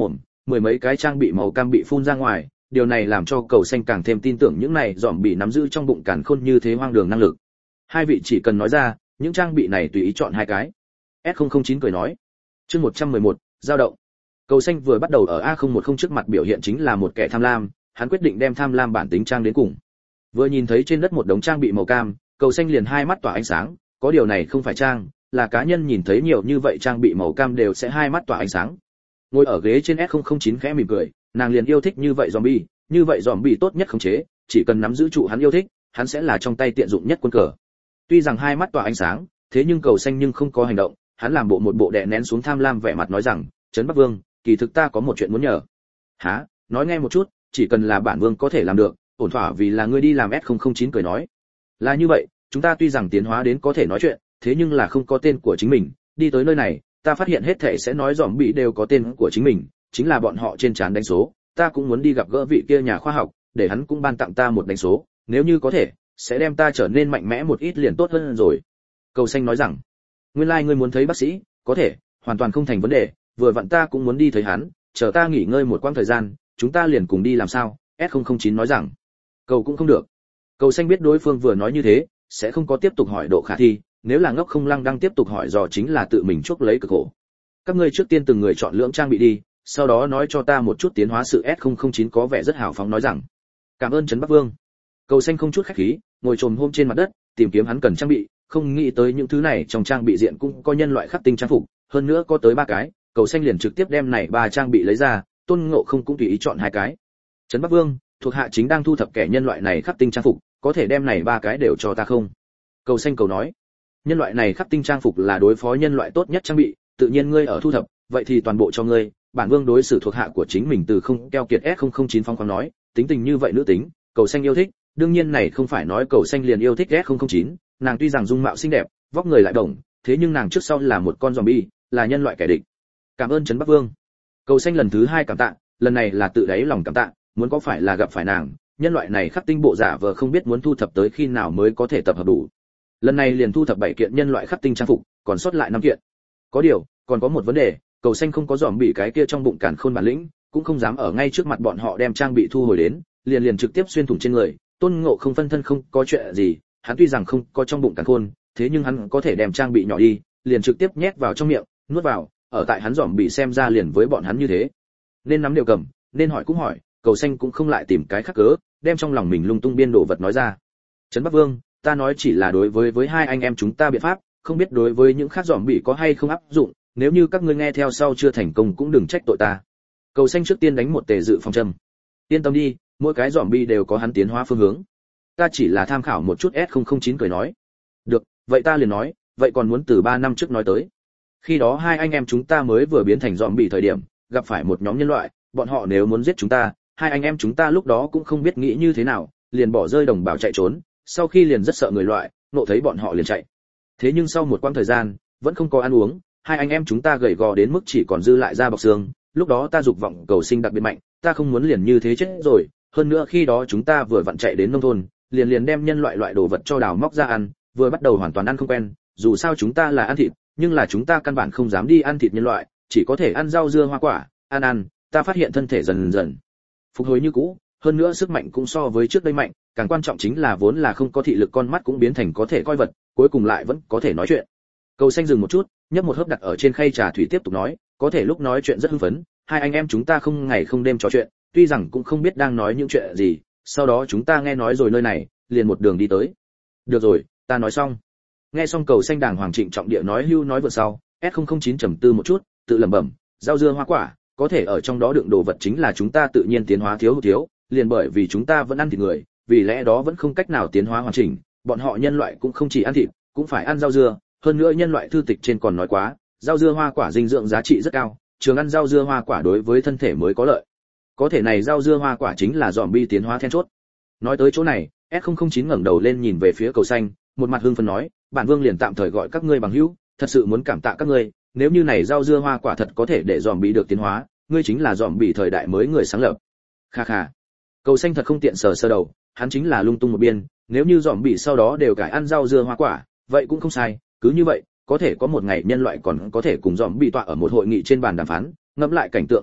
mười mấy cái trang bị màu cam bị phun ra ngoài, điều này làm cho Cầu Xanh càng thêm tin tưởng những này dòm bị nắm giữ trong bụng càn khôn như thế hoang đường năng lực. Hai vị chỉ cần nói ra, những trang bị này tùy ý chọn hai cái. S không không chín cười nói. Chương một trăm mười một, giao động. Cầu Xanh vừa bắt đầu ở A không một không trước mặt biểu hiện chính là một kẻ tham lam, hắn quyết định đem tham lam bản tính trang đến cùng. Vừa nhìn thấy trên đất một đống trang bị màu cam, Cầu Xanh liền hai mắt tỏa ánh sáng, có điều này không phải trang, là cá nhân nhìn thấy nhiều như vậy trang bị màu cam đều sẽ hai mắt tỏa ánh sáng. Ngồi ở ghế trên S không không chín khẽ mỉm cười, nàng liền yêu thích như vậy zombie, như vậy zombie tốt nhất khống chế, chỉ cần nắm giữ trụ hắn yêu thích, hắn sẽ là trong tay tiện dụng nhất quân cờ. Tuy rằng hai mắt tỏa ánh sáng, thế nhưng Cầu Xanh nhưng không có hành động, hắn làm bộ một bộ đè nén xuống tham lam vẻ mặt nói rằng, "Trấn Bắc Vương, kỳ thực ta có một chuyện muốn nhờ." "Hả? Nói nghe một chút, chỉ cần là bản vương có thể làm được, ổn thỏa vì là ngươi đi làm." S không không chín cười nói. "Là như vậy, chúng ta tuy rằng tiến hóa đến có thể nói chuyện, thế nhưng là không có tên của chính mình, đi tới nơi này, ta phát hiện hết thảy sẽ nói dòm bị đều có tên của chính mình, chính là bọn họ trên trán đánh số, ta cũng muốn đi gặp gỡ vị kia nhà khoa học, để hắn cũng ban tặng ta một đánh số, nếu như có thể, sẽ đem ta trở nên mạnh mẽ một ít liền tốt hơn rồi." Cầu Xanh nói rằng, "Nguyên lai like ngươi muốn thấy bác sĩ, có thể, hoàn toàn không thành vấn đề, vừa vặn ta cũng muốn đi thấy hắn, chờ ta nghỉ ngơi một quãng thời gian, chúng ta liền cùng đi làm sao?" S không không chín nói rằng. Cầu cũng không được. Cầu Xanh biết đối phương vừa nói như thế, sẽ không có tiếp tục hỏi độ khả thi, nếu là ngốc không lăng đang tiếp tục hỏi dò chính là tự mình chuốc lấy cực khổ. Các ngươi trước tiên từng người chọn lưỡng trang bị đi, sau đó nói cho ta một chút tiến hóa sự. S không không chín có vẻ rất hào phóng nói rằng. "Cảm ơn Trấn Bắc Vương." Cầu Xanh không chút khách khí, ngồi chồm hôm trên mặt đất, tìm kiếm hắn cần trang bị, không nghĩ tới những thứ này trong trang bị diện cũng có nhân loại khắc tinh trang phục, hơn nữa có tới ba cái, Cầu Xanh liền trực tiếp đem này ba trang bị lấy ra, Tôn Ngộ Không cũng tùy ý chọn hai cái. "Trấn Bắc Vương, thuộc hạ chính đang thu thập kẻ nhân loại này khắc tinh trang phục, có thể đem này ba cái đều cho ta không?" Cầu Xanh cầu nói. Nhân loại này khắc tinh trang phục là đối phó nhân loại tốt nhất trang bị, tự nhiên ngươi ở thu thập, vậy thì toàn bộ cho ngươi, bản vương đối xử thuộc hạ của chính mình từ không keo kiệt. S không không chín phong khoáng nói, tính tình như vậy nữ tính, Cầu Xanh yêu thích, đương nhiên này không phải nói Cầu Xanh liền yêu thích S không không chín, nàng tuy rằng dung mạo xinh đẹp, vóc người lại đồng, thế nhưng nàng trước sau là một con zombie, là nhân loại kẻ địch. "Cảm ơn Trấn Bắc Vương." Cầu Xanh lần thứ hai cảm tạ, lần này là tự đáy lòng cảm tạ, muốn có phải là gặp phải nàng, nhân loại này khắc tinh bộ giả vờ không biết muốn thu thập tới khi nào mới có thể tập hợp đủ. Lần này liền thu thập bảy kiện nhân loại khắc tinh trang phục, còn sót lại năm kiện. Có điều, còn có một vấn đề, Cầu Xanh không có dòm bị cái kia trong bụng càn khôn bản lĩnh, cũng không dám ở ngay trước mặt bọn họ đem trang bị thu hồi đến, liền liền trực tiếp xuyên thủng trên người. Tôn Ngộ Không phân thân không có chuyện gì, hắn tuy rằng không có trong bụng càn khôn, thế nhưng hắn có thể đem trang bị nhỏ đi, liền trực tiếp nhét vào trong miệng, nuốt vào, ở tại hắn dòm bị xem ra liền với bọn hắn như thế. Nên nắm đều cầm, nên hỏi cũng hỏi, Cầu Xanh cũng không lại tìm cái khác cớ, đem trong lòng mình lung tung biên đồ vật nói ra. "Trấn Bắc Vương, ta nói chỉ là đối với với hai anh em chúng ta biện pháp, không biết đối với những khác dòm bị có hay không áp dụng, nếu như các ngươi nghe theo sau chưa thành công cũng đừng trách tội ta." Cầu Xanh trước tiên đánh một tề dự phòng châm. "Yên tâm đi, mỗi cái dòm bị đều có hắn tiến hóa phương hướng. Ta chỉ là tham khảo một chút." S không không chín cười nói. "Được, vậy ta liền nói, vậy còn muốn từ ba năm trước nói tới. Khi đó hai anh em chúng ta mới vừa biến thành dòm bị thời điểm, gặp phải một nhóm nhân loại, bọn họ nếu muốn giết chúng ta, hai anh em chúng ta lúc đó cũng không biết nghĩ như thế nào, liền bỏ rơi đồng bào chạy trốn, sau khi liền rất sợ người loại, nộ thấy bọn họ liền chạy. Thế nhưng sau một quãng thời gian, vẫn không có ăn uống, hai anh em chúng ta gầy gò đến mức chỉ còn dư lại da bọc xương, lúc đó ta dục vọng cầu sinh đặc biệt mạnh, ta không muốn liền như thế chết rồi, hơn nữa khi đó chúng ta vừa vặn chạy đến nông thôn, liền liền đem nhân loại loại đồ vật cho đào móc ra ăn, vừa bắt đầu hoàn toàn ăn không quen, dù sao chúng ta là ăn thịt, nhưng là chúng ta căn bản không dám đi ăn thịt nhân loại, chỉ có thể ăn rau dưa hoa quả, ăn ăn, ta phát hiện thân thể dần dần phục hồi như cũ, hơn nữa sức mạnh cũng so với trước đây mạnh, càng quan trọng chính là vốn là không có thị lực con mắt cũng biến thành có thể coi vật, cuối cùng lại vẫn có thể nói chuyện. Cầu Xanh dừng một chút, nhấp một hớp đặt ở trên khay trà thủy tiếp tục nói, có thể lúc nói chuyện rất hưng phấn, hai anh em chúng ta không ngày không đêm trò chuyện, tuy rằng cũng không biết đang nói những chuyện gì, sau đó chúng ta nghe nói rồi nơi này, liền một đường đi tới. Được rồi, ta nói xong. Nghe xong Cầu Xanh đàng hoàng trịnh trọng địa nói hưu nói vượt sau, S không không chín trầm tư một chút, tự lẩm bẩm, rau dưa hoa quả, có thể ở trong đó đựng đồ vật chính là chúng ta tự nhiên tiến hóa thiếu hụt thiếu, liền bởi vì chúng ta vẫn ăn thịt người, vì lẽ đó vẫn không cách nào tiến hóa hoàn chỉnh, bọn họ nhân loại cũng không chỉ ăn thịt, cũng phải ăn rau dưa, hơn nữa nhân loại thư tịch trên còn nói quá, rau dưa hoa quả dinh dưỡng giá trị rất cao, trường ăn rau dưa hoa quả đối với thân thể mới có lợi. Có thể này rau dưa hoa quả chính là zombie tiến hóa then chốt. Nói tới chỗ này, S không không chín ngẩng đầu lên nhìn về phía Cầu Xanh, một mặt hưng phấn nói, bản vương liền tạm thời gọi các ngươi bằng hữu, thật sự muốn cảm tạ các ngươi, nếu như này rau dưa hoa quả thật có thể để zombie được tiến hóa, ngươi chính là zombie thời đại mới người sáng lập. Kha kha. Cầu Xanh thật không tiện sờ sờ đầu, hắn chính là lung tung một biên, nếu như zombie sau đó đều cải ăn rau dưa hoa quả, vậy cũng không sai, cứ như vậy, có thể có một ngày nhân loại còn có thể cùng zombie tọa ở một hội nghị trên bàn đàm phán, ngẫm lại cảnh tượng như vậy,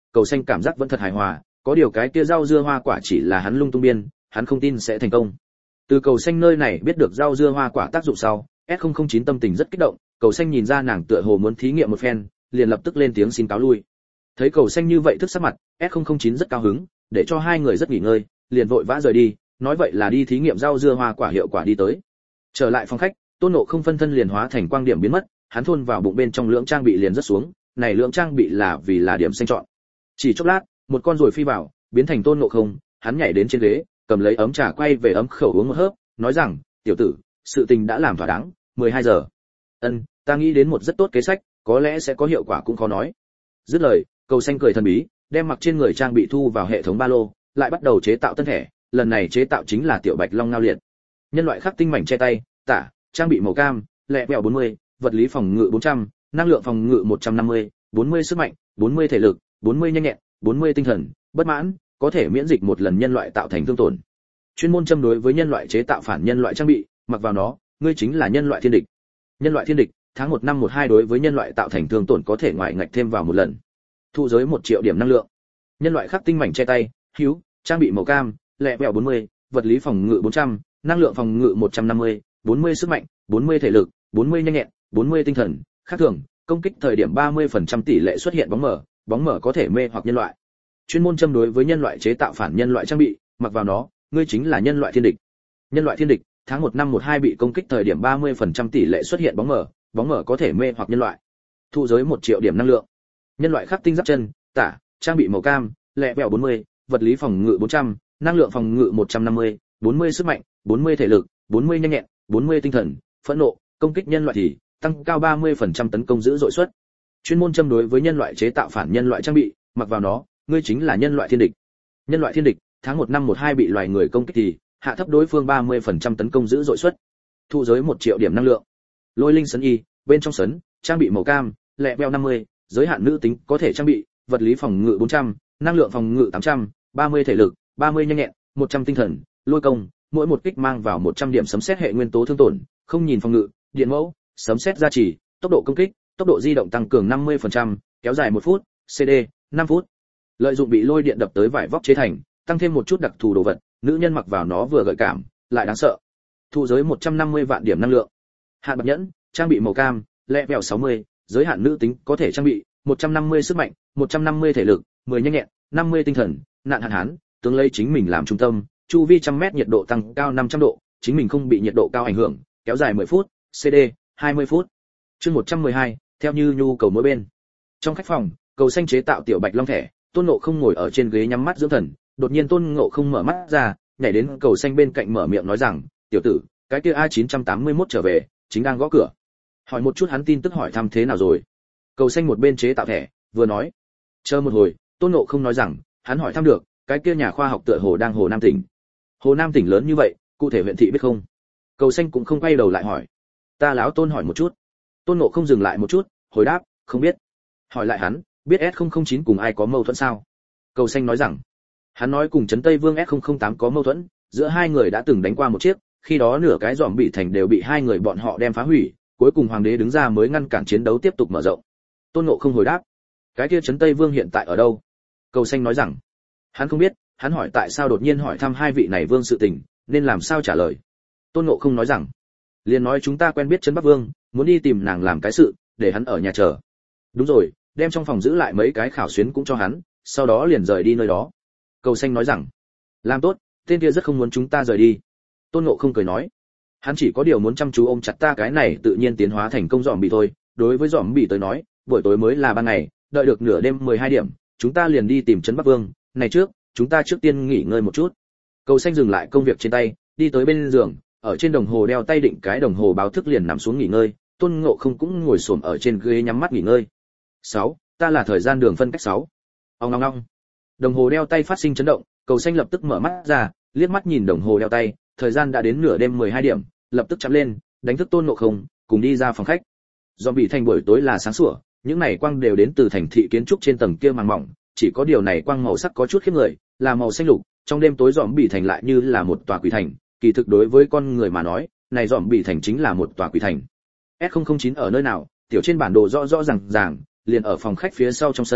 Cầu Xanh cảm giác vẫn thật hài hòa, có điều cái kia rau dưa hoa quả chỉ là hắn lung tung biên, hắn không tin sẽ thành công. Từ Cầu Xanh nơi này biết được rau dưa hoa quả tác dụng sau, S không không chín tâm tình rất kích động, Cầu Xanh nhìn ra nàng tựa hồ muốn thí nghiệm một phen, liền lập tức lên tiếng xin cáo lui. Thấy Cầu Xanh như vậy thức sắc mặt, S không không chín rất cao hứng, để cho hai người rất nghỉ ngơi, liền vội vã rời đi, nói vậy là đi thí nghiệm rau dưa hoa quả hiệu quả đi tới. Trở lại phòng khách, Tôn Ngộ Không phân thân liền hóa thành quang điểm biến mất, hắn thôn vào bụng bên trong lưỡng trang bị liền rất xuống, này lưỡng trang bị là vì là điểm xanh chọn. Chỉ chốc lát, một con ruồi phi vào, biến thành Tôn Ngộ Không, hắn nhảy đến trên ghế, cầm lấy ấm trà quay về ấm khẩu uống một hớp, nói rằng, "Tiểu tử, sự tình đã làm thỏa đáng, mười hai giờ. Ân, ta nghĩ đến một rất tốt kế sách, có lẽ sẽ có hiệu quả cũng khó nói." Dứt lời, Cầu Xanh cười thần bí, đem mặc trên người trang bị thu vào hệ thống ba lô, lại bắt đầu chế tạo tân thẻ, lần này chế tạo chính là tiểu bạch long ngao liệt. Nhân loại khắc tinh mảnh che tay, tả, trang bị màu cam, lẹ bèo bốn mươi, vật lý phòng ngự bốn trăm, năng lượng phòng ngự một trăm năm mươi, bốn mươi sức mạnh, bốn mươi thể lực, bốn mươi nhanh nhẹn, bốn mươi tinh thần, bất mãn, có thể miễn dịch một lần nhân loại tạo thành thương tổn. Chuyên môn châm đối với nhân loại chế tạo phản nhân loại trang bị, mặc vào nó, ngươi chính là nhân loại thiên địch. Nhân loại thiên địch, tháng một năm một hai đối với nhân loại tạo thành thương tổn có thể ngoại ngạch thêm vào một lần. Thụ giới một triệu điểm năng lượng. Nhân loại khắc tinh mảnh che tay, hữu, trang bị màu cam, lẹ bèo bốn mươi, vật lý phòng ngự bốn trăm, năng lượng phòng ngự một trăm năm mươi, bốn mươi sức mạnh, bốn mươi thể lực, bốn mươi nhanh nhẹn, bốn mươi tinh thần, khác thường, công kích thời điểm ba mươi phần trăm tỷ lệ xuất hiện bóng mở, bóng mở có thể mê hoặc nhân loại. Chuyên môn châm đối với nhân loại chế tạo phản nhân loại trang bị, mặc vào nó, ngươi chính là nhân loại thiên địch. Nhân loại thiên địch, tháng một năm một hai bị công kích thời điểm ba mươi phần trăm tỷ lệ xuất hiện bóng mở, bóng mở có thể mê hoặc nhân loại. Thụ giới một triệu điểm năng lượng. Nhân loại khắc tinh giáp chân, tả, trang bị màu cam, lẹ bèo bốn mươi, vật lý phòng ngự bốn trăm, năng lượng phòng ngự một trăm năm mươi, bốn mươi sức mạnh, bốn mươi thể lực, bốn mươi nhanh nhẹn, bốn mươi tinh thần, phẫn nộ, công kích nhân loại thì tăng cao ba mươi phần trăm tấn công giữ dội suất. Chuyên môn châm đối với nhân loại chế tạo phản nhân loại trang bị, mặc vào nó, ngươi chính là nhân loại thiên địch. Nhân loại thiên địch, tháng một năm một hai bị loài người công kích thì hạ thấp đối phương ba mươi phần trăm tấn công giữ dội suất. Thụ giới một triệu điểm năng lượng. Lôi linh sấn y, bên trong sấn, trang bị màu cam, lẹ bèo năm mươi, giới hạn nữ tính có thể trang bị, vật lý phòng ngự bốn trăm, năng lượng phòng ngự tám trăm, ba mươi thể lực, ba mươi nhanh nhẹn, một trăm tinh thần, lôi công, mỗi một kích mang vào một trăm điểm sấm sét hệ nguyên tố thương tổn, không nhìn phòng ngự, điện mẫu, sấm sét gia trì, tốc độ công kích, tốc độ di động tăng cường năm mươi phần trăm, kéo dài một phút, xê đê, năm phút. Lợi dụng bị lôi điện đập tới vải vóc chế thành, tăng thêm một chút đặc thù đồ vật, nữ nhân mặc vào nó vừa gợi cảm, lại đáng sợ. Thụ giới một trăm năm mươi vạn điểm năng lượng. Hạn bạc nhẫn, trang bị màu cam, lẹ bèo sáu mươi, giới hạn nữ tính có thể trang bị, một trăm năm mươi sức mạnh, một trăm năm mươi thể lực, mười nhanh nhẹn, năm mươi tinh thần, nạn hạn hán, tướng lấy chính mình làm trung tâm, chu vi trăm mét nhiệt độ tăng cao năm trăm độ, chính mình không bị nhiệt độ cao ảnh hưởng, kéo dài mười phút, xê đê, hai mươi phút. Chương một trăm mười hai, theo như nhu cầu mỗi bên. Trong khách phòng, Cầu Xanh chế tạo tiểu bạch long thẻ, Tôn Ngộ Không ngồi ở trên ghế nhắm mắt dưỡng thần, đột nhiên Tôn Ngộ Không mở mắt ra, nhảy đến Cầu Xanh bên cạnh mở miệng nói rằng, "Tiểu tử, cái kia A chín tám mốt trở về, chính đang gõ cửa." Hỏi một chút hắn tin tức hỏi thăm thế nào rồi. Cầu Xanh một bên chế tạo thẻ, vừa nói. Chờ một hồi, Tôn Ngộ Không nói rằng, hắn hỏi thăm được, cái kia nhà khoa học tựa hồ đang Hồ Nam tỉnh. Hồ Nam tỉnh lớn như vậy, cụ thể huyện thị biết không? Cầu Xanh cũng không quay đầu lại hỏi. Ta lão Tôn hỏi một chút. Tôn Ngộ Không dừng lại một chút, hồi đáp, không biết. Hỏi lại hắn, biết S không không chín cùng ai có mâu thuẫn sao? Cầu Xanh nói rằng, hắn nói cùng Trấn Tây Vương S không không tám có mâu thuẫn, giữa hai người đã từng đánh qua một chiếc, khi đó nửa cái giòm bị thành đều bị hai người bọn họ đem phá hủy, cuối cùng hoàng đế đứng ra mới ngăn cản chiến đấu tiếp tục mở rộng. Tôn Ngộ Không hồi đáp, cái kia Trấn Tây Vương hiện tại ở đâu? Cầu Xanh nói rằng, hắn không biết, hắn hỏi tại sao đột nhiên hỏi thăm hai vị này vương sự tình, nên làm sao trả lời. Tôn Ngộ Không nói rằng, liền nói chúng ta quen biết Trấn Bắc Vương, muốn đi tìm nàng làm cái sự, để hắn ở nhà chờ. Đúng rồi, đem trong phòng giữ lại mấy cái khảo xuyến cũng cho hắn, sau đó liền rời đi nơi đó. Cầu Xanh nói rằng, làm tốt, tên kia rất không muốn chúng ta rời đi. Tôn Ngộ Không cười nói, hắn chỉ có điều muốn chăm chú ôm chặt ta cái này tự nhiên tiến hóa thành công giòm bị thôi. Đối với giòm bị tới nói, buổi tối mới là ban ngày, đợi được nửa đêm mười hai điểm, chúng ta liền đi tìm Trấn Bắc Vương. Này trước, chúng ta trước tiên nghỉ ngơi một chút. Cầu Xanh dừng lại công việc trên tay, đi tới bên giường, ở trên đồng hồ đeo tay định cái đồng hồ báo thức liền nằm xuống nghỉ ngơi. Tôn Ngộ Không cũng ngồi xổm ở trên ghế nhắm mắt nghỉ ngơi. Sáu, ta là thời gian đường phân cách sáu. Ong ong ong. Đồng hồ đeo tay phát sinh chấn động, Cầu Xanh lập tức mở mắt ra, liếc mắt nhìn đồng hồ đeo tay, thời gian đã đến nửa đêm mười hai điểm, lập tức chạm lên, đánh thức Tôn Ngộ Không, cùng đi ra phòng khách. Do bị thành buổi tối là sáng sủa, những này quang đều đến từ thành thị kiến trúc trên tầng kia màng mỏng, chỉ có điều này quang màu sắc có chút khiếp người, là màu xanh lục, trong đêm tối dòm bị thành lại như là một tòa quỷ thành, kỳ thực đối với con người mà nói, này dòm bị thành chính là một tòa quỷ thành. S không không chín ở nơi nào, tiểu trên bản đồ rõ rõ ràng ràng, liền ở phòng khách phía sau trong sân,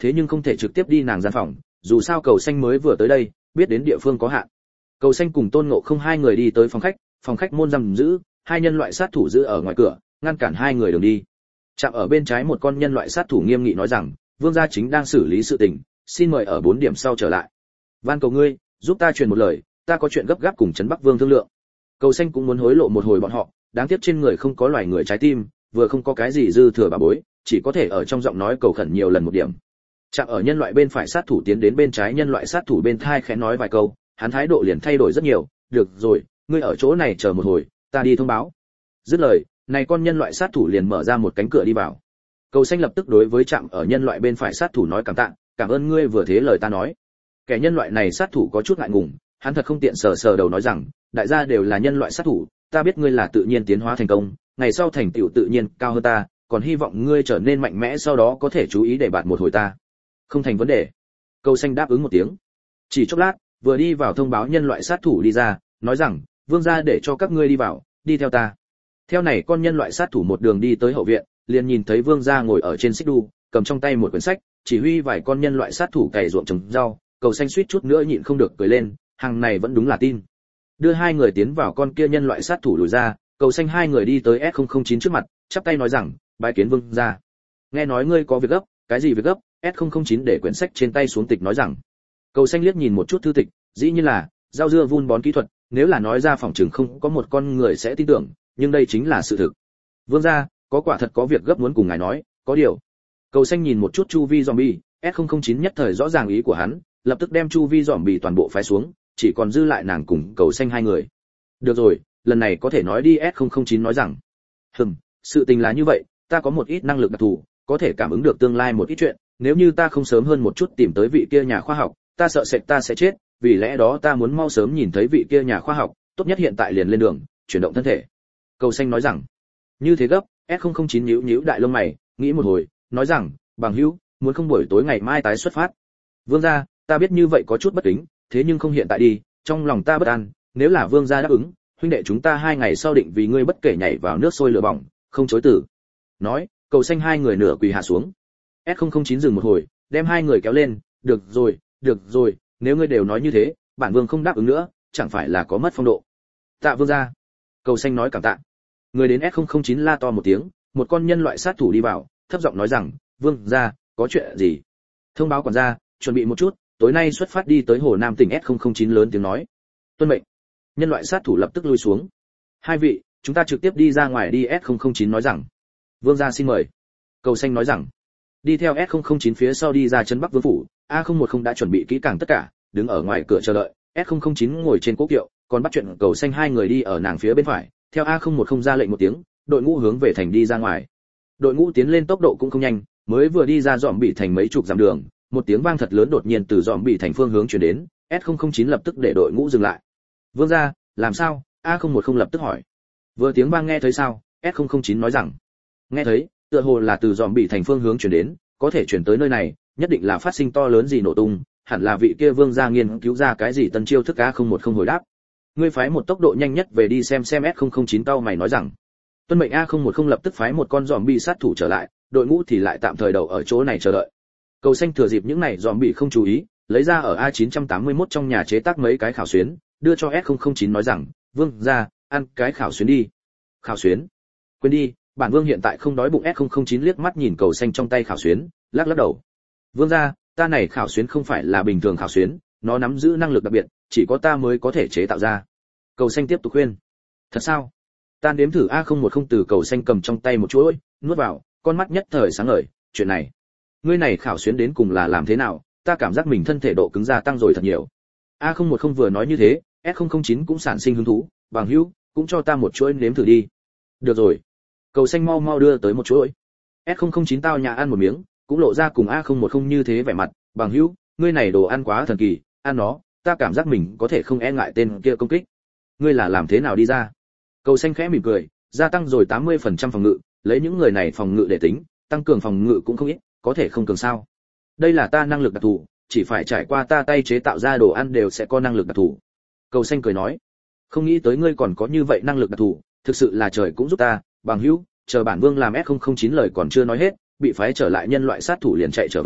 thế nhưng không thể trực tiếp đi nàng gian phòng, dù sao Cầu Xanh mới vừa tới đây, biết đến địa phương có hạn. Cầu Xanh cùng Tôn Ngộ Không hai người đi tới phòng khách, phòng khách môn giam giữ, hai nhân loại sát thủ giữ ở ngoài cửa, ngăn cản hai người đường đi. Chạm ở bên trái một con nhân loại sát thủ nghiêm nghị nói rằng, vương gia chính đang xử lý sự tình, xin mời ở bốn điểm sau trở lại. Van cầu ngươi, giúp ta truyền một lời, ta có chuyện gấp gáp cùng trấn Bắc Vương thương lượng. Cầu Xanh cũng muốn hối lộ một hồi bọn họ, đáng tiếc trên người không có loài người trái tim, vừa không có cái gì dư thừa bà bối, chỉ có thể ở trong giọng nói cầu khẩn nhiều lần một điểm. Chạm ở nhân loại bên phải sát thủ tiến đến bên trái nhân loại sát thủ bên thai khẽ nói vài câu, hắn thái độ liền thay đổi rất nhiều. Được rồi, ngươi ở chỗ này chờ một hồi, ta đi thông báo. Dứt lời, này con nhân loại sát thủ liền mở ra một cánh cửa đi vào. Cầu Xanh lập tức đối với chạm ở nhân loại bên phải sát thủ nói cảm tạ, cảm ơn ngươi vừa thế lời ta nói. Kẻ nhân loại này sát thủ có chút ngại ngùng, hắn thật không tiện sờ sờ đầu nói rằng, đại gia đều là nhân loại sát thủ, ta biết ngươi là tự nhiên tiến hóa thành công, ngày sau thành tựu tự nhiên cao hơn ta, còn hy vọng ngươi trở nên mạnh mẽ sau đó có thể chú ý để bạt một hồi ta. Không thành vấn đề. Cầu Xanh đáp ứng một tiếng. Chỉ chốc lát, vừa đi vào thông báo nhân loại sát thủ đi ra, nói rằng, vương gia để cho các ngươi đi vào, đi theo ta. Theo này con nhân loại sát thủ một đường đi tới hậu viện, liền nhìn thấy vương gia ngồi ở trên xích đu, cầm trong tay một quyển sách, chỉ huy vài con nhân loại sát thủ cày ruộng trồng rau. Cầu Xanh suýt chút nữa nhịn không được cười lên, hàng này vẫn đúng là tin. Đưa hai người tiến vào con kia nhân loại sát thủ lùi ra, Cầu Xanh hai người đi tới S không không chín trước mặt, chắp tay nói rằng, bái kiến vương gia. Nghe nói ngươi có việc gấp, cái gì việc gấp? S không không chín để quyển sách trên tay xuống tịch nói rằng. Cầu Xanh liếc nhìn một chút thư tịch, dĩ nhiên là rau dưa vun bón kỹ thuật, nếu là nói ra phòng trường không có một con người sẽ tin tưởng, nhưng đây chính là sự thực. Vương gia, có quả thật có việc gấp muốn cùng ngài nói, có điều. Cầu Xanh nhìn một chút chu vi zombie, S không không chín nhất thời rõ ràng ý của hắn, lập tức đem chu vi zombie toàn bộ phái xuống, chỉ còn dư lại nàng cùng Cầu Xanh hai người. Được rồi, lần này có thể nói đi. S không không chín nói rằng, hừm, sự tình là như vậy, ta có một ít năng lực đặc thù, có thể cảm ứng được tương lai một ít chuyện, nếu như ta không sớm hơn một chút tìm tới vị kia nhà khoa học, ta sợ sệt ta sẽ chết, vì lẽ đó ta muốn mau sớm nhìn thấy vị kia nhà khoa học, tốt nhất hiện tại liền lên đường, chuyển động thân thể. Cầu Xanh nói rằng, như thế gấp. S không không chín nhíu nhíu đại lông mày, nghĩ một hồi, nói rằng, bằng hữu, muốn không buổi tối ngày mai tái xuất phát. Vương gia, ta biết như vậy có chút bất kính, thế nhưng không hiện tại đi, trong lòng ta bất an, nếu là vương gia đáp ứng, huynh đệ chúng ta hai ngày sau định vì ngươi bất kể nhảy vào nước sôi lửa bỏng, không chối từ. Nói, Cầu Xanh hai người nửa quỳ hạ xuống. S không không chín dừng một hồi, đem hai người kéo lên, được rồi, được rồi, nếu ngươi đều nói như thế, bản vương không đáp ứng nữa, chẳng phải là có mất phong độ. Tạ vương gia. Cầu Xanh nói cảm tạ. Người đến S không không chín la to một tiếng, một con nhân loại sát thủ đi vào, thấp giọng nói rằng, vương gia, có chuyện gì? Thông báo quản gia, chuẩn bị một chút, tối nay xuất phát đi tới Hồ Nam tỉnh. S không không chín lớn tiếng nói. Tuân mệnh. Nhân loại sát thủ lập tức lui xuống. Hai vị, chúng ta trực tiếp đi ra ngoài đi. S không không chín nói rằng. Vương gia xin mời. Cầu Xanh nói rằng. Đi theo S không không chín phía sau đi ra trấn Bắc Vương phủ, A không một không đã chuẩn bị kỹ càng tất cả, đứng ở ngoài cửa chờ đợi. S không không chín ngồi trên cố kiệu, còn bắt chuyện Cầu Xanh hai người đi ở nàng phía bên phải, theo A không một không ra lệnh một tiếng, đội ngũ hướng về thành đi ra ngoài. Đội ngũ tiến lên tốc độ cũng không nhanh, mới vừa đi ra dòm bị thành mấy chục dặm đường, một tiếng vang thật lớn đột nhiên từ dòm bị thành phương hướng truyền đến. S không không chín lập tức để đội ngũ dừng lại. Vương gia, làm sao? A không một không lập tức hỏi. Vừa tiếng vang nghe thấy sao? S không không chín nói rằng. Nghe thấy, tựa hồ là từ dòm bị thành phương hướng truyền đến, có thể truyền tới nơi này, nhất định là phát sinh to lớn gì nổ tung, hẳn là vị kia vương gia nghiên cứu ra cái gì tân chiêu thức. A không một không hồi đáp. Ngươi phái một tốc độ nhanh nhất về đi xem xem. S không không chín tao mày nói rằng. Tuân mệnh. A không một không lập tức phái một con dòm bị sát thủ trở lại, đội ngũ thì lại tạm thời đậu ở chỗ này chờ đợi. Cầu Xanh thừa dịp những này dòm bị không chú ý, lấy ra ở A chín tám mốt trong nhà chế tác mấy cái khảo xuyến, đưa cho S không không chín nói rằng, vương gia, ăn cái khảo xuyến đi. Khảo xuyến? Quên đi, bản vương hiện tại không đói bụng. S không không chín liếc mắt nhìn Cầu Xanh trong tay khảo xuyến, lắc lắc đầu. Vương gia, ta này khảo xuyến không phải là bình thường khảo xuyến, nó nắm giữ năng lực đặc biệt, chỉ có ta mới có thể chế tạo ra. Cầu Xanh tiếp tục khuyên. Thật sao? Ta nếm thử. A không một không từ Cầu Xanh cầm trong tay một chuỗi, nuốt vào, con mắt nhất thời sáng ngời, chuyện này, ngươi này khảo xuyến đến cùng là làm thế nào? Ta cảm giác mình thân thể độ cứng gia tăng rồi thật nhiều. A không một không vừa nói như thế, S không không chín cũng sản sinh hứng thú, bằng hữu, cũng cho ta một chuỗi nếm thử đi. Được rồi. Cầu Xanh mau mau đưa tới một chuỗi. S không không chín tao nhà ăn một miếng, cũng lộ ra cùng A không một không như thế vẻ mặt, bằng hữu, ngươi này đồ ăn quá thần kỳ, ăn nó, ta cảm giác mình có thể không e ngại tên kia công kích. Ngươi là làm thế nào đi ra? Cầu Xanh khẽ mỉm cười, gia tăng rồi tám mươi phần trăm phòng ngự, lấy những người này phòng ngự để tính, tăng cường phòng ngự cũng không ít, có thể không cường sao? Đây là ta năng lực đặc thù, chỉ phải trải qua ta tay chế tạo ra đồ ăn đều sẽ có năng lực đặc thù. Cầu Xanh cười nói, không nghĩ tới ngươi còn có như vậy năng lực đặc thù, thực sự là trời cũng giúp ta, bằng hữu, chờ bản vương làm. S không không chín lời còn chưa nói hết, bị phái trở lại nhân loại sát thủ liền chạy trở về,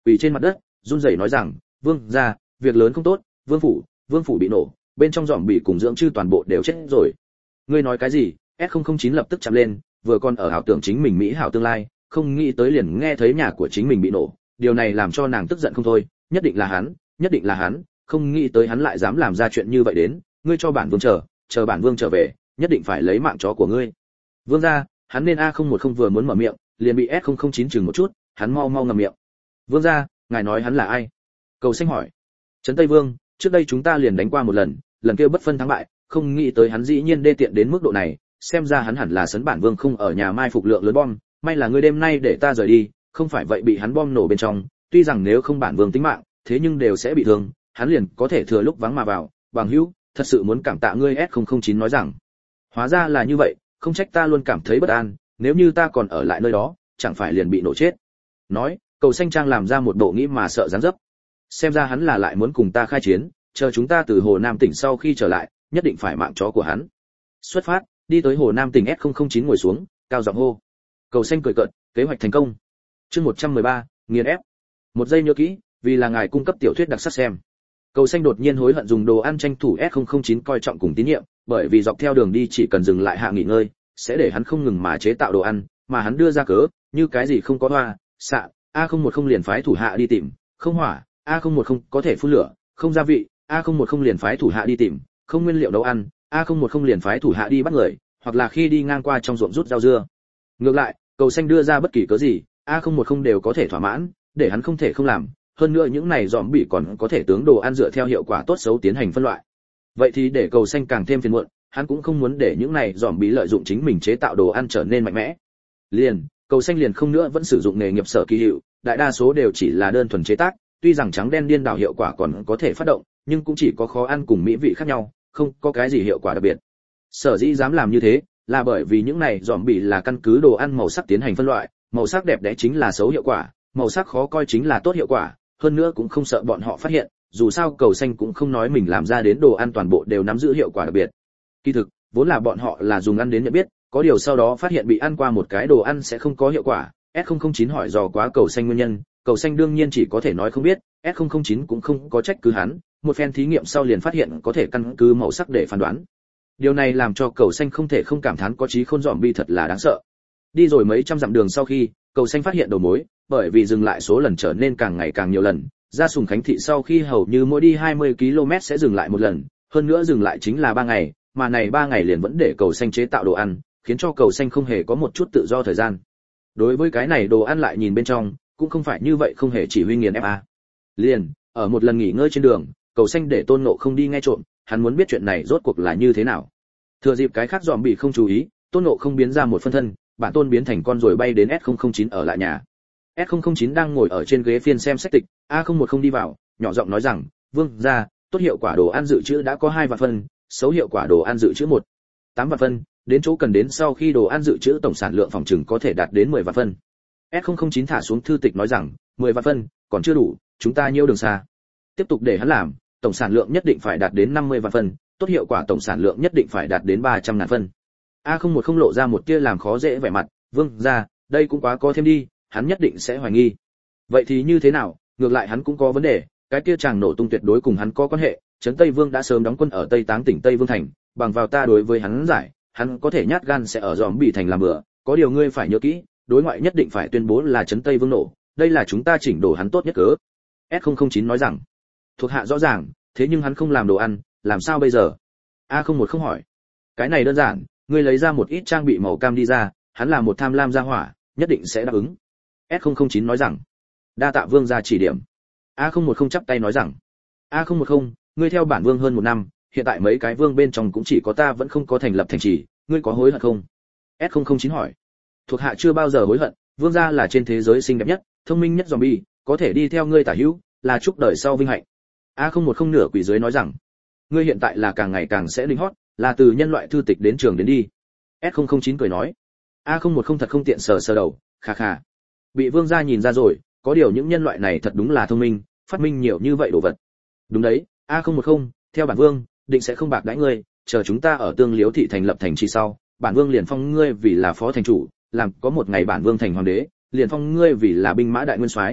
quỳ trên mặt đất, run rẩy nói rằng, "Vương gia, việc lớn không tốt, vương phủ, vương phủ bị nổ, bên trong dòm bị cùng dưỡng chư toàn bộ đều chết rồi." "Ngươi nói cái gì?" S không không chín lập tức chạm lên, vừa còn ở ảo tưởng chính mình mỹ hảo tương lai, không nghĩ tới liền nghe thấy nhà của chính mình bị nổ, điều này làm cho nàng tức giận không thôi, nhất định là hắn, nhất định là hắn, không nghĩ tới hắn lại dám làm ra chuyện như vậy đến, ngươi cho bản vương chờ, chờ bản vương trở về, nhất định phải lấy mạng chó của ngươi. Vương gia, hắn nên A không một không vừa muốn mở miệng, liền bị S không không chín chừng một chút, hắn mau mau ngậm miệng. Vương gia, ngài nói hắn là ai? Cầu Xanh hỏi. Trấn Tây Vương, trước đây chúng ta liền đánh qua một lần, lần kia bất phân thắng bại, không nghĩ tới hắn dĩ nhiên đê tiện đến mức độ này, xem ra hắn hẳn là sấn bản vương không ở nhà mai phục lượng lớn bom, may là ngươi đêm nay để ta rời đi, không phải vậy bị hắn bom nổ bên trong, tuy rằng nếu không bản vương tính mạng, thế nhưng đều sẽ bị thương, hắn liền có thể thừa lúc vắng mà vào, bằng hữu, thật sự muốn cảm tạ ngươi. S không không chín nói rằng. Hóa ra là như vậy, không trách ta luôn cảm thấy bất an, nếu như ta còn ở lại nơi đó, chẳng phải liền bị nổ chết. Nói, Cầu Xanh Trang làm ra một bộ nghĩ mà sợ dáng dấp. Xem ra hắn là lại muốn cùng ta khai chiến, chờ chúng ta từ Hồ Nam tỉnh sau khi trở lại, nhất định phải mạng chó của hắn. Xuất phát, đi tới Hồ Nam tỉnh. S không không chín ngồi xuống, cao giọng hô. Cầu Xanh cười cợt, kế hoạch thành công. Chương một trăm mười ba, nghiền ép. Một giây nhớ kỹ, vì là ngài cung cấp tiểu thuyết đặc sắc xem. Cầu Xanh đột nhiên hối hận dùng đồ ăn tranh thủ S không không chín coi trọng cùng tín nhiệm, bởi vì dọc theo đường đi chỉ cần dừng lại hạ nghỉ ngơi, sẽ để hắn không ngừng mà chế tạo đồ ăn, mà hắn đưa ra cớ, như cái gì không có hoa, xạ, A không một không liền phái thủ hạ đi tìm, không hỏa, A không một không có thể phun lửa, không gia vị, A không một không liền phái thủ hạ đi tìm, không nguyên liệu nấu ăn, A không một không liền phái thủ hạ đi bắt người, hoặc là khi đi ngang qua trong ruộng rút rau dưa. Ngược lại, Cầu Xanh đưa ra bất kỳ cớ gì, A không một không đều có thể thỏa mãn, để hắn không thể không làm, hơn nữa những này dòm bị còn có thể tướng đồ ăn dựa theo hiệu quả tốt xấu tiến hành phân loại. Vậy thì để Cầu Xanh càng thêm phiền muộn, hắn cũng không muốn để những này dòm bị lợi dụng chính mình chế tạo đồ ăn trở nên mạnh mẽ. Liền, Cầu Xanh liền không nữa vẫn sử dụng nghề nghiệp sở kỳ hiệu, đại đa số đều chỉ là đơn thuần chế tác, tuy rằng trắng đen điên đảo hiệu quả còn có thể phát động, nhưng cũng chỉ có khó ăn cùng mỹ vị khác nhau, không có cái gì hiệu quả đặc biệt. Sở dĩ dám làm như thế, là bởi vì những này dòm bị là căn cứ đồ ăn màu sắc tiến hành phân loại, màu sắc đẹp đẽ chính là xấu hiệu quả, màu sắc khó coi chính là tốt hiệu quả, hơn nữa cũng không sợ bọn họ phát hiện, dù sao Cầu Xanh cũng không nói mình làm ra đến đồ ăn toàn bộ đều nắm giữ hiệu quả đặc biệt. Kỳ thực, vốn là bọn họ là dùng ăn đến nhận biết, có điều sau đó phát hiện bị ăn qua một cái đồ ăn sẽ không có hiệu quả. S không không chín hỏi dò quá Cầu Xanh nguyên nhân, Cầu Xanh đương nhiên chỉ có thể nói không biết, S không không chín cũng không có trách cứ hắn, một phen thí nghiệm sau liền phát hiện có thể căn cứ màu sắc để phán đoán. Điều này làm cho Cầu Xanh không thể không cảm thán có trí khôn dòm bi thật là đáng sợ. Đi rồi mấy trăm dặm đường sau khi, Cầu Xanh phát hiện đầu mối, bởi vì dừng lại số lần trở nên càng ngày càng nhiều lần, ra Sùng Khánh thị sau khi hầu như mỗi đi hai mươi ki lô mét sẽ dừng lại một lần, hơn nữa dừng lại chính là ba ngày, mà này ba ngày liền vẫn để Cầu Xanh chế tạo đồ ăn, khiến cho Cầu Xanh không hề có một chút tự do thời gian. Đối với cái này đồ ăn lại nhìn bên trong, cũng không phải như vậy không hề chỉ huy nghiền ép a. Liền, ở một lần nghỉ ngơi trên đường, Cầu Xanh để Tôn Ngộ không đi nghe trộm, hắn muốn biết chuyện này rốt cuộc là như thế nào. Thừa dịp cái khác dòm bị không chú ý, Tôn Ngộ không biến ra một phân thân, bản tôn biến thành con rồi bay đến S không không chín ở lại nhà. S không không chín đang ngồi ở trên ghế phiên xem sách tịch, A không một không đi vào, nhỏ giọng nói rằng, "Vương gia, tốt hiệu quả đồ ăn dự trữ đã có hai vạn phân, xấu hiệu quả đồ ăn dự trữ một tám vạn phân, đến chỗ cần đến sau khi đồ ăn dự trữ tổng sản lượng phòng trừng có thể đạt đến mười vạn phân." S không không chín thả xuống thư tịch nói rằng, mười vạn phân, còn chưa đủ, chúng ta nhiêu đường xa. Tiếp tục để hắn làm, tổng sản lượng nhất định phải đạt đến năm mươi vạn phân, tốt hiệu quả tổng sản lượng nhất định phải đạt đến ba trăm ngàn phân. A không một không lộ ra một tia làm khó dễ vẻ mặt, "Vương gia, đây cũng quá có thêm đi, hắn nhất định sẽ hoài nghi." Vậy thì như thế nào, ngược lại hắn cũng có vấn đề, cái kia chàng nổ tung tuyệt đối cùng hắn có quan hệ, Trấn Tây Vương đã sớm đóng quân ở Tây Táng tỉnh Tây Vương thành, bằng vào ta đối với hắn giải, hắn có thể nhát gan sẽ ở dòm bị thành làm bữa, có điều ngươi phải nhớ kỹ, đối ngoại nhất định phải tuyên bố là Trấn Tây Vương nổ, đây là chúng ta chỉnh đồ hắn tốt nhất cớ. S không không chín nói rằng, thuộc hạ rõ ràng, thế nhưng hắn không làm đồ ăn, làm sao bây giờ? A không một không hỏi. Cái này đơn giản, ngươi lấy ra một ít trang bị màu cam đi ra, hắn là một tham lam gia hỏa, nhất định sẽ đáp ứng. S không không chín nói rằng, đa tạ vương gia chỉ điểm. A không một không chắp tay nói rằng, A không một không, ngươi theo bản vương hơn một năm, hiện tại mấy cái vương bên trong cũng chỉ có ta vẫn không có thành lập thành trì, ngươi có hối hận không? S không không chín hỏi. Thuộc hạ chưa bao giờ hối hận, vương gia là trên thế giới xinh đẹp nhất, thông minh nhất zombie, có thể đi theo ngươi tả hữu, là chúc đời sau vinh hạnh. A không một không nửa quỷ dưới nói rằng, ngươi hiện tại là càng ngày càng sẽ linh hót, là từ nhân loại thư tịch đến trường đến đi. S không không chín cười nói. A không một không thật không tiện sờ sờ đầu, khà khà. Bị vương gia nhìn ra rồi, có điều những nhân loại này thật đúng là thông minh, phát minh nhiều như vậy đồ vật. Đúng đấy, A không một không, theo bản vương, định sẽ không bạc đãi ngươi, chờ chúng ta ở Tương Liếu thị thành lập thành trì sau, bản vương liền phong ngươi vì là phó thành chủ, làm có một ngày bản vương thành hoàng đế, liền phong ngươi vì là binh mã đại nguyên soái.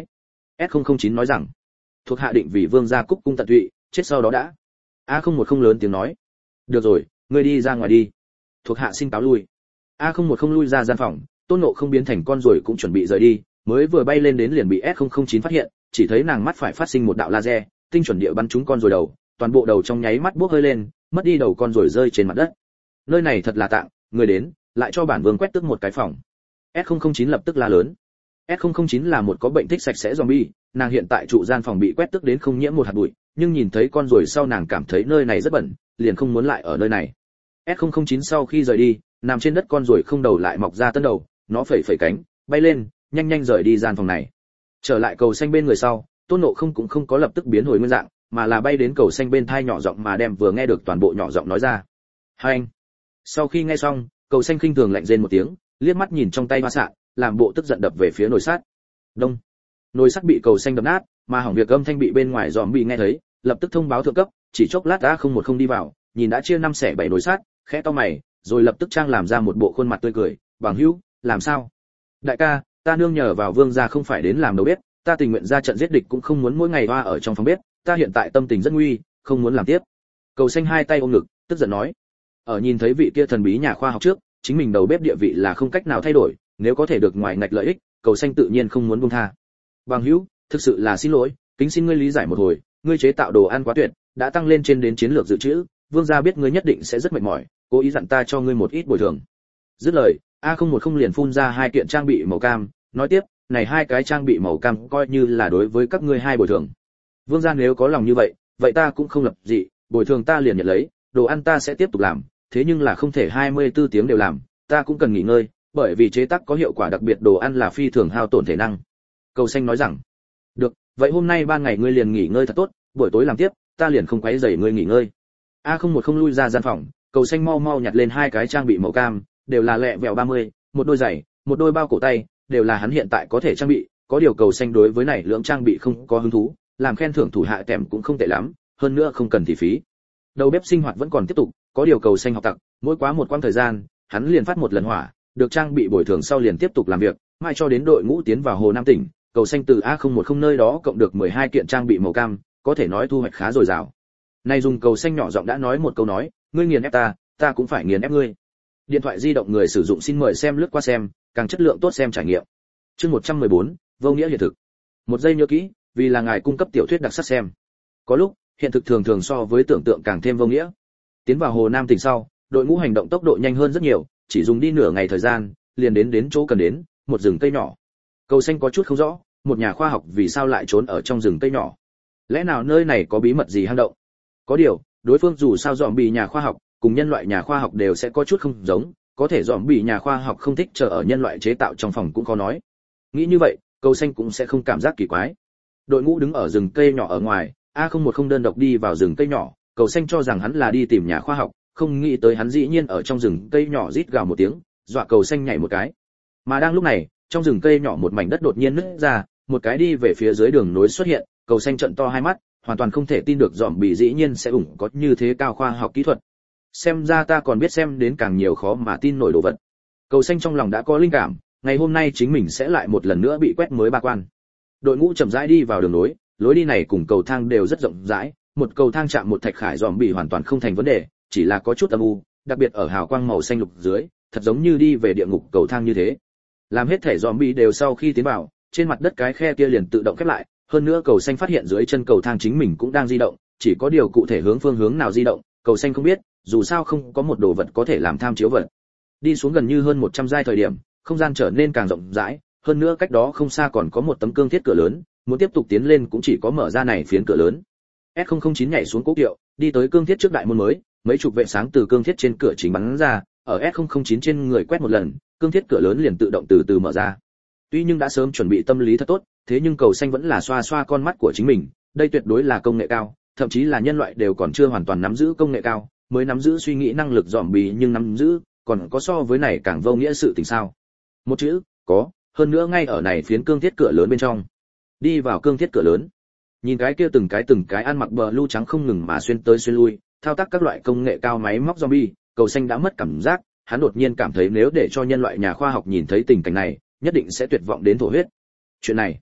S không không chín nói rằng, thuộc hạ định vì vương gia cúc cung tận tụy, chết sau đó đã. A không một không lớn tiếng nói, được rồi, ngươi đi ra ngoài đi. Thuộc hạ xin cáo lui. A không một không lui ra gian phòng, Tôn Ngộ không biến thành con rồi cũng chuẩn bị rời đi, mới vừa bay lên đến liền bị S không không chín phát hiện, chỉ thấy nàng mắt phải phát sinh một đạo laser, tinh chuẩn địa bắn trúng con rồi đầu, toàn bộ đầu trong nháy mắt bốc hơi lên, mất đi đầu con rồi rơi trên mặt đất. Nơi này thật là tạng, người đến, lại cho bản vương quét tước một cái phòng. S không không chín lập tức la lớn. S không không chín là một có bệnh thích sạch sẽ zombie, nàng hiện tại trụ gian phòng bị quét tước đến không nhiễm một hạt bụi, nhưng nhìn thấy con rồi sau nàng cảm thấy nơi này rất bẩn, liền không muốn lại ở nơi này. S không không chín sau khi rời đi, nằm trên đất con rồi không đầu lại mọc ra tân đầu, nó phẩy phẩy cánh, bay lên, nhanh nhanh rời đi gian phòng này. Trở lại cầu xanh bên người sau, Tôn Ngộ không cũng không có lập tức biến hồi nguyên dạng, mà là bay đến cầu xanh bên thai nhỏ giọng mà đem vừa nghe được toàn bộ nhỏ giọng nói ra. Hai anh. Sau khi nghe xong, cầu xanh khinh thường lạnh rên một tiếng, liếc mắt nhìn trong tay hoa sạn, làm bộ tức giận đập về phía nồi sắt. Đông. Nồi sắt bị cầu xanh đập nát, mà hỏng việc âm thanh bị bên ngoài dòm bị nghe thấy, lập tức thông báo thượng cấp, chỉ chốc lát A không một không đi vào, nhìn đã chia năm xẻ bảy nồi sắt, khẽ to mày, rồi lập tức trang làm ra một bộ khuôn mặt tươi cười, "Bằng hữu, làm sao?" "Đại ca, ta nương nhờ vào vương gia không phải đến làm đầu bếp, ta tình nguyện ra trận giết địch cũng không muốn mỗi ngày hoa ở trong phòng bếp, ta hiện tại tâm tình rất nguy, không muốn làm tiếp." Cầu xanh hai tay ôm ngực, tức giận nói. Ở nhìn thấy vị kia thần bí nhà khoa học trước, chính mình đầu bếp địa vị là không cách nào thay đổi, nếu có thể được ngoài ngạch lợi ích, cầu xanh tự nhiên không muốn buông tha. "Bằng hữu, thực sự là xin lỗi, kính xin ngươi lý giải một hồi, ngươi chế tạo đồ ăn quá tuyệt, đã tăng lên trên đến chiến lược dự trữ, vương gia biết ngươi nhất định sẽ rất mệt mỏi, cố ý dặn ta cho ngươi một ít bồi thường." Dứt lời, A không một không liền phun ra hai kiện trang bị màu cam, nói tiếp, "Này hai cái trang bị màu cam coi như là đối với các ngươi hai bồi thường. Vương gia nếu có lòng như vậy, vậy ta cũng không lập dị, bồi thường ta liền nhận lấy, đồ ăn ta sẽ tiếp tục làm, thế nhưng là không thể hai mươi tư tiếng đều làm, ta cũng cần nghỉ ngơi, bởi vì chế tác có hiệu quả đặc biệt đồ ăn là phi thường hao tổn thể năng." Cầu xanh nói rằng, "Được, vậy hôm nay ban ngày ngươi liền nghỉ ngơi thật tốt, buổi tối làm tiếp, ta liền không quấy rầy ngươi nghỉ ngơi." A không một không lui ra gian phòng, cầu xanh mau mau nhặt lên hai cái trang bị màu cam, đều là lẹ vẹo ba mươi, một đôi giày, một đôi bao cổ tay, đều là hắn hiện tại có thể trang bị, có điều cầu xanh đối với này lượng trang bị không có hứng thú, làm khen thưởng thủ hạ kèm cũng không tệ lắm, hơn nữa không cần thị phí. Đầu bếp sinh hoạt vẫn còn tiếp tục, có điều cầu xanh học tặc, mỗi quá một quãng thời gian, hắn liền phát một lần hỏa, được trang bị bồi thường sau liền tiếp tục làm việc, mãi cho đến đội ngũ tiến vào Hồ Nam tỉnh, cầu xanh từ A không một không nơi đó cộng được mười hai kiện trang bị màu cam, có thể nói thu hoạch khá dồi dào. Nay dùng cầu xanh nhỏ giọng đã nói một câu nói, "Ngươi nghiền ép ta, ta cũng phải nghiền ép ngươi." Điện thoại di động người sử dụng xin mời xem lướt qua xem, càng chất lượng tốt xem trải nghiệm. Chương một trăm mười bốn, vô nghĩa hiện thực. Một giây nhớ kỹ, vì là ngài cung cấp tiểu thuyết đặc sắc xem. Có lúc, hiện thực thường thường so với tưởng tượng càng thêm vô nghĩa. Tiến vào Hồ Nam tỉnh sau, đội ngũ hành động tốc độ nhanh hơn rất nhiều, chỉ dùng đi nửa ngày thời gian, liền đến đến chỗ cần đến, một rừng cây nhỏ. Cầu xanh có chút không rõ, một nhà khoa học vì sao lại trốn ở trong rừng cây nhỏ? Lẽ nào nơi này có bí mật gì hang động? Có điều, đối phương dù sao dòm bị nhà khoa học, cùng nhân loại nhà khoa học đều sẽ có chút không giống, có thể dòm bị nhà khoa học không thích chờ ở nhân loại chế tạo trong phòng cũng khó nói. Nghĩ như vậy, cầu xanh cũng sẽ không cảm giác kỳ quái. Đội ngũ đứng ở rừng cây nhỏ ở ngoài, A không một không đơn độc đi vào rừng cây nhỏ, cầu xanh cho rằng hắn là đi tìm nhà khoa học, không nghĩ tới hắn dĩ nhiên ở trong rừng cây nhỏ rít gào một tiếng, dọa cầu xanh nhảy một cái. Mà đang lúc này, trong rừng cây nhỏ một mảnh đất đột nhiên nứt ra, một cái đi về phía dưới đường nối xuất hiện, cầu xanh trợn to hai mắt, hoàn toàn không thể tin được dòm bị dĩ nhiên sẽ ủng có như thế cao khoa học kỹ thuật. Xem ra ta còn biết xem đến càng nhiều khó mà tin nổi đồ vật. Cầu xanh trong lòng đã có linh cảm, ngày hôm nay chính mình sẽ lại một lần nữa bị quét mới ba quan. Đội ngũ chậm rãi đi vào đường nối, lối đi này cùng cầu thang đều rất rộng rãi, một cầu thang chạm một thạch khải dòm bị hoàn toàn không thành vấn đề, chỉ là có chút âm u, đặc biệt ở hào quang màu xanh lục dưới, thật giống như đi về địa ngục cầu thang như thế. Làm hết thể dòm bị đều sau khi tiến vào, trên mặt đất cái khe kia liền tự động khép lại, hơn nữa cầu xanh phát hiện dưới chân cầu thang chính mình cũng đang di động, chỉ có điều cụ thể hướng phương hướng nào di động, cầu xanh không biết, dù sao không có một đồ vật có thể làm tham chiếu vật. Đi xuống gần như hơn một trăm giai thời điểm, không gian trở nên càng rộng rãi, hơn nữa cách đó không xa còn có một tấm cương thiết cửa lớn, muốn tiếp tục tiến lên cũng chỉ có mở ra này phiến cửa lớn. S không không chín nhảy xuống cố kiệu, đi tới cương thiết trước đại môn mới, mấy chục vệ sáng từ cương thiết trên cửa chính bắn ra, ở S không không chín trên người quét một lần, cương thiết cửa lớn liền tự động từ từ mở ra. Tuy nhưng đã sớm chuẩn bị tâm lý thật tốt, thế nhưng cầu xanh vẫn là xoa xoa con mắt của chính mình, đây tuyệt đối là công nghệ cao, thậm chí là nhân loại đều còn chưa hoàn toàn nắm giữ công nghệ cao, mới nắm giữ suy nghĩ năng lực dòm bì nhưng nắm giữ, còn có so với này càng vô nghĩa sự tình sao? Một chữ, có, hơn nữa ngay ở này phiến cương thiết cửa lớn bên trong. Đi vào cương thiết cửa lớn. Nhìn cái kia từng cái từng cái ăn mặc bờ lưu trắng không ngừng mà xuyên tới xuyên lui, thao tác các loại công nghệ cao máy móc zombie, cầu xanh đã mất cảm giác, hắn đột nhiên cảm thấy nếu để cho nhân loại nhà khoa học nhìn thấy tình cảnh này, nhất định sẽ tuyệt vọng đến thổ huyết. Chuyện này,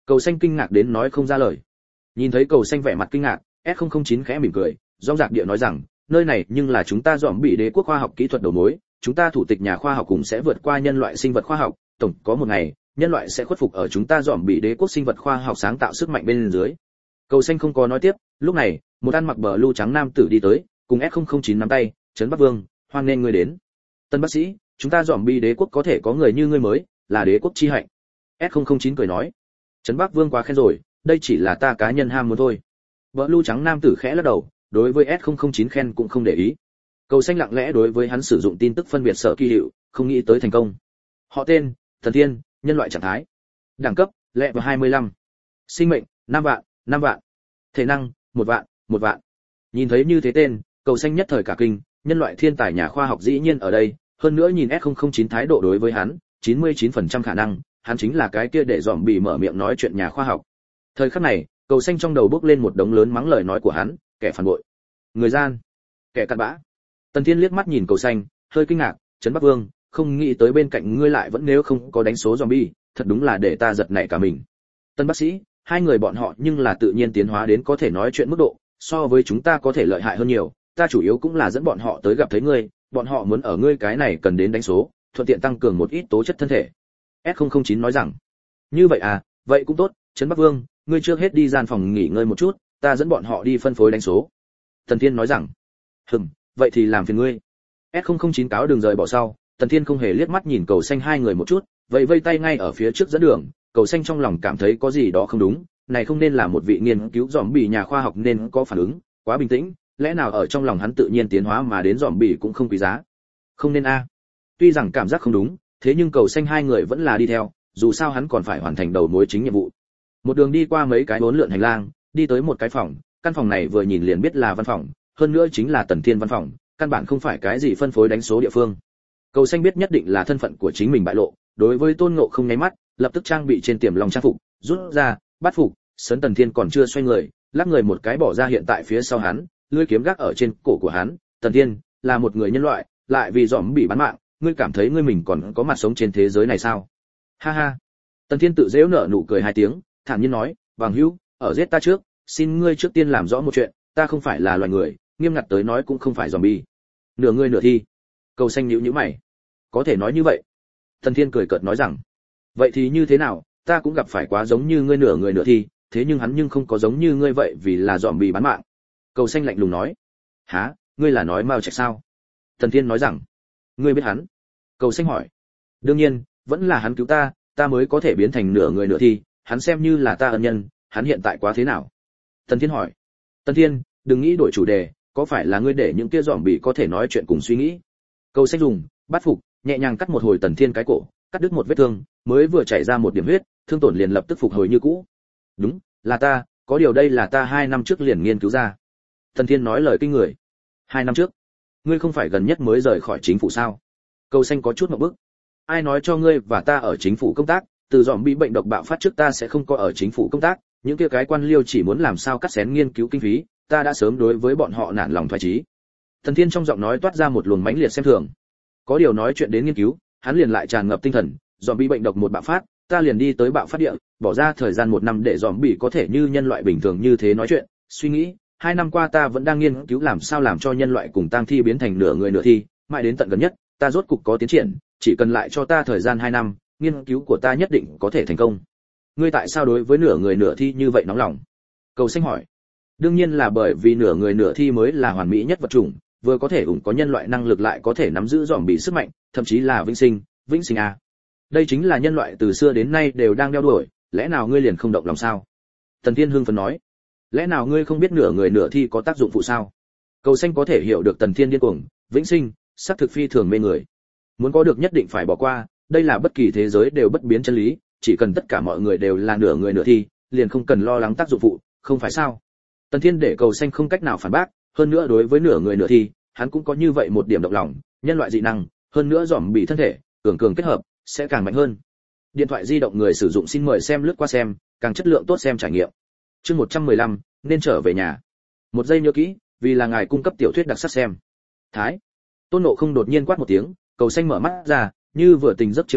Cầu xanh kinh ngạc đến nói không ra lời. Nhìn thấy cầu xanh vẻ mặt kinh ngạc, S không không chín khẽ mỉm cười, rong rạc địa nói rằng, nơi này nhưng là chúng ta dòm bị đế quốc khoa học kỹ thuật đầu mối, chúng ta thủ tịch nhà khoa học cùng sẽ vượt qua nhân loại sinh vật khoa học, tổng có một ngày, nhân loại sẽ khuất phục ở chúng ta dòm bị đế quốc sinh vật khoa học sáng tạo sức mạnh bên dưới. Cầu xanh không có nói tiếp, lúc này, một ăn mặc bờ lưu trắng nam tử đi tới, cùng S không không chín nắm tay, trấn Bắc Vương, hoan nghênh ngươi đến. Tân bác sĩ, chúng ta dòm bị đế quốc có thể có người như ngươi mới, là đế quốc chi hạnh. S không không chín cười nói, trấn Bắc Vương quá khen rồi, đây chỉ là ta cá nhân ham muốn thôi. Bờ lưu trắng nam tử khẽ lắc đầu, đối với S không không chín khen cũng không để ý. Cầu xanh lặng lẽ đối với hắn sử dụng tin tức phân biệt sở kỳ hiệu, không nghĩ tới thành công. Họ tên, Thần Thiên, nhân loại trạng thái. Đẳng cấp, lẹ vào hai mươi lăm. Sinh mệnh, năm vạn, năm vạn. Thể năng, một vạn, một vạn. Nhìn thấy như thế tên, cầu xanh nhất thời cả kinh, nhân loại thiên tài nhà khoa học dĩ nhiên ở đây, hơn nữa nhìn S không không chín thái độ đối với hắn, chín mươi chín phần trăm khả năng, hắn chính là cái kia để dòm bị mở miệng nói chuyện nhà khoa học. Thời khắc này, cầu xanh trong đầu bước lên một đống lớn mắng lời nói của hắn, kẻ phản bội, người gian, kẻ cặn bã. Tần Thiên liếc mắt nhìn cầu xanh, hơi kinh ngạc, trấn Bắc Vương, không nghĩ tới bên cạnh ngươi lại vẫn nếu không có đánh số zombie, thật đúng là để ta giật nảy cả mình. Tân bác sĩ, hai người bọn họ nhưng là tự nhiên tiến hóa đến có thể nói chuyện mức độ, so với chúng ta có thể lợi hại hơn nhiều, ta chủ yếu cũng là dẫn bọn họ tới gặp thấy ngươi, bọn họ muốn ở ngươi cái này cần đến đánh số, thuận tiện tăng cường một ít tố chất thân thể. S không không chín nói rằng, như vậy à, vậy cũng tốt, trấn Bắc Vương, ngươi trước hết đi gian phòng nghỉ ngơi một chút, ta dẫn bọn họ đi phân phối đánh số. Tần Thiên nói rằng, hừm, vậy thì làm phiền ngươi. S không không chín cáo đường rời bỏ sau, Tần Thiên không hề liếc mắt nhìn cầu xanh hai người một chút, vậy vây tay ngay ở phía trước dẫn đường, cầu xanh trong lòng cảm thấy có gì đó không đúng, này không nên là một vị nghiên cứu dòm bì nhà khoa học nên có phản ứng, quá bình tĩnh, lẽ nào ở trong lòng hắn tự nhiên tiến hóa mà đến dòm bì cũng không quý giá. Không nên a. Tuy rằng cảm giác không đúng, thế nhưng cầu xanh hai người vẫn là đi theo, dù sao hắn còn phải hoàn thành đầu mối chính nhiệm vụ. Một đường đi qua mấy cái bốn lượn hành lang, đi tới một cái phòng, căn phòng này vừa nhìn liền biết là văn phòng, hơn nữa chính là Tần Thiên văn phòng, căn bản không phải cái gì phân phối đánh số địa phương. Cầu xanh biết nhất định là thân phận của chính mình bại lộ, đối với Tôn Ngộ không nháy mắt, lập tức trang bị trên tiềm lòng trang phục, rút ra, bắt phục, sấn Tần Thiên còn chưa xoay người, lắc người một cái bỏ ra hiện tại phía sau hắn, lưỡi kiếm gác ở trên cổ của hắn. Tần Thiên là một người nhân loại, lại vì dòm bị bán mạng, ngươi cảm thấy ngươi mình còn có mặt sống trên thế giới này sao? Ha ha. Tần Thiên tự giễu nở nụ cười hai tiếng, thản nhiên nói, bằng hữu, ở giết ta trước, xin ngươi trước tiên làm rõ một chuyện, ta không phải là loài người, nghiêm ngặt tới nói cũng không phải zombie. Nửa người nửa thi. Cầu xanh nhíu nhíu mày. Có thể nói như vậy. Tần Thiên cười cợt nói rằng, vậy thì như thế nào, ta cũng gặp phải quá giống như ngươi nửa người nửa thi, thế nhưng hắn nhưng không có giống như ngươi vậy vì là zombie bán mạng. Cầu xanh lạnh lùng nói, hả, ngươi là nói Mao Trạch sao? Tần Thiên nói rằng, ngươi biết hắn? Cầu xanh hỏi, đương nhiên, vẫn là hắn cứu ta, ta mới có thể biến thành nửa người nửa thi, hắn xem như là ta ân nhân, hắn hiện tại quá thế nào? Tần Thiên hỏi. Tần Thiên, đừng nghĩ đổi chủ đề, có phải là ngươi để những kia zombie có thể nói chuyện cùng suy nghĩ? Cầu xanh dùng bắt phục, nhẹ nhàng cắt một hồi Tần Thiên cái cổ, cắt đứt một vết thương, mới vừa chảy ra một điểm huyết, thương tổn liền lập tức phục hồi như cũ. Đúng, là ta, có điều đây là ta hai năm trước liền nghiên cứu ra. Tần Thiên nói lời kinh người. Hai năm trước? Ngươi không phải gần nhất mới rời khỏi chính phủ sao? Cầu xanh có chút ngượng bức. Ai nói cho ngươi và ta ở chính phủ công tác, từ dòm bị bệnh độc bạo phát trước ta sẽ không có ở chính phủ công tác, những kia cái quan liêu chỉ muốn làm sao cắt xén nghiên cứu kinh phí, ta đã sớm đối với bọn họ nản lòng thoái chí. Thần Thiên trong giọng nói toát ra một luồng mãnh liệt xem thường. Có điều nói chuyện đến nghiên cứu, hắn liền lại tràn ngập tinh thần, dòm bị bệnh độc một bạo phát, ta liền đi tới bạo phát địa, bỏ ra thời gian một năm để dòm bị có thể như nhân loại bình thường như thế nói chuyện, suy nghĩ, hai năm qua ta vẫn đang nghiên cứu làm sao làm cho nhân loại cùng tang thi biến thành nửa người nửa thi, mãi đến tận gần nhất, ta rốt cục có tiến triển, chỉ cần lại cho ta thời gian hai năm, nghiên cứu của ta nhất định có thể thành công. Ngươi tại sao đối với nửa người nửa thi như vậy nóng lòng? Cầu xanh hỏi. Đương nhiên là bởi vì nửa người nửa thi mới là hoàn mỹ nhất vật chủng, vừa có thể ủng có nhân loại năng lực lại có thể nắm giữ dòm bị sức mạnh, thậm chí là vĩnh sinh, vĩnh sinh à. Đây chính là nhân loại từ xưa đến nay đều đang đeo đuổi, lẽ nào ngươi liền không động lòng sao? Tần Thiên hưng phấn nói. Lẽ nào ngươi không biết nửa người nửa thi có tác dụng phụ sao? Cầu xanh có thể hiểu được Tần Thiên điên cuồng, vĩnh sinh, sắc thực phi thường mê người. Muốn có được nhất định phải bỏ qua, đây là bất kỳ thế giới đều bất biến chân lý, chỉ cần tất cả mọi người đều là nửa người nửa thi, liền không cần lo lắng tác dụng phụ, không phải sao? Tần Thiên để cầu xanh không cách nào phản bác, hơn nữa đối với nửa người nửa thi, hắn cũng có như vậy một điểm động lòng, nhân loại dị năng, hơn nữa dòm bị thân thể, cường cường kết hợp, sẽ càng mạnh hơn. Điện thoại di động người sử dụng xin mời xem lướt qua xem, càng chất lượng tốt xem trải nghiệm. Chương một trăm mười lăm, nên trở về nhà. Một giây nhớ kỹ, vì là ngài cung cấp tiểu thuyết đặc sắc xem. Thái. Tôn Ngộ không đột nhiên quát một tiếng, cầu xanh mở mắt ra, như vừa tỉnh giấc chiêm bao,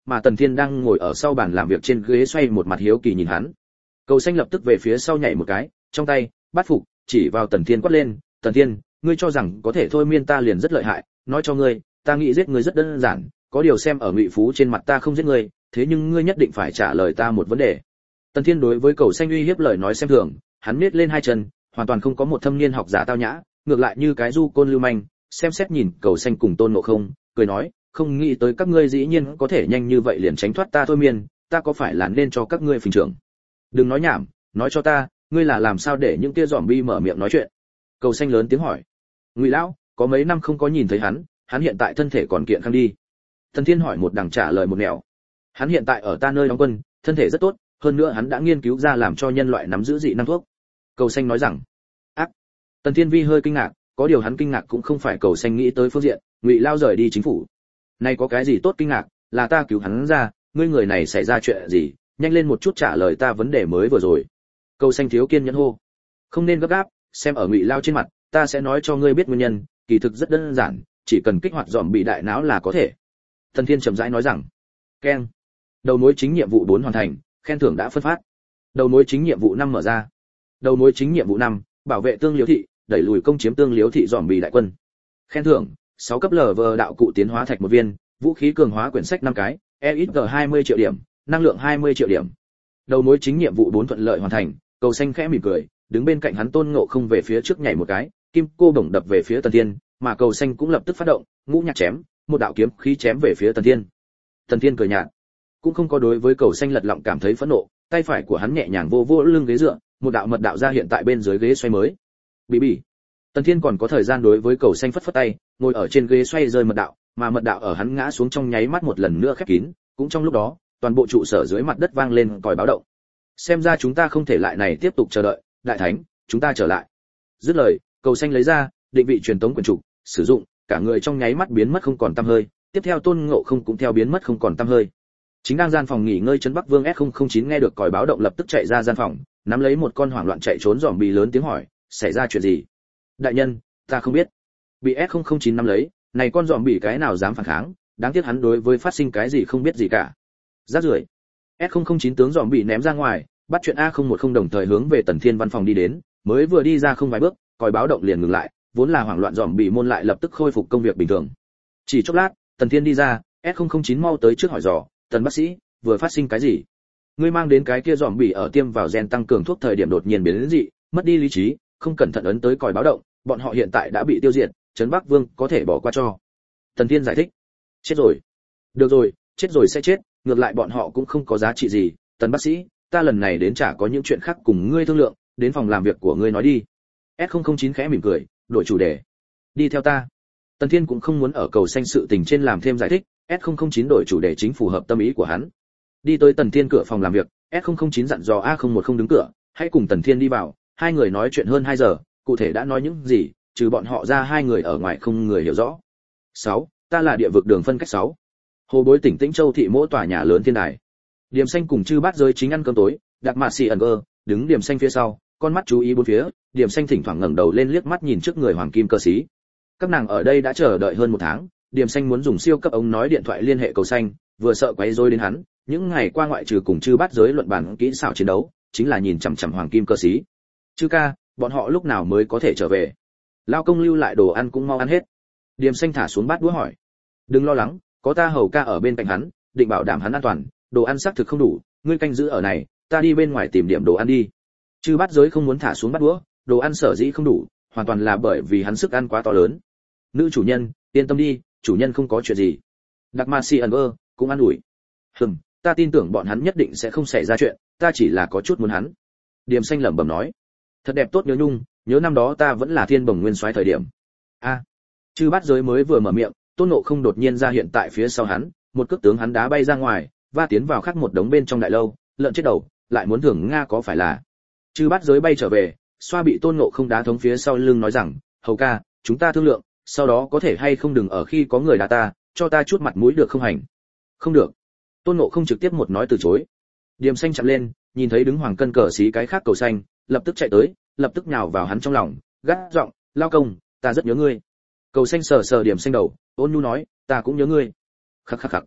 mà Tần Thiên đang ngồi ở sau bàn làm việc trên ghế xoay một mặt hiếu kỳ nhìn hắn. Cầu xanh lập tức về phía sau nhảy một cái, trong tay bát phục chỉ vào Tần Thiên quát lên, "Tần Thiên, ngươi cho rằng có thể thôi miên ta liền rất lợi hại, nói cho ngươi, ta nghĩ giết ngươi rất đơn giản, có điều xem ở Ngụy Phú trên mặt ta không giết ngươi, thế nhưng ngươi nhất định phải trả lời ta một vấn đề." Tần Thiên đối với cầu xanh uy hiếp lời nói xem thường, hắn nhếch lên hai chân, hoàn toàn không có một thâm niên học giả tao nhã, ngược lại như cái du côn lưu manh, xem xét nhìn cầu xanh cùng Tôn Ngộ Không, cười nói, "Không nghĩ tới các ngươi dĩ nhiên có thể nhanh như vậy liền tránh thoát ta thôi miên, ta có phải là nên cho các ngươi phình trưởng?" "Đừng nói nhảm, nói cho ta, ngươi là làm sao để những kia zombie mở miệng nói chuyện?" Cầu xanh lớn tiếng hỏi. "Ngụy lão, có mấy năm không có nhìn thấy hắn, hắn hiện tại thân thể còn kiện khang đi." Tần Thiên hỏi một đằng trả lời một nẻo. "Hắn hiện tại ở ta nơi đóng quân, thân thể rất tốt, hơn nữa hắn đã nghiên cứu ra làm cho nhân loại nắm giữ dị năng thuốc." Cầu xanh nói rằng. Ác. Tần Thiên Vi hơi kinh ngạc, có điều hắn kinh ngạc cũng không phải cầu xanh nghĩ tới phương diện, Ngụy lao rời đi chính phủ. Này có cái gì tốt kinh ngạc, là ta cứu hắn ra, ngươi người này xảy ra chuyện gì, nhanh lên một chút trả lời ta vấn đề mới vừa rồi. Cầu xanh thiếu kiên nhẫn hô. "Không nên gấp gáp, xem ở Ngụy lao trên mặt, ta sẽ nói cho ngươi biết nguyên nhân, kỳ thực rất đơn giản, chỉ cần kích hoạt dòm bị đại não là có thể." Tần Thiên chậm rãi nói rằng. Keng. Đầu mối chính nhiệm vụ bốn hoàn thành, khen thưởng đã phân phát. Đầu mối chính nhiệm vụ năm mở ra. Đầu mối chính nhiệm vụ năm, bảo vệ tương liếu thị, đẩy lùi công chiếm tương liếu thị dòm bị đại quân. Khen thưởng, sáu cấp lờ vờ đạo cụ tiến hóa thạch một viên, vũ khí cường hóa quyển sách năm cái, e ích giê hai mươi triệu điểm, năng lượng hai mươi triệu điểm. Đầu mối chính nhiệm vụ bốn thuận lợi hoàn thành, cầu xanh khẽ mỉm cười, đứng bên cạnh hắn Tôn Ngộ Không về phía trước nhảy một cái, kim cô bổng đập về phía Tần Thiên, mà cầu xanh cũng lập tức phát động, ngũ nhạc chém, một đạo kiếm khí chém về phía Tần Thiên. Tần Thiên cười nhạt, cũng không có đối với cầu xanh lật lọng cảm thấy phẫn nộ, tay phải của hắn nhẹ nhàng vô vô lưng ghế dựa, một đạo mật đạo ra hiện tại bên dưới ghế xoay mới. Bỉ bỉ. Tần Thiên còn có thời gian đối với cầu xanh phất phất tay, ngồi ở trên ghế xoay rơi mật đạo, mà mật đạo ở hắn ngã xuống trong nháy mắt một lần nữa khép kín, cũng trong lúc đó, toàn bộ trụ sở dưới mặt đất vang lên còi báo động. Xem ra chúng ta không thể lại này tiếp tục chờ đợi, đại thánh, chúng ta trở lại. Dứt lời, cầu xanh lấy ra định vị truyền tống quyển trục, sử dụng, cả người trong nháy mắt biến mất không còn tăm hơi, tiếp theo Tôn Ngộ Không cũng theo biến mất không còn tăm hơi. Chính đang gian phòng nghỉ ngơi Trấn Bắc Vương S không không chín nghe được còi báo động lập tức chạy ra gian phòng, nắm lấy một con hoảng loạn chạy trốn zombie lớn tiếng hỏi, xảy ra chuyện gì? Đại nhân, ta không biết. Bị S không không chín nắm lấy, này con zombie cái nào dám phản kháng, đáng tiếc hắn đối với phát sinh cái gì không biết gì cả. Rác rưởi. S không không chín tướng zombie ném ra ngoài, bắt chuyện A không một không đồng thời hướng về Tần Thiên văn phòng đi đến, mới vừa đi ra không vài bước, còi báo động liền ngừng lại, vốn là hoảng loạn zombie môn lại lập tức khôi phục công việc bình thường. Chỉ chốc lát, Tần Thiên đi ra, S không không chín mau tới trước hỏi dò, "Tần bác sĩ, vừa phát sinh cái gì? Ngươi mang đến cái kia zombie ở tiêm vào gen tăng cường thuốc thời điểm đột nhiên biến đến dị, mất đi lý trí, không cẩn thận ấn tới còi báo động, bọn họ hiện tại đã bị tiêu diệt, Trấn Bắc Vương có thể bỏ qua cho." Tần Thiên giải thích. "Chết rồi." "Được rồi, chết rồi sẽ chết, ngược lại bọn họ cũng không có giá trị gì, Tần bác sĩ, ta lần này đến chả có những chuyện khác cùng ngươi thương lượng, đến phòng làm việc của ngươi nói đi." S không không chín khẽ mỉm cười, đổi chủ đề. "Đi theo ta." Tần Thiên cũng không muốn ở cầu xanh sự tình trên làm thêm giải thích, S không không chín đổi chủ đề chính phù hợp tâm ý của hắn. Đi tới Tần Thiên cửa phòng làm việc, S không không chín dặn dò A không một không đứng cửa, hãy cùng Tần Thiên đi vào, hai người nói chuyện hơn hai giờ, cụ thể đã nói những gì, trừ bọn họ ra hai người ở ngoài không người hiểu rõ. sáu. Ta là địa vực đường phân cách sáu. Hồ Bối tỉnh Tĩnh Châu thị mỗi tòa nhà lớn thiên đài. Điểm Xanh cùng Chư Bát Giới chính ăn cơm tối, Đạc Mạt Xỉ ẩn cơ, đứng Điểm Xanh phía sau, con mắt chú ý bốn phía, Điểm Xanh thỉnh thoảng ngẩng đầu lên liếc mắt nhìn trước người hoàng kim cơ sĩ. Các nàng ở đây đã chờ đợi hơn một tháng, Điểm Xanh muốn dùng siêu cấp ống nói điện thoại liên hệ cầu xanh, vừa sợ quấy rối đến hắn, những ngày qua ngoại trừ cùng Chư Bát Giới luận bàn kỹ xảo chiến đấu, chính là nhìn chằm chằm hoàng kim cơ sĩ. "Chư ca, bọn họ lúc nào mới có thể trở về? Lao công lưu lại đồ ăn cũng mau ăn hết." Điểm Xanh thả xuống bát đũa hỏi. "Đừng lo lắng, có ta hầu ca ở bên cạnh hắn, định bảo đảm hắn an toàn, đồ ăn xác thực không đủ, ngươi canh giữ ở này, ta đi bên ngoài tìm điểm đồ ăn đi." Chư Bát Giới không muốn thả xuống bát đũa, đồ ăn sở dĩ không đủ, hoàn toàn là bởi vì hắn sức ăn quá to lớn. "Nữ chủ nhân, yên tâm đi, chủ nhân không có chuyện gì." Đặc Ma Si ẩn ơ cũng an ủi. "Hừm, ta tin tưởng bọn hắn nhất định sẽ không xảy ra chuyện, ta chỉ là có chút muốn hắn." Điểm Xanh lẩm bẩm nói. "Thật đẹp tốt nhớ nhung, nhớ năm đó ta vẫn là Thiên Bồng Nguyên Soái thời điểm." A. Chư Bát Giới mới vừa mở miệng, Tôn Ngộ Không đột nhiên ra hiện tại phía sau hắn, một cước tướng hắn đá bay ra ngoài, va tiến vào khác một đống bên trong đại lâu, lợn chết đầu, lại muốn thưởng Nga có phải là. Chư Bát Giới bay trở về, xoa bị Tôn Ngộ Không đá thống phía sau lưng nói rằng, "Hầu ca, chúng ta thương lượng, sau đó có thể hay không đừng ở khi có người đá ta, cho ta chút mặt mũi được không hành?" "Không được." Tôn Ngộ Không trực tiếp một nói từ chối. Điểm Xanh chạm lên, nhìn thấy đứng hoàng cân cờ xí cái khác cầu xanh, lập tức chạy tới, lập tức nhào vào hắn trong lòng, gắt giọng, "Lao công, ta rất nhớ ngươi." Cầu xanh sờ sờ Điểm Xanh đầu, ôn nhu nói, "Ta cũng nhớ ngươi." Khắc khắc khắc.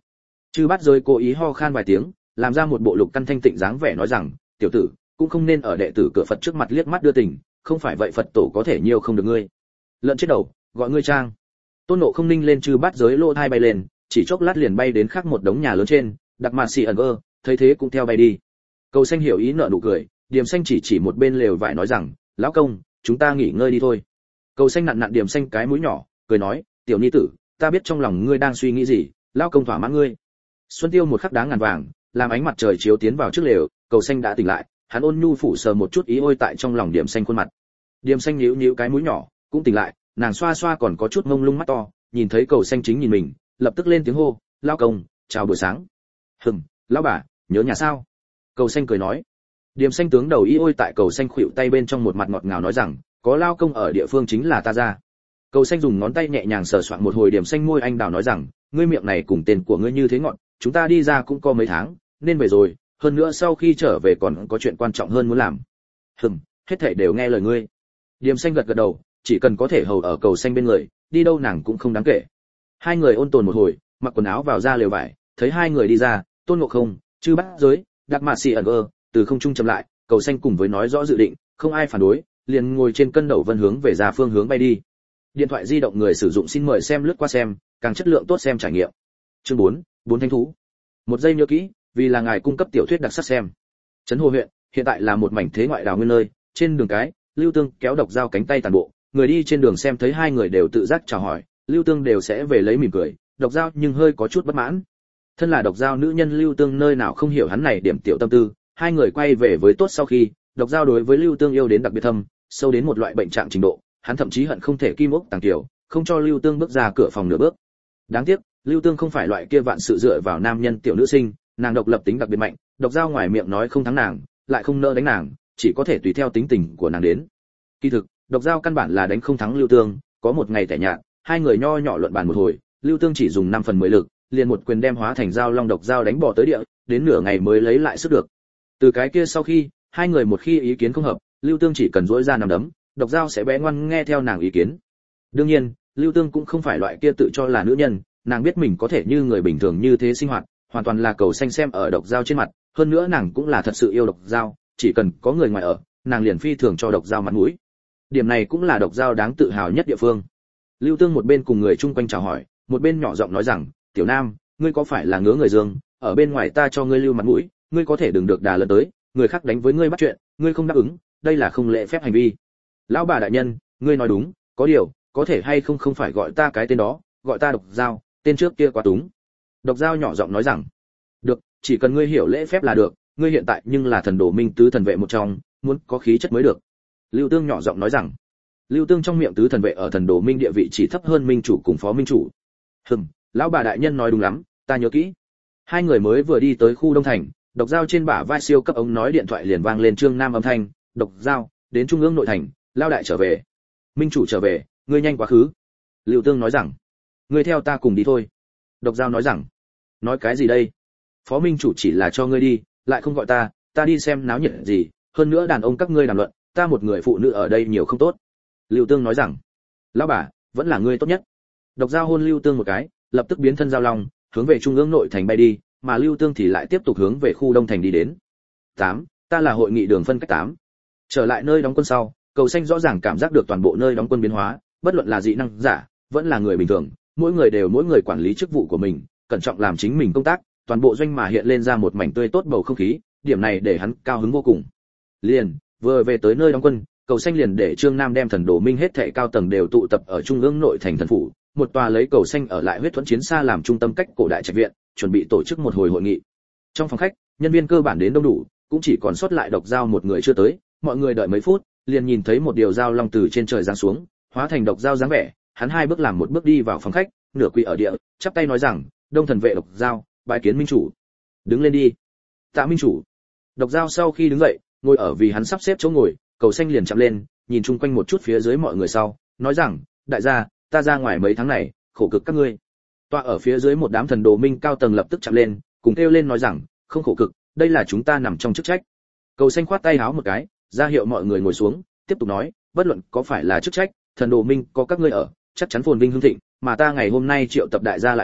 Chư Bát Giới cố ý ho khan vài tiếng, làm ra một bộ lục căn thanh tịnh dáng vẻ nói rằng, tiểu tử, cũng không nên ở đệ tử cửa Phật trước mặt liếc mắt đưa tình, không phải vậy Phật tổ có thể nhiều không được ngươi. Lợn chết đầu, gọi ngươi trang. Tôn Ngộ Không ninh lên Chư Bát Giới lô thai bay lên, chỉ chốc lát liền bay đến khác một đống nhà lớn trên, Đặc Mạt Xỉ ẩn ơ, thấy thế cũng theo bay đi. Cầu Xanh hiểu ý nở nụ cười, Điềm Xanh chỉ chỉ một bên lều vải nói rằng, lão công, chúng ta nghỉ ngơi đi thôi. Cầu Xanh nặn nặn Điềm Xanh cái mũi nhỏ, cười nói, tiểu nhi tử, ta biết trong lòng ngươi đang suy nghĩ gì, lão công thỏa mãn ngươi. Xuân Tiêu một khắc đáng ngàn vàng, làm ánh mặt trời chiếu tiến vào trước lều, Cầu Xanh đã tỉnh lại, hắn ôn nhu phủ sờ một chút ý ôi tại trong lòng Điềm Xanh khuôn mặt. Điềm Xanh nhíu nhíu cái mũi nhỏ, cũng tỉnh lại, nàng xoa xoa còn có chút ngông lung mắt to, nhìn thấy Cầu Xanh chính nhìn mình, lập tức lên tiếng hô, lão công, chào buổi sáng. Hừm, lão bà, nhớ nhà sao? Cầu Xanh cười nói. Điềm Xanh tướng đầu y ôi tại Cầu Xanh khuỵu tay bên trong một mặt ngọt ngào nói rằng, có lao công ở địa phương chính là ta ra. Cầu Xanh dùng ngón tay nhẹ nhàng sờ soạn một hồi Điềm Xanh môi anh đào nói rằng, ngươi miệng này cùng tên của ngươi như thế ngọt, chúng ta đi ra cũng có mấy tháng, nên về rồi, hơn nữa sau khi trở về còn có chuyện quan trọng hơn muốn làm. Hừm, hết thảy đều nghe lời ngươi. Điềm Xanh gật gật đầu, chỉ cần có thể hầu ở Cầu Xanh bên người, đi đâu nàng cũng không đáng kể. Hai người ôn tồn một hồi, mặc quần áo vào ra lều vải, thấy hai người đi ra, Tôn Ngộ Không, Chư Bát Giới, Đặc Mạt Xỉ ẩn ơ, từ không trung chậm lại, Cầu Xanh cùng với nói rõ dự định, không ai phản đối, liền ngồi trên cân đầu vân hướng về ra phương hướng bay đi. Điện thoại di động người sử dụng xin mời xem lướt qua xem, càng chất lượng tốt xem trải nghiệm. Chương bốn, bốn thánh thú. Một giây nhớ kỹ, vì là ngài cung cấp tiểu thuyết đặc sắc xem. Trấn Hồ huyện hiện tại là một mảnh thế ngoại đào nguyên nơi, trên đường cái, Lưu Tương kéo Độc Dao cánh tay tàn bộ, người đi trên đường xem thấy hai người đều tự giác chào hỏi, Lưu Tương đều sẽ về lấy mỉm cười, Độc Dao nhưng hơi có chút bất mãn. Thân là Độc Dao nữ nhân Lưu Tương nơi nào không hiểu hắn này điểm tiểu tâm tư, hai người quay về với tốt sau khi, Độc Dao đối với Lưu Tương yêu đến đặc biệt thâm, sâu đến một loại bệnh trạng trình độ, hắn thậm chí hận không thể kim ốc tàng tiểu, không cho Lưu Tương bước ra cửa phòng nửa bước. Đáng tiếc, Lưu Tương không phải loại kia vạn sự dựa vào nam nhân tiểu nữ sinh, nàng độc lập tính đặc biệt mạnh, Độc Dao ngoài miệng nói không thắng nàng, lại không nỡ đánh nàng, chỉ có thể tùy theo tính tình của nàng đến. Kỳ thực, Độc Dao căn bản là đánh không thắng Lưu Tương, có một ngày tẻ nhạt, hai người nho nhỏ luận bàn một hồi, Lưu Tương chỉ dùng năm phần mười lực, liền một quyền đem hóa thành dao long Độc Dao đánh bỏ tới địa, đến nửa ngày mới lấy lại sức được. Từ cái kia sau khi, hai người một khi ý kiến không hợp, Lưu Tương chỉ cần duỗi ra nằm đấm, Độc Dao sẽ bé ngoan nghe theo nàng ý kiến. Đương nhiên, Lưu Tương cũng không phải loại kia tự cho là nữ nhân, nàng biết mình có thể như người bình thường như thế sinh hoạt, hoàn toàn là Cầu Xanh xem ở Độc Dao trên mặt, hơn nữa nàng cũng là thật sự yêu Độc Dao, chỉ cần có người ngoài ở, nàng liền phi thường cho Độc Dao mặt mũi. Điểm này cũng là Độc Dao đáng tự hào nhất địa phương. Lưu Tương một bên cùng người chung quanh chào hỏi, một bên nhỏ giọng nói rằng, "Tiểu Nam, ngươi có phải là ngứa người Dương, ở bên ngoài ta cho ngươi lưu mặt mũi, ngươi có thể đừng được đà lớn tới, người khác đánh với ngươi bắt chuyện, ngươi không đáp ứng, đây là không lễ phép hành vi." "Lão bà đại nhân, ngươi nói đúng, có điều, có thể hay không không phải gọi ta cái tên đó, gọi ta Độc Dao, tên trước kia quá túng." Độc Dao nhỏ giọng nói rằng, "Được, chỉ cần ngươi hiểu lễ phép là được, ngươi hiện tại nhưng là thần đồ minh tứ thần vệ một trong, muốn có khí chất mới được." Lưu Tương nhỏ giọng nói rằng. Lưu Tương trong miệng tứ thần vệ ở thần đồ minh địa vị chỉ thấp hơn minh chủ cùng phó minh chủ. "Hừm, lão bà đại nhân nói đúng lắm, ta nhớ kỹ." Hai người mới vừa đi tới khu Đông Thành, Độc Dao trên bả vai siêu cấp ống nói điện thoại liền vang lên Trương Nam âm thanh, "Độc Dao, đến trung ương nội thành, lao đại trở về." "Minh chủ trở về, ngươi nhanh quá khứ." Lưu Tương nói rằng. "Ngươi theo ta cùng đi thôi." Độc Dao nói rằng. "Nói cái gì đây? Phó minh chủ chỉ là cho ngươi đi, lại không gọi ta, ta đi xem náo nhiệt gì, hơn nữa đàn ông các ngươi đàm luận, ta một người phụ nữ ở đây nhiều không tốt." Lưu Tương nói rằng. "Lão bà, vẫn là ngươi tốt nhất." Độc Dao hôn Lưu Tương một cái, lập tức biến thân giao long, hướng về trung ương nội thành bay đi, mà Lưu Tương thì lại tiếp tục hướng về khu Đông Thành đi đến. tám, ta là hội nghị đường phân cách tám. Trở lại nơi đóng quân sau, Cầu Xanh rõ ràng cảm giác được toàn bộ nơi đóng quân biến hóa, bất luận là dị năng giả, vẫn là người bình thường, mỗi người đều mỗi người quản lý chức vụ của mình, cẩn trọng làm chính mình công tác, toàn bộ doanh mà hiện lên ra một mảnh tươi tốt bầu không khí, điểm này để hắn cao hứng vô cùng. Liền, vừa về tới nơi đóng quân, Cầu Xanh liền để Trương Nam đem thần đồ minh hết thảy cao tầng đều tụ tập ở trung ương nội thành thần phủ, một tòa lấy Cầu Xanh ở lại huyết thuẫn chiến xa làm trung tâm cách cổ đại trạch viện, chuẩn bị tổ chức một hồi hội nghị. Trong phòng khách, nhân viên cơ bản đến đông đủ, cũng chỉ còn sót lại Độc Dao một người chưa tới, mọi người đợi mấy phút, liền nhìn thấy một điều dao long từ trên trời giáng xuống, hóa thành Độc Dao dáng vẻ, hắn hai bước làm một bước đi vào phòng khách, nửa quỳ ở địa, chắp tay nói rằng, "Đông thần vệ Độc Dao, bái kiến minh chủ." "Đứng lên đi." "Tạ minh chủ." Độc Dao sau khi đứng dậy, ngồi ở vì hắn sắp xếp chỗ ngồi, Cầu Xanh liền chạm lên, nhìn chung quanh một chút phía dưới mọi người sau, nói rằng, "Đại gia, ta ra ngoài mấy tháng này, khổ cực các ngươi." Tọa ở phía dưới một đám thần đồ minh cao tầng lập tức chạm lên, cùng kêu lên nói rằng, "Không khổ cực, đây là chúng ta nằm trong chức trách." Cầu Xanh khoát tay áo một cái, ra hiệu mọi người ngồi xuống, tiếp tục nói, "Bất luận có phải là chức trách, thần đồ minh có các ngươi ở, chắc chắn phồn vinh hưng thịnh, mà ta ngày hôm nay triệu tập đại gia lại đây,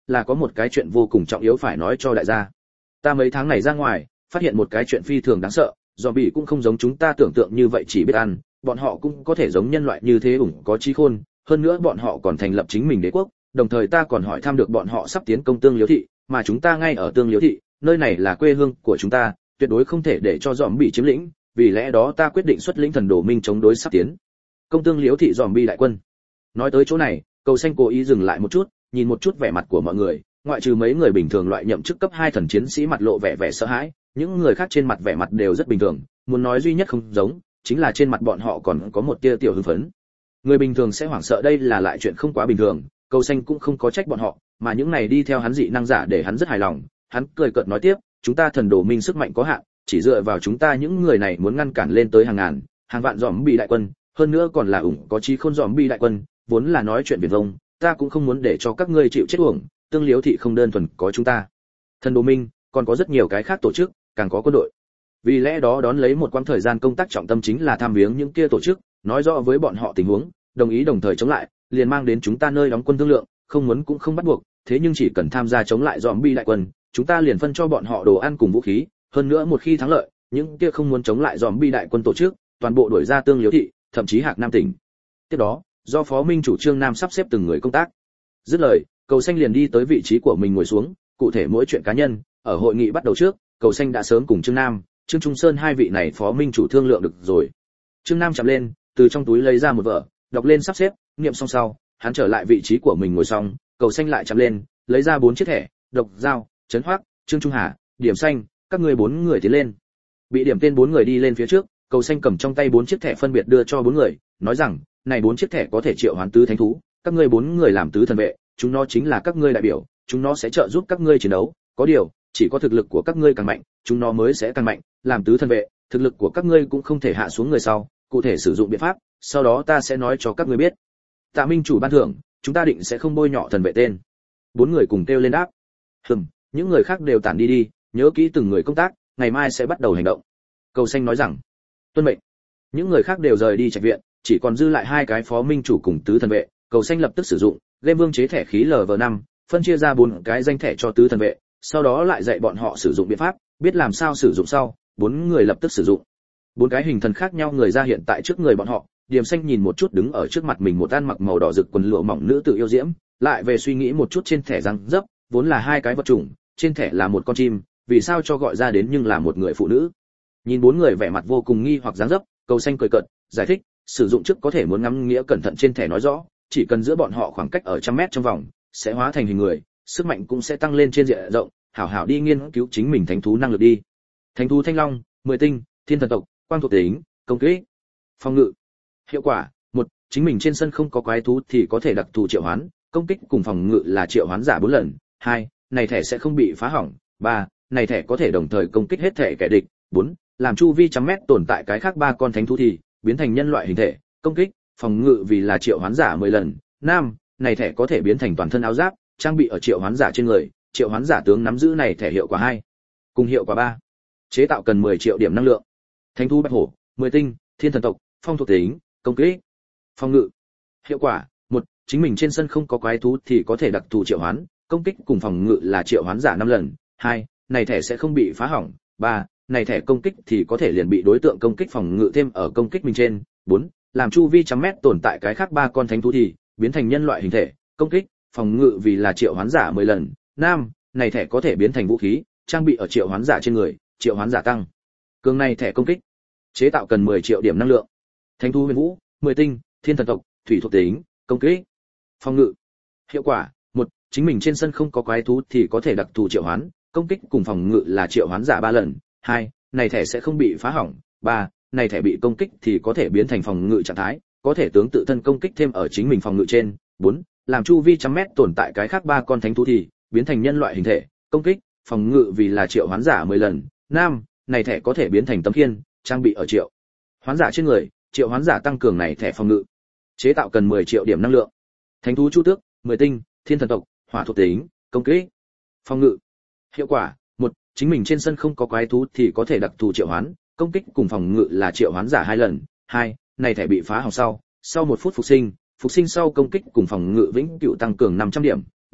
là có một cái chuyện vô cùng trọng yếu phải nói cho đại gia. Ta mấy tháng này ra ngoài, phát hiện một cái chuyện phi thường đáng sợ, zombie cũng không giống chúng ta tưởng tượng như vậy chỉ biết ăn, bọn họ cũng có thể giống nhân loại như thế ủng có trí khôn, hơn nữa bọn họ còn thành lập chính mình đế quốc, đồng thời ta còn hỏi thăm được bọn họ sắp tiến công Tương Liếu thị, mà chúng ta ngay ở Tương Liếu thị, nơi này là quê hương của chúng ta, tuyệt đối không thể để cho zombie chiếm lĩnh, vì lẽ đó ta quyết định xuất lĩnh thần đồ minh chống đối sắp tiến công Tương Liếu thị zombie đại quân. Nói tới chỗ này, Cầu Xanh cố ý dừng lại một chút, nhìn một chút vẻ mặt của mọi người, ngoại trừ mấy người bình thường loại nhậm chức cấp hai thần chiến sĩ mặt lộ vẻ vẻ sợ hãi, những người khác trên mặt vẻ mặt đều rất bình thường, muốn nói duy nhất không giống, chính là trên mặt bọn họ còn có một tia tiểu hưng phấn. Người bình thường sẽ hoảng sợ đây là lại chuyện không quá bình thường, Cầu Xanh cũng không có trách bọn họ, mà những này đi theo hắn dị năng giả để hắn rất hài lòng, hắn cười cợt nói tiếp, chúng ta thần đồ minh sức mạnh có hạn, chỉ dựa vào chúng ta những người này muốn ngăn cản lên tới hàng ngàn, hàng vạn zombie đại quân, hơn nữa còn là ủng có chí khôn zombie đại quân, vốn là nói chuyện viển vông, ta cũng không muốn để cho các ngươi chịu chết uổng, Tương Liếu thị không đơn thuần có chúng ta. Thần đồ minh, còn có rất nhiều cái khác tổ chức, càng có quân đội. Vì lẽ đó đón lấy một quãng thời gian công tác trọng tâm chính là tham viếng những kia tổ chức, nói rõ với bọn họ tình huống, đồng ý đồng thời chống lại, liền mang đến chúng ta nơi đóng quân thương lượng, không muốn cũng không bắt buộc, thế nhưng chỉ cần tham gia chống lại zombie đại quân, chúng ta liền phân cho bọn họ đồ ăn cùng vũ khí, hơn nữa một khi thắng lợi, những kia không muốn chống lại zombie đại quân tổ chức, toàn bộ đuổi ra Tương Liếu thị, thậm chí Hạc Nam tỉnh. Tiếp đó, do Phó Minh chủ Trương Nam sắp xếp từng người công tác. Dứt lời, Cầu Xanh liền đi tới vị trí của mình ngồi xuống, cụ thể mỗi chuyện cá nhân, ở hội nghị bắt đầu trước, Cầu Xanh đã sớm cùng Trương Nam, Trương Trung Sơn hai vị này Phó Minh chủ thương lượng được rồi. Trương Nam chạm lên, từ trong túi lấy ra một vở, đọc lên sắp xếp, niệm xong sau, hắn trở lại vị trí của mình ngồi xong, Cầu Xanh lại chạm lên, lấy ra bốn chiếc thẻ, Độc Giao, Trấn Hoắc, Trương Trung Hà, Điểm Xanh, các ngươi bốn người tiến lên. Bị điểm tên bốn người đi lên phía trước, Cầu Xanh cầm trong tay bốn chiếc thẻ phân biệt đưa cho bốn người, nói rằng, này bốn chiếc thẻ có thể triệu hoán tứ thánh thú, các ngươi bốn người làm tứ thần vệ, chúng nó chính là các ngươi đại biểu, chúng nó sẽ trợ giúp các ngươi chiến đấu, có điều, chỉ có thực lực của các ngươi càng mạnh, chúng nó mới sẽ càng mạnh, làm tứ thần vệ, thực lực của các ngươi cũng không thể hạ xuống người sau, cụ thể sử dụng biện pháp, sau đó ta sẽ nói cho các ngươi biết. Tạ Minh chủ ban thưởng, chúng ta định sẽ không bôi nhọ thần vệ tên. Bốn người cùng kêu lên đáp. Hừm, những người khác đều tản đi đi, nhớ kỹ từng người công tác, ngày mai sẽ bắt đầu hành động. Cầu Xanh nói rằng, tuân mệnh. Những người khác đều rời đi trạch viện, chỉ còn dư lại hai cái Phó Minh chủ cùng tứ thần vệ. Cầu Xanh lập tức sử dụng game vương chế thẻ khí L V năm, phân chia ra bốn cái danh thẻ cho tứ thần vệ, sau đó lại dạy bọn họ sử dụng biện pháp, biết làm sao sử dụng sau, bốn người lập tức sử dụng. Bốn cái hình thần khác nhau người ra hiện tại trước người bọn họ, Điểm Xanh nhìn một chút đứng ở trước mặt mình một ăn mặc màu đỏ rực quần lụa mỏng nữ tự yêu diễm, lại về suy nghĩ một chút trên thẻ răng dấp, vốn là hai cái vật chủng, trên thẻ là một con chim, vì sao cho gọi ra đến nhưng là một người phụ nữ. Nhìn bốn người vẻ mặt vô cùng nghi hoặc dáng dấp, Cầu Xanh cười cợt, giải thích, sử dụng trước có thể muốn ngắm nghĩa cẩn thận trên thẻ nói rõ, chỉ cần giữa bọn họ khoảng cách ở trăm mét trong vòng, sẽ hóa thành hình người, sức mạnh cũng sẽ tăng lên trên diện rộng, hảo hảo đi nghiên cứu chính mình thánh thú năng lực đi. Thánh thú Thanh Long, mười tinh, thiên thần tộc, quang thuộc tính, công kích, phòng ngự. Hiệu quả: một, chính mình trên sân không có quái thú thì có thể đặc thù triệu hoán, công kích cùng phòng ngự là triệu hoán giả bốn lần. Hai, này thẻ sẽ không bị phá hỏng. Ba, này thẻ có thể đồng thời công kích hết thể kẻ địch. Bốn, làm chu vi trăm mét tồn tại cái khác ba con thánh thú thì biến thành nhân loại hình thể, công kích, phòng ngự vì là triệu hoán giả mười lần. Năm, này thẻ có thể biến thành toàn thân áo giáp, trang bị ở triệu hoán giả trên người, triệu hoán giả tướng nắm giữ này thẻ hiệu quả hai. Cùng hiệu quả ba. Chế tạo cần mười triệu điểm năng lượng. Thánh thú bạch hổ, mười tinh, thiên thần tộc, phong thuộc tính, công kích, phòng ngự. Hiệu quả: một, chính mình trên sân không có quái thú thì có thể đặc thù triệu hoán, công kích cùng phòng ngự là triệu hoán giả năm lần. Hai, này thẻ sẽ không bị phá hỏng. Ba, này thẻ công kích thì có thể liền bị đối tượng công kích phòng ngự thêm ở công kích mình trên. Bốn, làm chu vi trăm mét tồn tại cái khác ba con thánh thú thì biến thành nhân loại hình thể, công kích, phòng ngự vì là triệu hoán giả mười lần. Năm, này thẻ có thể biến thành vũ khí, trang bị ở triệu hoán giả trên người, triệu hoán giả tăng cường này thẻ công kích. Chế tạo cần mười triệu điểm năng lượng. Thánh thú huyền vũ, mười tinh, thiên thần tộc, thủy thuộc tính, công kích, phòng ngự. Hiệu quả: một, chính mình trên sân không có quái thú thì có thể đặc thù triệu hoán, công kích cùng phòng ngự là triệu hoán giả ba lần. Hai, này thẻ sẽ không bị phá hỏng. Ba, này thẻ bị công kích thì có thể biến thành phòng ngự trạng thái, có thể tướng tự thân công kích thêm ở chính mình phòng ngự trên. Bốn, làm chu vi trăm mét tồn tại cái khác ba con thánh thú thì biến thành nhân loại hình thể, công kích, phòng ngự vì là triệu hoán giả mười lần. Năm, này thẻ có thể biến thành tấm khiên, trang bị ở triệu hoán giả trên người, triệu hoán giả tăng cường này thẻ phòng ngự. Chế tạo cần mười triệu điểm năng lượng. Thánh thú chu tước, mười tinh, thiên thần tộc, hỏa thuộc tính, công kích, phòng ngự. Hiệu quả: một, chính mình trên sân không có quái thú thì có thể đặc thù triệu hoán, công kích cùng phòng ngự là triệu hoán giả hai lần. Hai, này thẻ bị phá hỏng sau, sau một phút phục sinh, phục sinh sau công kích cùng phòng ngự vĩnh cửu tăng cường năm trăm điểm. Ba,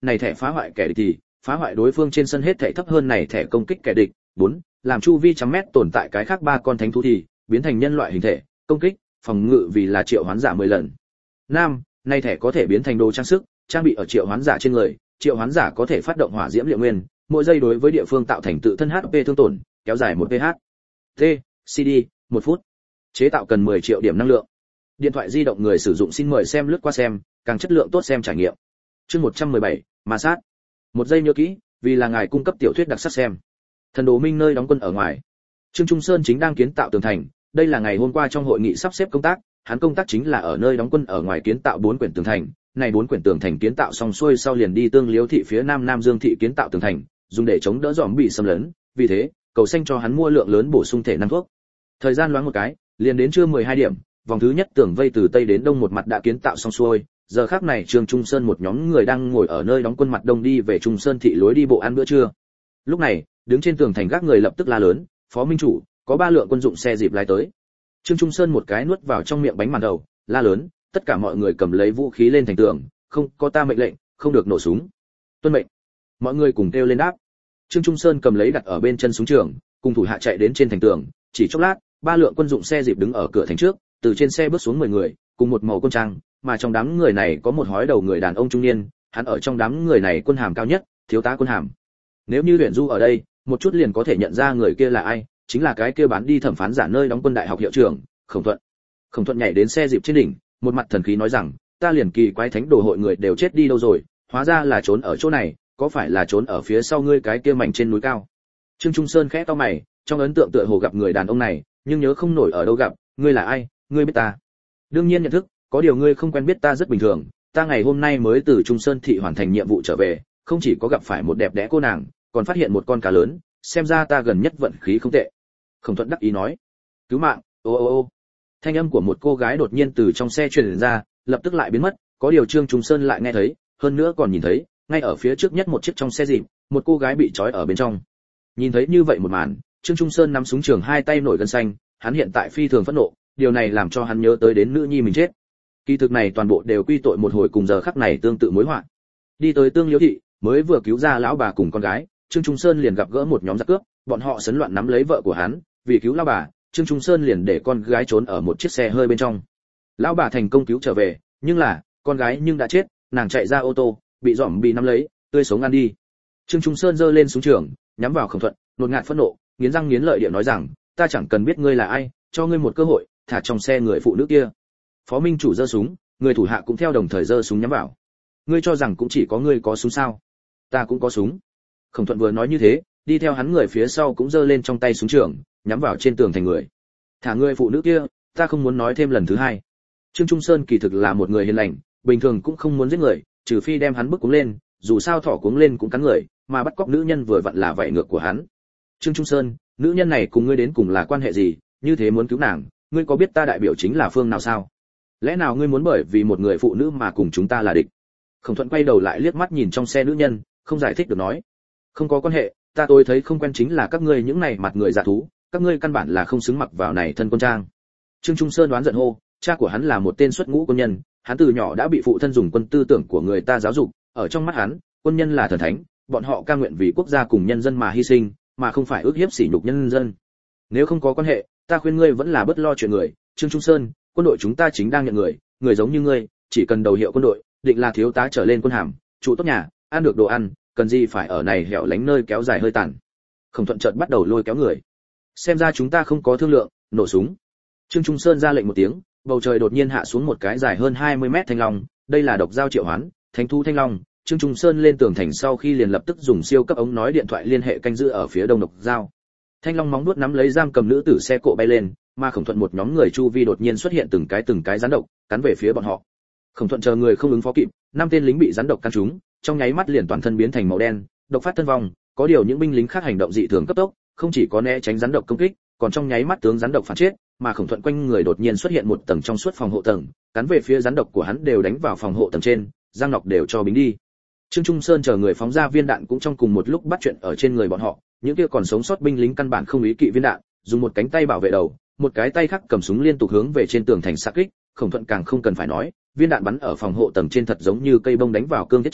này thẻ phá hoại kẻ địch thì phá hoại đối phương trên sân hết thảy thấp hơn này thẻ công kích kẻ địch. Bốn, làm chu vi trăm mét tồn tại cái khác ba con thánh thú thì biến thành nhân loại hình thể, công kích, phòng ngự vì là triệu hoán giả mười lần. Năm, này thẻ có thể biến thành đồ trang sức, trang bị ở triệu hoán giả trên người, triệu hoán giả có thể phát động hỏa diễm liệu nguyên, mỗi giây đối với địa phương tạo thành tự thân hát pê thương tổn, kéo dài một pH. T, xê đê, một phút. Chế tạo cần mười triệu điểm năng lượng. Điện thoại di động người sử dụng xin mời xem lướt qua xem, càng chất lượng tốt xem trải nghiệm. Chương một trăm mười bảy, ma sát. Một giây nhớ kỹ, vì là ngài cung cấp tiểu thuyết đặc sắc xem. Thần Đồ Minh nơi đóng quân ở ngoài. Trương Trung Sơn chính đang kiến tạo tường thành, đây là ngày hôm qua trong hội nghị sắp xếp công tác, hắn công tác chính là ở nơi đóng quân ở ngoài kiến tạo bốn quyển tường thành, này bốn quyển tường thành kiến tạo xong xuôi sau liền đi Tương Liếu thị phía nam Nam Dương thị kiến tạo tường thành, dùng để chống đỡ dòm bị xâm lấn, vì thế, cầu xanh cho hắn mua lượng lớn bổ sung thể năng thuốc. Thời gian loáng một cái, liền đến trưa mười hai điểm, vòng thứ nhất tường vây từ tây đến đông một mặt đã kiến tạo xong xuôi, giờ khắc này Trương Trung Sơn một nhóm người đang ngồi ở nơi đóng quân mặt đông đi về Trung Sơn thị lối đi bộ ăn bữa trưa. Lúc này, đứng trên tường thành gác người lập tức la lớn, "Phó Minh chủ, có ba lượng quân dụng xe dịp lái tới." Trương Trung Sơn một cái nuốt vào trong miệng bánh màn đầu, la lớn, "Tất cả mọi người cầm lấy vũ khí lên thành tường, không có ta mệnh lệnh, không được nổ súng." "Tuân mệnh." Mọi người cùng kêu lên đáp. Trương Trung Sơn cầm lấy đặt ở bên chân súng trường, cùng thủ hạ chạy đến trên thành tường, chỉ chốc lát, ba lượng quân dụng xe dịp đứng ở cửa thành trước, từ trên xe bước xuống mười người, cùng một màu quân trang, mà trong đám người này có một hói đầu người đàn ông trung niên, hắn ở trong đám người này quân hàm cao nhất, thiếu tá quân hàm. Nếu như Huyền Du ở đây, một chút liền có thể nhận ra người kia là ai, chính là cái kia bán đi thẩm phán giả nơi đóng quân đại học hiệu trưởng, Khổng Thuận. Khổng Thuận nhảy đến xe dịp trên đỉnh, một mặt thần khí nói rằng, ta liền kỳ quái thánh đồ hội người đều chết đi đâu rồi, hóa ra là trốn ở chỗ này, có phải là trốn ở phía sau ngươi cái kia mảnh trên núi cao. Trương Trung Sơn khẽ cau mày, trong ấn tượng tựa hồ gặp người đàn ông này, nhưng nhớ không nổi ở đâu gặp, ngươi là ai, ngươi biết ta? Đương nhiên nhận thức, có điều ngươi không quen biết ta rất bình thường, ta ngày hôm nay mới từ Trung Sơn thị hoàn thành nhiệm vụ trở về, không chỉ có gặp phải một đẹp đẽ cô nàng, còn phát hiện một con cá lớn, xem ra ta gần nhất vận khí không tệ. Khổng Thuận đắc ý nói, cứu mạng, ô ô ô. Thanh âm của một cô gái đột nhiên từ trong xe truyền ra, lập tức lại biến mất, có điều Trương Trung Sơn lại nghe thấy, hơn nữa còn nhìn thấy, ngay ở phía trước nhất một chiếc trong xe dịp, một cô gái bị trói ở bên trong. Nhìn thấy như vậy một màn, Trương Trung Sơn nắm súng trường hai tay nổi gân xanh, hắn hiện tại phi thường phẫn nộ, điều này làm cho hắn nhớ tới đến nữ nhi mình chết. Kỳ thực này toàn bộ đều quy tội một hồi cùng giờ khắc này tương tự mối họa. Đi tới Tương Liễu thị, mới vừa cứu ra lão bà cùng con gái, Trương Trung Sơn liền gặp gỡ một nhóm giặc cướp, bọn họ sấn loạn nắm lấy vợ của hắn, vì cứu lão bà, Trương Trung Sơn liền để con gái trốn ở một chiếc xe hơi bên trong. Lão bà thành công cứu trở về, nhưng là, con gái nhưng đã chết, nàng chạy ra ô tô, bị dòm bị nắm lấy, tươi sống ăn đi. Trương Trung Sơn giơ lên súng trường, nhắm vào Khổng Thuận, nột ngạt phẫn nộ, nghiến răng nghiến lợi địa nói rằng, ta chẳng cần biết ngươi là ai, cho ngươi một cơ hội, thả trong xe người phụ nữ kia. Phó Minh chủ giơ súng, người thủ hạ cũng theo đồng thời giơ súng nhắm vào. Ngươi cho rằng cũng chỉ có ngươi có súng sao? Ta cũng có súng. Khổng Thuận vừa nói như thế, đi theo hắn người phía sau cũng giơ lên trong tay súng trường, nhắm vào trên tường thành người. Thả người phụ nữ kia, ta không muốn nói thêm lần thứ hai. Trương Trung Sơn kỳ thực là một người hiền lành, bình thường cũng không muốn giết người, trừ phi đem hắn bức cuống lên, dù sao thỏ cuống lên cũng cắn người, mà bắt cóc nữ nhân vừa vặn là vậy ngược của hắn. Trương Trung Sơn, nữ nhân này cùng ngươi đến cùng là quan hệ gì, như thế muốn cứu nàng, ngươi có biết ta đại biểu chính là phương nào sao? Lẽ nào ngươi muốn bởi vì một người phụ nữ mà cùng chúng ta là địch? Khổng Thuận quay đầu lại liếc mắt nhìn trong xe nữ nhân, không giải thích được nói, không có quan hệ, ta tôi thấy không quen chính là các ngươi những này mặt người giả thú, các ngươi căn bản là không xứng mặc vào này thân quân trang. Trương Trung Sơn đoán giận hô, cha của hắn là một tên xuất ngũ quân nhân, hắn từ nhỏ đã bị phụ thân dùng quân tư tưởng của người ta giáo dục, ở trong mắt hắn, quân nhân là thần thánh, bọn họ cam nguyện vì quốc gia cùng nhân dân mà hy sinh, mà không phải ước hiếp sỉ nhục nhân dân. Nếu không có quan hệ, ta khuyên ngươi vẫn là bớt lo chuyện người, Trương Trung Sơn, quân đội chúng ta chính đang nhận người, người giống như ngươi, chỉ cần đầu hiệu quân đội, định là thiếu tá trở lên quân hàm, trụ tốt nhà, ăn được đồ ăn, cần gì phải ở này hẻo lánh nơi kéo dài hơi tàn. Khổng Thuận chợt bắt đầu lôi kéo người. Xem ra chúng ta không có thương lượng, nổ súng. Trương Trung Sơn ra lệnh một tiếng, bầu trời đột nhiên hạ xuống một cái dài hơn hai mươi mét thanh long, đây là độc giao triệu hoán, thánh thú thanh long. Trương Trung Sơn lên tường thành sau khi liền lập tức dùng siêu cấp ống nói điện thoại liên hệ canh giữ ở phía đông độc giao. Thanh long móng vuốt nắm lấy giam cầm nữ tử xe cộ bay lên, mà Khổng Thuận một nhóm người chu vi đột nhiên xuất hiện từng cái từng cái rắn độc, cắn về phía bọn họ. Khổng Thuận chờ người không ứng phó kịp, năm tên lính bị rắn độc cắn trúng, trong nháy mắt liền toàn thân biến thành màu đen, độc phát thân vong, có điều những binh lính khác hành động dị thường cấp tốc, không chỉ có né tránh rắn độc công kích, còn trong nháy mắt tướng rắn độc phản chết, mà Khổng Thuận quanh người đột nhiên xuất hiện một tầng trong suốt phòng hộ tầng, cắn về phía rắn độc của hắn đều đánh vào phòng hộ tầng trên, răng nọc đều cho bính đi. Trương Trung Sơn chờ người phóng ra viên đạn cũng trong cùng một lúc bắt chuyện ở trên người bọn họ, những kia còn sống sót binh lính căn bản không ý kỵ viên đạn, dùng một cánh tay bảo vệ đầu, một cái tay khác cầm súng liên tục hướng về trên tường thành xạ kích. Khổng Thuận càng không cần phải nói, viên đạn bắn ở phòng hộ tầng trên thật giống như cây bông đánh vào cương thiết trên,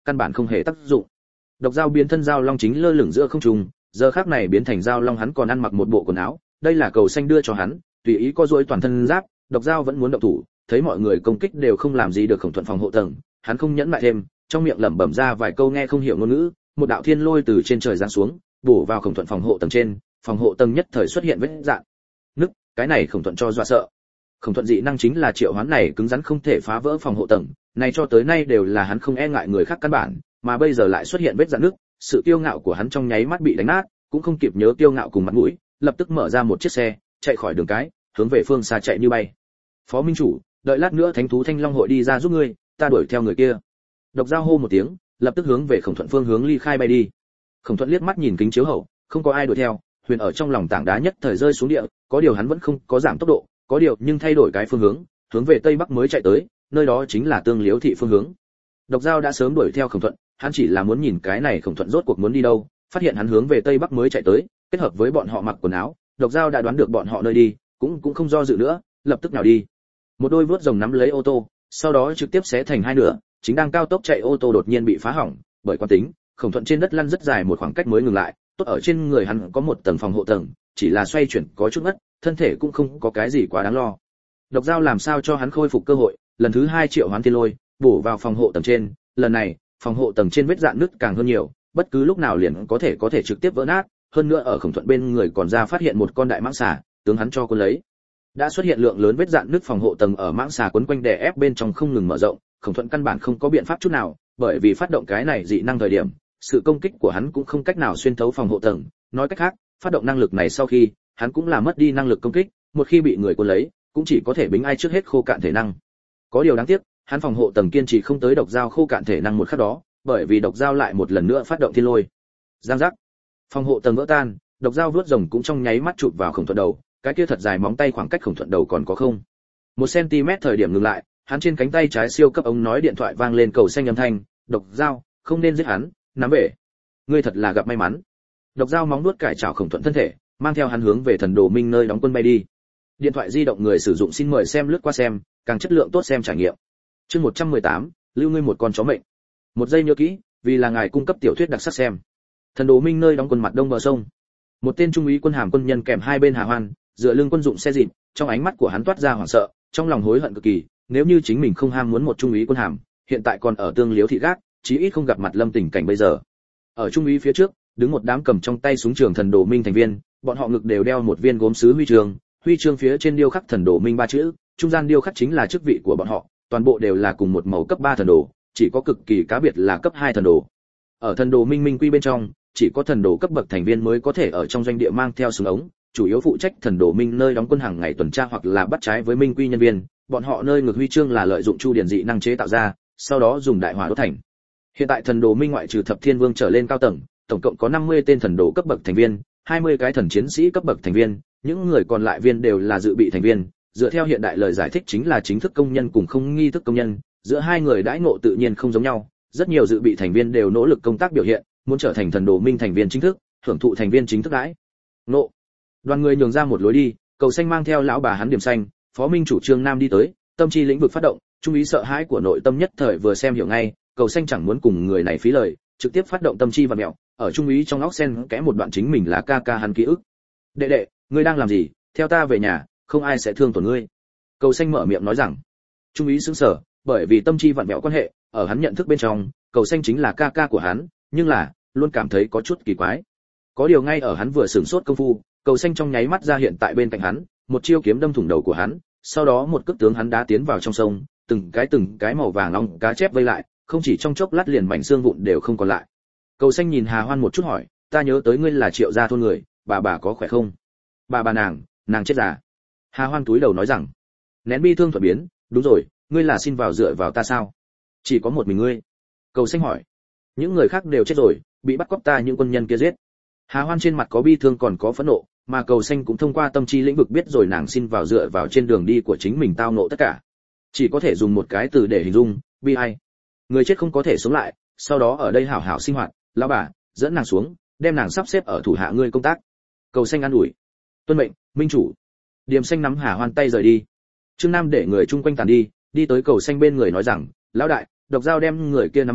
căn bản không hề tác dụng. Độc dao biến thân dao long chính lơ lửng giữa không trung, giờ khắc này biến thành dao long hắn còn ăn mặc một bộ quần áo, đây là cầu xanh đưa cho hắn, tùy ý co duỗi toàn thân giáp, độc dao vẫn muốn động thủ, thấy mọi người công kích đều không làm gì được Khổng Thuận phòng hộ tầng, hắn không nhẫn nại thêm, trong miệng lẩm bẩm ra vài câu nghe không hiểu ngôn ngữ, một đạo thiên lôi từ trên trời giáng xuống, bổ vào Khổng Thuận phòng hộ tầng trên, phòng hộ tầng nhất thời xuất hiện vết rạn. Nứt, cái này Khổng Thuận cho dọa sợ. Khổng Thuận dị năng chính là triệu hoán này cứng rắn không thể phá vỡ phòng hộ tầng, này cho tới nay đều là hắn không e ngại người khác căn bản, mà bây giờ lại xuất hiện vết rạn nước, sự kiêu ngạo của hắn trong nháy mắt bị đánh nát, cũng không kịp nhớ kiêu ngạo cùng mặt mũi, lập tức mở ra một chiếc xe, chạy khỏi đường cái, hướng về phương xa chạy như bay. Phó minh chủ, đợi lát nữa thánh thú thanh long hội đi ra giúp ngươi, ta đuổi theo người kia. Độc Dao hô một tiếng, lập tức hướng về Khổng Thuận phương hướng ly khai bay đi. Khổng Thuận liếc mắt nhìn kính chiếu hậu, không có ai đuổi theo, huyền ở trong lòng tảng đá nhất thời rơi xuống địa, có điều hắn vẫn không có giảm tốc độ, có điều nhưng thay đổi cái phương hướng, hướng về tây bắc mới chạy tới, nơi đó chính là Tương Liếu thị phương hướng. Độc Dao đã sớm đuổi theo Khổng Thuận, hắn chỉ là muốn nhìn cái này Khổng Thuận rốt cuộc muốn đi đâu, phát hiện hắn hướng về tây bắc mới chạy tới, kết hợp với bọn họ mặc quần áo, Độc Dao đã đoán được bọn họ nơi đi, cũng cũng không do dự nữa, lập tức nào đi. Một đôi vuốt rồng nắm lấy ô tô, sau đó trực tiếp xé thành hai nửa, chính đang cao tốc chạy ô tô đột nhiên bị phá hỏng, bởi quán tính, Khổng Thuận trên đất lăn rất dài một khoảng cách mới ngừng lại, tốt ở trên người hắn có một tầng phòng hộ tầng, chỉ là xoay chuyển có chút ngất, thân thể cũng không có cái gì quá đáng lo. Độc Dao làm sao cho hắn khôi phục cơ hội, lần thứ hai triệu hoán thiên lôi, bổ vào phòng hộ tầng trên, lần này, phòng hộ tầng trên vết rạn nứt càng hơn nhiều, bất cứ lúc nào liền có thể có thể trực tiếp vỡ nát, hơn nữa ở Khổng Thuận bên người còn ra phát hiện một con đại mãng xà, tướng hắn cho cuốn lấy. Đã xuất hiện lượng lớn vết rạn nứt phòng hộ tầng ở mãng xà quấn quanh đè ép bên trong không ngừng mở rộng, Khổng Thuận căn bản không có biện pháp chút nào, bởi vì phát động cái này dị năng thời điểm, sự công kích của hắn cũng không cách nào xuyên thấu phòng hộ tầng, nói cách khác, phát động năng lực này sau khi, hắn cũng là mất đi năng lực công kích, một khi bị người cuốn lấy, cũng chỉ có thể bính ai trước hết khô cạn thể năng. Có điều đáng tiếc, hắn phòng hộ tầng kiên trì không tới Độc Dao khô cạn thể năng một khắc đó, bởi vì Độc Dao lại một lần nữa phát động thiên lôi. Giang giác, phòng hộ tầng vỡ tan, Độc Dao vuốt rồng cũng trong nháy mắt chụp vào Khổng Thuận đầu, cái kia thật dài móng tay khoảng cách Khổng Thuận đầu còn có không một cm thời điểm ngừng lại, hắn trên cánh tay trái siêu cấp ống nói điện thoại vang lên cầu xanh âm thanh, Độc Dao, không nên giết hắn, nắm về. Ngươi thật là gặp may mắn. Độc Dao móng nuốt cải trảo Khổng Thuận thân thể, mang theo hắn hướng về Thần Đồ Minh nơi đóng quân bay đi. Điện thoại di động người sử dụng xin mời xem lướt qua xem, càng chất lượng tốt xem trải nghiệm. Chương một trăm mười tám, lưu ngươi một con chó mệnh. Một giây nhớ kỹ, vì là ngài cung cấp tiểu thuyết đặc sắc xem. Thần Đồ Minh nơi đóng quân mặt đông bờ sông. Một tên trung úy quân hàm quân nhân kèm hai bên Hà Hoan, dựa lưng quân dụng xe dịp, trong ánh mắt của hắn toát ra hoảng sợ, trong lòng hối hận cực kỳ, nếu như chính mình không ham muốn một trung úy quân hàm, hiện tại còn ở Tương Liếu thị gác, chí ít không gặp mặt Lâm tình cảnh bây giờ. Ở trung úy phía trước, đứng một đám cầm trong tay súng trường Thần Đồ Minh thành viên, bọn họ ngực đều đeo một viên gốm sứ huy chương, huy chương phía trên điêu khắc Thần Đồ Minh ba chữ, trung gian điêu khắc chính là chức vị của bọn họ, toàn bộ đều là cùng một màu cấp ba thần đồ, chỉ có cực kỳ cá biệt là cấp hai thần đồ. Ở Thần Đồ Minh Minh quy bên trong, chỉ có thần đồ cấp bậc thành viên mới có thể ở trong doanh địa mang theo súng ống, chủ yếu phụ trách Thần Đồ Minh nơi đóng quân hàng ngày tuần tra hoặc là bắt trái với Minh quy nhân viên, bọn họ nơi ngược huy chương là lợi dụng chu điển dị năng chế tạo ra, sau đó dùng đại hỏa đốt thành. Hiện tại Thần Đồ Minh ngoại trừ Thập Thiên Vương trở lên cao tầng, tổng cộng có năm mươi tên thần đồ cấp bậc thành viên, hai mươi cái thần chiến sĩ cấp bậc thành viên, những người còn lại viên đều là dự bị thành viên, dựa theo hiện đại lời giải thích chính là chính thức công nhân cùng không nghi thức công nhân, giữa hai người đãi ngộ tự nhiên không giống nhau, rất nhiều dự bị thành viên đều nỗ lực công tác biểu hiện, muốn trở thành Thần Đồ Minh thành viên chính thức, hưởng thụ thành viên chính thức đãi ngộ. Đoàn người nhường ra một lối đi, cầu xanh mang theo lão bà hắn điểm xanh, phó minh chủ Trương Nam đi tới, tâm chi lĩnh vực phát động, trung ý sợ hãi của nội tâm nhất thời vừa xem hiểu ngay, cầu xanh chẳng muốn cùng người này phí lời, trực tiếp phát động tâm chi và mẹo, ở trung ý trong óc sen kẽ một đoạn chính mình là ca ca hắn ký ức. Đệ đệ, ngươi đang làm gì? Theo ta về nhà, không ai sẽ thương tổn ngươi. Cầu xanh mở miệng nói rằng. Trung ý sững sờ, bởi vì tâm chi vặn vẹo quan hệ, ở hắn nhận thức bên trong, cầu xanh chính là ca ca của hắn, nhưng là luôn cảm thấy có chút kỳ quái. Có điều ngay ở hắn vừa sửng sốt công phu, cầu xanh trong nháy mắt ra hiện tại bên cạnh hắn, một chiêu kiếm đâm thủng đầu của hắn, sau đó một cước tướng hắn đá tiến vào trong sông, từng cái từng cái màu vàng long cá chép vây lại, không chỉ trong chốc lát liền mảnh xương vụn đều không còn lại. Cầu xanh nhìn Hà Hoan một chút hỏi, ta nhớ tới ngươi là Triệu gia thôn người, bà bà có khỏe không? Bà bà nàng, nàng chết già. Hà Hoan túi đầu nói rằng, nén bi thương thuận biến, đúng rồi, ngươi là xin vào dựa vào ta sao? Chỉ có một mình ngươi. Cầu xanh hỏi, những người khác đều chết rồi, bị bắt cóc ta những quân nhân kia giết. Hà Hoan trên mặt có bi thương còn có phẫn nộ, mà cầu xanh cũng thông qua tâm trí lĩnh vực biết rồi nàng xin vào dựa vào trên đường đi của chính mình tao nộ tất cả. Chỉ có thể dùng một cái từ để hình dung, bi ai. Người chết không có thể sống lại, sau đó ở đây hảo hảo sinh hoạt, lão bà, dẫn nàng xuống, đem nàng sắp xếp ở thủ hạ ngươi công tác. Cầu xanh an ủi. Tuân mệnh, minh chủ. Điềm xanh nắm Hà Hoan tay rời đi. Trương Nam để người chung quanh tàn đi, đi tới cầu xanh bên người nói rằng, lão đại, Độc Dao đem người kia nắm về,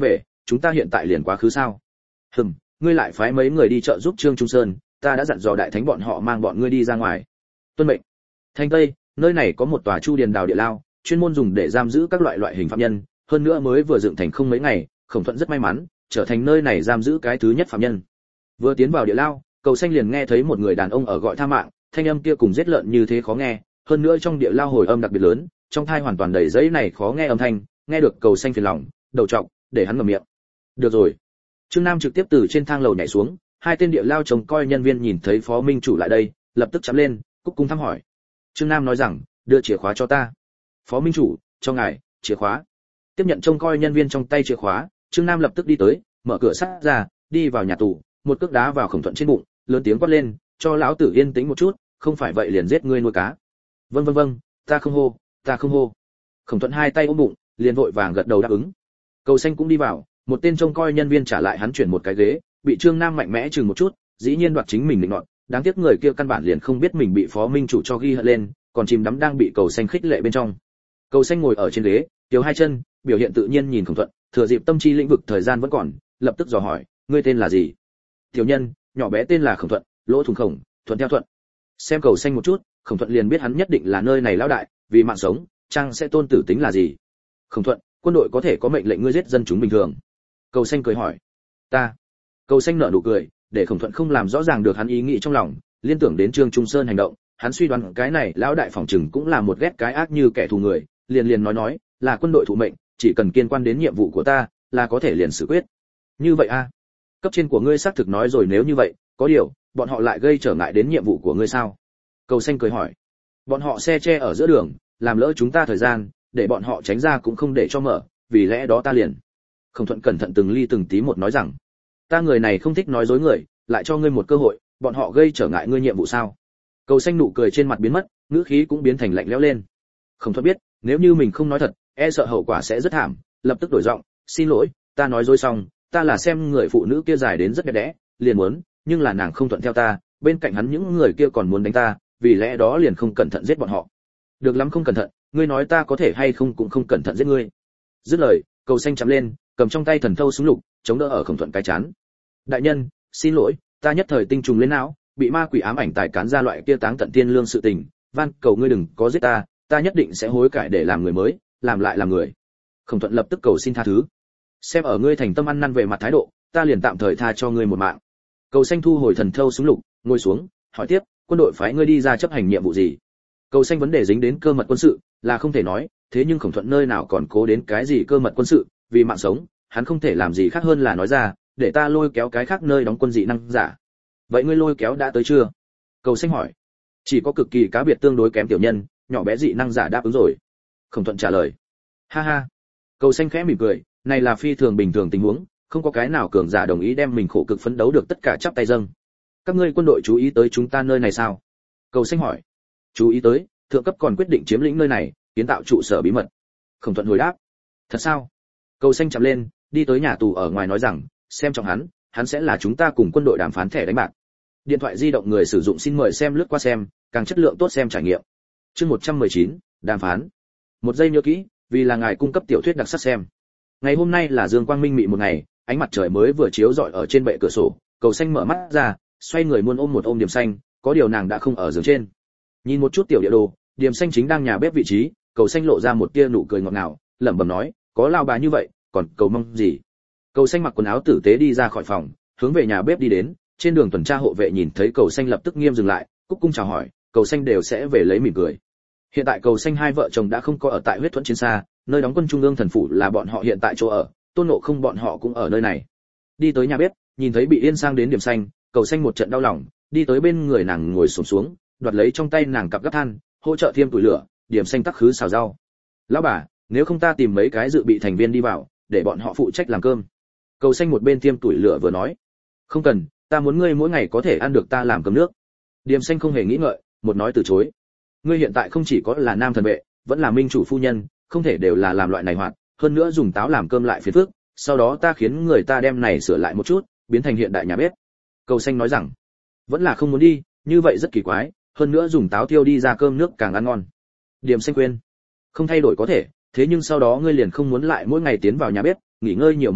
chúng ta hiện tại liền quá khứ sao? Hừm, ngươi lại phái mấy người đi trợ giúp Trương Trung Sơn, ta đã dặn dò đại thánh bọn họ mang bọn ngươi đi ra ngoài. Tuân mệnh. Thành Tây, nơi này có một tòa Chu Điền Đào địa lao, chuyên môn dùng để giam giữ các loại loại hình phạm nhân, hơn nữa mới vừa dựng thành không mấy ngày, Khổng Thuận rất may mắn, trở thành nơi này giam giữ cái thứ nhất phạm nhân. Vừa tiến vào địa lao, Cầu Xanh liền nghe thấy một người đàn ông ở gọi tha mạng, thanh âm kia cùng giết lợn như thế khó nghe, hơn nữa trong địa lao hồi âm đặc biệt lớn, trong tai hoàn toàn đầy giấy này khó nghe âm thanh, nghe được Cầu Xanh phiền lòng, đầu trọc, để hắn ngậm miệng. Được rồi. Trương Nam trực tiếp từ trên thang lầu nhảy xuống, hai tên địa lao trông coi nhân viên nhìn thấy Phó Minh chủ lại đây, lập tức chắm lên, cúc cung thăm hỏi. Trương Nam nói rằng, đưa chìa khóa cho ta. Phó Minh chủ, cho ngài, chìa khóa. Tiếp nhận trông coi nhân viên trong tay chìa khóa, Trương Nam lập tức đi tới, mở cửa sắt ra, đi vào nhà tù, một cước đá vào Khổng Thuận trên bụng, lớn tiếng quát lên, cho lão tử yên tĩnh một chút, không phải vậy liền giết ngươi nuôi cá. Vâng vâng vâng, ta không hô, ta không hô. Khổng Thuận hai tay ôm bụng, liền vội vàng gật đầu đáp ứng. Cầu Xanh cũng đi vào, một tên trông coi nhân viên trả lại hắn chuyển một cái ghế, bị Trương Nam mạnh mẽ chừng một chút, dĩ nhiên đoạt chính mình định nọt, đáng tiếc người kia căn bản liền không biết mình bị Phó Minh chủ cho ghi hận lên, còn chìm đắm đang bị Cầu Xanh khích lệ bên trong. Cầu Xanh ngồi ở trên ghế, tiểu hai chân, biểu hiện tự nhiên nhìn Khổng Thuận, thừa dịp tâm chi lĩnh vực thời gian vẫn còn, lập tức dò hỏi, ngươi tên là gì? Tiểu nhân, nhỏ bé tên là Khổng Thuận, lỗ thủng khổng, thuận theo thuận. Xem Cầu Xanh một chút, Khổng Thuận liền biết hắn nhất định là nơi này lão đại, vì mạng sống, chăng sẽ tôn tử tính là gì? Khổng Thuận, quân đội có thể có mệnh lệnh ngươi giết dân chúng bình thường. Cầu Xanh cười hỏi. Ta. Cầu Xanh nở nụ cười, để Khổng Thuận không làm rõ ràng được hắn ý nghĩ trong lòng, liên tưởng đến Trương Trung Sơn hành động, hắn suy đoán cái này lão đại phòng trừng cũng là một ghét cái ác như kẻ thù người, liền liền nói nói, là quân đội thụ mệnh, chỉ cần kiên quan đến nhiệm vụ của ta, là có thể liền xử quyết. Như vậy a? À? Cấp trên của ngươi xác thực nói rồi, nếu như vậy, có điều, bọn họ lại gây trở ngại đến nhiệm vụ của ngươi sao? Cầu Xanh cười hỏi. Bọn họ xe che ở giữa đường, làm lỡ chúng ta thời gian, để bọn họ tránh ra cũng không để cho mở, vì lẽ đó ta liền. Khổng Thuận cẩn thận từng ly từng tí một nói rằng, ta người này không thích nói dối người, lại cho ngươi một cơ hội, bọn họ gây trở ngại ngươi nhiệm vụ sao? Cầu Xanh nụ cười trên mặt biến mất, ngữ khí cũng biến thành lạnh lẽo lên. Khổng Thuận biết, nếu như mình không nói thật, e sợ hậu quả sẽ rất thảm, lập tức đổi giọng, xin lỗi, ta nói dối xong, ta là xem người phụ nữ kia dài đến rất đẹp đẽ, liền muốn, nhưng là nàng không thuận theo ta, bên cạnh hắn những người kia còn muốn đánh ta, vì lẽ đó liền không cẩn thận giết bọn họ. Được lắm, không cẩn thận, ngươi nói ta có thể hay không cũng không cẩn thận giết ngươi. Dứt lời, Cầu Xanh chắm lên, cầm trong tay thần thâu súng lục, chống đỡ ở Khổng Thuận cái chán. Đại nhân, xin lỗi, ta nhất thời tinh trùng lên não, bị ma quỷ ám ảnh tài cán ra loại kia táng tận tiên lương sự tình, van cầu ngươi đừng có giết ta, ta nhất định sẽ hối cải để làm người mới, làm lại làm người. Khổng Thuận lập tức cầu xin tha thứ. Xem ở ngươi thành tâm ăn năn về mặt thái độ, ta liền tạm thời tha cho ngươi một mạng. Cầu Xanh thu hồi thần thâu súng lục, ngồi xuống, hỏi tiếp, quân đội phái ngươi đi ra chấp hành nhiệm vụ gì? Cầu Xanh vấn đề dính đến cơ mật quân sự, là không thể nói, thế nhưng Khổng Thuận nơi nào còn cố đến cái gì cơ mật quân sự, vì mạng sống, hắn không thể làm gì khác hơn là nói ra, để ta lôi kéo cái khác nơi đóng quân dị năng giả. Vậy ngươi lôi kéo đã tới chưa? Cầu Xanh hỏi. Chỉ có cực kỳ cá biệt tương đối kém tiểu nhân, nhỏ bé dị năng giả đáp ứng rồi. Khổng Thuận trả lời. Ha ha. Cầu Xanh khẽ mỉm cười, này là phi thường bình thường tình huống, không có cái nào cường giả đồng ý đem mình khổ cực phấn đấu được tất cả chắp tay dâng. Các ngươi quân đội chú ý tới chúng ta nơi này sao? Cầu Xanh hỏi. Chú ý tới, thượng cấp còn quyết định chiếm lĩnh nơi này, kiến tạo trụ sở bí mật. Khổng Thuận hồi đáp. Thật sao? Cầu Xanh chậm lên, đi tới nhà tù ở ngoài nói rằng, xem trọng hắn, hắn sẽ là chúng ta cùng quân đội đàm phán thẻ đánh bạc. Điện thoại di động người sử dụng xin mời xem lướt qua xem, càng chất lượng tốt xem trải nghiệm. Chương một trăm mười chín, đàm phán. Một giây nhớ kỹ, vì là ngài cung cấp tiểu thuyết đặc sắc xem. Ngày hôm nay là dương quang minh mị một ngày, ánh mặt trời mới vừa chiếu rọi ở trên bệ cửa sổ, Cầu Xanh mở mắt ra, xoay người muốn ôm một ôm Điềm Xanh, có điều nàng đã không ở giường trên. Nhìn một chút tiểu địa đồ, Điềm Xanh chính đang nhà bếp vị trí, Cầu Xanh lộ ra một tia nụ cười ngọt ngào, lẩm bẩm nói, có lao bà như vậy, còn cầu mong gì? Cầu Xanh mặc quần áo tử tế đi ra khỏi phòng, hướng về nhà bếp đi đến, trên đường tuần tra hộ vệ nhìn thấy Cầu Xanh lập tức nghiêm dừng lại, cúc cung chào hỏi, Cầu Xanh đều sẽ về lấy mỉm cười. Hiện tại Cầu Xanh hai vợ chồng đã không có ở tại Huyết Thuẫn chiến xa, nơi đóng quân trung ương thần phủ là bọn họ hiện tại chỗ ở, Tôn Ngộ Không bọn họ cũng ở nơi này. Đi tới nhà bếp, nhìn thấy bị Yên Sang đến Điềm Xanh, Cầu Xanh một trận đau lòng, đi tới bên người nàng ngồi xổm xuống, đoạt lấy trong tay nàng cặp gấp than, hỗ trợ thiêm tuổi lửa, Điềm Xanh tắc khứ xào rau. Lão bà, nếu không ta tìm mấy cái dự bị thành viên đi vào, để bọn họ phụ trách làm cơm. Cầu Xanh một bên thiêm tuổi lửa vừa nói. Không cần, ta muốn ngươi mỗi ngày có thể ăn được ta làm cơm nước. Điềm Xanh không hề nghĩ ngợi, một nói từ chối. Ngươi hiện tại không chỉ có là nam thần vệ, vẫn là minh chủ phu nhân, không thể đều là làm loại này hoạt, hơn nữa dùng táo làm cơm lại phiền phức, sau đó ta khiến người ta đem này sửa lại một chút, biến thành hiện đại nhà bếp. Cầu Xanh nói rằng, vẫn là không muốn đi, như vậy rất kỳ quái, hơn nữa dùng táo tiêu đi ra cơm nước càng ăn ngon. Điềm Xanh quên, không thay đổi có thể, thế nhưng sau đó ngươi liền không muốn lại mỗi ngày tiến vào nhà bếp, nghỉ ngơi nhiều một chút,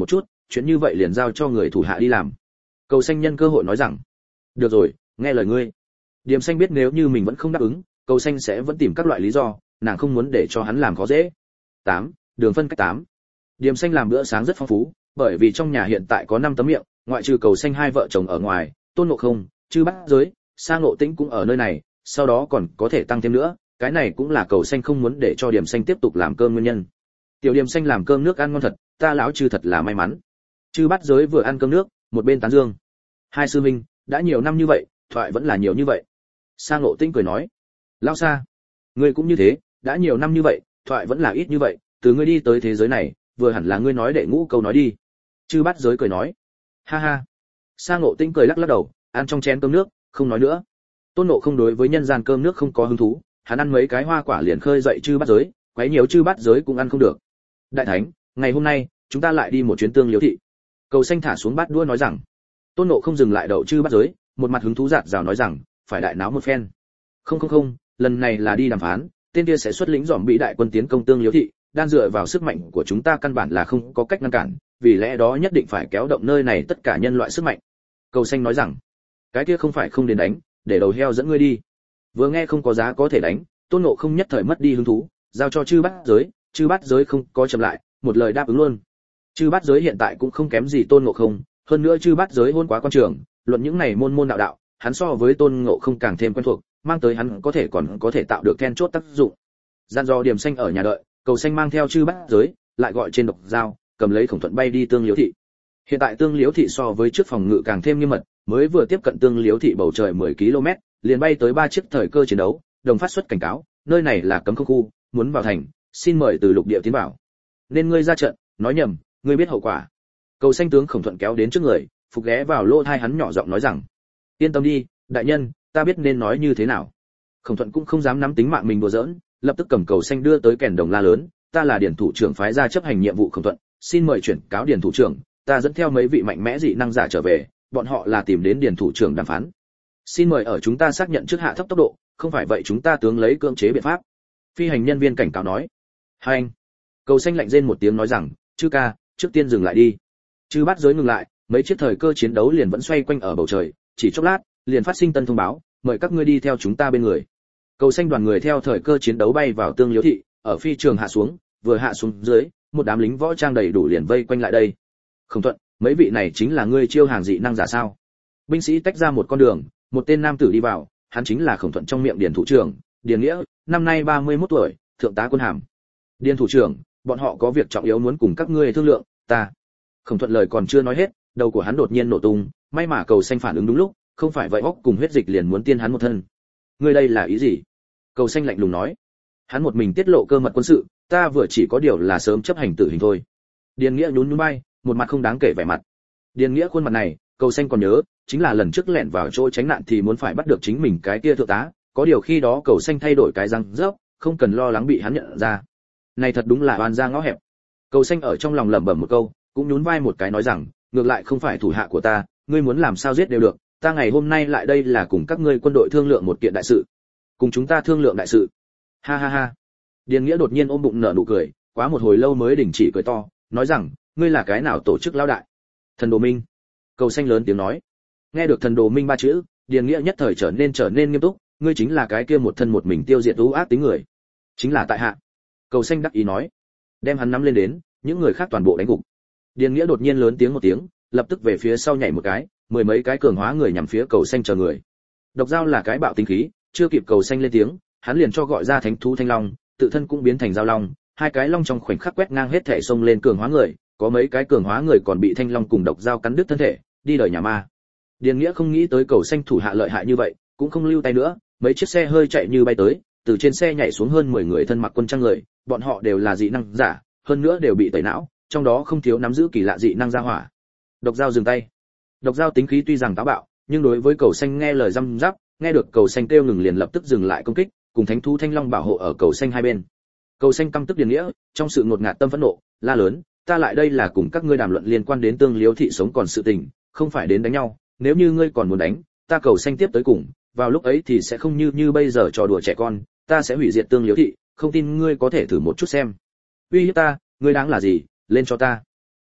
chuyện như vậy liền giao cho người thủ hạ đi làm. Cầu xanh nhân cơ hội nói rằng, được rồi, nghe lời ngươi. Điềm xanh biết nếu như mình vẫn không đáp ứng, cầu xanh sẽ vẫn tìm các loại lý do, nàng không muốn để cho hắn làm khó dễ. Tám, đường phân cách tám. Điềm xanh làm bữa sáng rất phong phú, bởi vì trong nhà hiện tại có năm tấm miệng, ngoại trừ cầu xanh hai vợ chồng ở ngoài, Tôn Ngộ Không, Chư Bát Giới, Sa Ngộ Tĩnh cũng ở nơi này, sau đó còn có thể tăng thêm nữa, cái này cũng là cầu xanh không muốn để cho Điềm xanh tiếp tục làm cơm nguyên nhân. Tiểu Điềm xanh làm cơm nước ăn ngon thật, ta lão Chư thật là may mắn. Chư Bát Giới vừa ăn cơm nước, một bên tán dương. Hai sư huynh, đã nhiều năm như vậy, thoại vẫn là nhiều như vậy. Sa Ngộ Tĩnh cười nói, lão Sa, ngươi cũng như thế, đã nhiều năm như vậy, thoại vẫn là ít như vậy, từ ngươi đi tới thế giới này, vừa hẳn là ngươi nói đệ ngũ câu nói đi. Chư Bát Giới cười nói, ha ha. Sa Ngộ Tĩnh cười lắc lắc đầu, ăn trong chén cơm nước, không nói nữa. Tôn Ngộ Không đối với nhân gian cơm nước không có hứng thú, hắn ăn mấy cái hoa quả liền khơi dậy Chư Bát Giới, quấy nhiều Chư Bát Giới cũng ăn không được. Đại thánh, ngày hôm nay chúng ta lại đi một chuyến Tương Liếu thị. Cầu xanh thả xuống bát đũa nói rằng. Tôn Ngộ Không dừng lại đậu Chư Bát Giới, một mặt hứng thú rạt rào nói rằng, phải đại náo một phen. Không không không, lần này là đi đàm phán, tên kia sẽ xuất lĩnh dòm bị đại quân tiến công Tương Liếu thị, đang dựa vào sức mạnh của chúng ta căn bản là không có cách ngăn cản, vì lẽ đó nhất định phải kéo động nơi này tất cả nhân loại sức mạnh. Cầu xanh nói rằng, cái kia không phải không đến đánh, để đầu heo dẫn ngươi đi. Vừa nghe không có giá có thể đánh, Tôn Ngộ Không nhất thời mất đi hứng thú, giao cho Chư Bát Giới, Chư Bát Giới không có chậm lại, một lời đáp ứng luôn. Chư Bát Giới hiện tại cũng không kém gì Tôn Ngộ Không, hơn nữa Chư Bát Giới hôn quá quan trường, luận những này môn môn đạo đạo, hắn so với Tôn Ngộ Không càng thêm quen thuộc, mang tới hắn có thể còn có thể tạo được then chốt tác dụng. Gian do Điềm xanh ở nhà đợi, cầu xanh mang theo Chư Bát Giới, lại gọi trên độc dao, cầm lấy Khổng Thuận bay đi Tương Liếu thị. Hiện tại Tương Liếu thị so với trước phòng ngự càng thêm nghiêm mật, mới vừa tiếp cận Tương Liếu thị bầu trời mười ki lô mét, liền bay tới ba chiếc thời cơ chiến đấu, đồng phát xuất cảnh cáo, nơi này là cấm không khu, muốn vào thành, xin mời từ lục địa tiến vào. Nên ngươi ra trận, nói nhầm, ngươi biết hậu quả. Cầu xanh tướng Khổng Thuận kéo đến trước người, phục ghé vào lỗ tai hắn nhỏ giọng nói rằng, yên tâm đi, đại nhân, ta biết nên nói như thế nào. Khổng Thuận cũng không dám nắm tính mạng mình đùa giỡn, lập tức cầm cầu xanh đưa tới kèn đồng la lớn, ta là điển thủ trưởng phái ra chấp hành nhiệm vụ Khổng Thuận, xin mời chuyển cáo điển thủ trưởng, ta dẫn theo mấy vị mạnh mẽ dị năng giả trở về, bọn họ là tìm đến điển thủ trưởng đàm phán. Xin mời ở chúng ta xác nhận trước hạ thấp tốc độ, không phải vậy chúng ta tướng lấy cưỡng chế biện pháp. Phi hành nhân viên cảnh cáo nói. Hai anh. Cầu xanh lạnh rên một tiếng nói rằng, chư ca, trước tiên dừng lại đi. Chư Bát Giới ngừng lại, mấy chiếc thời cơ chiến đấu liền vẫn xoay quanh ở bầu trời, chỉ chốc lát, liền phát sinh tân thông báo, mời các ngươi đi theo chúng ta bên người. Cầu xanh đoàn người theo thời cơ chiến đấu bay vào Tương Liếu thị, ở phi trường hạ xuống, vừa hạ xuống dưới, một đám lính võ trang đầy đủ liền vây quanh lại đây. Khổng Thuận, mấy vị này chính là ngươi chiêu hàng dị năng giả sao? Binh sĩ tách ra một con đường, một tên nam tử đi vào, hắn chính là Khổng Thuận trong miệng điền thủ trưởng, Điền Nghĩa, năm nay ba mươi mốt tuổi, thượng tá quân hàm. Điền thủ trưởng, bọn họ có việc trọng yếu muốn cùng các ngươi thương lượng, ta. Khổng Thuận lời còn chưa nói hết, đầu của hắn đột nhiên nổ tung, may mà cầu xanh phản ứng đúng lúc, không phải vậy óc cùng huyết dịch liền muốn tiên hắn một thân. Ngươi đây là ý gì? Cầu xanh lạnh lùng nói. Hắn một mình tiết lộ cơ mật quân sự, ta vừa chỉ có điều là sớm chấp hành tử hình thôi. Điền Nghĩa nhún nhún vai, một mặt không đáng kể vẻ mặt. Điền Nghĩa khuôn mặt này, cầu xanh còn nhớ, chính là lần trước lẻn vào chỗ tránh nạn thì muốn phải bắt được chính mình cái kia thượng tá, có điều khi đó cầu xanh thay đổi cái răng rớp, không cần lo lắng bị hắn nhận ra. Này thật đúng là oan ra ngõ hẹp. Cầu xanh ở trong lòng lẩm bẩm một câu, cũng nhún vai một cái nói rằng, ngược lại không phải thủ hạ của ta, ngươi muốn làm sao giết đều được, ta ngày hôm nay lại đây là cùng các ngươi quân đội thương lượng một kiện đại sự. Cùng chúng ta thương lượng đại sự. Ha ha ha. Điền Nghĩa đột nhiên ôm bụng nở nụ cười, quá một hồi lâu mới đình chỉ cười to, nói rằng, ngươi là cái nào tổ chức lão đại? Thần Đồ Minh. Cầu xanh lớn tiếng nói. Nghe được Thần Đồ Minh ba chữ, Điền Nghĩa nhất thời trở nên trở nên nghiêm túc, ngươi chính là cái kia một thân một mình tiêu diệt u ác tính người. Chính là tại hạ. Cầu xanh đắc ý nói. Đem hắn nắm lên đến, những người khác toàn bộ đánh gục. Điền Nghĩa đột nhiên lớn tiếng một tiếng, lập tức về phía sau nhảy một cái, mười mấy cái cường hóa người nhằm phía cầu xanh chờ người. Độc Dao là cái bạo tính khí, chưa kịp cầu xanh lên tiếng, hắn liền cho gọi ra thánh thú thanh long, tự thân cũng biến thành giao long, hai cái long trong khoảnh khắc quét ngang hết thể xông lên cường hóa người, có mấy cái cường hóa người còn bị thanh long cùng độc dao cắn đứt thân thể, đi đời nhà ma. Điền Nghĩa không nghĩ tới cầu xanh thủ hạ lợi hại như vậy, cũng không lưu tay nữa, mấy chiếc xe hơi chạy như bay tới, từ trên xe nhảy xuống hơn mười người thân mặc quân trang người, bọn họ đều là dị năng giả, hơn nữa đều bị tẩy não, trong đó không thiếu nắm giữ kỳ lạ dị năng gia hỏa. Độc dao dừng tay. Độc dao tính khí tuy rằng táo bạo, nhưng đối với cầu xanh nghe lời răm rắp, nghe được cầu xanh kêu ngừng liền lập tức dừng lại công kích, cùng thánh thú thanh long bảo hộ ở cầu xanh hai bên. Cầu xanh căm tức Điền Nghĩa, trong sự ngột ngạt tâm phẫn nộ, la lớn, ta lại đây là cùng các ngươi đàm luận liên quan đến Tương Liếu thị sống còn sự tình, không phải đến đánh nhau, nếu như ngươi còn muốn đánh, ta cầu xanh tiếp tới cùng, vào lúc ấy thì sẽ không như như bây giờ trò đùa trẻ con, ta sẽ hủy diệt Tương Liếu thị, không tin ngươi có thể thử một chút xem. Uy hiếp ta, ngươi đáng là gì, lên cho ta.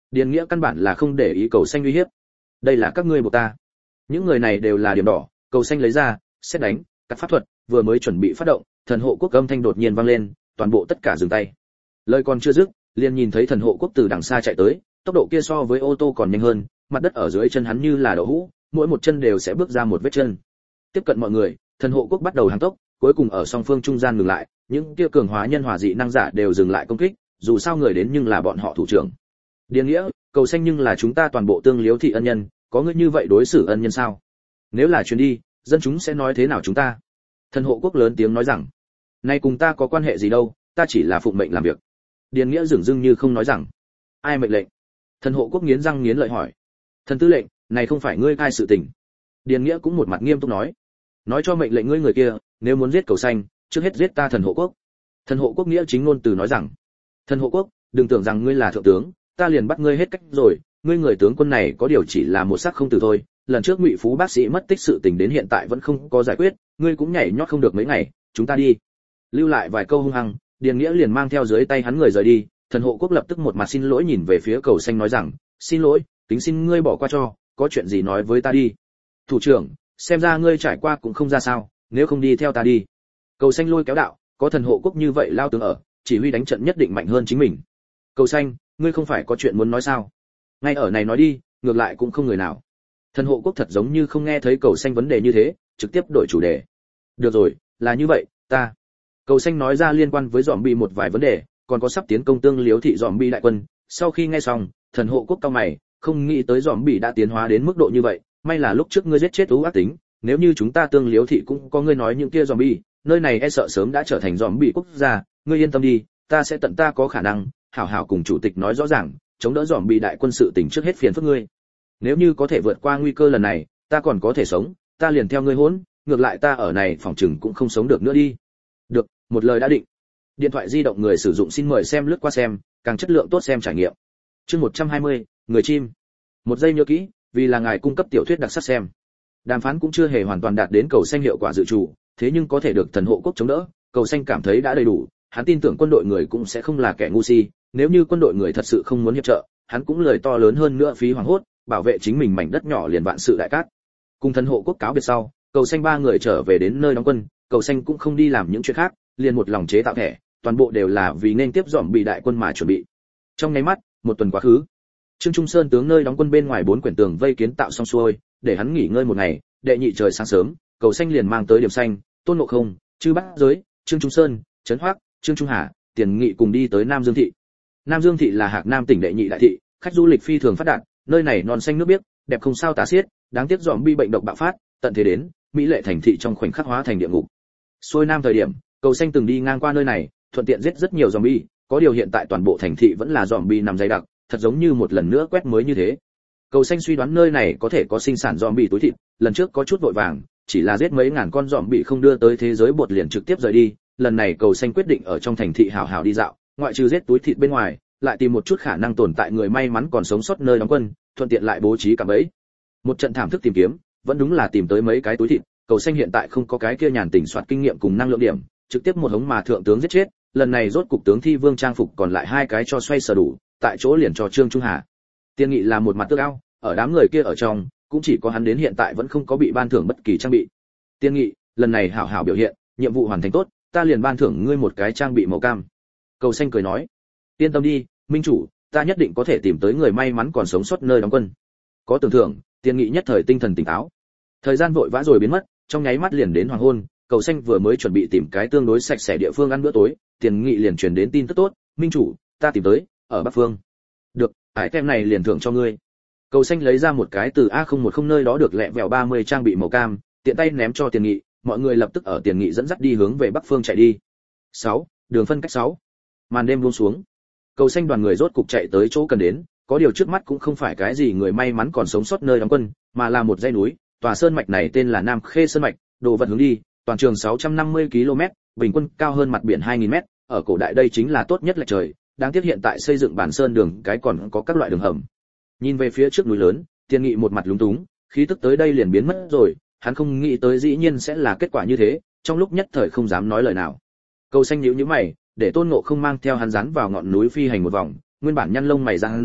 Điền Nghĩa căn bản là không để ý Cầu Xanh uy hiếp. Đây là các ngươi buộc ta. Những người này đều là điểm đỏ, Cầu Xanh lấy ra, xét đánh, cắt pháp thuật, vừa mới chuẩn bị phát động, thần hộ quốc âm thanh đột nhiên vang lên, toàn bộ tất cả dừng tay. Lời còn chưa dứt, liền nhìn thấy thần hộ quốc từ đằng xa chạy tới, tốc độ kia so với ô tô còn nhanh hơn, mặt đất ở dưới chân hắn như là đậu hũ, mỗi một chân đều sẽ bước ra một vết chân. Tiếp cận mọi người, thần hộ quốc bắt đầu hàng tốc, cuối cùng ở song phương trung gian ngừng lại, những kia cường hóa nhân hòa dị năng giả đều dừng lại công kích, dù sao người đến nhưng là bọn họ thủ trưởng. Điền Nghĩa, Cầu Xanh nhưng là chúng ta toàn bộ tương liếu thị ân nhân, có ngươi như vậy đối xử ân nhân sao? Nếu là chuyến đi, dân chúng sẽ nói thế nào chúng ta? Thần hộ quốc lớn tiếng nói rằng, này cùng ta có quan hệ gì đâu, ta chỉ là phụng mệnh làm việc. Điền Nghĩa dửng dưng như không nói rằng, ai mệnh lệnh? Thần hộ quốc nghiến răng nghiến lợi hỏi. Thần tư lệnh, này không phải ngươi cai sự tình. Điền Nghĩa cũng một mặt nghiêm túc nói, nói cho mệnh lệnh ngươi người kia, nếu muốn giết Cầu Xanh, trước hết giết ta thần hộ quốc. Thần hộ quốc nghĩa chính ngôn từ nói rằng, thần hộ quốc, đừng tưởng rằng ngươi là thượng tướng, ta liền bắt ngươi hết cách rồi, ngươi người tướng quân này có điều chỉ là một xác không từ thôi, lần trước Ngụy Phú bác sĩ mất tích sự tình đến hiện tại vẫn không có giải quyết, ngươi cũng nhảy nhót không được mấy ngày, chúng ta đi. Lưu lại vài câu hung hăng, Điền Nghĩa liền mang theo dưới tay hắn người rời đi, thần hộ quốc lập tức một mặt xin lỗi nhìn về phía Cầu Xanh nói rằng, xin lỗi, kính xin ngươi bỏ qua cho, có chuyện gì nói với ta đi. Thủ trưởng, xem ra ngươi trải qua cũng không ra sao, nếu không đi theo ta đi. Cầu Xanh lôi kéo đạo, có thần hộ quốc như vậy lao tướng ở, chỉ huy đánh trận nhất định mạnh hơn chính mình. Cầu Xanh, ngươi không phải có chuyện muốn nói sao? Ngay ở này nói đi, ngược lại cũng không người nào. Thần hộ quốc thật giống như không nghe thấy Cầu Xanh vấn đề như thế, trực tiếp đổi chủ đề. Được rồi, là như vậy, ta. Cầu Xanh nói ra liên quan với dòm bị một vài vấn đề, còn có sắp tiến công tương liếu thị dòm bị đại quân. Sau khi nghe xong, thần hộ quốc cao mày, không nghĩ tới dòm bị đã tiến hóa đến mức độ như vậy, may là lúc trước ngươi giết chết ú ác tính, nếu như chúng ta tương liếu thị cũng có ngươi nói những kia dòm bị, nơi này e sợ sớm đã trở thành dòm bị quốc gia, ngươi yên tâm đi, ta sẽ tận ta có khả năng, hảo hảo cùng chủ tịch nói rõ ràng, chống đỡ dòm bị đại quân sự tình trước hết phiền phức ngươi. Nếu như có thể vượt qua nguy cơ lần này, ta còn có thể sống, ta liền theo ngươi hỗn, ngược lại ta ở này phòng trừng cũng không sống được nữa đi. Được, một lời đã định. Điện thoại di động người sử dụng xin mời xem lướt qua xem, càng chất lượng tốt xem trải nghiệm. Chương một trăm hai mươi, người chim. Một giây nhớ kỹ, vì là ngài cung cấp tiểu thuyết đặc sắc xem. Đàm phán cũng chưa hề hoàn toàn đạt đến Cầu Xanh hiệu quả dự trù, thế nhưng có thể được thần hộ quốc chống đỡ, Cầu Xanh cảm thấy đã đầy đủ, hắn tin tưởng quân đội người cũng sẽ không là kẻ ngu si, nếu như quân đội người thật sự không muốn hiệp trợ, hắn cũng lời to lớn hơn nữa phí hoàng hốt, bảo vệ chính mình mảnh đất nhỏ liền vạn sự đại cát. Cùng thần hộ quốc cáo biệt sau, Cầu Xanh ba người trở về đến nơi đóng quân, Cầu Xanh cũng không đi làm những chuyện khác, liền một lòng chế tạo thẻ, toàn bộ đều là vì nên tiếp dòm bị đại quân mà chuẩn bị. Trong nháy mắt, một tuần quá khứ, Trương Trung Sơn tướng nơi đóng quân bên ngoài bốn quyển tường vây kiến tạo xong xuôi, để hắn nghỉ ngơi một ngày, đệ nhị trời sáng sớm, Cầu Xanh liền mang tới Điểm Xanh, Tôn Ngộ Không, Chư Bát Giới, Trương Trung Sơn, Trấn Hoắc, Trương Trung Hà, Tiền Nghị cùng đi tới Nam Dương thị. Nam Dương thị là Hạc Nam tỉnh đệ nhị đại thị, khách du lịch phi thường phát đạt, nơi này non xanh nước biếc, đẹp không sao tả xiết, đáng tiếc dòm bi bệnh độc bạo phát, tận thế đến, mỹ lệ thành thị trong khoảnh khắc hóa thành địa ngục. Xuôi Nam thời điểm, Cầu Xanh từng đi ngang qua nơi này, thuận tiện giết rất nhiều zombie, có điều hiện tại toàn bộ thành thị vẫn là zombie nằm dày đặc, thật giống như một lần nữa quét mới như thế. Cầu Xanh suy đoán nơi này có thể có sinh sản zombie túi thịt, lần trước có chút vội vàng, chỉ là giết mấy ngàn con zombie không đưa tới thế giới bột liền trực tiếp rời đi, lần này Cầu Xanh quyết định ở trong thành thị hào hào đi dạo, ngoại trừ giết túi thịt bên ngoài, lại tìm một chút khả năng tồn tại người may mắn còn sống sót nơi đóng quân, thuận tiện lại bố trí cả bẫy. Một trận thảm thức tìm kiếm, vẫn đúng là tìm tới mấy cái túi thịt, Cầu Xanh hiện tại không có cái kia nhàn tỉnh soạt kinh nghiệm cùng năng lượng điểm, trực tiếp một hống mà thượng tướng giết chết, lần này rốt cục tướng thi vương trang phục còn lại hai cái cho xoay sở đủ, tại chỗ liền cho Trương Trung Hà. Tiên Nghị là một mặt tức ao, ở đám người kia ở trong, cũng chỉ có hắn đến hiện tại vẫn không có bị ban thưởng bất kỳ trang bị. Tiên Nghị, lần này hảo hảo biểu hiện, nhiệm vụ hoàn thành tốt, ta liền ban thưởng ngươi một cái trang bị màu cam. Cầu Xanh cười nói, yên tâm đi, minh chủ, ta nhất định có thể tìm tới người may mắn còn sống sót nơi đóng quân. Có tưởng thưởng, Tiên Nghị nhất thời tinh thần tỉnh táo. Thời gian vội vã rồi biến mất, trong nháy mắt liền đến hoàng hôn, Cầu Xanh vừa mới chuẩn bị tìm cái tương đối sạch sẽ địa phương ăn bữa tối, Tiền Nghị liền truyền đến tin tức tốt, minh chủ, ta tìm tới, ở Bắc Phương. Được, ải tem này liền thưởng cho ngươi. Cầu Xanh lấy ra một cái từ A không một không nơi đó được lẹ vẹo ba mươi trang bị màu cam, tiện tay ném cho Tiền Nghị, mọi người lập tức ở Tiền Nghị dẫn dắt đi hướng về Bắc Phương chạy đi. sáu, đường phân cách sáu. Màn đêm buông xuống. Cầu Xanh đoàn người rốt cục chạy tới chỗ cần đến, có điều trước mắt cũng không phải cái gì người may mắn còn sống sót nơi đóng quân, mà là một dãy núi, tòa sơn mạch này tên là Nam Khê Sơn mạch, đồ vật hướng đi, toàn trường sáu trăm năm mươi ki lô mét, bình quân cao hơn mặt biển hai nghìn mét, ở cổ đại đây chính là tốt nhất lệch trời, đáng tiếc hiện tại xây dựng bản sơn đường cái còn có các loại đường hầm. Nhìn về phía trước núi lớn, Tiền Nghị một mặt lúng túng, khí tức tới đây liền biến mất rồi, hắn không nghĩ tới dĩ nhiên sẽ là kết quả như thế, trong lúc nhất thời không dám nói lời nào. Cầu Xanh nhíu nhíu mày, để Tôn Ngộ Không mang theo hắn rắn vào ngọn núi phi hành một vòng, nguyên bản nhăn lông mày ra hắn ra,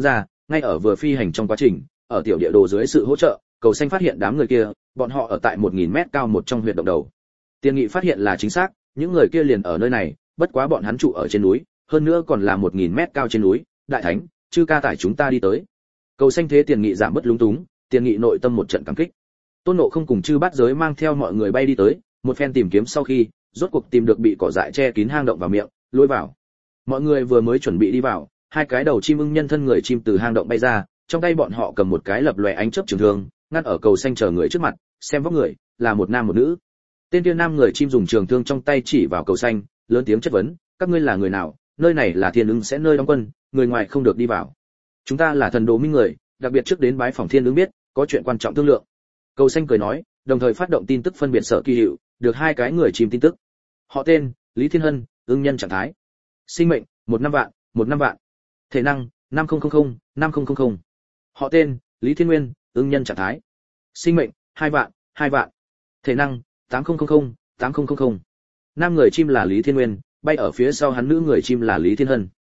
ngay ở vừa phi hành trong quá trình, ở tiểu địa đồ dưới sự hỗ trợ, Cầu Xanh phát hiện đám người kia, bọn họ ở tại một nghìn mét cao một trong huyệt động đầu. Tiền Nghị phát hiện là chính xác, những người kia liền ở nơi này, bất quá bọn hắn trụ ở trên núi, hơn nữa còn là một nghìn mét cao trên núi, đại thánh, chư ca tải chúng ta đi tới. Cầu Xanh thế Tiền Nghị giảm bớt lúng túng, Tiền Nghị nội tâm một trận cảm kích. Tôn Ngộ Không cùng chư bát giới mang theo mọi người bay đi tới, một phen tìm kiếm sau khi, rốt cuộc tìm được bị cỏ dại che kín hang động vào miệng, lôi vào. Mọi người vừa mới chuẩn bị đi vào, hai cái đầu chim ưng nhân thân người chim từ hang động bay ra, trong tay bọn họ cầm một cái lập lòe ánh chớp trường thương, ngăn ở Cầu Xanh chờ người trước mặt, xem vóc người, là một nam một nữ. Tên kia nam người chim dùng trường thương trong tay chỉ vào Cầu Xanh, lớn tiếng chất vấn, các ngươi là người nào? Nơi này là Thiên Ưng sẽ nơi đóng quân, người ngoài không được đi vào. Chúng ta là thần đồ minh người, đặc biệt trước đến bái phòng Thiên Ưng biết, có chuyện quan trọng thương lượng. Cầu Xanh cười nói, đồng thời phát động tin tức phân biệt sở kỳ hiệu, được hai cái người chim tin tức. Họ tên, Lý Thiên Hân, ưng nhân trạng thái. Sinh mệnh, một năm vạn, một năm vạn. Thể năng, năm nghìn, năm nghìn. Họ tên, Lý Thiên Nguyên, ưng nhân trạng thái. Sinh mệnh, hai vạn, hai vạn. Thể năng, tám nghìn, tám nghìn. Nam người chim là Lý Thiên Nguyên, bay ở phía sau hắn nữ người chim là Lý Thiên Hân.